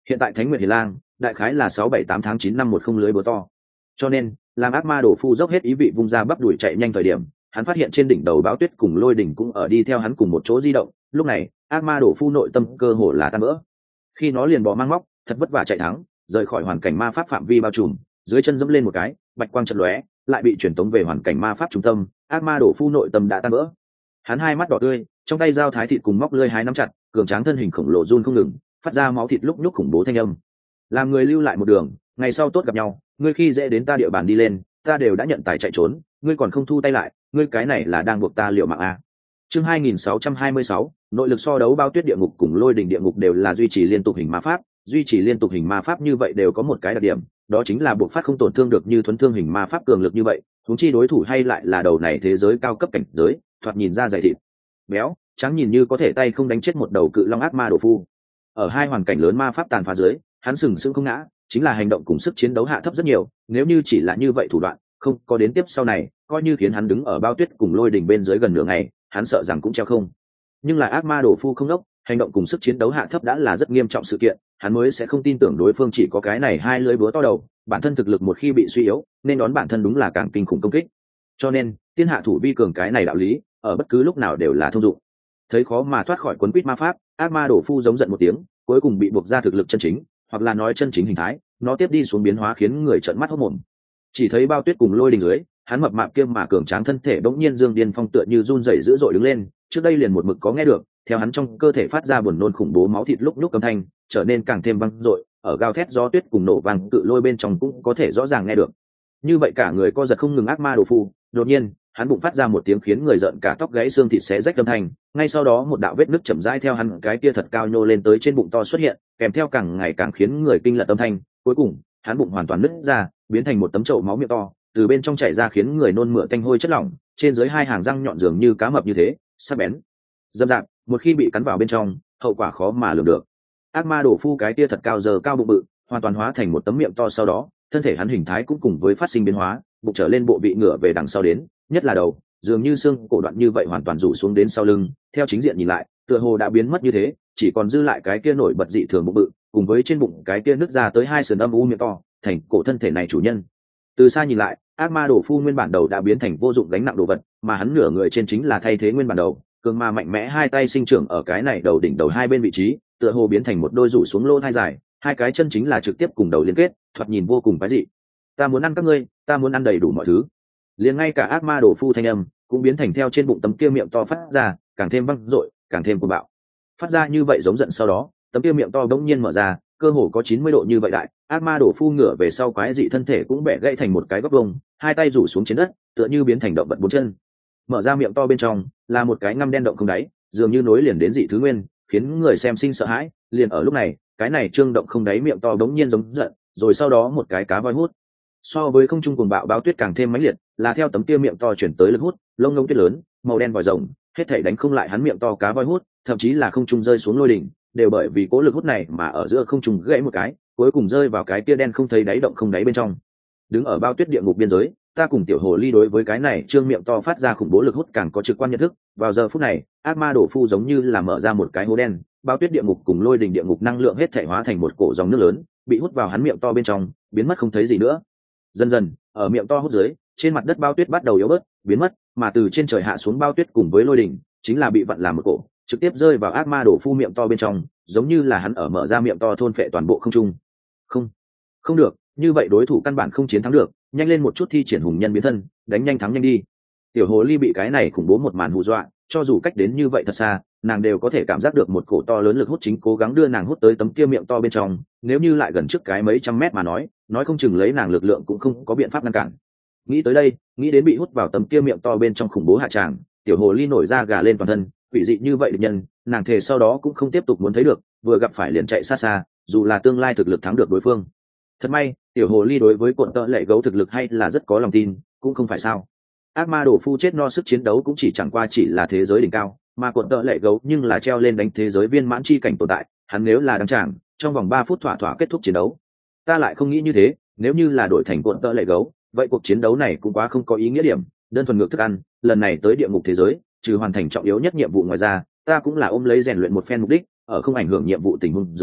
Speaker 1: Hiện tại Thánh Nguyệt Hiền Lang đại khái là sáu bảy tám tháng chín năm một không lưới búa to, cho nên làm ác ma đổ phu dốc hết ý vị vung ra bắp đuổi chạy nhanh thời điểm, hắn phát hiện trên đỉnh đầu Báo Tuyết cùng Lôi Đỉnh cũng ở đi theo hắn cùng một chỗ di động. Lúc này ác ma đổ phu nội tâm cơ hồ là tan vỡ, khi nó liền bỏ mang móc thật vất vả chạy thắng, rời khỏi hoàn cảnh ma pháp phạm vi bao trùm, dưới chân dẫm lên một cái bạch quang chật lóe, lại bị chuyển tống về hoàn cảnh ma pháp trung tâm. Ác ma đổ phu nội tâm đã tan vỡ, hắn hai mắt đỏ tươi, trong tay dao thái thịt cùng móc lưỡi hái nắm chặt, cường tráng thân hình khổng lồ run không ngừng, phát ra máu thịt lúc nhúc khủng bố thanh âm. Làm người lưu lại một đường, ngày sau tốt gặp nhau, ngươi khi dễ đến ta địa bàn đi lên, ta đều đã nhận tài chạy trốn, ngươi còn không thu tay lại, ngươi cái này là đang buộc ta liều mạng à. Chương hai nghìn sáu trăm hai mươi sáu, nội lực so đấu. Bao Tuyết địa ngục cùng Lôi Đỉnh địa ngục đều là duy trì liên tục hình ma pháp, duy trì liên tục hình ma pháp như vậy đều có một cái đặc điểm, đó chính là buộc phát không tổn thương được như thuấn thương hình ma pháp cường lực như vậy, huống chi đối thủ hay lại là đầu này thế giới cao cấp cảnh giới, thoạt nhìn ra dày thịt béo trắng, nhìn như có thể tay không đánh chết một đầu cự long ác ma đồ phu. Ở hai hoàn cảnh lớn ma pháp tàn phá dưới, hắn sừng sững không ngã, chính là hành động cùng sức chiến đấu hạ thấp rất nhiều. Nếu như chỉ là như vậy thủ đoạn, không có đến tiếp sau này, coi như khiến hắn đứng ở Bao Tuyết cùng Lôi Đỉnh bên dưới gần nửa ngày, hắn sợ rằng cũng treo không. Nhưng là ác ma đồ phu không đốc, hành động cùng sức chiến đấu hạ thấp đã là rất nghiêm trọng sự kiện, hắn mới sẽ không tin tưởng đối phương chỉ có cái này hai lưỡi búa to đầu, bản thân thực lực một khi bị suy yếu, nên đón bản thân đúng là càng kinh khủng công kích. Cho nên tiên hạ thủ vi cường cái này đạo lý ở bất cứ lúc nào đều là thông dụng. Thấy khó mà thoát khỏi quấn quýt ma pháp, ác ma đổ phu giống giận một tiếng, cuối cùng bị buộc ra thực lực chân chính, hoặc là nói chân chính hình thái. Nó tiếp đi xuống biến hóa khiến người trợn mắt hốt mồm. Chỉ thấy Bao Tuyết cùng Lôi Đỉnh dưới, hắn mập mạp kia mà cường tráng thân thể bỗng nhiên dương điên phong tựa như run rẩy dữ dội đứng lên. Trước đây liền một mực có nghe được, theo hắn trong cơ thể phát ra buồn nôn khủng bố máu thịt lúc lúc âm thanh, trở nên càng thêm vang dội, ở gào thét gió tuyết cùng nổ vang cự lôi bên trong cũng có thể rõ ràng nghe được. Như vậy cả người co giật không ngừng ác ma đồ phu, đột nhiên hắn bụng phát ra một tiếng khiến người giận cả tóc gáy xương thịt xé rách âm thanh, ngay sau đó một đạo vết nứt chậm rãi theo hắn cái kia thật cao nhô lên tới trên bụng to xuất hiện, kèm theo càng ngày càng khiến người kinh lật âm thanh. Cuối cùng hắn bụng hoàn toàn nứt ra, biến thành một tấm chậu máu miệng to, từ bên trong chảy ra khiến người nôn mửa tanh hôi chất lỏng, trên dưới hai hàng răng nhọn dường như cá mập như thế, sắc bén dâm dạp, một khi bị cắn vào bên trong, hậu quả khó mà lường được. Ác ma đổ phu cái kia thật cao giờ cao bụng bự, hoàn toàn hóa thành một tấm miệng to, sau đó thân thể hắn hình thái cũng cùng với phát sinh biến hóa, bụng trở lên bộ bị ngửa về đằng sau đến, nhất là đầu dường như xương cổ đoạn như vậy hoàn toàn rủ xuống đến sau lưng, theo chính diện nhìn lại tựa hồ đã biến mất như thế, chỉ còn dư lại cái kia nổi bật dị thường bụng bự, cùng với trên bụng cái kia nứt ra tới hai sườn âm u miệng to, thành cổ thân thể này chủ nhân. Từ xa nhìn lại, ác ma đổ phu nguyên bản đầu đã biến thành vô dụng gánh nặng đồ vật, mà hắn nửa người trên chính là thay thế nguyên bản đầu, cường ma mạnh mẽ hai tay sinh trưởng ở cái này đầu đỉnh đầu hai bên vị trí, tựa hồ biến thành một đôi rủ xuống lỗ thai dài, hai cái chân chính là trực tiếp cùng đầu liên kết, thoạt nhìn vô cùng quái dị. Ta muốn ăn các ngươi, ta muốn ăn đầy đủ mọi thứ. Liền ngay cả ác ma đổ phu thanh âm cũng biến thành theo trên bụng tấm kia miệng to phát ra, càng thêm vang dội, càng thêm cuồng bạo. Phát ra như vậy giống giận, sau đó tấm kia miệng to bỗng nhiên mở ra, cơ hồ có chín mươi độ như vậy đại, ác ma đổ phu ngửa về sau quái dị thân thể cũng bẻ gãy thành một cái góc vuông, hai tay rủ xuống trên đất, tựa như biến thành động vật bốn chân. Mở ra miệng to bên trong là một cái ngăm đen động không đáy, dường như nối liền đến dị thứ nguyên, khiến người xem sinh sợ hãi. Liền ở lúc này, cái này trương động không đáy miệng to bỗng nhiên giống giận, rồi sau đó một cái cá voi hút. So với không trung cuồng bạo Báo Tuyết càng thêm mãnh liệt, là theo tấm kia miệng to chuyển tới lực hút, lông ngông tuyết lớn, màu đen vòi rồng, hết thảy đánh không lại hắn miệng to cá voi hút, thậm chí là không trung rơi xuống Lôi Đỉnh, đều bởi vì cố lực hút này mà ở giữa không trung gãy một cái, cuối cùng rơi vào cái kia đen không thấy đáy động không đáy bên trong. Đứng ở Bao Tuyết địa ngục biên giới, ta cùng tiểu hồ ly đối với cái này trương miệng to phát ra khủng bố lực hút càng có trực quan nhận thức. Vào giờ phút này, ác ma đổ phu giống như là mở ra một cái hố đen, Bao Tuyết địa ngục cùng Lôi Đỉnh địa ngục năng lượng hết thảy hóa thành một cổ dòng nước lớn, bị hút vào hắn miệng to bên trong, biến mất không thấy gì nữa. Dần dần, ở miệng to hút dưới, trên mặt đất Bao Tuyết bắt đầu yếu bớt, biến mất, mà từ trên trời hạ xuống Bao Tuyết cùng với Lôi Đỉnh, chính là bị vặn làm một cổ, trực tiếp rơi vào ác ma đổ phu miệng to bên trong, giống như là hắn ở mở ra miệng to thôn phệ toàn bộ không trung. Không, không được, như vậy đối thủ căn bản không chiến thắng được, nhanh lên một chút thi triển hùng nhân biến thân, đánh nhanh thắng nhanh đi. Tiểu hồ ly bị cái này khủng bố một màn hù dọa, cho dù cách đến như vậy thật xa, nàng đều có thể cảm giác được một cổ to lớn lực hút chính cố gắng đưa nàng hút tới tấm kia miệng to bên trong, nếu như lại gần trước cái mấy trăm mét mà nói, nói không chừng lấy nàng lực lượng cũng không có biện pháp ngăn cản. Nghĩ tới đây, nghĩ đến bị hút vào tấm kia miệng to bên trong khủng bố hạ tràng, tiểu hồ ly nổi da gà lên toàn thân, quỷ dị như vậy địch nhân, nàng thề sau đó cũng không tiếp tục muốn thấy được, vừa gặp phải liền chạy xa xa, dù là tương lai thực lực thắng được đối phương. Thật may, tiểu hồ ly đối với cuộn tợ lệ gấu thực lực hay là rất có lòng tin, cũng không phải sao. Ác ma đổ phu chết no sức chiến đấu cũng chỉ chẳng qua chỉ là thế giới đỉnh cao, mà cuộn tợ lệ gấu nhưng là treo lên đánh thế giới viên mãn chi cảnh tồn tại, hắn nếu là đăng tràng, trong vòng ba phút thỏa thỏa kết thúc chiến đấu. Ta lại không nghĩ như thế, nếu như là đổi thành cuộn tợ lệ gấu, vậy cuộc chiến đấu này cũng quá không có ý nghĩa điểm, đơn thuần ngược thức ăn, lần này tới địa ngục thế giới, trừ hoàn thành trọng yếu nhất nhiệm vụ ngoài ra, ta cũng là ôm lấy rèn luyện một phen mục đích, ở không ảnh hưởng nhiệm vụ tình huống dưới,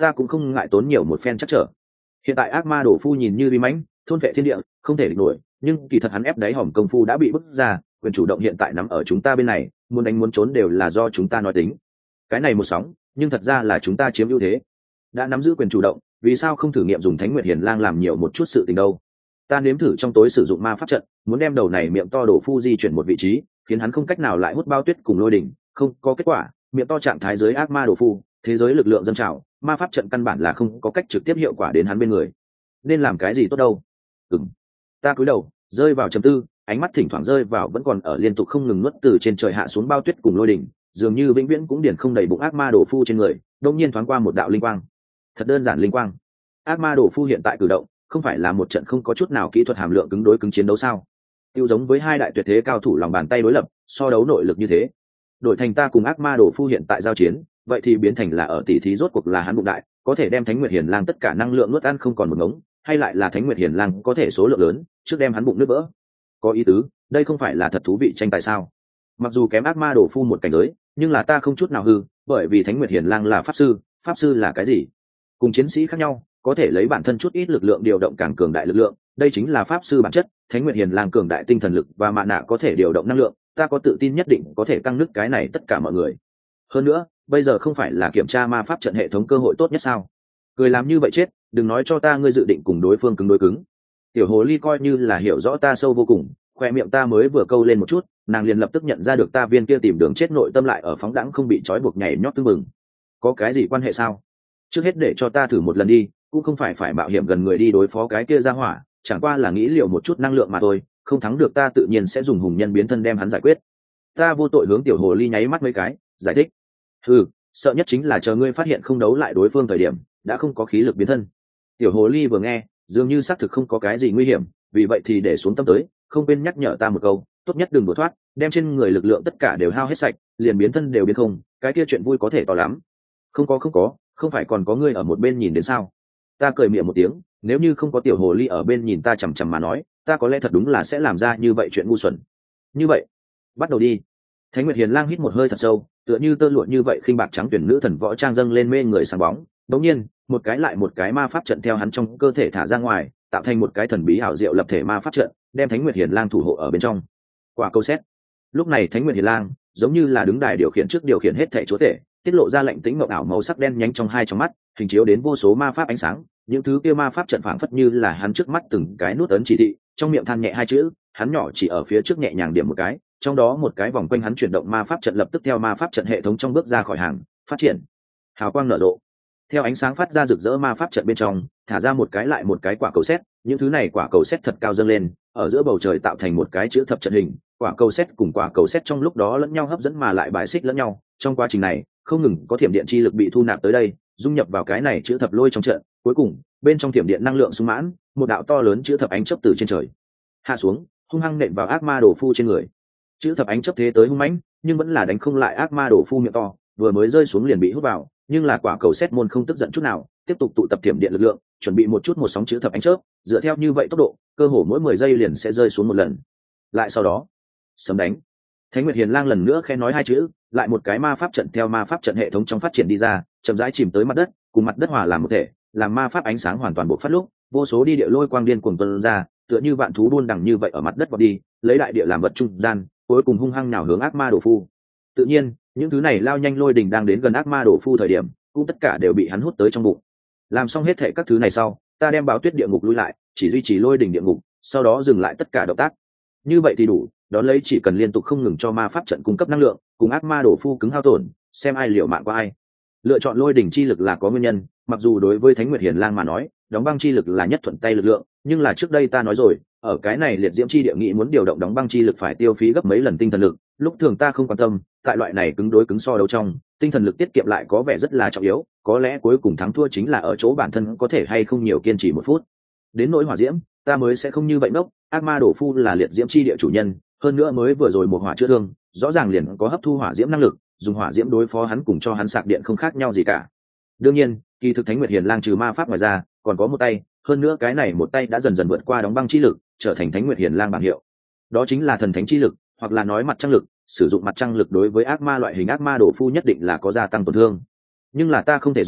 Speaker 1: ta cũng không ngại tốn nhiều một phen chắc trở. Hiện tại ác ma đổ phu nhìn như uy mãnh thôn vệ thiên địa không thể địch nổi, nhưng kỳ thật hắn ép đáy hòm công phu đã bị bức ra, quyền chủ động hiện tại nắm ở chúng ta bên này, muốn đánh muốn trốn đều là do chúng ta nói tính. Cái này một sóng, nhưng thật ra là chúng ta chiếm ưu thế. Đã nắm giữ quyền chủ động, vì sao không thử nghiệm dùng Thánh Nguyệt Hiền Lang làm nhiều một chút sự tình đâu? Ta nếm thử trong tối sử dụng ma pháp trận, muốn đem đầu này miệng to đổ phu di chuyển một vị trí, khiến hắn không cách nào lại hút bao tuyết cùng lôi đỉnh, không có kết quả, miệng to trạng thái dưới ác ma đổ phu, thế giới lực lượng dâng trào, ma pháp trận căn bản là không có cách trực tiếp hiệu quả đến hắn bên người. Nên làm cái gì tốt đâu? Ừm. Ta cúi đầu, rơi vào trầm tư, ánh mắt thỉnh thoảng rơi vào vẫn còn ở liên tục không ngừng nuốt từ trên trời hạ xuống bao tuyết cùng lôi đỉnh, dường như vĩnh viễn cũng điển không đầy bụng ác ma đổ phu trên người, đột nhiên thoáng qua một đạo linh quang. Thật đơn giản linh quang. Ác ma đổ phu hiện tại cử động, không phải là một trận không có chút nào kỹ thuật hàm lượng cứng đối cứng chiến đấu sao? Tiêu giống với hai đại tuyệt thế cao thủ lòng bàn tay đối lập, so đấu nội lực như thế. Đổi thành ta cùng ác ma đổ phu hiện tại giao chiến, vậy thì biến thành là ở tỷ thí rốt cuộc là hắn bụng đại, có thể đem Thánh Nguyệt Hiền Lang tất cả năng lượng nuốt ăn không còn một ngống, hay lại là Thánh Nguyệt Hiền Lang có thể số lượng lớn, trước đem hắn bụng nứt vỡ. Có ý tứ, đây không phải là thật thú vị tranh tài sao? Mặc dù kém ác ma đổ phu một cảnh giới, nhưng là ta không chút nào hư, bởi vì Thánh Nguyệt Hiền Lang là pháp sư, pháp sư là cái gì? Cùng chiến sĩ khác nhau, có thể lấy bản thân chút ít lực lượng điều động càng cường đại lực lượng, đây chính là pháp sư bản chất. Thánh Nguyệt Hiền Lang cường đại tinh thần lực và mạ nạ có thể điều động năng lượng, ta có tự tin nhất định có thể căng nứt cái này tất cả mọi người. Hơn nữa, bây giờ không phải là kiểm tra ma pháp trận hệ thống cơ hội tốt nhất sao? Cười làm như vậy chết, đừng nói cho ta ngươi dự định cùng đối phương cứng đối cứng. Tiểu hồ ly coi như là hiểu rõ ta sâu vô cùng, khoe miệng ta mới vừa câu lên một chút, nàng liền lập tức nhận ra được ta viên kia tìm đường chết nội tâm lại ở phóng đãng không bị trói buộc nhảy nhót tưng bừng. Có cái gì quan hệ sao? Trước hết để cho ta thử một lần đi, cũng không phải phải mạo hiểm gần người đi đối phó cái kia ra hỏa, chẳng qua là nghĩ liệu một chút năng lượng mà thôi, không thắng được ta tự nhiên sẽ dùng hùng nhân biến thân đem hắn giải quyết. Ta vô tội hướng tiểu hồ ly nháy mắt mấy cái, giải thích. Ừ, sợ nhất chính là chờ ngươi phát hiện không đấu lại đối phương thời điểm, đã không có khí lực biến thân. Tiểu hồ ly vừa nghe, dường như xác thực không có cái gì nguy hiểm, vì vậy thì để xuống tâm tới, không quên nhắc nhở ta một câu, tốt nhất đừng đổ thoát, đem trên người lực lượng tất cả đều hao hết sạch, liền biến thân đều biến không, cái kia chuyện vui có thể to lắm. Không có không có, không phải còn có ngươi ở một bên nhìn đến sao? Ta cười miệng một tiếng, nếu như không có tiểu hồ ly ở bên nhìn ta chằm chằm mà nói, ta có lẽ thật đúng là sẽ làm ra như vậy chuyện ngu xuẩn. Như vậy, bắt đầu đi. Thánh Nguyệt Hiền Lang hít một hơi thật sâu, tựa như tơ lụa như vậy khinh bạc trắng tuyển nữ thần võ trang dâng lên mê người sáng bóng. Đống nhiên, một cái lại một cái ma pháp trận theo hắn trong cơ thể thả ra ngoài, tạo thành một cái thần bí ảo diệu lập thể ma pháp trận, đem Thánh Nguyệt Hiền Lang thủ hộ ở bên trong. Quả câu xét. Lúc này Thánh Nguyệt Hiền Lang giống như là đứng đài điều khiển trước điều khiển hết thảy chúa tể, tiết lộ ra lệnh tĩnh mộng ảo màu sắc đen nhánh trong hai trong mắt, hình chiếu đến vô số ma pháp ánh sáng, những thứ kia ma pháp trận phảng phất như là hắn trước mắt từng cái nút ấn chỉ thị, trong miệng than nhẹ hai chữ, hắn nhỏ chỉ ở phía trước nhẹ nhàng điểm một cái, trong đó một cái vòng quanh hắn chuyển động ma pháp trận lập tức theo ma pháp trận hệ thống trong bước ra khỏi hàng, phát triển. Hào quang nở rộ. Theo ánh sáng phát ra rực rỡ ma pháp trận bên trong, thả ra một cái lại một cái quả cầu sét, những thứ này quả cầu sét thật cao dâng lên, ở giữa bầu trời tạo thành một cái chữ thập trận hình, quả cầu sét cùng quả cầu sét trong lúc đó lẫn nhau hấp dẫn mà lại bài xích lẫn nhau, trong quá trình này, không ngừng có thiểm điện chi lực bị thu nạp tới đây, dung nhập vào cái này chữ thập lôi trong trận, cuối cùng, bên trong thiểm điện năng lượng sung mãn, một đạo to lớn chữ thập ánh chớp từ trên trời hạ xuống, hung hăng nện vào ác ma đồ phu trên người. Chữ thập ánh chớp thế tới hung mãnh, nhưng vẫn là đánh không lại ác ma đồ phu miệng to, vừa mới rơi xuống liền bị hút vào, nhưng là quả cầu sét môn không tức giận chút nào, tiếp tục tụ tập thiểm điện lực lượng, chuẩn bị một chút một sóng chữ thập ánh chớp, dựa theo như vậy tốc độ, cơ hồ mỗi mười giây liền sẽ rơi xuống một lần. Lại sau đó, sấm đánh. Thánh Nguyệt Hiền Lang lần nữa khẽ nói hai chữ, lại một cái ma pháp trận theo ma pháp trận hệ thống trong phát triển đi ra, chậm rãi chìm tới mặt đất, cùng mặt đất hòa làm một thể, làm ma pháp ánh sáng hoàn toàn bộc phát lúc, vô số đi địa lôi quang điên cuồng tuôn ra, tựa như vạn thú buôn đằng như vậy ở mặt đất vọt đi, lấy đại địa làm vật trung gian, cuối cùng hung hăng nhào hướng ác ma đồ phu. Tự nhiên, những thứ này lao nhanh lôi đình đang đến gần ác ma đồ phu thời điểm, cũng tất cả đều bị hắn hút tới trong bụng. Làm xong hết thảy các thứ này sau, ta đem báo tuyết địa ngục lui lại, chỉ duy trì lôi đình địa ngục, sau đó dừng lại tất cả động tác. Như vậy thì đủ, đón lấy chỉ cần liên tục không ngừng cho ma pháp trận cung cấp năng lượng, cùng ác ma đồ phu cứng hao tổn, xem ai liều mạng qua ai. Lựa chọn lôi đỉnh chi lực là có nguyên nhân, mặc dù đối với Thánh Nguyệt Hiền Lang mà nói, đóng băng chi lực là nhất thuận tay lực lượng, nhưng là trước đây ta nói rồi, ở cái này liệt diễm chi địa nghị muốn điều động đóng băng chi lực phải tiêu phí gấp mấy lần tinh thần lực, lúc thường ta không quan tâm, tại loại này cứng đối cứng so đấu trong, tinh thần lực tiết kiệm lại có vẻ rất là trọng yếu, có lẽ cuối cùng thắng thua chính là ở chỗ bản thân có thể hay không nhiều kiên trì một phút. Đến nỗi hỏa diễm, ta mới sẽ không như vậy ngốc, ác ma đổ phu là liệt diễm chi địa chủ nhân, hơn nữa mới vừa rồi một hỏa chữa thương, rõ ràng liền có hấp thu hỏa diễm năng lực, dùng hỏa diễm đối phó hắn cùng cho hắn sạc điện không khác nhau gì cả. Đương nhiên, kỳ thực Thánh Nguyệt Hiền Lang trừ ma pháp ngoài ra, còn có một tay, hơn nữa cái này một tay đã dần dần vượt qua đóng băng chi lực, trở thành Thánh Nguyệt Hiền Lang bản hiệu. Đó chính là thần thánh chi lực, hoặc là nói mặt trăng lực, sử dụng mặt trăng lực đối với ác ma loại hình ác ma đổ phu nhất định là có gia tăng tổn thương. Nhưng là ta không thể dùng,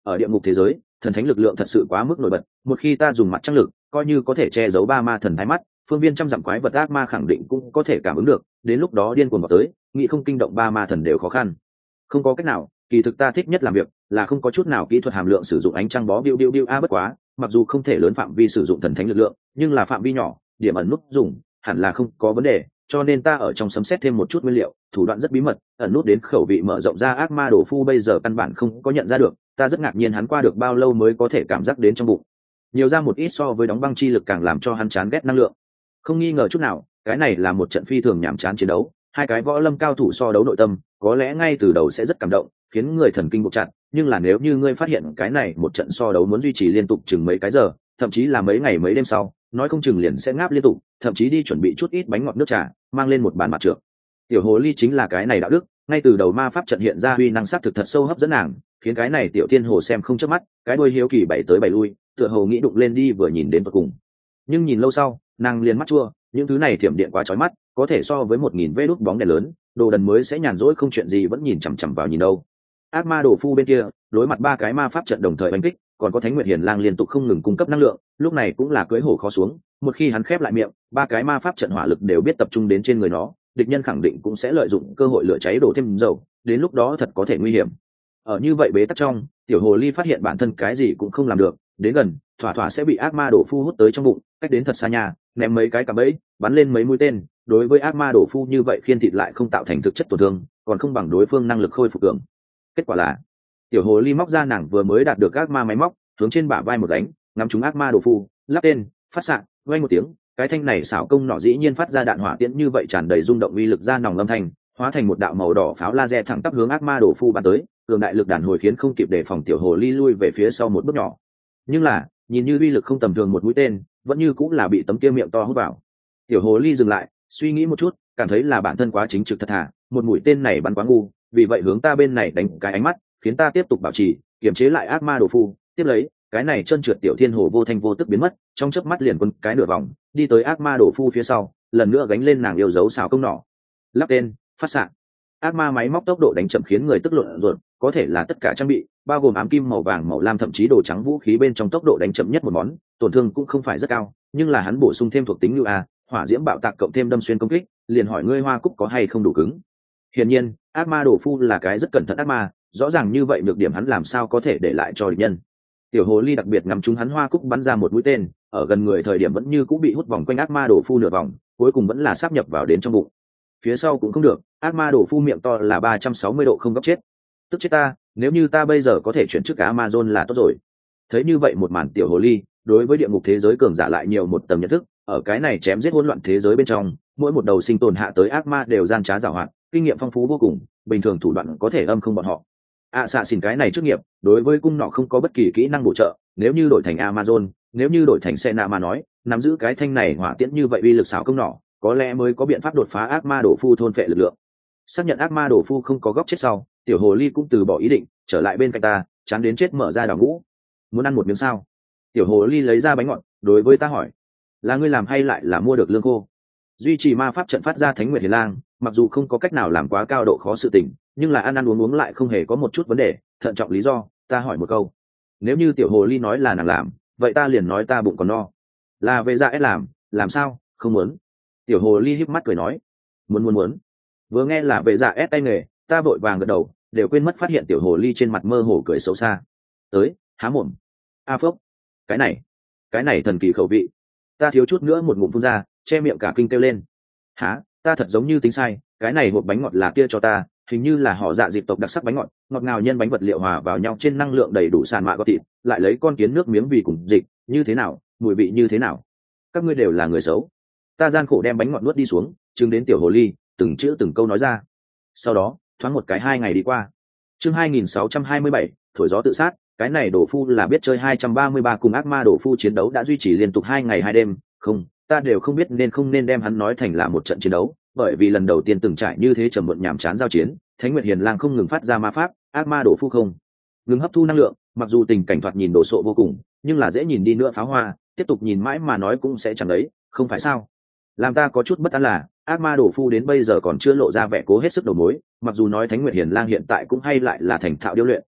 Speaker 1: ở địa ngục thế giới thần thánh lực lượng thật sự quá mức nổi bật, một khi ta dùng mặt trăng lực coi như có thể che giấu ba ma thần thái mắt, phương viên trăm dặm quái vật ác ma khẳng định cũng có thể cảm ứng được, đến lúc đó điên cuồng vào tới nghĩ không kinh động ba ma thần đều khó khăn. Không có cách nào, kỳ thực ta thích nhất làm việc là không có chút nào kỹ thuật hàm lượng sử dụng ánh trăng bó biu biu biu a bất quá mặc dù không thể lớn phạm vi sử dụng thần thánh lực lượng, nhưng là phạm vi nhỏ điểm ẩn nút dùng hẳn là không có vấn đề, cho nên ta ở trong sấm xét thêm một chút nguyên liệu, thủ đoạn rất bí mật, ẩn nút đến khẩu vị mở rộng ra ác ma đồ phu bây giờ căn bản không có nhận ra được. Ta rất ngạc nhiên hắn qua được bao lâu mới có thể cảm giác đến trong bụng nhiều ra một ít so với đóng băng chi lực càng làm cho hắn chán ghét năng lượng. Không nghi ngờ chút nào, cái này là một trận phi thường nhàm chán chiến đấu, hai cái võ lâm cao thủ so đấu nội tâm, có lẽ ngay từ đầu sẽ rất cảm động, khiến người thần kinh buộc chặt, nhưng là nếu như ngươi phát hiện cái này một trận so đấu muốn duy trì liên tục chừng mấy cái giờ, thậm chí là mấy ngày mấy đêm sau, nói không chừng liền sẽ ngáp liên tục, thậm chí đi chuẩn bị chút ít bánh ngọt nước trà, mang lên một bàn mặt trượng. Tiểu hồ ly chính là cái này đạo đức, ngay từ đầu ma pháp trận hiện ra uy năng sát thực thật sâu hấp dẫn nàng, khiến cái này tiểu thiên hồ xem không chớp mắt, cái đuôi hiếu kỳ bảy tới bảy lui, tựa hồ nghĩ đụng lên đi vừa nhìn đến tận cùng. Nhưng nhìn lâu sau, nàng liền mắt chua, những thứ này thiểm điện quá chói mắt, có thể so với một nghìn vê đốt bóng đèn lớn, đồ đần mới sẽ nhàn rỗi không chuyện gì vẫn nhìn chằm chằm vào nhìn đâu. Ác ma đồ phu bên kia, đối mặt ba cái ma pháp trận đồng thời đánh kích, còn có Thánh Nguyệt Hiền Lang liên tục không ngừng cung cấp năng lượng, lúc này cũng là cưỡi hổ khó xuống, một khi hắn khép lại miệng, ba cái ma pháp trận hỏa lực đều biết tập trung đến trên người nó, địch nhân khẳng định cũng sẽ lợi dụng cơ hội lửa cháy đổ thêm dầu, đến lúc đó thật có thể nguy hiểm. Ở như vậy bế tắc trong, tiểu hồ ly phát hiện bản thân cái gì cũng không làm được, đến gần, thỏa thỏa sẽ bị ác ma đổ phu hút tới trong bụng, cách đến thật xa nhà, ném mấy cái cạm bẫy, bắn lên mấy mũi tên, đối với ác ma đổ phu như vậy khiên thịt lại không tạo thành thực chất tổn thương, còn không bằng đối phương năng lực khôi phục cường. Kết quả là, tiểu hồ ly móc ra nàng vừa mới đạt được ác ma máy móc, hướng trên bả vai một đánh, ngắm trúng ác ma đổ phu, lắp tên, phát xạ, vang một tiếng, cái thanh này xảo công nỏ dĩ nhiên phát ra đạn hỏa tiễn như vậy tràn đầy rung động uy lực ra nòng âm thanh, hóa thành một đạo màu đỏ pháo laser thẳng tắp hướng ác ma đổ phu bắn tới, cường đại lực đàn hồi khiến không kịp đề phòng tiểu hồ ly lui về phía sau một bước nhỏ. Nhưng là, nhìn như uy lực không tầm thường một mũi tên, vẫn như cũng là bị tấm kia miệng to hút vào. Tiểu hồ ly dừng lại, suy nghĩ một chút, cảm thấy là bản thân quá chính trực thật thà, một mũi tên này bắn quá ngu, vì vậy hướng ta bên này đánh cái ánh mắt, khiến ta tiếp tục bảo trì, kiềm chế lại ác ma đổ phu, tiếp lấy, cái này chân trượt tiểu thiên hồ vô thanh vô tức biến mất, trong chớp mắt liền quân cái nửa vòng, đi tới ác ma đổ phu phía sau, lần nữa gánh lên nàng yêu dấu xào công nỏ. Lắp tên, phát xạ. Ác ma máy móc tốc độ đánh chậm khiến người tức lộn ruột, có thể là tất cả trang bị, bao gồm ám kim màu vàng màu lam thậm chí đồ trắng vũ khí bên trong tốc độ đánh chậm nhất một món, tổn thương cũng không phải rất cao, nhưng là hắn bổ sung thêm thuộc tính như a, hỏa diễm bạo tạc cộng thêm đâm xuyên công kích, liền hỏi ngươi hoa cúc có hay không đủ cứng. Hiển nhiên, ác ma đổ phu là cái rất cẩn thận ác ma, rõ ràng như vậy được điểm hắn làm sao có thể để lại cho địch nhân. Tiểu hồ ly đặc biệt ngắm trúng hắn hoa cúc bắn ra một mũi tên, ở gần người thời điểm vẫn như cũng bị hút vòng quanh ác ma đổ phu nửa vòng, cuối cùng vẫn là sáp nhập vào đến trong bụng. Phía sau cũng không được, ác ma đổ phu miệng to là ba trăm sáu mươi độ không góc chết. Tức chết ta, nếu như ta bây giờ có thể chuyển chức cả Amazon là tốt rồi. Thấy như vậy một màn tiểu hồ ly, đối với địa ngục thế giới cường giả lại nhiều một tầng nhận thức, ở cái này chém giết hỗn loạn thế giới bên trong, mỗi một đầu sinh tồn hạ tới ác ma đều gian trá giàu hoạt, kinh nghiệm phong phú vô cùng, bình thường thủ đoạn có thể âm không bọn họ. À xạ xỉn cái này chức nghiệp, đối với cung nọ không có bất kỳ kỹ năng bổ trợ, nếu như đổi thành Amazon, nếu như đổi thành Sena mà nói, nắm giữ cái thanh này hỏa tiễn như vậy uy lực xảo công nọ, có lẽ mới có biện pháp đột phá ác ma đổ phu thôn phệ lực lượng. Xác nhận ác ma đổ phu không có góc chết sau, tiểu hồ ly cũng từ bỏ ý định, trở lại bên cạnh ta, chán đến chết mở ra đào ngũ. Muốn ăn một miếng sao? Tiểu hồ ly lấy ra bánh ngọt, đối với ta hỏi, là ngươi làm hay lại là mua được lương khô? Duy trì ma pháp trận phát ra Thánh Nguyệt Hiền Lang, mặc dù không có cách nào làm quá cao độ khó sự tình, nhưng là ăn ăn uống uống lại không hề có một chút vấn đề. Thận trọng lý do, ta hỏi một câu, nếu như tiểu hồ ly nói là nàng làm, vậy ta liền nói ta bụng còn no. Là về dạ ép làm, làm sao? Không muốn. Tiểu hồ ly híp mắt cười nói, muốn muốn muốn. Vừa nghe là về dạ ép tay nghề, ta vội vàng gật đầu, đều quên mất phát hiện tiểu hồ ly trên mặt mơ hồ cười xấu xa. Tới, há mồm. A phốc, cái này, cái này thần kỳ khẩu vị. Ta thiếu chút nữa một ngụm phun ra, che miệng cả kinh kêu lên. Hả, ta thật giống như tính sai, cái này hộp bánh ngọt là kia cho ta, hình như là họ dạ dịp tộc đặc sắc bánh ngọt, ngọt ngào nhân bánh vật liệu hòa vào nhau trên năng lượng đầy đủ sàn mạ có thịt, lại lấy con kiến nước miếng vì cùng dịch, như thế nào, mùi vị như thế nào? Các ngươi đều là người xấu. Ta gian khổ đem bánh ngọt nuốt đi xuống, chứng đến tiểu hồ ly, từng chữ từng câu nói ra. Sau đó, thoáng một cái hai ngày đi qua. Chương hai nghìn sáu trăm hai mươi bảy, thổi gió tự sát, cái này đổ phu là biết chơi hai trăm ba mươi ba cùng ác ma đổ phu chiến đấu đã duy trì liên tục hai ngày hai đêm, không, ta đều không biết nên không nên đem hắn nói thành là một trận chiến đấu, bởi vì lần đầu tiên từng trải như thế trầm muộn nhàm chán giao chiến, Thánh Nguyệt Hiền Lang không ngừng phát ra ma pháp, ác ma đổ phu không ngừng hấp thu năng lượng, mặc dù tình cảnh thoạt nhìn đồ sộ vô cùng, nhưng là dễ nhìn đi nữa pháo hoa, tiếp tục nhìn mãi mà nói cũng sẽ chẳng đấy, không phải sao? Làm ta có chút bất an là, ác ma đổ phu đến bây giờ còn chưa lộ ra vẻ cố hết sức đầu mối, mặc dù nói Thánh Nguyệt Hiền Lang hiện tại cũng hay lại là thành thạo điêu luyện,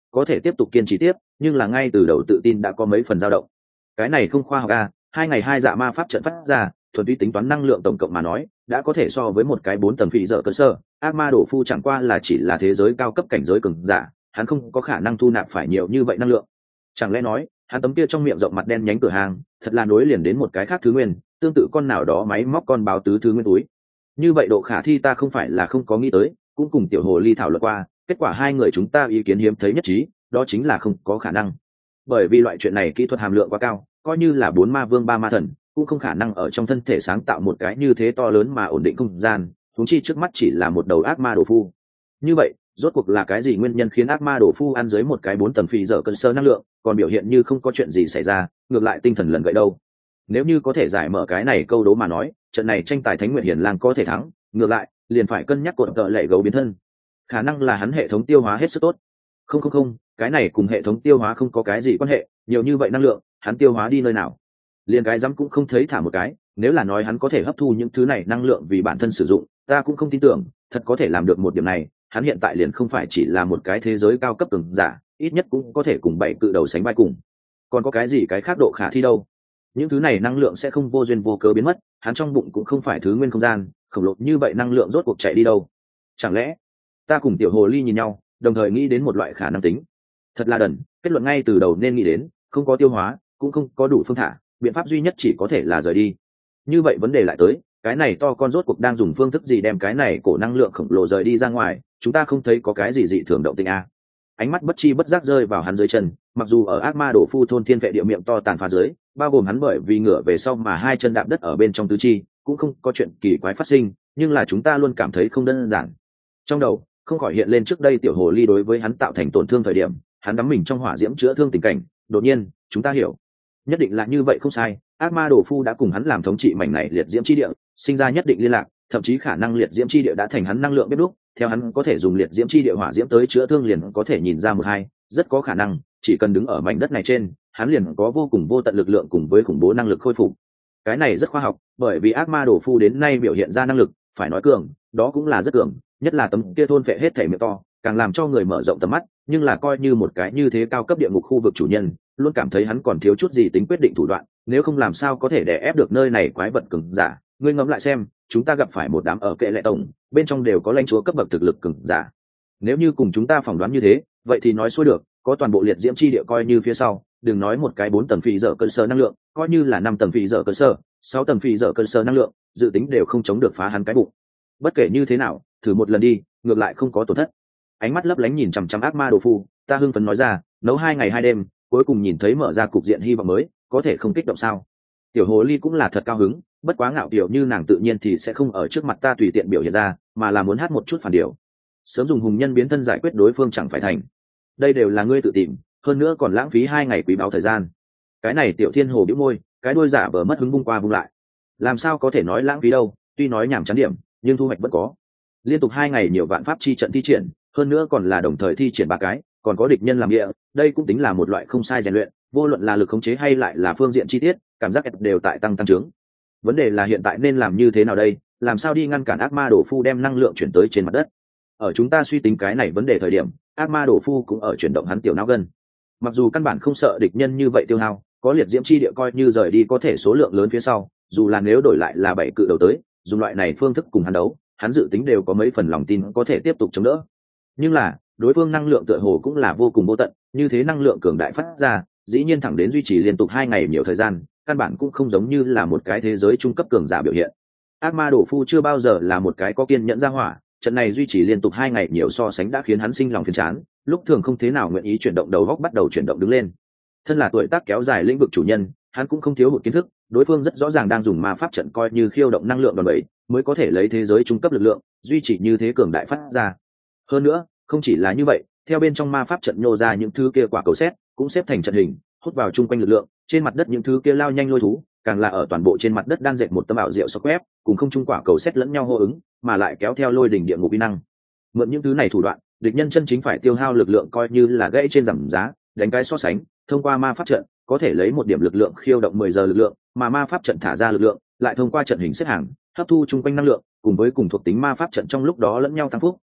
Speaker 1: có thể tiếp tục kiên trì tiếp, nhưng là ngay từ đầu tự tin đã có mấy phần dao động. Cái này không khoa học à, hai ngày hai dạ ma pháp trận phát ra, thuần túy tính toán năng lượng tổng cộng mà nói, đã có thể so với một cái bốn tầng phỉ dở cơ sở. Ác ma đổ phu chẳng qua là chỉ là thế giới cao cấp cảnh giới cường giả, hắn không có khả năng thu nạp phải nhiều như vậy năng lượng. Chẳng lẽ nói, hắn tấm kia trong miệng rộng mặt đen nhánh cửa hàng, thật là nối liền đến một cái khác thứ nguyên, tương tự con nào đó máy móc con báo tứ thứ nguyên túi. Như vậy độ khả thi ta không phải là không có nghĩ tới, cũng cùng tiểu hồ ly thảo luận qua, kết quả hai người chúng ta ý kiến hiếm thấy nhất trí, đó chính là không có khả năng. Bởi vì loại chuyện này kỹ thuật hàm lượng quá cao, coi như là bốn ma vương ba ma thần, cũng không khả năng ở trong thân thể sáng tạo một cái như thế to lớn mà ổn định không gian, huống chi trước mắt chỉ là một đầu ác ma đồ phu. Như vậy, rốt cuộc là cái gì nguyên nhân khiến ác ma đồ phu ăn dưới một cái bốn tầng phì dở cơn sơ năng lượng, còn biểu hiện như không có chuyện gì xảy ra, ngược lại tinh thần lần gậy đâu? Nếu như có thể giải mở cái này câu đố mà nói, trận này tranh tài Thánh Nguyện Hiển Lang có thể thắng, ngược lại, liền phải cân nhắc cột cờ lệ gấu biến thân. Khả năng là hắn hệ thống tiêu hóa hết sức tốt. Không không không, cái này cùng hệ thống tiêu hóa không có cái gì quan hệ, nhiều như vậy năng lượng, hắn tiêu hóa đi nơi nào? Liền cái dám cũng không thấy thả một cái, nếu là nói hắn có thể hấp thu những thứ này năng lượng vì bản thân sử dụng, ta cũng không tin tưởng, thật có thể làm được một điểm này, hắn hiện tại liền không phải chỉ là một cái thế giới cao cấp cường giả, ít nhất cũng có thể cùng bảy cự đầu sánh vai cùng. Còn có cái gì cái khác độ khả thi đâu? Những thứ này năng lượng sẽ không vô duyên vô cớ biến mất, hắn trong bụng cũng không phải thứ nguyên không gian, khổng lồ như vậy năng lượng rốt cuộc chạy đi đâu? Chẳng lẽ? Ta cùng tiểu hồ ly nhìn nhau, đồng thời nghĩ đến một loại khả năng tính. Thật là đần, kết luận ngay từ đầu nên nghĩ đến, không có tiêu hóa, cũng không có đủ phương thả, biện pháp duy nhất chỉ có thể là rời đi. Như vậy vấn đề lại tới, cái này to con rốt cuộc đang dùng phương thức gì đem cái này cổ năng lượng khổng lồ rời đi ra ngoài, chúng ta không thấy có cái gì dị thường động tĩnh a. Ánh mắt bất chi bất giác rơi vào hắn dưới chân, mặc dù ở ác ma đổ phu thôn thiên vệ địa miệng to tàn phá dưới, bao gồm hắn bởi vì ngửa về sau mà hai chân đạp đất ở bên trong tứ chi, cũng không có chuyện kỳ quái phát sinh, nhưng là chúng ta luôn cảm thấy không đơn giản. Trong đầu không khỏi hiện lên trước đây tiểu hồ ly đối với hắn tạo thành tổn thương thời điểm, hắn đắm mình trong hỏa diễm chữa thương tình cảnh, đột nhiên, chúng ta hiểu, nhất định là như vậy không sai, ác ma đồ phu đã cùng hắn làm thống trị mảnh này liệt diễm chi địa, sinh ra nhất định liên lạc, thậm chí khả năng liệt diễm chi địa đã thành hắn năng lượng bếp đúc, theo hắn có thể dùng liệt diễm chi địa hỏa diễm tới chữa thương liền có thể nhìn ra một hai, rất có khả năng, chỉ cần đứng ở mảnh đất này trên, hắn liền có vô cùng vô tận lực lượng cùng với khủng bố năng lực khôi phục. Cái này rất khoa học, bởi vì ác ma đồ phu đến nay biểu hiện ra năng lực, phải nói cường, đó cũng là rất cường, nhất là tấm kia thôn phệ hết thể miệng to, càng làm cho người mở rộng tầm mắt, nhưng là coi như một cái như thế cao cấp địa ngục khu vực chủ nhân, luôn cảm thấy hắn còn thiếu chút gì tính quyết định thủ đoạn, nếu không làm sao có thể đè ép được nơi này quái vật cường giả. Ngươi ngẫm lại xem, chúng ta gặp phải một đám ở kệ lệ tổng, bên trong đều có lãnh chúa cấp bậc thực lực cường giả. Nếu như cùng chúng ta phỏng đoán như thế, vậy thì nói xuôi được, có toàn bộ liệt diễm chi địa coi như phía sau, đừng nói một cái bốn tầng phì dở cơ sở năng lượng, coi như là năm tầng phì dở cơ sở, sáu tầng phì dở cơ sở năng lượng, dự tính đều không chống được phá hắn cái bụng. Bất kể như thế nào, thử một lần đi, ngược lại không có tổn thất. Ánh mắt lấp lánh nhìn chằm chằm ác ma đồ phu, ta hưng phấn nói ra, nấu hai ngày hai đêm, cuối cùng nhìn thấy mở ra cục diện hy vọng mới, có thể không kích động sao? Tiểu hồ ly cũng là thật cao hứng, bất quá ngạo kiểu như nàng tự nhiên thì sẽ không ở trước mặt ta tùy tiện biểu hiện ra, mà là muốn hát một chút phản điều. Sớm dùng hùng nhân biến thân giải quyết đối phương chẳng phải thành. Đây đều là ngươi tự tìm, hơn nữa còn lãng phí hai ngày quý báu thời gian. Cái này tiểu thiên hồ bĩu môi, cái đuôi giả vờ mất hứng bung qua bung lại. Làm sao có thể nói lãng phí đâu, tuy nói nhảm chán điểm, nhưng thu hoạch vẫn có. Liên tục hai ngày nhiều vạn pháp chi trận thi triển, hơn nữa còn là đồng thời thi triển ba cái, còn có địch nhân làm địa, đây cũng tính là một loại không sai rèn luyện, vô luận là lực khống chế hay lại là phương diện chi tiết, cảm giác đều tại tăng tăng trưởng. Vấn đề là hiện tại nên làm như thế nào đây, làm sao đi ngăn cản ác ma đổ phu đem năng lượng chuyển tới trên mặt đất. Ở chúng ta suy tính cái này vấn đề thời điểm, ác ma đổ phu cũng ở chuyển động hắn tiểu não gân. Mặc dù căn bản không sợ địch nhân như vậy tiêu hao, có liệt diễm chi địa coi như rời đi có thể số lượng lớn phía sau, dù là nếu đổi lại là bảy cự đầu tới, dùng loại này phương thức cùng hắn đấu, hắn dự tính đều có mấy phần lòng tin có thể tiếp tục chống đỡ. Nhưng là đối phương năng lượng tựa hồ cũng là vô cùng vô tận, như thế năng lượng cường đại phát ra, dĩ nhiên thẳng đến duy trì liên tục hai ngày nhiều thời gian, căn bản cũng không giống như là một cái thế giới trung cấp cường giả biểu hiện. Ác ma đổ phu chưa bao giờ là một cái có kiên nhẫn ra hỏa, trận này duy trì liên tục hai ngày nhiều so sánh đã khiến hắn sinh lòng phiền chán, lúc thường không thế nào nguyện ý chuyển động đầu góc bắt đầu chuyển động đứng lên. Thân là tuổi tác kéo dài lĩnh vực chủ nhân, hắn cũng không thiếu hụt kiến thức, đối phương rất rõ ràng đang dùng ma pháp trận coi như khiêu động năng lượng đòn bẩy, mới có thể lấy thế giới trung cấp lực lượng duy trì như thế cường đại phát ra. Hơn nữa, không chỉ là như vậy, theo bên trong ma pháp trận nhô ra những thứ kia quả cầu sét, cũng xếp thành trận hình, hút vào chung quanh lực lượng, trên mặt đất những thứ kia lao nhanh lôi thú, càng là ở toàn bộ trên mặt đất đan dệt một tấm ảo diệu sọc web, cùng không trung quả cầu sét lẫn nhau hô ứng, mà lại kéo theo lôi đỉnh địa ngục uy năng. Mượn những thứ này thủ đoạn, địch nhân chân chính phải tiêu hao lực lượng coi như là gãy trên giảm giá, đánh cái so sánh, thông qua ma pháp trận, có thể lấy một điểm lực lượng khiêu động mười giờ lực lượng, mà ma pháp trận thả ra lực lượng, lại thông qua trận hình xếp hàng, hấp thu chung quanh năng lượng, cùng với cùng thuộc tính ma pháp trận trong lúc đó lẫn nhau tăng phúc,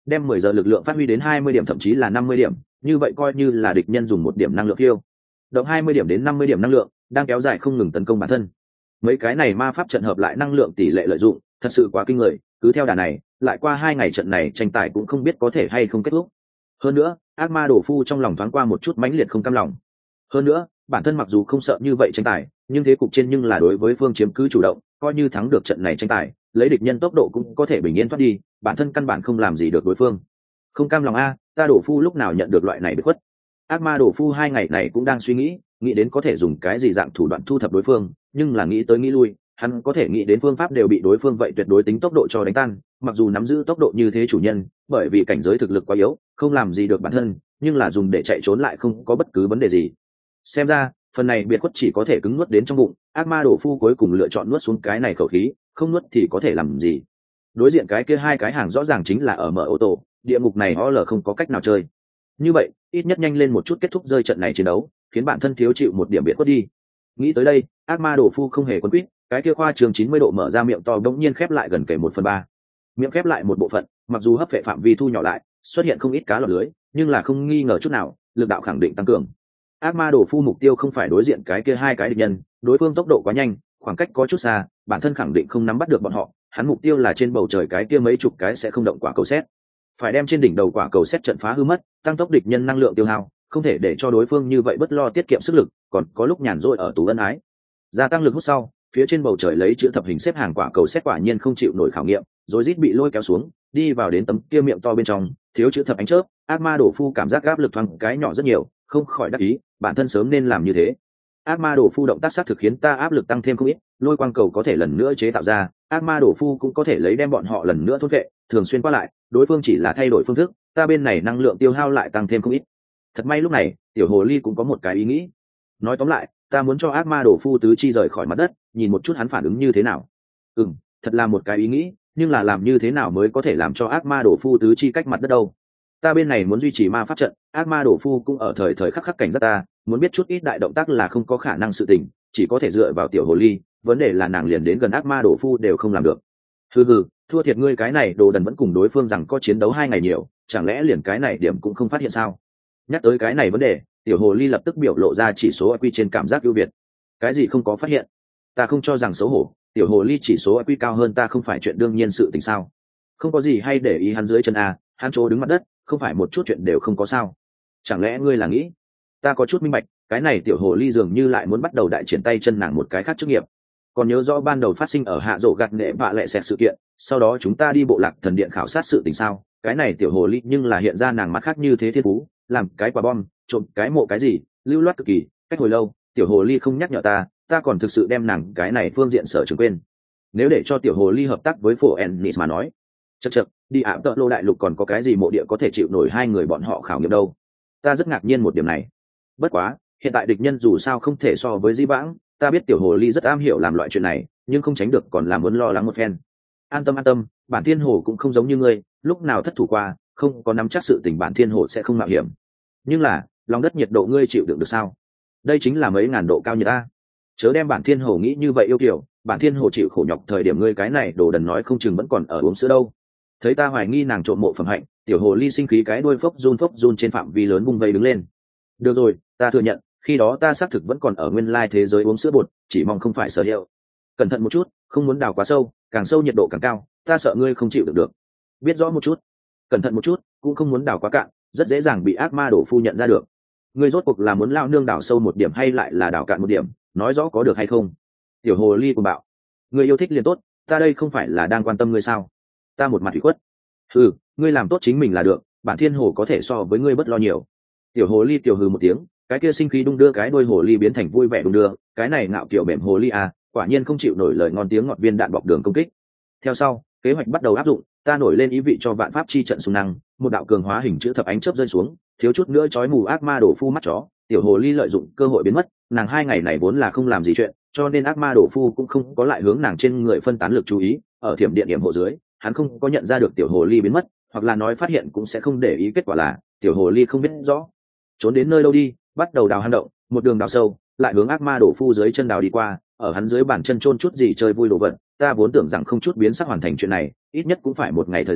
Speaker 1: đem mười giờ lực lượng phát huy đến hai mươi điểm thậm chí là năm mươi điểm, như vậy coi như là địch nhân dùng một điểm năng lượng kiêu động hai mươi điểm đến năm mươi điểm năng lượng đang kéo dài không ngừng tấn công bản thân. Mấy cái này ma pháp trận hợp lại năng lượng tỷ lệ lợi dụng thật sự quá kinh người, cứ theo đà này lại qua hai ngày trận này tranh tài cũng không biết có thể hay không kết thúc. Hơn nữa ác ma đổ phu trong lòng thoáng qua một chút mãnh liệt không cam lòng. Hơn nữa bản thân mặc dù không sợ như vậy tranh tài, nhưng thế cục trên nhưng là đối với phương chiếm cứ chủ động, coi như thắng được trận này tranh tài lấy địch nhân tốc độ cũng có thể bình yên thoát đi, bản thân căn bản không làm gì được đối phương. Không cam lòng a, ta đổ phu lúc nào nhận được loại này bị khuất. Ác ma đổ phu hai ngày này cũng đang suy nghĩ nghĩ đến có thể dùng cái gì dạng thủ đoạn thu thập đối phương, nhưng là nghĩ tới nghĩ lui hắn có thể nghĩ đến phương pháp đều bị đối phương vậy tuyệt đối tính tốc độ cho đánh tan. Mặc dù nắm giữ tốc độ như thế chủ nhân bởi vì cảnh giới thực lực quá yếu không làm gì được bản thân, nhưng là dùng để chạy trốn lại không có bất cứ vấn đề gì. Xem ra phần này biệt khuất chỉ có thể cứng nuốt đến trong bụng. Ác ma đổ phu cuối cùng lựa chọn nuốt xuống cái này khẩu khí, không nuốt thì có thể làm gì. Đối diện cái kia hai cái hàng rõ ràng chính là ở mở ô tô, địa ngục này o lờ không có cách nào chơi. Như vậy ít nhất nhanh lên một chút kết thúc rơi trận này chiến đấu, khiến bản thân thiếu chịu một điểm biệt khuất đi. Nghĩ tới đây ác ma đổ phu không hề quấn quýt, cái kia khoa trường chín mươi độ mở ra miệng to đống nhiên khép lại gần kể một phần ba. Miệng khép lại một bộ phận mặc dù hấp phệ phạm vi thu nhỏ lại, xuất hiện không ít cá lọt lưới, nhưng là không nghi ngờ chút nào lực đạo khẳng định tăng cường. Ác ma đổ phu mục tiêu không phải đối diện cái kia hai cái địch nhân, đối phương tốc độ quá nhanh, khoảng cách có chút xa, bản thân khẳng định không nắm bắt được bọn họ. Hắn mục tiêu là trên bầu trời cái kia mấy chục cái sẽ không động quả cầu xét, phải đem trên đỉnh đầu quả cầu xét trận phá hư mất, tăng tốc địch nhân năng lượng tiêu hao, không thể để cho đối phương như vậy bất lo tiết kiệm sức lực, còn có lúc nhàn rỗi ở tù ân ái. Gia tăng lực hút sau, phía trên bầu trời lấy chữ thập hình xếp hàng quả cầu xét quả nhiên không chịu nổi khảo nghiệm, rồi rít bị lôi kéo xuống, đi vào đến tấm kia miệng to bên trong, thiếu chữ thập ánh chớp. Ác ma đổ phu cảm giác áp lực thoáng cái nhỏ rất nhiều, không khỏi đắc ý, bản thân sớm nên làm như thế. Ác ma đổ phu động tác sát thực khiến ta áp lực tăng thêm không ít, lôi quang cầu có thể lần nữa chế tạo ra, ác ma đổ phu cũng có thể lấy đem bọn họ lần nữa thôn vệ, thường xuyên qua lại, đối phương chỉ là thay đổi phương thức, ta bên này năng lượng tiêu hao lại tăng thêm không ít. Thật may lúc này tiểu hồ ly cũng có một cái ý nghĩ. Nói tóm lại ta muốn cho ác ma đổ phu tứ chi rời khỏi mặt đất, nhìn một chút hắn phản ứng như thế nào. Ừm, thật là một cái ý nghĩ, nhưng là làm như thế nào mới có thể làm cho ác ma đổ phu tứ chi cách mặt đất đâu. Ta bên này muốn duy trì ma pháp trận, ác ma đổ phu cũng ở thời thời khắc khắc cảnh giác ta, muốn biết chút ít đại động tác là không có khả năng sự tình, chỉ có thể dựa vào tiểu hồ ly, vấn đề là nàng liền đến gần ác ma đổ phu đều không làm được. Hừ hừ, thua thiệt ngươi cái này đồ đần vẫn cùng đối phương rằng có chiến đấu hai ngày nhiều, chẳng lẽ liền cái này điểm cũng không phát hiện sao? Nhắc tới cái này vấn đề, tiểu hồ ly lập tức biểu lộ ra chỉ số i kiu trên cảm giác ưu việt. Cái gì không có phát hiện? Ta không cho rằng xấu hổ, tiểu hồ ly chỉ số i kiu cao hơn ta không phải chuyện đương nhiên sự tình sao? Không có gì hay để ý hắn dưới chân a, hắn chỗ đứng mặt đất, không phải một chút chuyện đều không có sao? Chẳng lẽ ngươi là nghĩ? Ta có chút minh bạch, cái này tiểu hồ ly dường như lại muốn bắt đầu đại triển tay chân nàng một cái khác chức nghiệp. Còn nhớ rõ ban đầu phát sinh ở hạ rổ gạt nệ vạ lệ xẹt sự kiện, sau đó chúng ta đi bộ lạc thần điện khảo sát sự tình sao? Cái này tiểu hồ ly nhưng là hiện ra nàng mặt khác như thế thiên phú, làm cái quả bom, trộm cái mộ cái gì, lưu loát cực kỳ. Cách hồi lâu tiểu hồ ly không nhắc nhở ta, ta còn thực sự đem nàng cái này phương diện sở trường quên. Nếu để cho tiểu hồ ly hợp tác với phổ ennis mà nói, chật chật, đi ảm tợ lô đại lục còn có cái gì mộ địa có thể chịu nổi hai người bọn họ khảo nghiệm đâu. Ta rất ngạc nhiên một điểm này. Bất quá hiện tại địch nhân dù sao không thể so với di vãng, ta biết tiểu hồ ly rất am hiểu làm loại chuyện này, nhưng không tránh được còn là muốn lo lắng một phen. An tâm an tâm, bản thiên hồ cũng không giống như ngươi, lúc nào thất thủ qua, không có nắm chắc sự tình bản thiên hồ sẽ không mạo hiểm. Nhưng là lòng đất nhiệt độ ngươi chịu đựng được sao? Đây chính là mấy ngàn độ cao như ta. Chớ đem bản thiên hồ nghĩ như vậy yêu kiểu, bản thiên hồ chịu khổ nhọc thời điểm ngươi cái này đồ đần nói không chừng vẫn còn ở uống sữa đâu. Thấy ta hoài nghi nàng trộm mộ phẩm hạnh, tiểu hồ ly sinh khí cái đuôi phốc run phốc run trên phạm vi lớn vung vây đứng lên. Được rồi, ta thừa nhận, khi đó ta xác thực vẫn còn ở nguyên lai thế giới uống sữa bột, chỉ mong không phải sở hiệu. Cẩn thận một chút, không muốn đào quá sâu, càng sâu nhiệt độ càng cao, ta sợ ngươi không chịu được được. Biết rõ một chút, cẩn thận một chút, cũng không muốn đào quá cạn, rất dễ dàng bị ác ma đổ phu nhận ra được. Ngươi rốt cuộc là muốn lao nương đào sâu một điểm hay lại là đào cạn một điểm, nói rõ có được hay không? Tiểu hồ ly cùng bạo, ngươi yêu thích liền tốt, ta đây không phải là đang quan tâm ngươi sao? Ta một mặt ủy khuất. Ừ, ngươi làm tốt chính mình là được, bản thiên hồ có thể so với ngươi bất lo nhiều. Tiểu hồ ly tiểu hừ một tiếng, cái kia sinh khí đung đưa cái đuôi hồ ly biến thành vui vẻ đung đưa, cái này ngạo kiểu mềm hồ ly à, quả nhiên không chịu nổi lời ngon tiếng ngọt viên đạn bọc đường công kích. Theo sau kế hoạch bắt đầu áp dụng, ta nổi lên ý vị cho vạn pháp chi trận xung năng, một đạo cường hóa hình chữ thập ánh chớp rơi xuống, thiếu chút nữa chói mù ác ma đổ phu mắt chó. Tiểu hồ ly lợi dụng cơ hội biến mất, nàng hai ngày này vốn là không làm gì chuyện, cho nên ác ma đổ phu cũng không có lại hướng nàng trên người phân tán lực chú ý. Ở thiểm điện điểm hộ dưới, hắn không có nhận ra được tiểu hồ ly biến mất, hoặc là nói phát hiện cũng sẽ không để ý, kết quả là tiểu hồ ly không biết rõ trốn đến nơi đâu đi, bắt đầu đào hang động, một đường đào sâu, lại hướng ác ma đổ phu dưới chân đào đi qua, ở hắn dưới bàn chân chôn chút gì chơi vui đồ vật. Ta vốn tưởng rằng không chút biến sắc hoàn thành chuyện này, ít nhất cũng phải một ngày thời gian,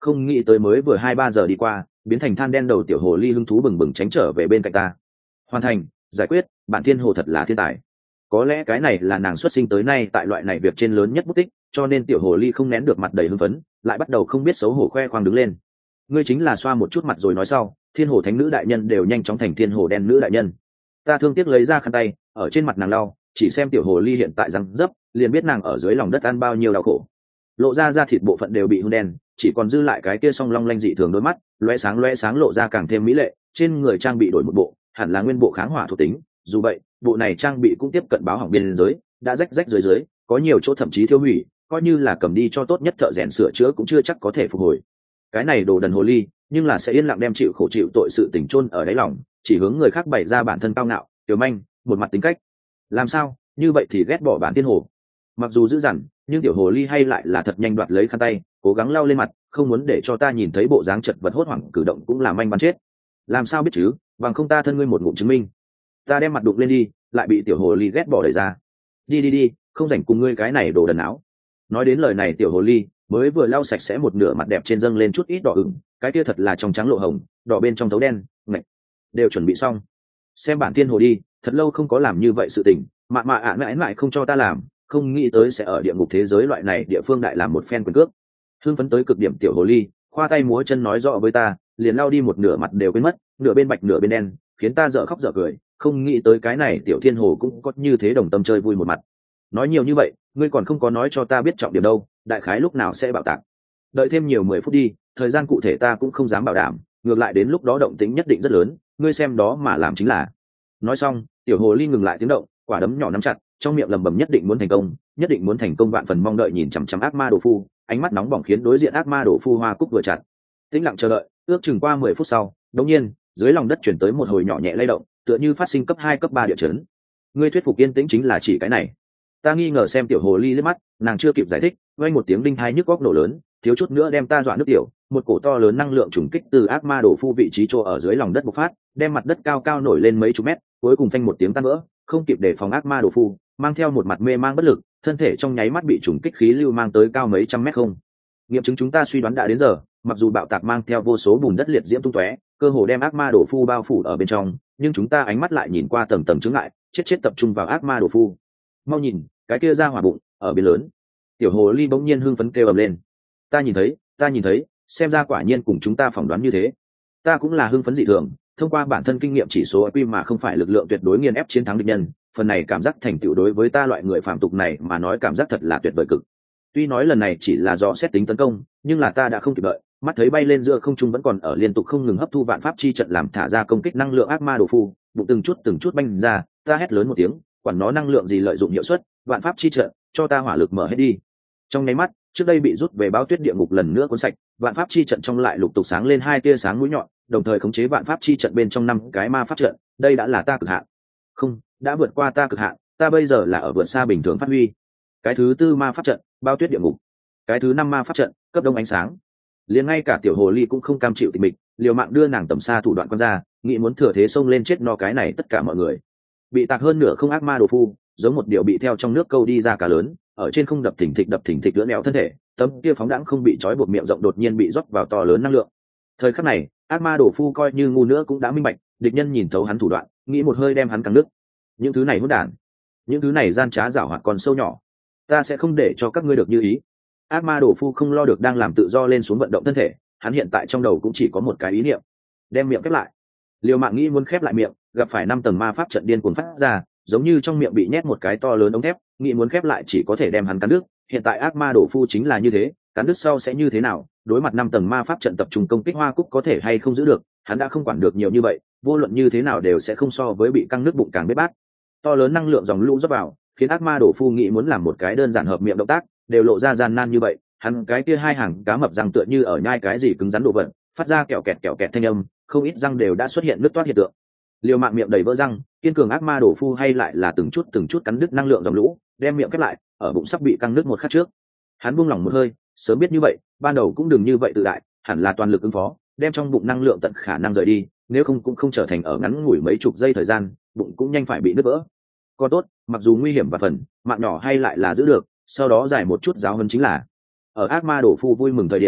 Speaker 1: không nghĩ tới mới vừa hai ba giờ đi qua biến thành than đen đầu tiểu hồ ly hứng thú bừng bừng tránh trở về bên cạnh ta. Hoàn thành, giải quyết, bạn thiên hồ thật là thiên tài. Có lẽ cái này là nàng xuất sinh tới nay tại loại này việc trên lớn nhất bút tích, cho nên tiểu hồ ly không nén được mặt đầy hưng phấn, lại bắt đầu không biết xấu hổ khoe khoang đứng lên. Ngươi chính là xoa một chút mặt rồi nói sau, thiên hồ thánh nữ đại nhân đều nhanh chóng thành thiên hồ đen nữ đại nhân. Ta thương tiếc lấy ra khăn tay ở trên mặt nàng lau, chỉ xem tiểu hồ ly hiện tại răng dấp liền biết nàng ở dưới lòng đất ăn bao nhiêu đau khổ. Lộ ra da thịt bộ phận đều bị hôn đen, chỉ còn dư lại cái kia song long lanh dị thường đôi mắt loe sáng loe sáng lộ ra càng thêm mỹ lệ. Trên người trang bị đổi một bộ, hẳn là nguyên bộ kháng hỏa thuộc tính, dù vậy bộ này trang bị cũng tiếp cận báo hỏng biên giới, đã rách rách dưới dưới, có nhiều chỗ thậm chí thiêu hủy, coi như là cầm đi cho tốt nhất thợ rèn sửa chữa cũng chưa chắc có thể phục hồi. Cái này đồ đần hồ ly nhưng là sẽ yên lặng đem chịu khổ chịu tội sự tình chôn ở đáy lòng, chỉ hướng người khác bày ra bản thân cao ngạo tiểu manh một mặt tính cách. Làm sao như vậy thì ghét bỏ bản thiên hồ? Mặc dù dữ dằn nhưng tiểu hồ ly hay lại là thật nhanh đoạt lấy khăn tay cố gắng lau lên mặt, không muốn để cho ta nhìn thấy bộ dáng chật vật hốt hoảng cử động cũng làm manh bắn chết. Làm sao biết chứ, bằng không ta thân ngươi một ngụm chứng minh. Ta đem mặt đụng lên đi, lại bị tiểu hồ ly ghét bỏ đẩy ra. Đi đi đi, không rảnh cùng ngươi cái này đồ đần áo. Nói đến lời này tiểu hồ ly mới vừa lau sạch sẽ một nửa mặt đẹp trên dâng lên chút ít đỏ ửng, cái kia thật là trong trắng lộ hồng, đỏ bên trong thấu đen, ngạch, đều chuẩn bị xong. Xem bản thiên hồ đi, thật lâu không có làm như vậy sự tình, mạ mạ ạ mãi mãi không cho ta làm, không nghĩ tới sẽ ở địa ngục thế giới loại này địa phương đại làm một phen quyền cước. Hưng phấn tới cực điểm tiểu hồ ly khoa tay múa chân nói rõ với ta, liền lau đi một nửa mặt đều quên mất, nửa bên bạch nửa bên đen, khiến ta dở khóc dở cười, không nghĩ tới cái này tiểu thiên hồ cũng có như thế đồng tâm chơi vui một mặt. Nói nhiều như vậy ngươi còn không có nói cho ta biết trọng điểm đâu, đại khái lúc nào sẽ bạo tạc? Đợi thêm nhiều mười phút đi, thời gian cụ thể ta cũng không dám bảo đảm, ngược lại đến lúc đó động tĩnh nhất định rất lớn, ngươi xem đó mà làm chính là. Nói xong tiểu hồ ly ngừng lại tiếng động, quả đấm nhỏ nắm chặt, trong miệng lầm bầm nhất định muốn thành công, nhất định muốn thành công, vạn phần mong đợi nhìn chằm chằm ác ma đồ phu, ánh mắt nóng bỏng khiến đối diện ác ma đồ phu hoa cúc vừa chặt. Tĩnh lặng chờ đợi, ước chừng qua mười phút sau, đột nhiên dưới lòng đất chuyển tới một hồi nhỏ nhẹ lay động, tựa như phát sinh cấp hai cấp ba địa chấn. Ngươi thuyết phục yên tĩnh chính là chỉ cái này? Ta nghi ngờ xem tiểu hồ ly liếc mắt, nàng chưa kịp giải thích, vang một tiếng đinh hai nhức góc nổ lớn, thiếu chút nữa đem ta dọa nước tiểu. Một cổ to lớn năng lượng trùng kích từ ác ma đổ phu vị trí chỗ ở dưới lòng đất bộc phát, đem mặt đất cao cao nổi lên mấy chục mét, cuối cùng phanh một tiếng tan vỡ. Không kịp đề phòng ác ma đổ phu mang theo một mặt mê mang bất lực, thân thể trong nháy mắt bị trùng kích khí lưu mang tới cao mấy trăm mét không. Nghiệm chứng chúng ta suy đoán đã đến giờ, mặc dù bạo tạc mang theo vô số bùn đất liệt diễm tung tóe, cơ hồ đem ác ma đổ phu bao phủ ở bên trong, nhưng chúng ta ánh mắt lại nhìn qua tầng tầng chướng ngại, chết chết tập trung vào ác ma đổ phu. Mau nhìn, cái kia ra hỏa bụng ở bên lớn. Tiểu hồ ly bỗng nhiên hưng phấn kêu ầm lên. Ta nhìn thấy, ta nhìn thấy, xem ra quả nhiên cùng chúng ta phỏng đoán như thế. Ta cũng là hưng phấn dị thường, thông qua bản thân kinh nghiệm chỉ số i kiu mà không phải lực lượng tuyệt đối nghiền ép chiến thắng địch nhân, phần này cảm giác thành tựu đối với ta loại người phạm tục này mà nói cảm giác thật là tuyệt vời cực. Tuy nói lần này chỉ là do xét tính tấn công, nhưng là ta đã không kịp đợi, mắt thấy bay lên giữa không trung vẫn còn ở liên tục không ngừng hấp thu vạn pháp chi trận làm thả ra công kích năng lượng ác ma đồ phu, bụng từng chút từng chút banh ra, ta hét lớn một tiếng, quản nó năng lượng gì lợi dụng hiệu suất, vạn pháp chi trận, cho ta hỏa lực mở hết đi. Trong nháy mắt, trước đây bị rút về báo tuyết địa ngục lần nữa cuốn sạch, vạn pháp chi trận trong lại lục tục sáng lên hai tia sáng mũi nhọn, đồng thời khống chế vạn pháp chi trận bên trong năm cái ma pháp trận, đây đã là ta cực hạn. Không, đã vượt qua ta cực hạn, ta bây giờ là ở vượt xa bình thường phát huy. Cái thứ tư ma pháp trận, bao tuyết địa ngục. Cái thứ năm ma pháp trận, cấp đông ánh sáng. Liền ngay cả tiểu hồ ly cũng không cam chịu tịch mịch, liều mạng đưa nàng tầm xa thủ đoạn quan ra, nghĩ muốn thừa thế xông lên chết no cái này tất cả mọi người. Bị tạc hơn nửa không ác ma đồ phu, giống một điều bị theo trong nước câu đi ra cá lớn, ở trên không đập thỉnh thịch đập thỉnh thịch lưỡn éo thân thể, tấm kia phóng đãng không bị trói buộc miệng rộng đột nhiên bị rót vào to lớn năng lượng. Thời khắc này, ác ma đồ phu coi như ngu nữa cũng đã minh bạch, địch nhân nhìn thấu hắn thủ đoạn, nghĩ một hơi đem hắn cắn nước. Những thứ này hỗn đản, những thứ này gian trá giảo hoạt còn sâu nhỏ, ta sẽ không để cho các ngươi được như ý. Ác ma đồ phu không lo được đang làm tự do lên xuống vận động thân thể, hắn hiện tại trong đầu cũng chỉ có một cái ý niệm, đem miệng khép lại. Liều mạng nghĩ muốn khép lại miệng, gặp phải năm tầng ma pháp trận điên cuồng phát ra, giống như trong miệng bị nhét một cái to lớn ống thép, nghĩ muốn khép lại chỉ có thể đem hắn cắn đứt. Hiện tại ác ma đồ phu chính là như thế, cắn đứt sau sẽ như thế nào? Đối mặt năm tầng ma pháp trận tập trung công kích hoa cúc có thể hay không giữ được, hắn đã không quản được nhiều như vậy, vô luận như thế nào đều sẽ không so với bị căng nứt bụng càng bết bát. To lớn năng lượng dòng lũ rót vào, khiến ác ma đồ phu nghĩ muốn làm một cái đơn giản hợp miệng động tác, đều lộ ra gian nan như vậy. Hắn cái kia hai hàng cá mập răng tựa như ở nhai cái gì cứng rắn đồ vật, phát ra kẹo kẹt kẹo kẹt thanh âm, không ít răng đều đã xuất hiện nứt toát hiện tượng. Liều mạng miệng đầy vỡ răng, kiên cường ác ma đồ phu hay lại là từng chút từng chút cắn đứt năng lượng dòng lũ, đem miệng khép lại, ở bụng sắp bị căng nứt một khắc trước. Hắn buông lỏng một hơi, sớm biết như vậy, ban đầu cũng đừng như vậy tự đại, hẳn là toàn lực ứng phó, đem trong bụng năng lượng tận khả năng rời đi, nếu không cũng không trở thành ở ngắn ngủi mấy chục giây thời gian, bụng cũng nhanh phải bị nứt vỡ. Còn tốt, mặc dù nguy hiểm và phần, mạng nhỏ hay lại là giữ được, sau đó giải một chút giáo hơn chính là. Ở ác ma đồ phu vui mừng thời điểm,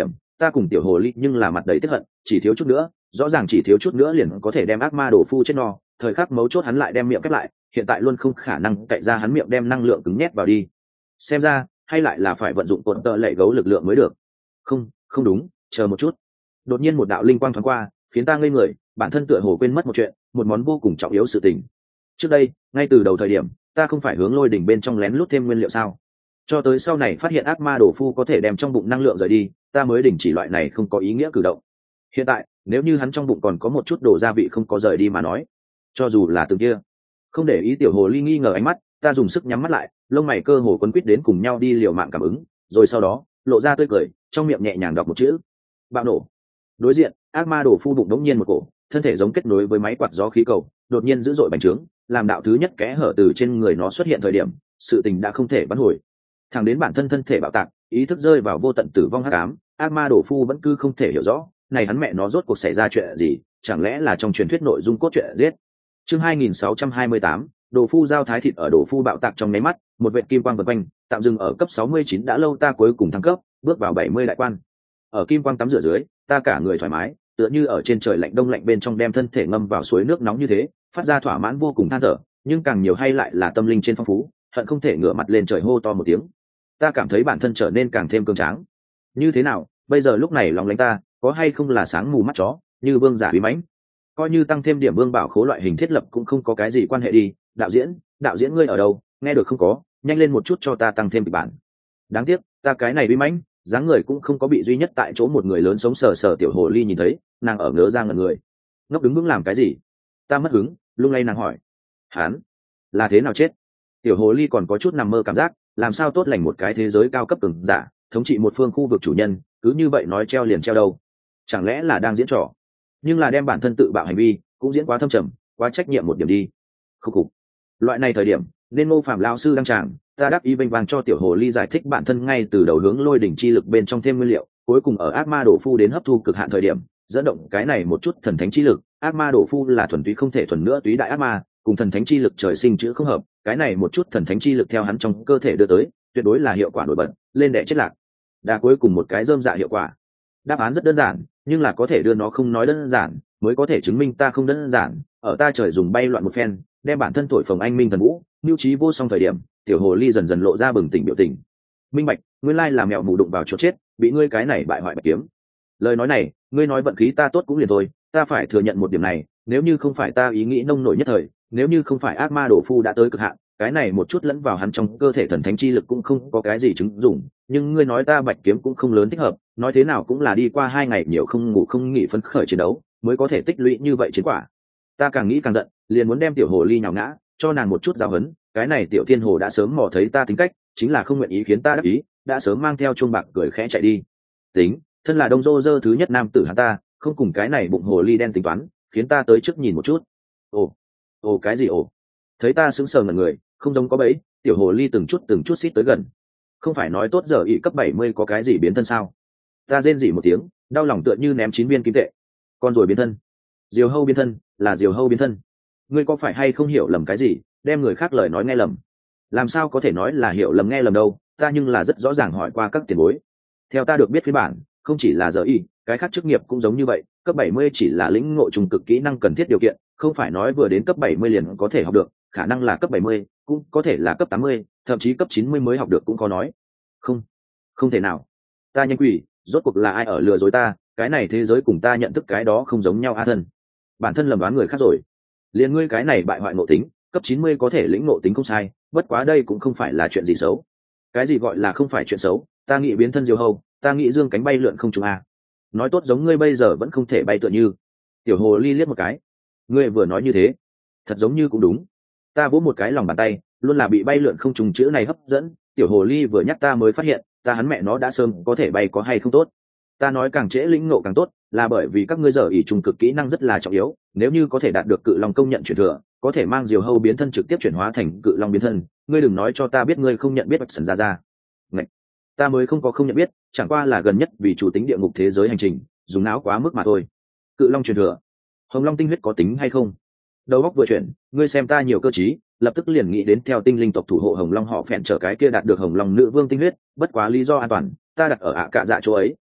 Speaker 1: ta cùng tiểu hồ ly nhưng là mặt đầy tức hận, chỉ thiếu chút nữa, rõ ràng chỉ thiếu chút nữa liền có thể đem ác ma đồ phu chết no, thời khắc mấu chốt hắn lại đem miệng khép lại, hiện tại luôn không khả năng cậy ra hắn miệng đem năng lượng cứng nhét vào đi. Xem ra hay lại là phải vận dụng cột tợ lệ gấu lực lượng mới được. Không, không đúng, chờ một chút. Đột nhiên một đạo linh quang thoáng qua, khiến ta ngây người, bản thân tựa hồ quên mất một chuyện, một món vô cùng trọng yếu sự tình. Trước đây, ngay từ đầu thời điểm, ta không phải hướng lôi đỉnh bên trong lén lút thêm nguyên liệu sao? Cho tới sau này phát hiện ác ma đồ phu có thể đem trong bụng năng lượng rời đi, ta mới đình chỉ loại này không có ý nghĩa cử động. Hiện tại, nếu như hắn trong bụng còn có một chút đồ gia vị không có rời đi mà nói, cho dù là từng kia, không để ý tiểu hồ ly nghi ngờ ánh mắt, ta dùng sức nhắm mắt lại, lông mày cơ hồ quấn quýt đến cùng nhau đi liều mạng cảm ứng, rồi sau đó lộ ra tươi cười, trong miệng nhẹ nhàng đọc một chữ: bạo nổ. Đối diện, ác ma đồ phu bụng đống nhiên một cổ, thân thể giống kết nối với máy quạt gió khí cầu, đột nhiên dữ dội bành trướng, làm đạo thứ nhất kẽ hở từ trên người nó xuất hiện thời điểm, sự tình đã không thể vãn hồi. Thẳng đến bản thân thân thể bạo tạc, ý thức rơi vào vô tận tử vong hắc ám, ác ma đồ phu vẫn cứ không thể hiểu rõ, này hắn mẹ nó rốt cuộc xảy ra chuyện gì, chẳng lẽ là trong truyền thuyết nội dung cốt truyện giết. Chương hai nghìn sáu trăm hai mươi tám, đồ phu giao thái thịt ở đồ phu bạo tạc trong nháy mắt, một vệt kim quang vần quanh, tạm dừng ở cấp sáu mươi chín đã lâu ta cuối cùng thăng cấp, bước vào bảy mươi đại quan. Ở kim quang tắm rửa dưới, ta cả người thoải mái, tựa như ở trên trời lạnh đông lạnh bên trong đem thân thể ngâm vào suối nước nóng như thế, phát ra thỏa mãn vô cùng than thở, nhưng càng nhiều hay lại là tâm linh trên phong phú, hận không thể ngửa mặt lên trời hô to một tiếng. Ta cảm thấy bản thân trở nên càng thêm cường tráng. Như thế nào, bây giờ lúc này lòng lánh ta, có hay không là sáng mù mắt chó, như vương giả bí mãnh. Coi như tăng thêm điểm vương bảo khố loại hình thiết lập cũng không có cái gì quan hệ đi. Đạo diễn, đạo diễn ngươi ở đâu, nghe được không có, nhanh lên một chút cho ta tăng thêm kịch bản. Đáng tiếc, ta cái này bí mãnh, dáng người cũng không có bị duy nhất tại chỗ một người lớn sống sờ sờ tiểu hồ ly nhìn thấy, nàng ở ngớ ra ngẩn người. Ngốc đứng vững làm cái gì? Ta mất hứng, lung lay nàng hỏi. Hán, là thế nào chết? Tiểu hồ ly còn có chút nằm mơ cảm giác, làm sao tốt lành một cái thế giới cao cấp cường giả, thống trị một phương khu vực chủ nhân, cứ như vậy nói treo liền treo đâu? Chẳng lẽ là đang diễn trò? Nhưng là đem bản thân tự bạo hành vi cũng diễn quá thâm trầm, quá trách nhiệm một điểm đi. Khúc khục. Loại này thời điểm nên Ngô Phạm lão sư đăng tràng, ta đáp ý vênh vang cho tiểu hồ ly giải thích bản thân ngay từ đầu hướng lôi đỉnh chi lực bên trong thêm nguyên liệu, cuối cùng ở ác ma đổ phu đến hấp thu cực hạn thời điểm dẫn động cái này một chút thần thánh chi lực. Ác ma đổ phu là thuần túy không thể thuần nữa túy đại ác ma, cùng thần thánh chi lực trời sinh chữ không hợp, cái này một chút thần thánh chi lực theo hắn trong cơ thể đưa tới tuyệt đối là hiệu quả nổi bật, lên đẻ chết lạc. Đa cuối cùng một cái rơm dạ hiệu quả. Đáp án rất đơn giản, nhưng là có thể đưa nó không nói đơn giản mới có thể chứng minh ta không đơn giản. Ở ta trời dùng bay loạn một phen, đem bản thân thổi phồng anh minh thần vũ, mưu trí vô song thời điểm, tiểu hồ ly dần dần lộ ra bừng tỉnh biểu tình. Minh bạch, nguyên lai là mèo mù đụng vào chỗ chết, bị ngươi cái này bại hoại bạch kiếm. Lời nói này, ngươi nói vận khí ta tốt cũng liền thôi, ta phải thừa nhận một điểm này, nếu như không phải ta ý nghĩ nông nổi nhất thời, nếu như không phải ác ma đổ phu đã tới cực hạn, cái này một chút lẫn vào hắn trong cơ thể thần thánh chi lực cũng không có cái gì chứng dụng. Nhưng ngươi nói ta bạch kiếm cũng không lớn thích hợp, nói thế nào cũng là đi qua hai ngày nhiều không ngủ không nghỉ phấn khởi chiến đấu mới có thể tích lũy như vậy chiến quả. Ta càng nghĩ càng giận, liền muốn đem tiểu hồ ly nhào ngã, cho nàng một chút giáo huấn. Cái này tiểu thiên hồ đã sớm mò thấy ta tính cách, chính là không nguyện ý khiến ta đắc ý, đã sớm mang theo chuông bạc cười khẽ chạy đi. Tính, thân là đông rô rơ thứ nhất nam tử hắn ta, không cùng cái này bụng hồ ly đen tính toán, khiến ta tới trước nhìn một chút. Ồ, ồ cái gì ồ? Thấy ta sững sờ ngẩn người, không giống có bẫy, tiểu hồ ly từng chút từng chút xít tới gần. Không phải nói tốt giờ ị cấp bảy mươi có cái gì biến thân sao? Ta rên rỉ một tiếng, đau lòng tựa như ném chín viên kim tệ. Con rồi biến thân, diều hâu biến thân, là diều hâu biến thân. Ngươi có phải hay không hiểu lầm cái gì, đem người khác lời nói nghe lầm? Làm sao có thể nói là hiểu lầm nghe lầm đâu, ta nhưng là rất rõ ràng hỏi qua các tiền bối. Theo ta được biết phiên bản, không chỉ là giờ y, cái khác chức nghiệp cũng giống như vậy, cấp bảy mươi chỉ là lĩnh ngộ trùng cực kỹ năng cần thiết điều kiện, không phải nói vừa đến cấp bảy mươi liền có thể học được, khả năng là cấp bảy mươi, cũng có thể là cấp tám mươi, thậm chí cấp chín mươi mới học được cũng có nói. Không, không thể nào. Ta nhanh quỷ, rốt cuộc là ai ở lừa dối ta, cái này thế giới cùng ta nhận thức cái đó không giống nhau a thân. Bản thân lầm đoán người khác rồi. Liên ngươi cái này bại hoại ngộ tính, cấp chín mươi có thể lĩnh ngộ tính không sai, bất quá đây cũng không phải là chuyện gì xấu. Cái gì gọi là không phải chuyện xấu, ta nghĩ biến thân diều hâu, ta nghĩ dương cánh bay lượn không trùng a. Nói tốt giống ngươi bây giờ vẫn không thể bay tựa như. Tiểu hồ ly liếc một cái. Ngươi vừa nói như thế, thật giống như cũng đúng. Ta vỗ một cái lòng bàn tay, luôn là bị bay lượn không trùng chữ này hấp dẫn. Tiểu hồ ly vừa nhắc ta mới phát hiện, ta hắn mẹ nó đã sớm có thể bay có hay không tốt. Ta nói càng trễ lĩnh ngộ càng tốt, là bởi vì các ngươi giờ ỷ trùng cực kỹ năng rất là trọng yếu, nếu như có thể đạt được cự long công nhận truyền thừa, có thể mang diều hâu biến thân trực tiếp chuyển hóa thành cự long biến thân. Ngươi đừng nói cho ta biết ngươi không nhận biết bạch sần ra ra. Ngậy! Ta mới không có không nhận biết, chẳng qua là gần nhất vì chủ tính địa ngục thế giới hành trình, dùng não quá mức mà thôi. Cự long truyền thừa, hồng long tinh huyết có tính hay không? Đầu óc vừa chuyển, ngươi xem ta nhiều cơ trí, lập tức liền nghĩ đến theo tinh linh tộc thủ hộ hồng long họ phèn trở cái kia đạt được hồng long nữ vương tinh huyết, bất quá lý do an toàn, ta đặt ở ạ cạ dạ chỗ ấy.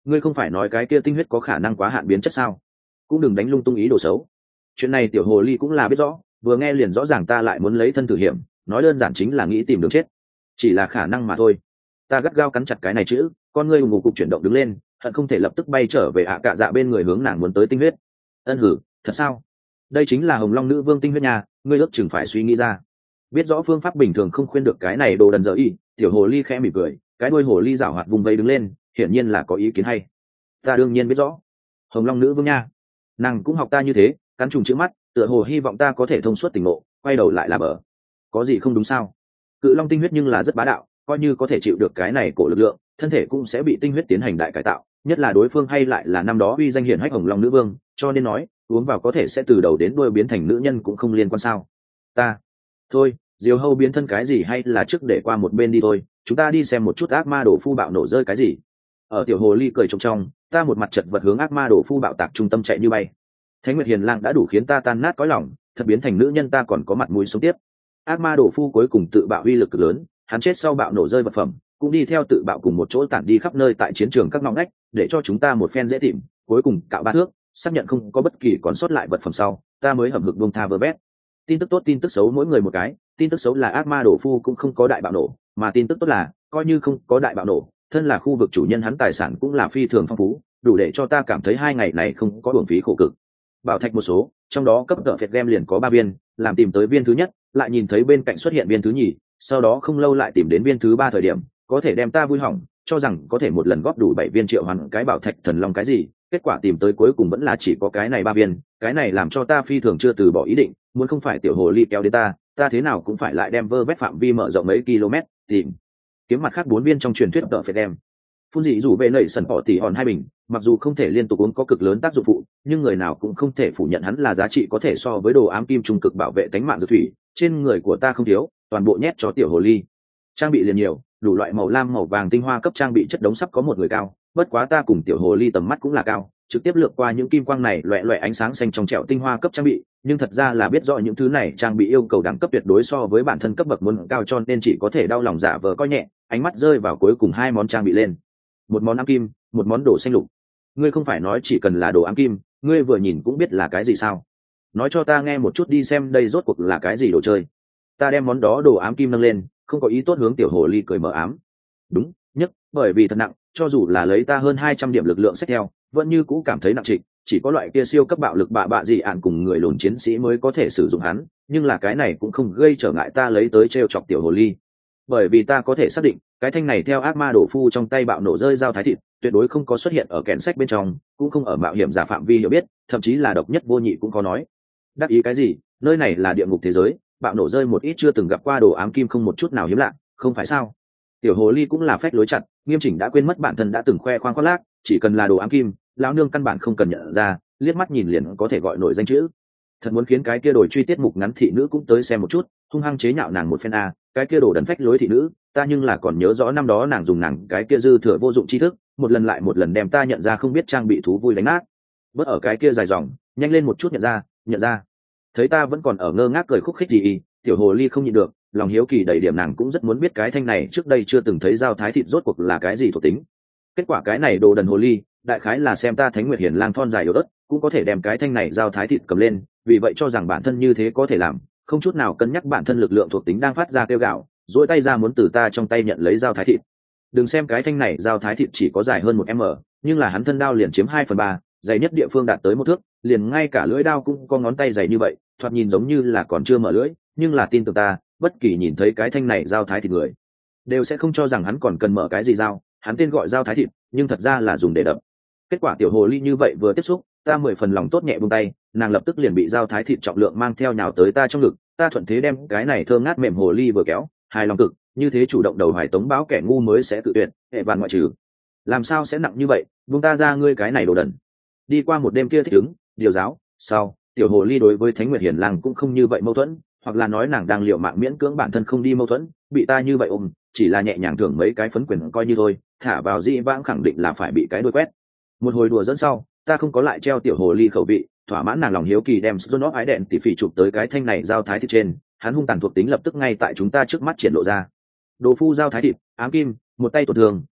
Speaker 1: ngươi không phải nói cái kia tinh huyết có khả năng quá hạn biến chất sao? Cũng đừng đánh lung tung ý đồ xấu. Chuyện này tiểu hồ ly cũng là biết rõ, vừa nghe liền rõ ràng ta lại muốn lấy thân thử hiểm, nói đơn giản chính là nghĩ tìm đường chết. Chỉ là khả năng mà thôi. Ta gắt gao cắn chặt cái này chữ, con ngươi ù ngục cục chuyển động đứng lên, hận không thể lập tức bay trở về ạ cạ dạ bên người hướng nàng muốn tới tinh huyết. Ân hử, thật sao? Đây chính là hồng long nữ vương tinh huyết nhà, ngươi ước chừng phải suy nghĩ ra. Biết rõ phương pháp bình thường không khuyên được cái này đồ đần dở y, tiểu hồ ly khẽ mỉm cười, cái đuôi hồ ly rảo hoạt vùng vây đứng lên, hiển nhiên là có ý kiến hay. Ta đương nhiên biết rõ. Hồng long nữ vương nha, nàng cũng học ta như thế, cắn trùng chữ mắt, tựa hồ hy vọng ta có thể thông suốt tỉnh ngộ, quay đầu lại là bờ. Có gì không đúng sao? Cự long tinh huyết nhưng là rất bá đạo, coi như có thể chịu được cái này cổ lực lượng, thân thể cũng sẽ bị tinh huyết tiến hành đại cải tạo, nhất là đối phương hay lại là năm đó uy danh hiển hách hồng long nữ vương, cho nên nói uống vào có thể sẽ từ đầu đến đuôi biến thành nữ nhân cũng không liên quan sao? Ta thôi, diều hâu biến thân cái gì hay là trước để qua một bên đi thôi, chúng ta đi xem một chút ác ma đổ phu bạo nổ rơi cái gì. Ở tiểu hồ ly cười trong trong, ta một mặt chật vật hướng ác ma đổ phu bạo tạc trung tâm chạy như bay. Thánh Nguyệt Hiền Lang đã đủ khiến ta tan nát cõi lòng, thật biến thành nữ nhân ta còn có mặt mũi sống tiếp. Ác ma đổ phu cuối cùng tự bạo uy lực cực lớn, hắn chết sau bạo nổ rơi vật phẩm, cũng đi theo tự bạo cùng một chỗ tản đi khắp nơi tại chiến trường các ngõ ngách, để cho chúng ta một phen dễ tìm. Cuối cùng cạo ba thước, xác nhận không có bất kỳ còn sót lại vật phẩm sau, ta mới hầm hực buông tha vơ vét. Tin tức tốt tin tức xấu mỗi người một cái, tin tức xấu là ác ma đổ phu cũng không có đại bạo nổ, mà tin tức tốt là coi như không có đại bạo nổ, thân là khu vực chủ nhân hắn tài sản cũng là phi thường phong phú, đủ để cho ta cảm thấy hai ngày này không có uổng phí khổ cực. Bảo thạch một số, trong đó cấp tợ phệt game liền có ba viên, làm tìm tới viên thứ nhất, lại nhìn thấy bên cạnh xuất hiện viên thứ nhì, sau đó không lâu lại tìm đến viên thứ ba thời điểm, có thể đem ta vui hỏng, cho rằng có thể một lần góp đủ bảy viên triệu hoàn cái bảo thạch thần long cái gì, kết quả tìm tới cuối cùng vẫn là chỉ có cái này ba viên, cái này làm cho ta phi thường chưa từ bỏ ý định, muốn không phải tiểu hồ ly kéo đến ta, ta thế nào cũng phải lại đem vơ vét phạm vi mở rộng mấy km, tìm kiếm mặt khác bốn viên trong truyền thuyết tợ phệt game. Phun dị rủ về nảy sần bỏ tỉ hòn hai bình, mặc dù không thể liên tục uống có cực lớn tác dụng phụ, nhưng người nào cũng không thể phủ nhận hắn là giá trị có thể so với đồ ám kim trung cực bảo vệ tánh mạng dược thủy, trên người của ta không thiếu, toàn bộ nhét cho tiểu hồ ly. Trang bị liền nhiều, đủ loại màu lam màu vàng tinh hoa cấp trang bị chất đống sắp có một người cao, bất quá ta cùng tiểu hồ ly tầm mắt cũng là cao, trực tiếp lướt qua những kim quang này loẹt loẹt ánh sáng xanh trong trẻo tinh hoa cấp trang bị, nhưng thật ra là biết rõ những thứ này trang bị yêu cầu đẳng cấp tuyệt đối so với bản thân cấp bậc muốn cao, cho nên chỉ có thể đau lòng giả vờ coi nhẹ, ánh mắt rơi vào cuối cùng hai món trang bị lên. Một món ám kim, một món đồ xanh lục. Ngươi không phải nói chỉ cần là đồ ám kim, ngươi vừa nhìn cũng biết là cái gì sao? Nói cho ta nghe một chút đi xem đây rốt cuộc là cái gì đồ chơi. Ta đem món đó đồ ám kim nâng lên, không có ý tốt hướng tiểu hồ ly cười mở ám. Đúng, nhất, bởi vì thật nặng, cho dù là lấy ta hơn hai trăm điểm lực lượng xét theo, vẫn như cũ cảm thấy nặng trịch, chỉ có loại kia siêu cấp bạo lực bạ bạ gì ạn cùng người lùn chiến sĩ mới có thể sử dụng hắn, nhưng là cái này cũng không gây trở ngại ta lấy tới trêu chọc tiểu hồ ly. Bởi vì ta có thể xác định, cái thanh này theo ác ma đổ phu trong tay bạo nổ rơi dao thái thịt, tuyệt đối không có xuất hiện ở kèn sách bên trong, cũng không ở mạo hiểm giả phạm vi hiểu biết, thậm chí là độc nhất vô nhị cũng có nói. Đắc ý cái gì, nơi này là địa ngục thế giới, bạo nổ rơi một ít chưa từng gặp qua đồ ám kim không một chút nào hiếm lạ, không phải sao? Tiểu hồ ly cũng là phách lối chặt, nghiêm chỉnh đã quên mất bản thân đã từng khoe khoang khoác lác, chỉ cần là đồ ám kim, lão nương căn bản không cần nhận ra, liếc mắt nhìn liền có thể gọi nổi danh chữ. Thật muốn khiến cái kia đổi truy tiết mục ngắn thị nữ cũng tới xem một chút, hung hăng chế nhạo nàng một phen a, cái kia đồ đần phách lối thị nữ, ta nhưng là còn nhớ rõ năm đó nàng dùng nàng cái kia dư thừa vô dụng tri thức, một lần lại một lần đem ta nhận ra không biết trang bị thú vui đánh nát. Bớt ở cái kia dài dòng, nhanh lên một chút nhận ra, nhận ra. Thấy ta vẫn còn ở ngơ ngác cười khúc khích gì, tiểu hồ ly không nhịn được, lòng hiếu kỳ đầy điểm nàng cũng rất muốn biết cái thanh này trước đây chưa từng thấy dao thái thịt rốt cuộc là cái gì thuộc tính. Kết quả cái này đồ đần hồ ly, đại khái là xem ta Thánh Nguyệt Hiền Lang thon dài yếu ớt, cũng có thể đem cái thanh này dao thái thịt cầm lên, vì vậy cho rằng bản thân như thế có thể làm, không chút nào cân nhắc bản thân lực lượng thuộc tính đang phát ra kêu gạo, duỗi tay ra muốn từ ta trong tay nhận lấy dao thái thịt. Đừng xem cái thanh này dao thái thịt chỉ có dài hơn một m, nhưng là hắn thân đao liền chiếm hai phần ba, dày nhất địa phương đạt tới một thước, liền ngay cả lưỡi đao cũng có ngón tay dày như vậy, thoạt nhìn giống như là còn chưa mở lưỡi, nhưng là tin tưởng ta, bất kỳ nhìn thấy cái thanh này dao thái thịt người đều sẽ không cho rằng hắn còn cần mở cái gì dao, hắn tên gọi dao thái thịt, nhưng thật ra là dùng để đập. Kết quả tiểu hồ ly như vậy vừa tiếp xúc, ta mười phần lòng tốt nhẹ buông tay, nàng lập tức liền bị dao thái thịt trọng lượng mang theo nhào tới ta trong ngực, ta thuận thế đem cái này thơm ngát mềm hồ ly vừa kéo, hài lòng cực, như thế chủ động đầu hoài tống báo kẻ ngu mới sẽ tự tuyệt, hệ vạn ngoại trừ. Làm sao sẽ nặng như vậy, buông ta ra ngươi cái này đồ đần. Đi qua một đêm kia thích ứng, điều giáo, sau, tiểu hồ ly đối với Thánh Nguyệt Hiền Lang cũng không như vậy mâu thuẫn, hoặc là nói nàng đang liệu mạng miễn cưỡng bản thân không đi mâu thuẫn, bị ta như vậy ôm, chỉ là nhẹ nhàng thưởng mấy cái phấn quyền coi như thôi, thả vào dĩ vãng khẳng định là phải bị cái đuôi quét. Một hồi đùa dẫn sau, ta không có lại treo tiểu hồ ly khẩu vị, thỏa mãn nàng lòng hiếu kỳ đem Jonas ái đèn tỉ phỉ chụp tới cái thanh này dao thái thịt trên, hắn hung tàn thuộc tính lập tức ngay tại chúng ta trước mắt triển lộ ra. Đồ phu dao thái thịt, ám kim, một tay tổn thương,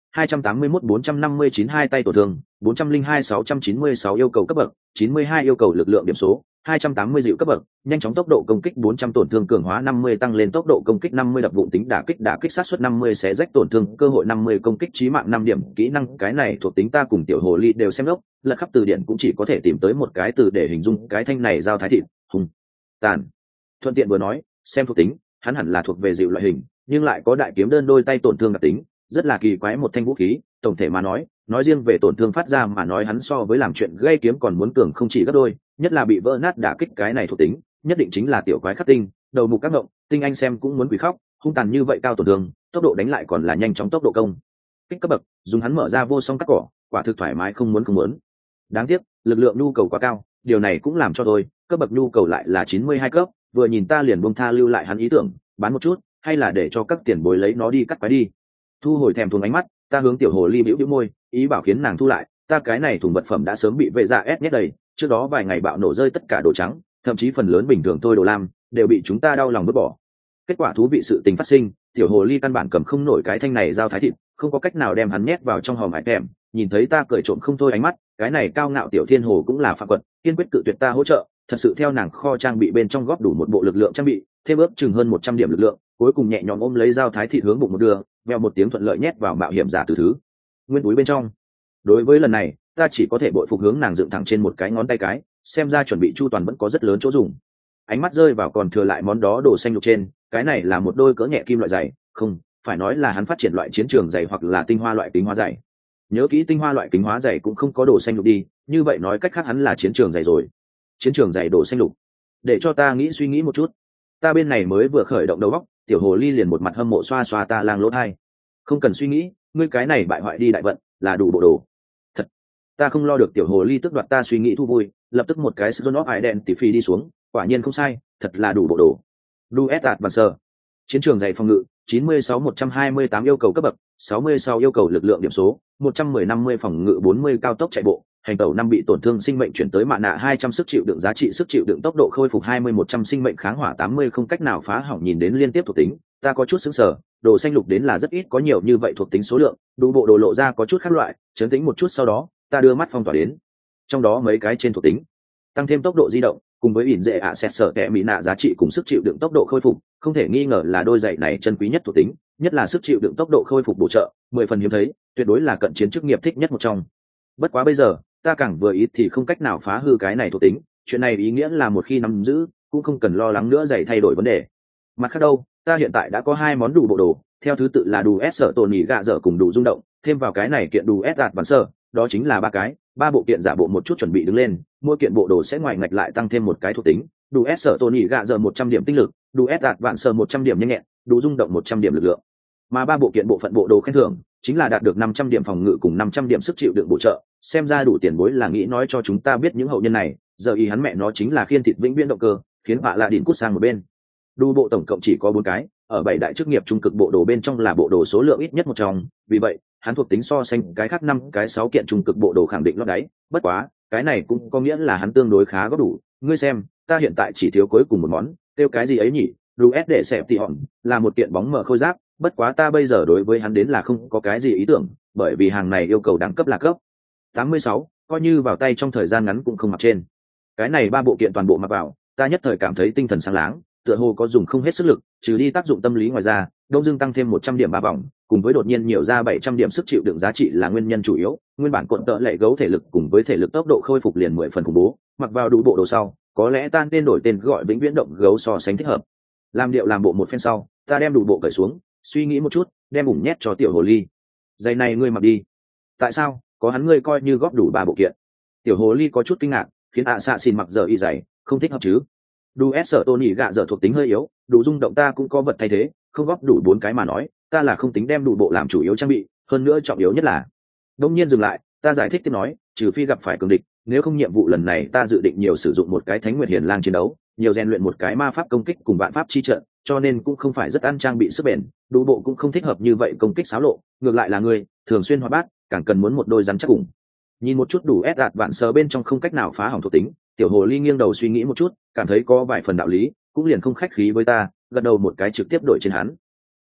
Speaker 1: hai trăm tám mươi mốt bốn trăm năm mươi chín hai tay tổn thương bốn trăm linh hai sáu trăm chín mươi sáu yêu cầu cấp bậc chín mươi hai yêu cầu lực lượng điểm số hai trăm tám mươi dịu cấp bậc nhanh chóng tốc độ công kích bốn trăm tổn thương cường hóa năm mươi tăng lên tốc độ công kích năm mươi đập vụn tính đả kích đả kích sát suất năm mươi xé rách tổn thương cơ hội năm mươi công kích chí mạng năm điểm kỹ năng cái này thuộc tính ta cùng tiểu hồ ly đều xem lốc lật khắp từ điển cũng chỉ có thể tìm tới một cái từ để hình dung cái thanh này giao thái thịt hùng tàn thuận tiện vừa nói xem thuộc tính hắn hẳn là thuộc về dịu loại hình nhưng lại có đại kiếm đơn đôi tay tổn thương đặc tính rất là kỳ quái một thanh vũ khí tổng thể mà nói nói riêng về tổn thương phát ra mà nói hắn so với làm chuyện gây kiếm còn muốn cường không chỉ gấp đôi nhất là bị vỡ nát đả kích cái này thuộc tính nhất định chính là tiểu quái khắc tinh đầu mục các ngộng tinh anh xem cũng muốn quỷ khóc hung tàn như vậy cao tổn thương tốc độ đánh lại còn là nhanh chóng tốc độ công kích cấp bậc dùng hắn mở ra vô song cắt cỏ quả thực thoải mái không muốn không muốn đáng tiếc lực lượng nhu cầu quá cao điều này cũng làm cho tôi cấp bậc nhu cầu lại là chín mươi hai cấp vừa nhìn ta liền buông tha lưu lại hắn ý tưởng bán một chút hay là để cho các tiền bối lấy nó đi cắt quái đi thu hồi thèm thuồng ánh mắt ta hướng tiểu hồ ly bĩu bĩu môi ý bảo khiến nàng thu lại ta cái này thùng vật phẩm đã sớm bị vệ dạ ép nhét đầy trước đó vài ngày bạo nổ rơi tất cả đồ trắng thậm chí phần lớn bình thường thôi đồ lam đều bị chúng ta đau lòng vứt bỏ kết quả thú vị sự tình phát sinh tiểu hồ ly căn bản cầm không nổi cái thanh này giao thái thịt không có cách nào đem hắn nhét vào trong hòm hải thèm nhìn thấy ta cười trộm không thôi ánh mắt cái này cao ngạo tiểu thiên hồ cũng là phạm quật kiên quyết cự tuyệt ta hỗ trợ thật sự theo nàng kho trang bị bên trong góp đủ một bộ lực lượng trang bị thêm ướp chừng hơn một trăm điểm lực lượng cuối cùng nhẹ nhõm ôm lấy dao thái thịt hướng bụng một đường veo một tiếng thuận lợi nhét vào mạo hiểm giả từ thứ nguyên túi bên trong đối với lần này ta chỉ có thể bội phục hướng nàng dựng thẳng trên một cái ngón tay cái xem ra chuẩn bị chu toàn vẫn có rất lớn chỗ dùng ánh mắt rơi vào còn thừa lại món đó đồ xanh lục trên cái này là một đôi cỡ nhẹ kim loại dày không phải nói là hắn phát triển loại chiến trường dày hoặc là tinh hoa loại kính hóa dày nhớ kỹ tinh hoa loại kính hóa dày cũng không có đồ xanh lục đi như vậy nói cách khác hắn là chiến trường dày rồi chiến trường dày đồ xanh lục để cho ta nghĩ suy nghĩ một chút ta bên này mới vừa khởi động đầu óc tiểu hồ ly liền một mặt hâm mộ xoa xoa ta lang lỗ thai không cần suy nghĩ ngươi cái này bại hoại đi đại vận là đủ bộ đồ thật ta không lo được tiểu hồ ly tức đoạt ta suy nghĩ thu vui lập tức một cái sân óc ải đen tỉ phi đi xuống quả nhiên không sai thật là đủ bộ đồ đu ép đạt và sơ chiến trường dày phòng ngự chín mươi sáu một trăm hai mươi tám yêu cầu cấp bậc sáu mươi sáu yêu cầu lực lượng điểm số một trăm mười năm mươi phòng ngự bốn mươi cao tốc chạy bộ hành tẩu năm bị tổn thương sinh mệnh chuyển tới mạ nạ hai trăm sức chịu đựng giá trị sức chịu đựng tốc độ khôi phục hai mươi một trăm sinh mệnh kháng hỏa tám mươi không cách nào phá hỏng nhìn đến liên tiếp thuộc tính ta có chút sững sờ đồ xanh lục đến là rất ít có nhiều như vậy thuộc tính số lượng đủ bộ đồ lộ ra có chút khác loại chấn tính một chút sau đó ta đưa mắt phong tỏa đến trong đó mấy cái trên thuộc tính tăng thêm tốc độ di động cùng với ỉn dễ ạ xét sợ kẻ mỹ nạ giá trị cùng sức chịu đựng tốc độ khôi phục không thể nghi ngờ là đôi giày này chân quý nhất thuộc tính nhất là sức chịu đựng tốc độ khôi phục bổ trợ mười phần hiếm thấy tuyệt đối là cận chiến chức nghiệp thích nhất một trong bất quá bây giờ ta càng vừa ý thì không cách nào phá hư cái này thuộc tính chuyện này ý nghĩa là một khi nắm giữ cũng không cần lo lắng nữa giày thay đổi vấn đề mặt khác đâu ta hiện tại đã có hai món đủ bộ đồ theo thứ tự là đủ s sợ tổn nhị gạ dở cùng đủ rung động thêm vào cái này kiện đủ s đạt bản sơ đó chính là ba cái ba bộ kiện giả bộ một chút chuẩn bị đứng lên mỗi kiện bộ đồ sẽ ngoài ngạch lại tăng thêm một cái thuộc tính đủ s sợ tổn nhị gạ dở một trăm điểm tinh lực đủ s đạt vạn sơ một trăm điểm nhanh nhẹn đủ rung động một trăm điểm lực lượng mà ba bộ kiện bộ phận bộ đồ khen thưởng chính là đạt được năm trăm điểm phòng ngự cùng năm trăm điểm sức chịu đựng bổ trợ xem ra đủ tiền bối là nghĩ nói cho chúng ta biết những hậu nhân này giờ ý hắn mẹ nó chính là khiên thịt vĩnh viễn động cơ khiến họa lạ đỉnh cút sang một bên đủ bộ tổng cộng chỉ có bốn cái ở bảy đại chức nghiệp trung cực bộ đồ bên trong là bộ đồ số lượng ít nhất một trong vì vậy hắn thuộc tính so sánh cái khác năm cái sáu kiện trung cực bộ đồ khẳng định lót đáy bất quá cái này cũng có nghĩa là hắn tương đối khá có đủ ngươi xem ta hiện tại chỉ thiếu cuối cùng một món tiêu cái gì ấy nhỉ đủ s để xẹp tị hòn là một kiện bóng mờ khôi giáp bất quá ta bây giờ đối với hắn đến là không có cái gì ý tưởng bởi vì hàng này yêu cầu đẳng cấp là cấp tám mươi sáu coi như vào tay trong thời gian ngắn cũng không mặc trên cái này ba bộ kiện toàn bộ mặc vào ta nhất thời cảm thấy tinh thần sáng láng tựa hồ có dùng không hết sức lực trừ đi tác dụng tâm lý ngoài ra đông dương tăng thêm một trăm điểm ba vòng cùng với đột nhiên nhiều ra bảy trăm điểm sức chịu đựng giá trị là nguyên nhân chủ yếu nguyên bản cuộn tợ lệ gấu thể lực cùng với thể lực tốc độ khôi phục liền mười phần khủng bố mặc vào đủ bộ đồ sau có lẽ ta nên đổi tên gọi vĩnh viễn động gấu so sánh thích hợp làm điệu làm bộ một phen sau ta đem đủ bộ cởi xuống suy nghĩ một chút đem ủng nhét cho tiểu hồ ly giày này ngươi mặc đi tại sao có hắn ngươi coi như góp đủ ba bộ kiện tiểu hồ ly có chút kinh ngạc khiến ạ xạ xin mặc giờ y giày không thích hợp chứ đủ s sợ tôn nhị gạ dở thuộc tính hơi yếu đủ rung động ta cũng có vật thay thế không góp đủ bốn cái mà nói ta là không tính đem đủ bộ làm chủ yếu trang bị hơn nữa trọng yếu nhất là đông nhiên dừng lại ta giải thích tiếp nói trừ phi gặp phải cường địch nếu không nhiệm vụ lần này ta dự định nhiều sử dụng một cái thánh nguyệt hiền lang chiến đấu nhiều rèn luyện một cái ma pháp công kích cùng vạn pháp chi trận cho nên cũng không phải rất ăn trang bị sức bền đủ bộ cũng không thích hợp như vậy công kích xáo lộ ngược lại là người thường xuyên hoạt bát càng cần muốn một đôi rắn chắc cùng nhìn một chút đủ ép đạt vạn sờ bên trong không cách nào phá hỏng thuộc tính tiểu hồ ly nghiêng đầu suy nghĩ một chút cảm thấy có vài phần đạo lý cũng liền không khách khí với ta gật đầu một cái trực tiếp đổi trên hắn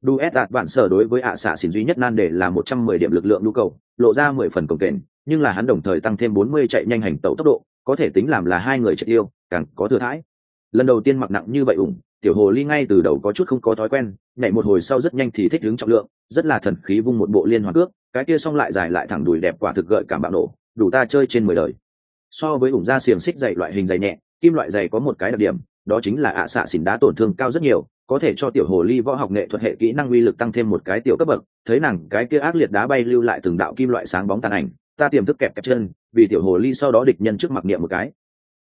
Speaker 1: đu ét đạt bản sở đối với ạ xạ xỉn duy nhất nan đề là một trăm mười điểm lực lượng nhu cầu, lộ ra mười phần cồng kềnh, nhưng là hắn đồng thời tăng thêm bốn mươi chạy nhanh hành tẩu tốc độ, có thể tính làm là hai người chạy tiêu càng có thừa thãi. Lần đầu tiên mặc nặng như vậy ủng, tiểu hồ ly ngay từ đầu có chút không có thói quen, nhảy một hồi sau rất nhanh thì thích ứng trọng lượng, rất là thần khí vung một bộ liên hoàn cước, cái kia xong lại dài lại thẳng đùi đẹp quả thực gợi cảm bạo nổ, đủ ta chơi trên mười đời. So với ủng da xiềng xích dày loại hình dày nhẹ, kim loại dày có một cái đặc điểm, đó chính là ạ xạ xỉn đá tổn thương cao rất nhiều, có thể cho tiểu hồ ly võ học nghệ thuật hệ kỹ năng uy lực tăng thêm một cái tiểu cấp bậc. Thấy nàng cái kia ác liệt đá bay lưu lại từng đạo kim loại sáng bóng tàn ảnh, ta tiềm thức kẹp kẹp chân, vì tiểu hồ ly sau đó địch nhân trước mặc niệm một cái,